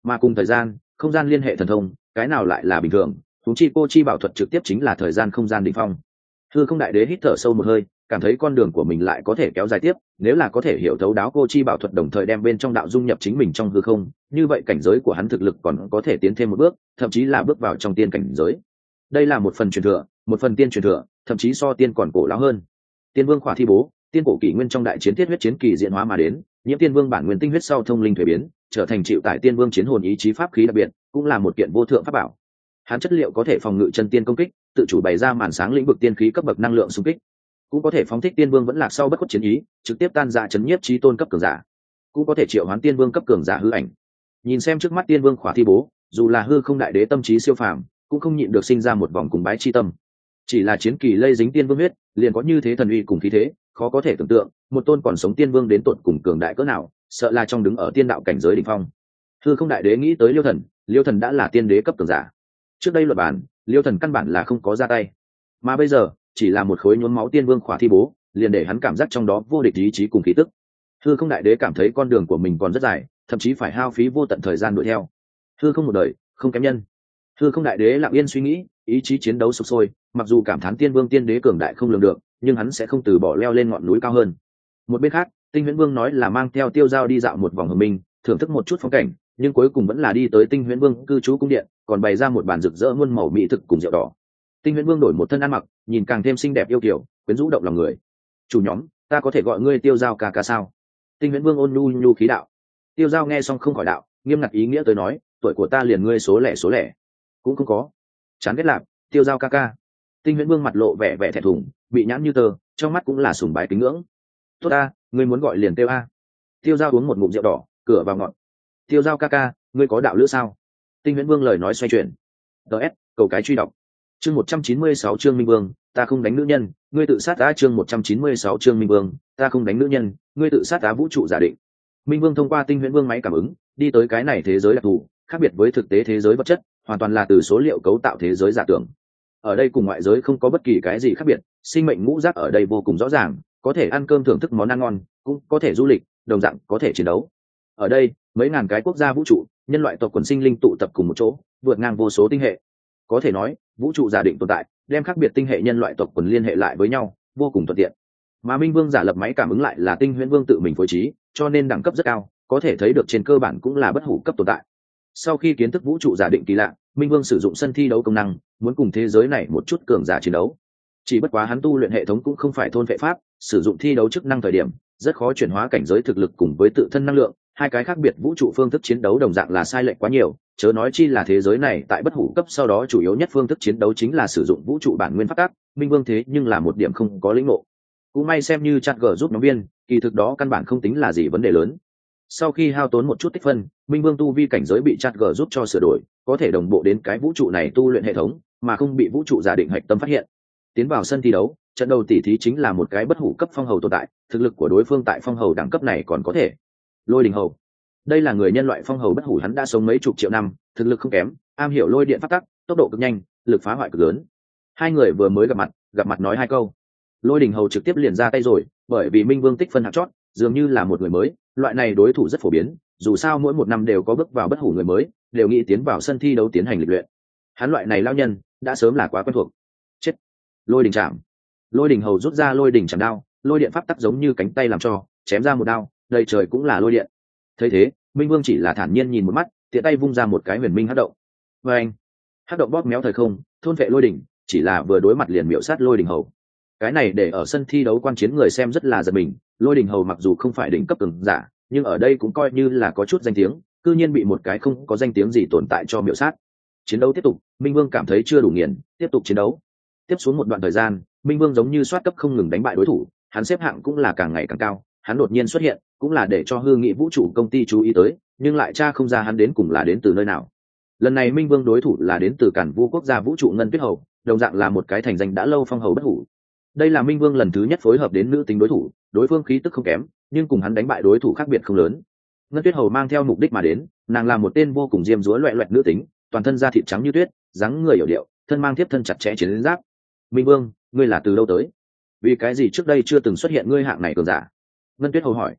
Mà cùng thời gian không gian liên hệ thần thông cái nào lại là bình thường, huống chi cô chi bảo thuật trực tiếp chính là thời gian không gian đỉnh phong. Hư không đại đế hít thở sâu một hơi, cảm thấy con đường của mình lại có thể kéo dài tiếp, nếu là có thể hiểu thấu đáo cô chi bảo thuật đồng thời đem bên trong đạo dung nhập chính mình trong hư không, như vậy cảnh giới của hắn thực lực còn có thể tiến thêm một bước, thậm chí là bước vào trong tiên cảnh giới. Đây là một phần truyền thừa, một phần tiên truyền thừa, thậm chí so tiên còn cổ lão hơn. Tiên vương khỏa thi bố, tiên cổ kỷ nguyên trong đại chiến thiết huyết chiến kỳ diễn hóa mà đến, nhiễm tiên vương bản nguyên tinh huyết sau thông linh thuế biến, trở thành chịu tải tiên vương chiến hồn ý chí pháp khí đặc biệt, cũng là một kiện vô thượng pháp bảo. Hắn chất liệu có thể phòng ngự chân tiên công kích, tự chủ bày ra màn sáng lĩnh vực tiên khí cấp bậc năng lượng xung kích, cũng có thể phóng thích tiên vương vẫn lạc sau bất khuất chiến ý, trực tiếp tan ra chấn nhiếp chí tôn cấp cường giả, cũng có thể triệu hoán tiên vương cấp cường giả hư ảnh. Nhìn xem trước mắt tiên vương khỏa thi bố, dù là hư không đại đế tâm trí siêu phàm, cũng không nhịn được sinh ra một vòng cùng bái chi tâm. Chỉ là chiến kỳ lây dính tiên vương huyết, liền có như thế thần uy cùng khí thế, khó có thể tưởng tượng, một tôn còn sống tiên vương đến tột cùng cường đại cỡ nào, sợ là trong đứng ở tiên đạo cảnh giới đỉnh phong. Hư không đại đế nghĩ tới Liêu Thần đã là tiên đế cấp cường giả. Trước đây luật bản, Liêu Thần căn bản là không có ra tay, mà bây giờ chỉ là một khối nhuốm máu tiên vương khỏa thi bố, liền để hắn cảm giác trong đó vô địch ý chí cùng khí tức. Hư không đại đế cảm thấy con đường của mình còn rất dài, thậm chí phải hao phí vô tận thời gian đuổi theo. Hư không một đời, không kém nhân. Hư không đại đế lặng yên suy nghĩ, ý chí chiến đấu sục sôi, mặc dù cảm thán tiên vương tiên đế cường đại không lường được, nhưng hắn sẽ không từ bỏ leo lên ngọn núi cao hơn. Một bên khác, Tinh Huyễn Vương nói là mang theo Tiêu Giao đi dạo một vòng hồng minh, thưởng thức một chút phong cảnh, nhưng cuối cùng vẫn là đi tới Tinh Huyễn Vương cư trú cung điện, còn bày ra một bàn rực rỡ muôn màu mỹ thực cùng rượu đỏ. Tinh Huyễn Vương đổi một thân ăn mặc, nhìn càng thêm xinh đẹp yêu kiều, quyến rũ động lòng người. "Chủ nhóm, ta có thể gọi ngươi Tiêu Giao ca ca sao?" Tinh Huyễn Vương ôn nhu nhu khí đạo. Tiêu Giao nghe xong không khỏi đạo, nghiêm ngặt ý nghĩa tới nói, tuổi của ta liền ngươi số lẻ cũng không có. Chán ghét lạp, Tiêu Giao ca ca. Tinh Huyễn Vương mặt lộ vẻ vẻ thẹn thùng, bị nhãn như tơ, trong mắt cũng là sùng bái kính ngưỡng. "Tốt a, ngươi muốn gọi liền Tiêu a." Tiêu Giao uống một ngụm rượu đỏ, cửa vào ngọn. "Tiêu Giao ca ca, ngươi có đạo lữ sao?" Tinh Huyễn Vương lời nói xoay chuyển. DS, cầu cái truy đọc. Chương 196 Trương Minh Vương, ta không đánh nữ nhân, ngươi tự sát. Chương 196 Trương Minh Vương, ta không đánh nữ nhân, ngươi tự sát. Vũ trụ giả định. Minh Vương thông qua Tinh Huyễn Vương máy cảm ứng, đi tới cái này thế giới đặc thù, khác biệt với thực tế thế giới vật chất, hoàn toàn là từ số liệu cấu tạo thế giới giả tưởng. Ở đây cùng ngoại giới không có bất kỳ cái gì khác biệt, sinh mệnh ngũ giác ở đây vô cùng rõ ràng, có thể ăn cơm thưởng thức món ăn ngon, cũng có thể du lịch, đồng dạng có thể chiến đấu. Ở đây, mấy ngàn cái quốc gia vũ trụ, nhân loại tộc quần sinh linh tụ tập cùng một chỗ, vượt ngang vô số tinh hệ. Có thể nói, vũ trụ giả định tồn tại, đem khác biệt tinh hệ nhân loại tộc quần liên hệ lại với nhau, vô cùng thuận tiện. Mà Minh Vương giả lập máy cảm ứng lại là Tinh Huyễn Vương tự mình phối trí, cho nên đẳng cấp rất cao, có thể thấy được trên cơ bản cũng là bất hủ cấp tồn tại. Sau khi kiến thức vũ trụ giả định kỳ lạ, Minh Vương sử dụng sân thi đấu công năng, muốn cùng thế giới này một chút cường giả chiến đấu. Chỉ bất quá hắn tu luyện hệ thống cũng không phải thôn vệ pháp, sử dụng thi đấu chức năng thời điểm, rất khó chuyển hóa cảnh giới thực lực cùng với tự thân năng lượng, hai cái khác biệt vũ trụ phương thức chiến đấu đồng dạng là sai lệch quá nhiều, chớ nói chi là thế giới này tại bất hủ cấp sau đó chủ yếu nhất phương thức chiến đấu chính là sử dụng vũ trụ bản nguyên pháp tắc, Minh Vương thế nhưng là một điểm không có lĩnh ngộ. Cũng may xem như chat gờ giúp nhóm viên, kỳ thực đó căn bản không tính là gì vấn đề lớn. Sau khi hao tốn một chút tích phân, Minh Vương tu vi cảnh giới bị chat g giúp cho sửa đổi, có thể đồng bộ đến cái vũ trụ này tu luyện hệ thống, mà không bị vũ trụ giả định hạch tâm phát hiện. Tiến vào sân thi đấu, trận đầu tỷ thí chính là một cái bất hủ cấp phong hầu tồn tại, thực lực của đối phương tại phong hầu đẳng cấp này còn có thể. Lôi Đình Hầu, đây là người nhân loại phong hầu bất hủ, hắn đã sống mấy chục triệu năm, thực lực không kém, am hiểu lôi điện phát tắc, tốc độ cực nhanh, lực phá hoại cực lớn. Hai người vừa mới gặp mặt nói hai câu, Lôi Đình Hầu trực tiếp liền ra tay rồi, bởi vì Minh Vương tích phân hạng chót, dường như là một người mới, loại này đối thủ rất phổ biến, dù sao mỗi một năm đều có bước vào bất hủ người mới, đều nghĩ tiến vào sân thi đấu tiến hành lịch luyện. Hắn loại này lao nhân đã sớm là quá quen thuộc. Chết. Lôi Đình Trảm. Lôi Đình Hầu rút ra Lôi Đình Trảm đao, lôi điện pháp tắc giống như cánh tay làm cho, chém ra một đao, đầy trời cũng là lôi điện. Thấy thế, Minh Vương chỉ là thản nhiên nhìn một mắt, tiện tay vung ra một cái huyền minh hắc động. Và anh, hắc động bóp méo thời không, thôn vệ lôi đỉnh, chỉ là vừa đối mặt liền miểu sát Lôi Đình Hầu. Cái này để ở sân thi đấu quan chiến người xem rất là giật mình, Lôi Đình Hầu mặc dù không phải đỉnh cấp cường giả, nhưng ở đây cũng coi như là có chút danh tiếng, cư nhiên bị một cái không có danh tiếng gì tồn tại cho miểu sát. Chiến đấu tiếp tục, Minh Vương cảm thấy chưa đủ nghiền, tiếp tục chiến đấu. Tiếp xuống một đoạn thời gian, Minh Vương giống như soát cấp không ngừng đánh bại đối thủ, hắn xếp hạng cũng là càng ngày càng cao, hắn đột nhiên xuất hiện, cũng là để cho hư nghị vũ trụ công ty chú ý tới, nhưng lại tra không ra hắn đến cùng là đến từ nơi nào. Lần này Minh Vương đối thủ là đến từ Càn Vu quốc gia vũ trụ Ngân Tuyết Hầu, đồng dạng là một cái thành danh đã lâu phong hầu bất hủ. Đây là Minh Vương lần thứ nhất phối hợp đến nữ tính đối thủ, đối phương khí tức không kém, nhưng cùng hắn đánh bại đối thủ khác biệt không lớn. Ngân Tuyết Hầu mang theo mục đích mà đến, nàng là một tên vô cùng diêm dúa loẹt loẹt nữ tính, toàn thân da thịt trắng như tuyết, dáng người hiểu điệu, thân mang thiếp thân chặt chẽ chiến giáp. Minh Vương, ngươi là từ đâu tới? Vì cái gì trước đây chưa từng xuất hiện ngươi hạng này cường giả? Ngân Tuyết Hầu hỏi.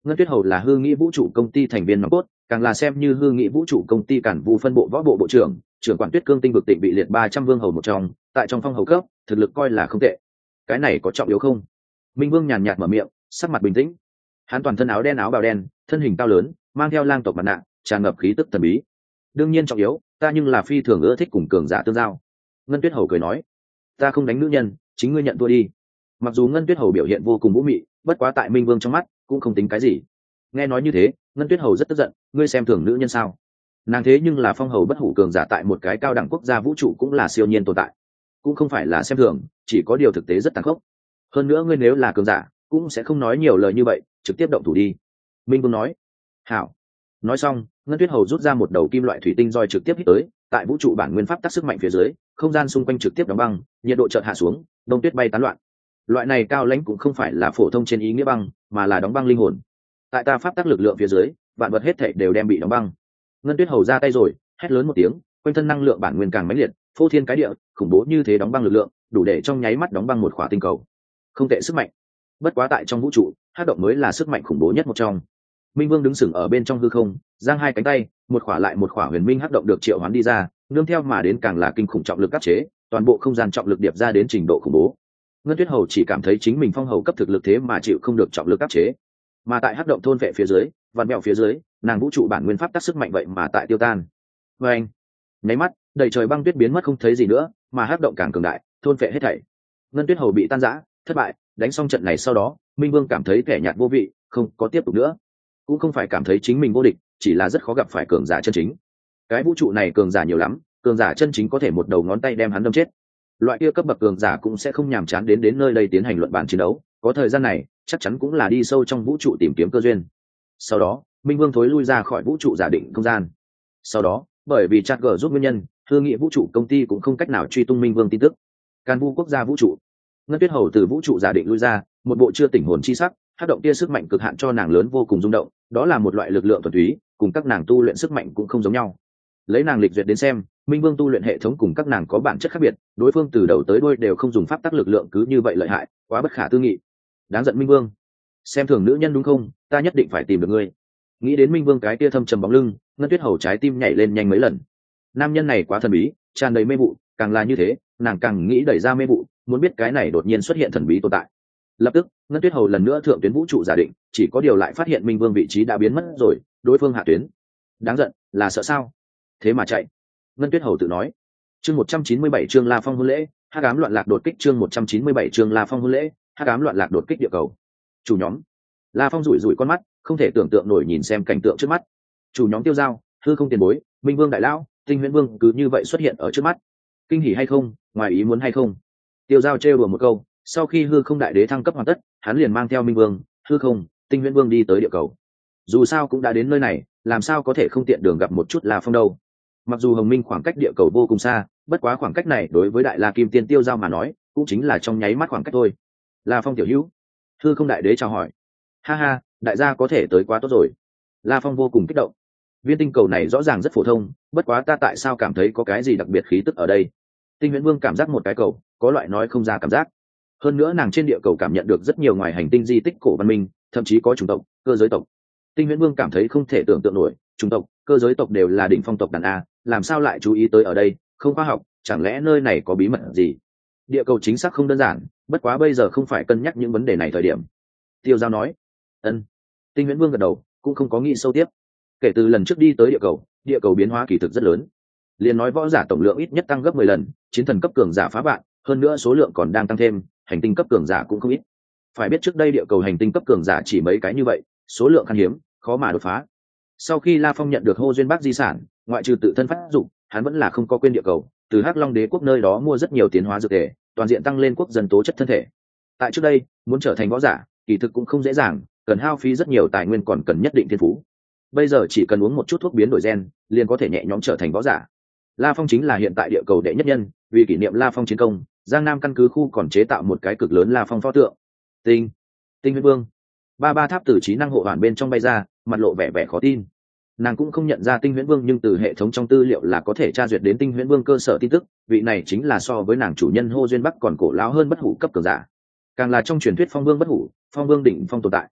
Ngân Tuyết Hầu là hư nghĩ vũ trụ công ty thành viên nòng cốt, càng là xem như hư nghĩ vũ trụ công ty cản vu phân bộ võ bộ bộ trưởng, trưởng quản Tuyết Cương tinh vực tịnh bị liệt 300 vương hầu một trong, tại trong phong hầu cấp, thực lực coi là không tệ. Cái này có trọng yếu không? Minh Vương nhàn nhạt mở miệng, sắc mặt bình tĩnh. Hắn toàn thân áo đen áo bào đen, thân hình cao lớn, mang theo lang tộc mặt nạ, tràn ngập khí tức thần bí. Đương nhiên trọng yếu, ta nhưng là phi thường ưa thích cùng cường giả tương giao. Ngân Tuyết Hầu cười nói, ta không đánh nữ nhân, chính ngươi nhận thua đi. Mặc dù Ngân Tuyết Hầu biểu hiện vô cùng vũ mị, bất quá tại Minh Vương trong mắt cũng không tính cái gì. Nghe nói như thế, Ngân Tuyết Hầu rất tức giận, ngươi xem thường nữ nhân sao? Nàng thế nhưng là phong hầu bất hủ cường giả tại một cái cao đẳng quốc gia vũ trụ cũng là siêu nhiên tồn tại, cũng không phải là xem thường, chỉ có điều thực tế rất tàn khốc. Hơn nữa ngươi nếu là cường giả, cũng sẽ không nói nhiều lời như vậy, trực tiếp động thủ đi. Minh Vương nói. Hảo. Nói xong, Ngân Tuyết Hầu rút ra một đầu kim loại thủy tinh roi trực tiếp hít tới, tại vũ trụ bản nguyên pháp tác sức mạnh phía dưới, không gian xung quanh trực tiếp đóng băng, nhiệt độ chợt hạ xuống, đông tuyết bay tán loạn. Loại này cao lãnh cũng không phải là phổ thông trên ý nghĩa băng, mà là đóng băng linh hồn. Tại ta pháp tác lực lượng phía dưới, vạn vật hết thảy đều đem bị đóng băng. Ngân Tuyết Hầu ra tay rồi, hét lớn một tiếng, quanh thân năng lượng bản nguyên càng mãnh liệt, phô thiên cái địa, khủng bố như thế đóng băng lực lượng, đủ để trong nháy mắt đóng băng một khỏa tinh cầu. Không tệ sức mạnh. Bất quá tại trong vũ trụ, hắc động mới là sức mạnh khủng bố nhất một trong. Minh Vương đứng sừng ở bên trong hư không, giang hai cánh tay, một khỏa lại một khỏa huyền minh hắc động được triệu hoán đi ra, nương theo mà đến càng là kinh khủng trọng lực áp chế, toàn bộ không gian trọng lực điệp ra đến trình độ khủng bố. Ngân Tuyết Hầu chỉ cảm thấy chính mình phong hầu cấp thực lực thế mà chịu không được trọng lực áp chế. Mà tại hắc động thôn vệ phía dưới, vạn mèo phía dưới, nàng vũ trụ bản nguyên pháp tác sức mạnh vậy mà tại tiêu tan. Và anh, nháy mắt, đầy trời băng tuyết biến mất không thấy gì nữa, mà hắc động càng cường đại, thôn vệ hết thảy. Ngân Tuyết Hầu bị tan rã, thất bại. Đánh xong trận này sau đó, Minh Vương cảm thấy kẻ nhạt vô vị, không có tiếp tục nữa. Cũng không phải cảm thấy chính mình vô địch, chỉ là rất khó gặp phải cường giả chân chính. Cái vũ trụ này cường giả nhiều lắm, cường giả chân chính có thể một đầu ngón tay đem hắn đâm chết. Loại kia cấp bậc cường giả cũng sẽ không nhàm chán đến nơi đây tiến hành luận bàn chiến đấu, có thời gian này, chắc chắn cũng là đi sâu trong vũ trụ tìm kiếm cơ duyên. Sau đó, Minh Vương thối lui ra khỏi vũ trụ giả định không gian. Sau đó, bởi vì chặt gở giúp nguyên nhân, thương nghị vũ trụ công ty cũng không cách nào truy tung Minh Vương tin tức. Can Vu quốc gia vũ trụ, Ngân Tuyết Hầu từ vũ trụ giả định lui ra, một bộ chưa tỉnh hồn chi sắc, hát động kia sức mạnh cực hạn cho nàng lớn vô cùng rung động, đó là một loại lực lượng thuần túy, cùng các nàng tu luyện sức mạnh cũng không giống nhau. Lấy nàng lịch duyệt đến xem, Minh Vương tu luyện hệ thống cùng các nàng có bản chất khác biệt, đối phương từ đầu tới đuôi đều không dùng pháp tắc lực lượng cứ như vậy lợi hại, quá bất khả tư nghị. Đáng giận Minh Vương, xem thường nữ nhân đúng không? Ta nhất định phải tìm được ngươi. Nghĩ đến Minh Vương cái kia thâm trầm bóng lưng, Ngân Tuyết Hầu trái tim nhảy lên nhanh mấy lần. Nam nhân này quá thần bí, tràn đầy mê vụ, càng là như thế, nàng càng nghĩ đẩy ra mê vụ, muốn biết cái này đột nhiên xuất hiện thần bí tồn tại. Lập tức, Ngân Tuyết Hầu lần nữa thượng tuyến vũ trụ giả định, chỉ có điều lại phát hiện Minh Vương vị trí đã biến mất rồi, đối phương hạ tuyến. Đáng giận, là sợ sao? Thế mà chạy. Ngân Tuyết Hầu tự nói. Chương 197 chương La Phong hôn lễ, hắc ám loạn lạc đột kích chương 197 chương La Phong hôn lễ, hắc ám loạn lạc đột kích địa cầu. Chủ nhóm. La Phong rủi rủi con mắt, không thể tưởng tượng nổi nhìn xem cảnh tượng trước mắt. Chủ nhóm Tiêu Giao, hư không tiền bối, Minh Vương đại lão, Tinh Huyễn Vương cứ như vậy xuất hiện ở trước mắt. Kinh hỉ hay không, ngoài ý muốn hay không? Tiêu Giao trêu đùa một câu, sau khi hư không đại đế thăng cấp hoàn tất, hắn liền mang theo Minh Vương, hư không, Tinh Huyễn Vương đi tới địa cầu. Dù sao cũng đã đến nơi này, làm sao có thể không tiện đường gặp một chút La Phong đâu. Mặc dù Hồng Minh khoảng cách địa cầu vô cùng xa, bất quá khoảng cách này đối với đại La Kim Tiên Tiêu Giao mà nói, cũng chính là trong nháy mắt khoảng cách thôi. La Phong tiểu hữu. Hư không đại đế chào hỏi. Ha ha, đại gia có thể tới quá tốt rồi. La Phong vô cùng kích động. Viên tinh cầu này rõ ràng rất phổ thông, bất quá ta tại sao cảm thấy có cái gì đặc biệt khí tức ở đây? Tinh Huyễn Vương cảm giác một cái cầu, có loại nói không ra cảm giác. Hơn nữa nàng trên địa cầu cảm nhận được rất nhiều ngoài hành tinh di tích cổ văn minh, thậm chí có chủng tộc, cơ giới tộc. Tinh Huyễn Vương cảm thấy không thể tưởng tượng nổi, chủng tộc, cơ giới tộc đều là đỉnh phong tộc đàn a, làm sao lại chú ý tới ở đây? Không khoa học, chẳng lẽ nơi này có bí mật gì? Địa cầu chính xác không đơn giản, bất quá bây giờ không phải cân nhắc những vấn đề này thời điểm. Tiêu Giao nói. Ân. Tinh Huyễn Vương gật đầu, cũng không có nghĩ sâu tiếp. Kể từ lần trước đi tới địa cầu biến hóa kỳ thực rất lớn. Liên nói võ giả tổng lượng ít nhất tăng gấp 10 lần, chiến thần cấp cường giả phá vạn, hơn nữa số lượng còn đang tăng thêm, hành tinh cấp cường giả cũng không ít. Phải biết trước đây địa cầu hành tinh cấp cường giả chỉ mấy cái như vậy, số lượng khan hiếm, khó mà đột phá. Sau khi La Phong nhận được Hô Duyên Bác di sản, ngoại trừ tự thân phát dụng, hắn vẫn là không có quên địa cầu, từ Hắc Long Đế quốc nơi đó mua rất nhiều tiến hóa dược thể, toàn diện tăng lên quốc dân tố chất thân thể. Tại trước đây, muốn trở thành võ giả, kỳ thực cũng không dễ dàng, cần hao phí rất nhiều tài nguyên còn cần nhất định thiên phú. Bây giờ chỉ cần uống một chút thuốc biến đổi gen, liền có thể nhẹ nhõm trở thành võ giả. La Phong chính là hiện tại địa cầu đệ nhất nhân, vì kỷ niệm La Phong chiến công, Giang Nam căn cứ khu còn chế tạo một cái cực lớn La Phong pho tượng. Tinh Huyễn Vương. Ba tháp tử trí năng hộ hoàn bên trong bay ra, mặt lộ vẻ vẻ khó tin. Nàng cũng không nhận ra Tinh Huyễn Vương, nhưng từ hệ thống trong tư liệu là có thể tra duyệt đến Tinh Huyễn Vương cơ sở tin tức, vị này chính là so với nàng chủ nhân Hô Duyên Bắc còn cổ lão hơn bất hủ cấp cường giả, càng là trong truyền thuyết Phong Vương bất hủ, Phong Vương đỉnh phong tồn tại.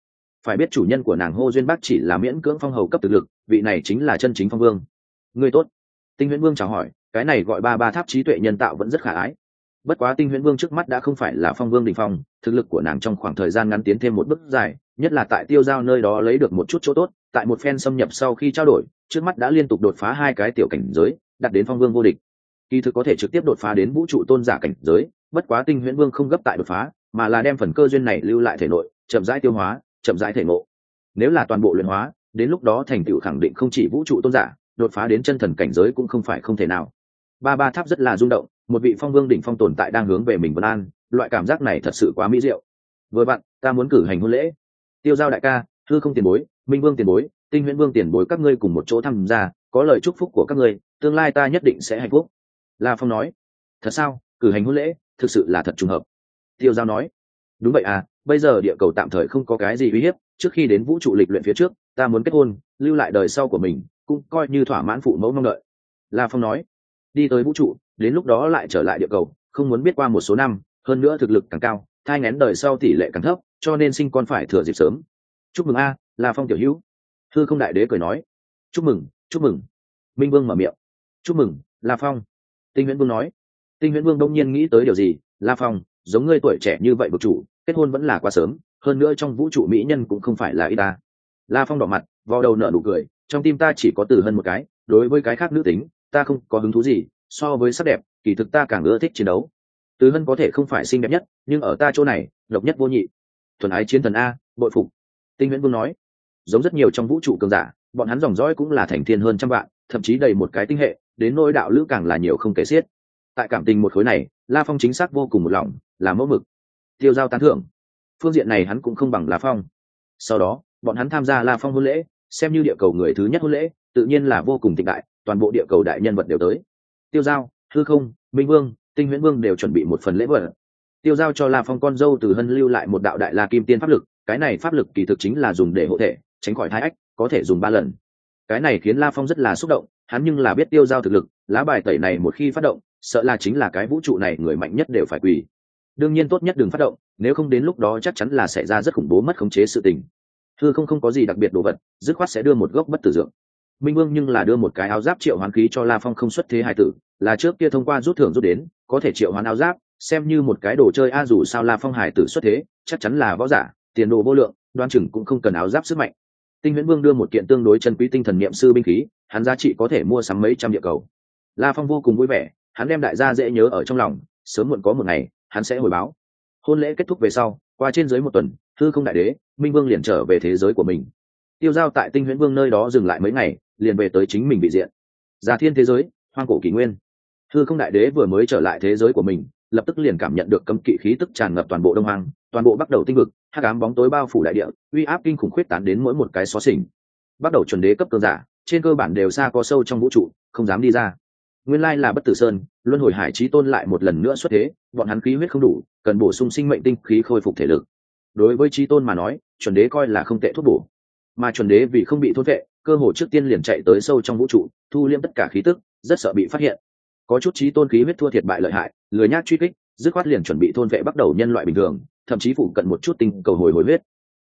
phải biết chủ nhân của nàng Hô Duyên Bác chỉ là miễn cưỡng phong hầu cấp thực lực, vị này chính là chân chính phong vương. Người tốt. Tinh Huyễn Vương chào hỏi, cái này gọi ba tháp trí tuệ nhân tạo vẫn rất khả ái. Bất quá Tinh Huyễn Vương trước mắt đã không phải là phong vương đỉnh phong, thực lực của nàng trong khoảng thời gian ngắn tiến thêm một bước dài, nhất là tại Tiêu Giao nơi đó lấy được một chút chỗ tốt, tại một phen xâm nhập sau khi trao đổi, trước mắt đã liên tục đột phá 2 cái tiểu cảnh giới, đạt đến phong vương vô địch. Kỳ thực có thể trực tiếp đột phá đến vũ trụ tôn giả cảnh giới, bất quá Tinh Huyễn Vương không gấp tại đột phá, mà là đem phần cơ duyên này lưu lại thể nội, chậm rãi tiêu hóa, chậm rãi thể ngộ. Nếu là toàn bộ luyện hóa, đến lúc đó thành tựu khẳng định không chỉ vũ trụ tôn giả, đột phá đến chân thần cảnh giới cũng không phải không thể nào. Ba tháp rất là rung động, một vị phong vương đỉnh phong tồn tại đang hướng về mình vân an, loại cảm giác này thật sự quá mỹ diệu. Vừa bạn, ta muốn cử hành hôn lễ. Tiêu Giao đại ca, Hư Không tiền bối, Minh Vương tiền bối, Tinh Huyễn Vương tiền bối, các ngươi cùng một chỗ tham gia, có lời chúc phúc của các ngươi, tương lai ta nhất định sẽ hạnh phúc. La Phong nói. Thật sao? Cử hành hôn lễ, thực sự là thật trùng hợp. Tiêu Giao nói. Đúng vậy à, bây giờ địa cầu tạm thời không có cái gì uy hiếp, trước khi đến vũ trụ lịch luyện phía trước, ta muốn kết hôn, lưu lại đời sau của mình, cũng coi như thỏa mãn phụ mẫu mong đợi. La Phong nói. Đi tới vũ trụ, đến lúc đó lại trở lại địa cầu, không muốn biết qua một số năm, hơn nữa thực lực càng cao, thai nghén đời sau tỷ lệ càng thấp, cho nên sinh con phải thừa dịp sớm. Chúc mừng a, La Phong tiểu hữu. Hư Không đại đế cười nói. Chúc mừng, chúc mừng. Minh Vương mở miệng. Chúc mừng, La Phong. Tinh Huyễn Vương nói. Tinh Huyễn Vương đông nhiên nghĩ tới điều gì. La Phong, giống ngươi tuổi trẻ như vậy bậc chủ, kết hôn vẫn là quá sớm, hơn nữa trong vũ trụ mỹ nhân cũng không phải là ít ta. La Phong đỏ mặt, vò đầu nở nụ cười, trong tim ta chỉ có Từ Hân một cái, đối với cái khác nữ tính ta không có hứng thú gì, so với sắc đẹp kỳ thực ta càng ưa thích chiến đấu. Từ Hân có thể không phải xinh đẹp nhất, nhưng ở ta chỗ này độc nhất vô nhị. Thuần ái chiến thần a, bội phục. Tinh Huyễn Vương nói. Giống rất nhiều trong vũ trụ cường giả, bọn hắn dòng dõi cũng là thành thiên hơn trăm vạn, thậm chí đầy một cái tinh hệ, đến nỗi đạo lữ càng là nhiều không kể xiết. Tại cảm tình một khối này, La Phong chính xác vô cùng một lòng, là mẫu mực. Tiêu Giao tán thưởng. Phương diện này hắn cũng không bằng La Phong. Sau đó, bọn hắn tham gia La Phong hôn lễ, xem như địa cầu người thứ nhất hôn lễ, tự nhiên là vô cùng thịnh đại, toàn bộ địa cầu đại nhân vật đều tới. Tiêu Giao, Hư Không, Minh Vương, Tinh Huyễn Vương đều chuẩn bị một phần lễ vật. Tiêu Giao cho La Phong con dâu Từ Hân lưu lại một đạo đại La Kim Tiên pháp lực, cái này pháp lực kỳ thực chính là dùng để hộ thể, tránh khỏi thai ách, có thể dùng 3 lần. Cái này khiến La Phong rất là xúc động, hắn nhưng là biết Tiêu Giao thực lực, lá bài tẩy này một khi phát động, sợ là chính là cái vũ trụ này người mạnh nhất đều phải quỳ. Đương nhiên tốt nhất đừng phát động, nếu không đến lúc đó chắc chắn là sẽ ra rất khủng bố mất khống chế sự tình. Hư Không không có gì đặc biệt đồ vật, dứt khoát sẽ đưa một gốc bất tử dược. Minh Vương nhưng là đưa một cái áo giáp triệu hoán khí cho La Phong không xuất thế hài tử, là trước kia thông qua rút thưởng rút đến, có thể triệu hoán áo giáp, xem như một cái đồ chơi a, dù sao La Phong hài tử xuất thế, chắc chắn là võ giả, tiền đồ vô lượng, đoan chừng cũng không cần áo giáp sức mạnh. Tinh Huyễn Vương đưa một kiện tương đối chân quý tinh thần niệm sư binh khí, hắn giá trị có thể mua sắm mấy trăm địa cầu. La Phong vô cùng vui vẻ, hắn đem đại gia dễ nhớ ở trong lòng, sớm muộn có một ngày hắn sẽ hồi báo. Hôn lễ kết thúc về sau, qua trên dưới một tuần, Hư Không đại đế, Minh Vương liền trở về thế giới của mình. Tiêu Giao tại Tinh Huyễn Vương nơi đó dừng lại mấy ngày, liền về tới chính mình vị diện. Già Thiên thế giới, hoang cổ kỷ nguyên. Hư Không đại đế vừa mới trở lại thế giới của mình, lập tức liền cảm nhận được cấm kỵ khí tức tràn ngập toàn bộ Đông Hoang, toàn bộ bắt đầu tinh vực, hắc ám bóng tối bao phủ đại địa, uy áp kinh khủng khuyết tán đến mỗi một cái xó xỉnh. Bắt đầu chuẩn đế cấp cường giả, trên cơ bản đều xa có sâu trong vũ trụ, không dám đi ra. Nguyên lai là Bất Tử Sơn, luân hồi hải chí tôn lại một lần nữa xuất thế, bọn hắn khí huyết không đủ, cần bổ sung sinh mệnh tinh khí khôi phục thể lực. Đối với chí tôn mà nói, chuẩn đế coi là không tệ thuốc bổ, mà chuẩn đế vì không bị thôn vệ, cơ hồ trước tiên liền chạy tới sâu trong vũ trụ, thu liễm tất cả khí tức, rất sợ bị phát hiện. Có chút chí tôn khí huyết thua thiệt bại lợi hại, lười nhác truy kích, dứt khoát liền chuẩn bị thôn vệ bắt đầu nhân loại bình thường, thậm chí phụ cận một chút tinh cầu hồi huyết.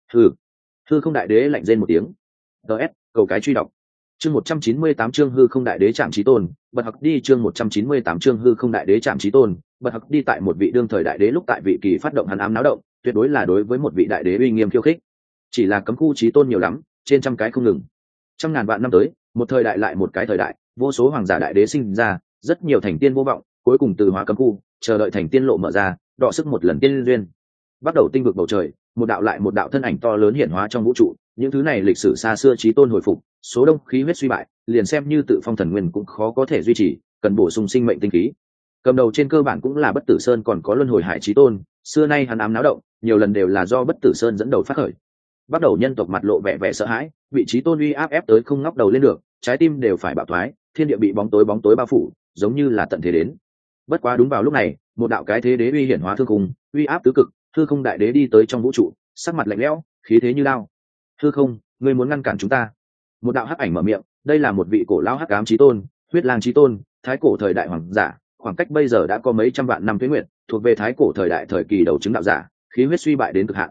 Hư Không đại đế lạnh rên một tiếng. DS, cầu cái truy đọc. Chương 198 chương Hư Không đại đế chạm chí tôn, bật học đi chương 198 chương Hư Không đại đế chạm chí tôn, bật học đi tại một vị đương thời đại đế lúc tại vị kỳ phát động hắn ám náo động, tuyệt đối là đối với một vị đại đế uy nghiêm khiêu khích. Chỉ là cấm khu chí tôn nhiều lắm, trên trăm cái không ngừng. Trăm ngàn vạn năm tới, một thời đại lại một cái thời đại, vô số hoàng giả đại đế sinh ra, rất nhiều thành tiên vô vọng, cuối cùng từ hóa cấm khu, chờ đợi thành tiên lộ mở ra, đọ sức một lần tiên duyên. Bắt đầu tinh vực bầu trời, một đạo lại một đạo thân ảnh to lớn hiện hóa trong vũ trụ, những thứ này lịch sử xa xưa chí tôn hồi phục, số đông khí huyết suy bại, liền xem như tự phong thần nguyên cũng khó có thể duy trì, cần bổ sung sinh mệnh tinh khí. Cầm đầu trên cơ bản cũng là Bất Tử Sơn, còn có luân hồi hải chí tôn, xưa nay hắn ám náo động, nhiều lần đều là do Bất Tử Sơn dẫn đầu phát khởi. Bắt đầu nhân tộc mặt lộ vẻ vẻ sợ hãi, vị chí tôn uy áp ép tới không ngóc đầu lên được, trái tim đều phải bạo thoái, thiên địa bị bóng tối bao phủ, giống như là tận thế đến. Bất quá đúng vào lúc này, một đạo cái thế đế uy hiển hóa thương khung, uy áp tứ cực, Hư Không đại đế đi tới trong vũ trụ, sắc mặt lạnh lẽo, khí thế như lao. Hư Không, ngươi muốn ngăn cản chúng ta? Một đạo hắc ảnh mở miệng, đây là một vị cổ lão hắc ám chí tôn, huyết lang chí tôn, thái cổ thời đại hoàng giả, khoảng cách bây giờ đã có mấy trăm vạn năm tuế nguyệt, thuộc về thái cổ thời đại thời kỳ đầu chứng đạo giả, khí huyết suy bại đến cực hạn.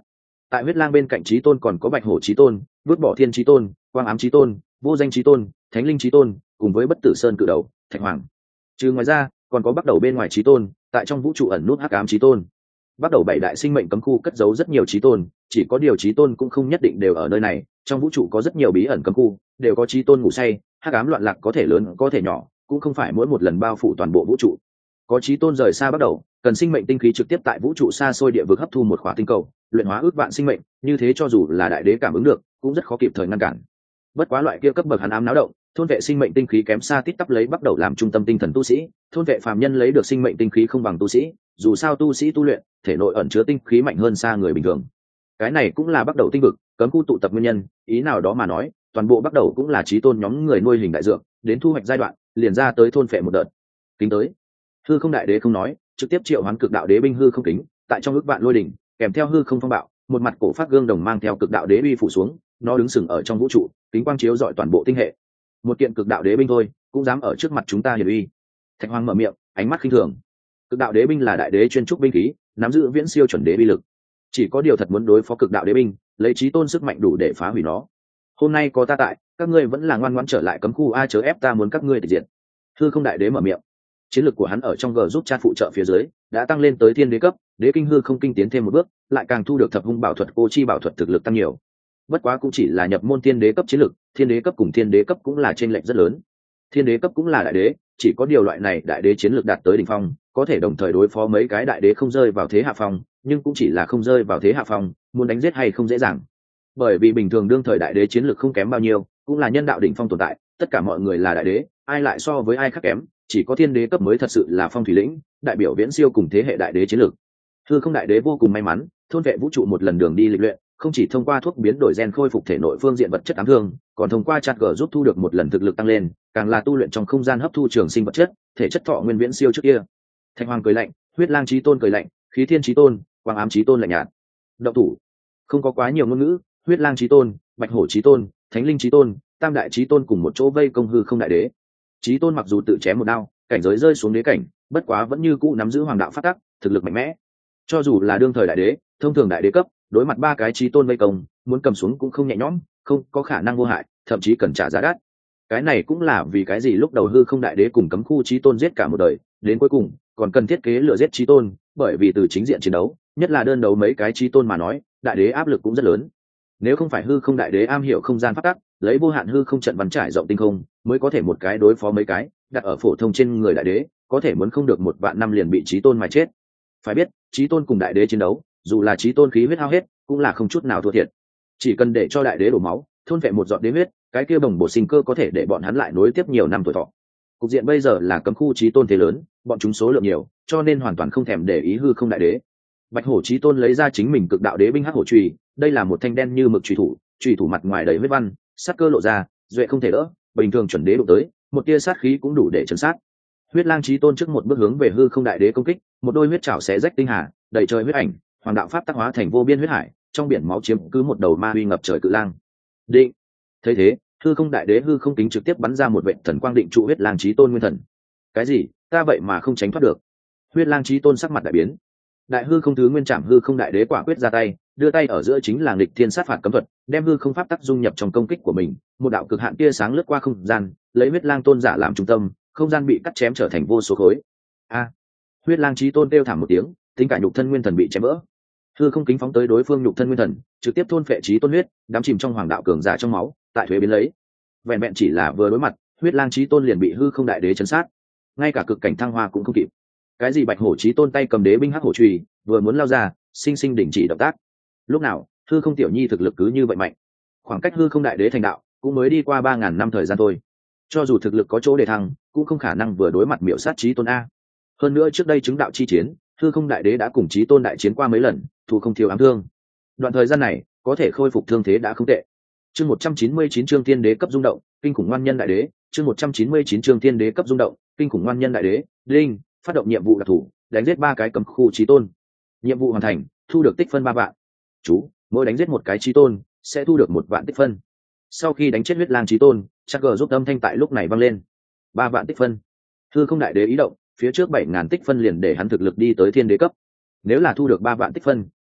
Tại huyết lang bên cạnh chí tôn còn có bạch hổ chí tôn, vứt bỏ thiên chí tôn, quang ám chí tôn, vô danh chí tôn, thánh linh chí tôn, cùng với bất tử sơn cự đầu thạch hoàng. Trừ ngoài ra còn có bắt đầu bên ngoài chí tôn, tại trong vũ trụ ẩn nút hắc ám chí tôn. Bắt đầu bảy đại sinh mệnh cấm khu cất giấu rất nhiều chí tôn, chỉ có điều chí tôn cũng không nhất định đều ở nơi này. Trong vũ trụ có rất nhiều bí ẩn cấm khu, đều có chí tôn ngủ say, hắc ám loạn lạc có thể lớn có thể nhỏ, cũng không phải mỗi một lần bao phủ toàn bộ vũ trụ. Có chí tôn rời xa bắt đầu, cần sinh mệnh tinh khí trực tiếp tại vũ trụ xa xôi địa vực hấp thu một khỏa tinh cầu, luyện hóa ước vạn sinh mệnh, như thế cho dù là đại đế cảm ứng được, cũng rất khó kịp thời ngăn cản. Bất quá loại kia cấp bậc hắn ám náo động, thôn vệ sinh mệnh tinh khí kém xa tít tắp lấy bắt đầu làm trung tâm tinh thần tu sĩ, thôn vệ phàm nhân lấy được sinh mệnh tinh khí không bằng tu sĩ, dù sao tu sĩ tu luyện, thể nội ẩn chứa tinh khí mạnh hơn xa người bình thường. Cái này cũng là bắt đầu tinh vực, cấm khu tụ tập nguyên nhân, ý nào đó mà nói, toàn bộ bắt đầu cũng là chí tôn nhóm người nuôi hình đại dược, đến thu hoạch giai đoạn, liền ra tới thôn vệ một đợt. Kính tới, hư không đại đế không nói, trực tiếp triệu hoán cực đạo đế binh hư không kính, tại trong ước vạn lôi đỉnh, kèm theo hư không phong bạo, một mặt cổ phát gương đồng mang theo cực đạo đế uy phủ xuống, nó đứng sừng ở trong vũ trụ, kính quang chiếu rọi toàn bộ tinh hệ. Một kiện cực đạo đế binh thôi, cũng dám ở trước mặt chúng ta hiển uy. Thạch Hoàng mở miệng, ánh mắt khinh thường. Cực đạo đế binh là đại đế chuyên trúc binh khí, nắm giữ viễn siêu chuẩn đế uy lực. Chỉ có điều thật muốn đối phó cực đạo đế binh, lấy chí tôn sức mạnh đủ để phá hủy nó. Hôm nay có ta tại, các ngươi vẫn là ngoan ngoãn trở lại cấm khu a, chớ ép ta muốn các ngươi tịch diệt. Hư không đại đế mở miệng. Chiến lược của hắn ở trong G giúp cha phụ trợ phía dưới đã tăng lên tới thiên đế cấp, đế kinh hư không kinh tiến thêm một bước, lại càng thu được thập hung bảo thuật cô chi bảo thuật thực lực tăng nhiều. Bất quá cũng chỉ là nhập môn thiên đế cấp chiến lược, thiên đế cấp cùng thiên đế cấp cũng là chênh lệch rất lớn. Thiên đế cấp cũng là đại đế, chỉ có điều loại này đại đế chiến lược đạt tới đỉnh phong, có thể đồng thời đối phó mấy cái đại đế không rơi vào thế hạ phong, nhưng cũng chỉ là không rơi vào thế hạ phong, muốn đánh giết hay không dễ dàng. Bởi vì bình thường đương thời đại đế chiến lược không kém bao nhiêu, cũng là nhân đạo đỉnh phong tồn tại, tất cả mọi người là đại đế, ai lại so với ai khác kém, chỉ có thiên đế cấp mới thật sự là phong thủy lĩnh, đại biểu viễn siêu cùng thế hệ đại đế chiến lược. Hư không đại đế vô cùng may mắn, thôn vệ vũ trụ một lần đường đi lịch luyện, không chỉ thông qua thuốc biến đổi gen khôi phục thể nội phương diện vật chất ám thương, còn thông qua chặt gở giúp thu được một lần thực lực tăng lên, càng là tu luyện trong không gian hấp thu trường sinh vật chất, thể chất thọ nguyên viễn siêu trước kia. Thanh Hoàng cười lạnh, huyết lang chí tôn cười lạnh, khí thiên chí tôn, quang ám chí tôn lạnh nhạt. Động thủ. Không có quá nhiều ngôn ngữ, huyết lang chí tôn, bạch hổ chí tôn, thánh linh chí tôn, tam đại chí tôn cùng một chỗ vây công hư không đại đế. Chí tôn mặc dù tự chém một đao, cảnh giới rơi xuống đế cảnh, bất quá vẫn như cũ nắm giữ hoàng đạo pháp tắc, thực lực mạnh mẽ. Cho dù là đương thời đại đế, thông thường đại đế cấp, đối mặt ba cái chí tôn vây công, muốn cầm xuống cũng không nhẹ nhõm, không có khả năng vô hại, thậm chí cần trả giá đắt. Cái này cũng là vì cái gì lúc đầu hư không đại đế cùng cấm khu chí tôn giết cả một đời, đến cuối cùng còn cần thiết kế lựa giết chí tôn, bởi vì từ chính diện chiến đấu, nhất là đơn đấu mấy cái chí tôn mà nói, đại đế áp lực cũng rất lớn. Nếu không phải hư không đại đế am hiểu không gian pháp tắc, lấy vô hạn hư không trận văn trải rộng tinh không, mới có thể một cái đối phó mấy cái, đặt ở phổ thông trên người đại đế, có thể muốn không được một vạn năm liền bị chí tôn mà chết. Phải biết, chí tôn cùng đại đế chiến đấu, dù là chí tôn khí huyết hao hết, cũng là không chút nào thua thiệt. Chỉ cần để cho đại đế đổ máu, thôn vệ một giọt đế huyết, cái kia bồng bột sinh cơ có thể để bọn hắn lại nối tiếp nhiều năm tuổi thọ. Cục diện bây giờ là cấm khu chí tôn thế lớn, bọn chúng số lượng nhiều, cho nên hoàn toàn không thèm để ý hư không đại đế. Bạch hổ chí tôn lấy ra chính mình cực đạo đế binh hắc hổ chùy, đây là một thanh đen như mực chùy thủ mặt ngoài đầy huyết văn, sát cơ lộ ra, duệ không thể đỡ, bình thường chuẩn đế đụng tới, một tia sát khí cũng đủ để chấn sát. Huyết lang chí tôn trước một bước hướng về hư không đại đế công kích, một đôi huyết trảo xé rách tinh hà, đầy trời huyết ảnh, hoàng đạo pháp tác hóa thành vô biên huyết hải, trong biển máu chiếm cứ một đầu ma uy ngập trời cự lang. Định. Thấy thế, hư không đại đế hư không kính trực tiếp bắn ra một vệt thần quang định trụ huyết lang chí tôn nguyên thần. Cái gì? Ta vậy mà không tránh thoát được? Huyết lang chí tôn sắc mặt đại biến. Đại hư không thứ nguyên trảm hư không đại đế quả quyết ra tay, đưa tay ở giữa chính là nghịch thiên sát phạt cấm thuật, đem hư không pháp tắc dung nhập trong công kích của mình, một đạo cực hạn tia sáng lướt qua không gian, lấy huyết lang tôn giả làm trung tâm, không gian bị cắt chém trở thành vô số khối. A! Huyết lang chí tôn kêu thảm một tiếng, tính cả nhục thân nguyên thần bị chém vỡ. Hư không kính phóng tới đối phương nhục thân nguyên thần, trực tiếp thôn phệ chí tôn huyết, đắm chìm trong hoàng đạo cường giả trong máu, tại thuế biến lấy. Vẹn vẹn chỉ là vừa đối mặt, huyết lang chí tôn liền bị hư không đại đế chấn sát, ngay cả cực cảnh thăng hoa cũng không kịp. Cái gì bạch hổ chí tôn tay cầm đế binh hắc hổ chùy, vừa muốn lao ra, sinh sinh đình chỉ động tác. Lúc nào, hư không tiểu nhi thực lực cứ như vậy mạnh. Khoảng cách hư không đại đế thành đạo, cũng mới đi qua 3000 năm thời gian thôi. Cho dù thực lực có chỗ để thăng, cũng không khả năng vừa đối mặt miểu sát chí tôn a. Hơn nữa trước đây chứng đạo chi chiến, hư không đại đế đã cùng chí tôn đại chiến qua mấy lần, thủ không thiếu ám thương. Đoạn thời gian này, có thể khôi phục thương thế đã không tệ. Chương 199 chương tiên đế cấp rung động, kinh khủng ngoan nhân đại đế, chương 199 chương tiên đế cấp rung động, kinh khủng ngoan nhân đại đế, linh, phát động nhiệm vụ đặc thù, đánh giết 3 cái cấm khu chí tôn. Nhiệm vụ hoàn thành, thu được tích phân 3 vạn. Chú, mỗi đánh giết một cái chí tôn, sẽ thu được 1 vạn tích phân. Sau khi đánh chết huyết lang chí tôn, chắc gờ giúp âm thanh tại lúc này vang lên. 3 vạn tích phân. Hư không đại đế ý động, phía trước 7000 tích phân liền để hắn thực lực đi tới thiên đế cấp. Nếu là thu được 3 vạn tích phân,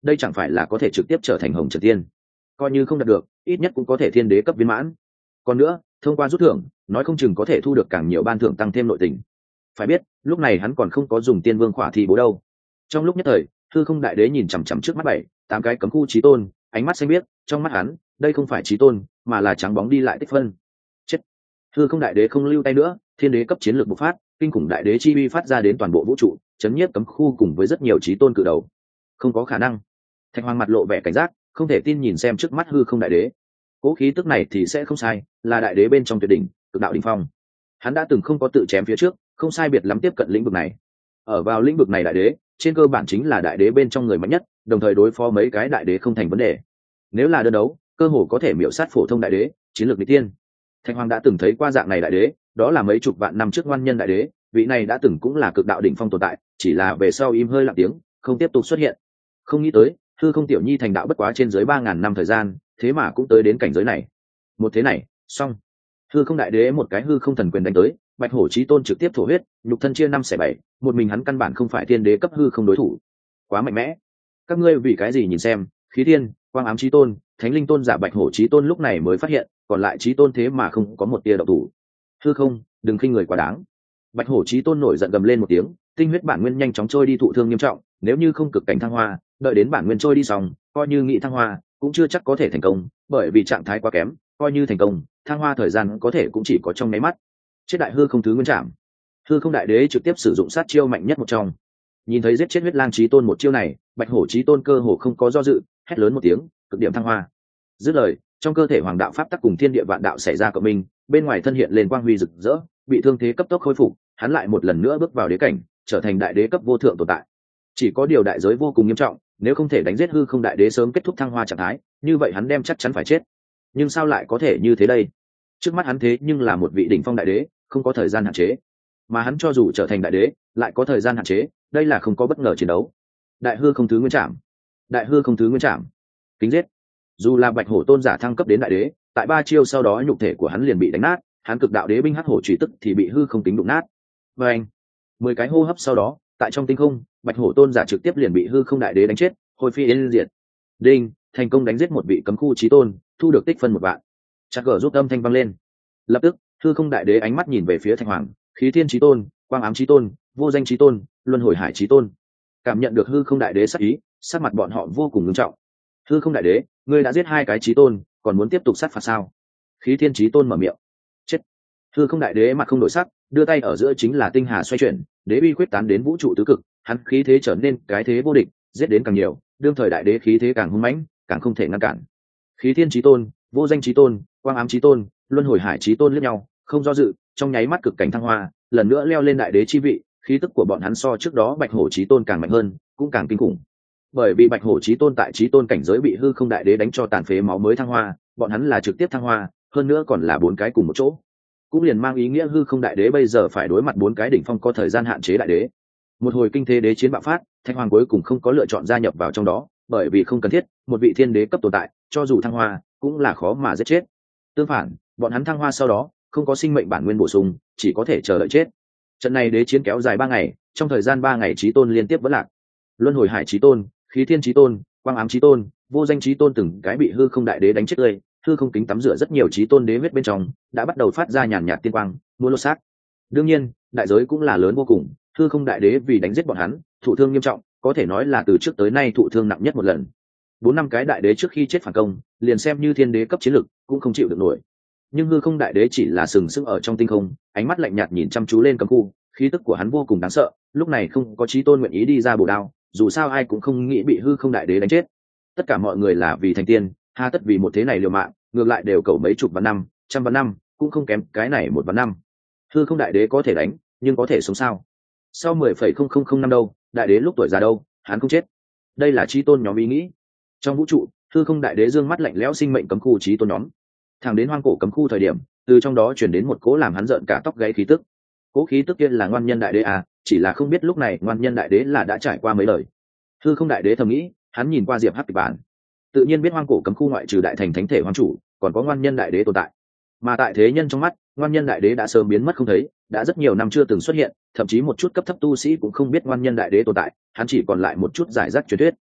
đây chẳng phải là có thể trực tiếp trở thành hồng trần tiên, coi như không đạt được ít nhất cũng có thể thiên đế cấp viên mãn. Còn nữa thông qua rút thưởng nói không chừng có thể thu được càng nhiều ban thưởng tăng thêm nội tình. Phải biết lúc này hắn còn không có dùng tiên vương khỏa thi bố đâu. Trong lúc nhất thời hư không đại đế nhìn chằm chằm trước mắt 7-8 cái cấm khu chí tôn, ánh mắt xanh biếc, trong mắt hắn đây không phải chí tôn mà là trắng bóng đi lại tích phân. Chết. Hư không đại đế không lưu tay nữa, thiên đế cấp chiến lược bộc phát, kinh khủng đại đế chi uy phát ra đến toàn bộ vũ trụ, chấn nhiếp cấm khu cùng với rất nhiều chí tôn cự đầu. Không có khả năng. Thạch Hoàng mặt lộ vẻ cảnh giác, không thể tin nhìn xem trước mắt hư không đại đế. Cố khí tức này thì sẽ không sai, là đại đế bên trong tuyệt đỉnh, cực đạo đỉnh phong. Hắn đã từng không có tự chém phía trước, không sai biệt lắm tiếp cận lĩnh vực này. Ở vào lĩnh vực này đại đế, trên cơ bản chính là đại đế bên trong người mạnh nhất, đồng thời đối phó mấy cái đại đế không thành vấn đề. Nếu là đơn đấu, cơ hồ có thể miểu sát phổ thông đại đế, chiến lược nghịch tiên. Thạch Hoàng đã từng thấy qua dạng này đại đế, đó là mấy chục vạn năm trước ngoan nhân đại đế, vị này đã từng cũng là cực đạo đỉnh phong tồn tại, chỉ là về sau im hơi lặng tiếng, không tiếp tục xuất hiện. Không nghĩ tới, hư không tiểu nhi thành đạo bất quá trên dưới 3000 năm thời gian, thế mà cũng tới đến cảnh giới này. Một thế này, xong. Hư không đại đế một cái hư không thần quyền đánh tới, Bạch Hổ Chí Tôn trực tiếp thổ huyết, nhục thân chia 5/7, một mình hắn căn bản không phải thiên đế cấp hư không đối thủ. Quá mạnh mẽ. Các ngươi vì cái gì nhìn xem, Khí Thiên, Quang Ám Chí Tôn, Thánh Linh Tôn giả Bạch Hổ Chí Tôn lúc này mới phát hiện, còn lại Chí Tôn thế mà không có một tia động thủ. Hư không, đừng khinh người quá đáng. Bạch Hổ Chí Tôn nổi giận gầm lên một tiếng, tinh huyết bản nguyên nhanh chóng trôi đi, thụ thương nghiêm trọng, nếu như không cực cảnh thăng hoa, đợi đến bản nguyên trôi đi xong, coi như nghị thăng hoa, cũng chưa chắc có thể thành công, bởi vì trạng thái quá kém, coi như thành công, thăng hoa thời gian có thể cũng chỉ có trong mấy mắt. Chết đại hư không thứ nguyên trảm. Hư không đại đế trực tiếp sử dụng sát chiêu mạnh nhất một trong. Nhìn thấy giết chết huyết lang chí tôn một chiêu này, Bạch Hổ chí tôn cơ hồ không có do dự, hét lớn một tiếng, cực điểm thăng hoa. Dứt lời, trong cơ thể hoàng đạo pháp tắc cùng thiên địa vạn đạo xảy ra cộng minh, bên ngoài thân hiện lên quang huy rực rỡ, bị thương thế cấp tốc khôi phục, hắn lại một lần nữa bước vào đế cảnh, trở thành đại đế cấp vô thượng tồn tại. Chỉ có điều đại giới vô cùng nghiêm trọng, nếu không thể đánh giết hư không đại đế sớm kết thúc thăng hoa trạng thái, như vậy hắn đem chắc chắn phải chết. Nhưng sao lại có thể như thế đây? Trước mắt hắn thế nhưng là một vị đỉnh phong đại đế, không có thời gian hạn chế, mà hắn cho dù trở thành đại đế lại có thời gian hạn chế, đây là không có bất ngờ chiến đấu. Đại hư không thứ nguyên trảm, đại hư không thứ nguyên trảm, kính giết. Dù là Bạch Hổ tôn giả thăng cấp đến đại đế, tại 3 chiêu sau đó nhục thể của hắn liền bị đánh nát, hắn cực đạo đế binh hắc hổ chủy tức thì bị hư không tính đụng nát. Và anh, 10 cái hô hấp sau đó, tại trong tinh không, Bạch Hổ tôn giả trực tiếp liền bị hư không đại đế đánh chết, hồi phi yên diệt. Đinh, thành công đánh giết một vị cấm khu chí tôn, thu được tích phân 1 vạn. Chắc gở rút âm thanh vang lên. Lập tức, hư không đại đế ánh mắt nhìn về phía Thạch Hoàng, Khí Thiên chí tôn, Quang Ám chí tôn, Vô Danh chí tôn, Luân Hồi Hải chí tôn. Cảm nhận được hư không đại đế sát ý, sắc mặt bọn họ vô cùng nghiêm trọng. Hư không đại đế, ngươi đã giết 2 cái chí tôn, còn muốn tiếp tục sát phạt sao? Khí Thiên chí tôn mở miệng. Chết. Hư không đại đế mặt không đổi sắc, đưa tay ở giữa chính là tinh hà xoay chuyển, đế uy quyết tán đến vũ trụ tứ cực, hắn khí thế trở nên cái thế vô địch, giết đến càng nhiều, đương thời đại đế khí thế càng hung mãnh, càng không thể ngăn cản. Khí Thiên chí tôn, Vô Danh chí tôn, Quang Ám chí tôn, Luân Hồi Hải chí tôn liếc nhau, không do dự, trong nháy mắt cực cảnh thăng hoa, lần nữa leo lên đại đế chi vị, khí tức của bọn hắn so trước đó Bạch Hổ chí tôn càng mạnh hơn, cũng càng kinh khủng. Bởi vì Bạch Hổ chí tôn tại chí tôn cảnh giới bị hư không đại đế đánh cho tàn phế máu mới thăng hoa, bọn hắn là trực tiếp thăng hoa, hơn nữa còn là 4 cái cùng một chỗ. Cũng liền mang ý nghĩa hư không đại đế bây giờ phải đối mặt 4 cái đỉnh phong có thời gian hạn chế đại đế. Một hồi kinh thế đế chiến bạo phát, Thạch Hoàng cuối cùng không có lựa chọn gia nhập vào trong đó, bởi vì không cần thiết, một vị thiên đế cấp tồn tại, cho dù thăng hoa, cũng là khó mà giết chết. Tương phản, bọn hắn thăng hoa sau đó, không có sinh mệnh bản nguyên bổ sung, chỉ có thể chờ đợi chết. Trận này đế chiến kéo dài 3 ngày, trong thời gian 3 ngày chí tôn liên tiếp vẫn lạc. Luân Hồi Hải chí tôn, Khí Thiên chí tôn, Quang Ám chí tôn, Vô Danh chí tôn từng cái bị hư không đại đế đánh chết tươi, hư không kính tắm rửa rất nhiều chí tôn đế huyết bên trong, đã bắt đầu phát ra nhàn nhạt tiên quang, muốn lột xác. Đương nhiên, đại giới cũng là lớn vô cùng, hư không đại đế vì đánh giết bọn hắn, thụ thương nghiêm trọng, có thể nói là từ trước tới nay thụ thương nặng nhất một lần. 4-5 cái đại đế trước khi chết phản công, liền xem như thiên đế cấp chiến lực, cũng không chịu được nổi. Nhưng hư không đại đế chỉ là sừng sững ở trong tinh không, ánh mắt lạnh nhạt nhìn chăm chú lên cấm khu, khí tức của hắn vô cùng đáng sợ, lúc này không có chí tôn nguyện ý đi ra bổ đao, dù sao ai cũng không nghĩ bị hư không đại đế đánh chết. Tất cả mọi người là vì thành tiên, hà tất vì một thế này liều mạng, ngược lại đều cầu mấy chục vạn năm, trăm vạn năm, cũng không kém cái này 1 vạn năm. Hư không đại đế có thể đánh, nhưng có thể sống sao? Sau 10,000 năm đâu, đại đế lúc tuổi già đâu, hắn không chết. Đây là chí tôn nhóm ý nghĩ. Trong vũ trụ, hư không đại đế dương mắt lạnh lẽo sinh mệnh cấm khu chí tôn nhóm. Thẳng đến hoang cổ cấm khu thời điểm, từ trong đó truyền đến một cỗ làm hắn rợn cả tóc gáy khí tức. Cỗ khí tức kia là ngoan nhân đại đế à, chỉ là không biết lúc này ngoan nhân đại đế là đã trải qua mấy lời. Hư không đại đế thầm nghĩ, hắn nhìn qua diệp hắc kịch bản, tự nhiên biết hoang cổ cấm khu ngoại trừ đại thành thánh thể hoang chủ, còn có ngoan nhân đại đế tồn tại. Mà tại thế nhân trong mắt, ngoan nhân đại đế đã sớm biến mất không thấy, đã rất nhiều năm chưa từng xuất hiện, thậm chí một chút cấp thấp tu sĩ cũng không biết ngoan nhân đại đế tồn tại, hắn chỉ còn lại một chút giải rác truyền thuyết.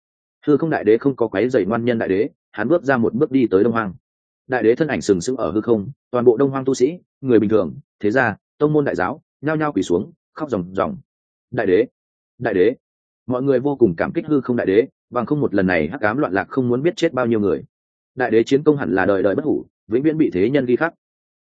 hư không đại đế không có quấy rầy ngoan nhân đại đế, hắn bước ra một bước đi tới đông hoang. Đại đế thân ảnh sừng sững ở hư không, toàn bộ đông hoang tu sĩ, người bình thường, thế gia, tông môn đại giáo nhao nhao quỳ xuống khóc ròng ròng. Đại đế, đại đế, mọi người vô cùng cảm kích hư không đại đế, bằng không một lần này hắc ám loạn lạc không muốn biết chết bao nhiêu người. Đại đế chiến công hẳn là đời đời bất hủ, vĩnh viễn bị thế nhân ghi khắc.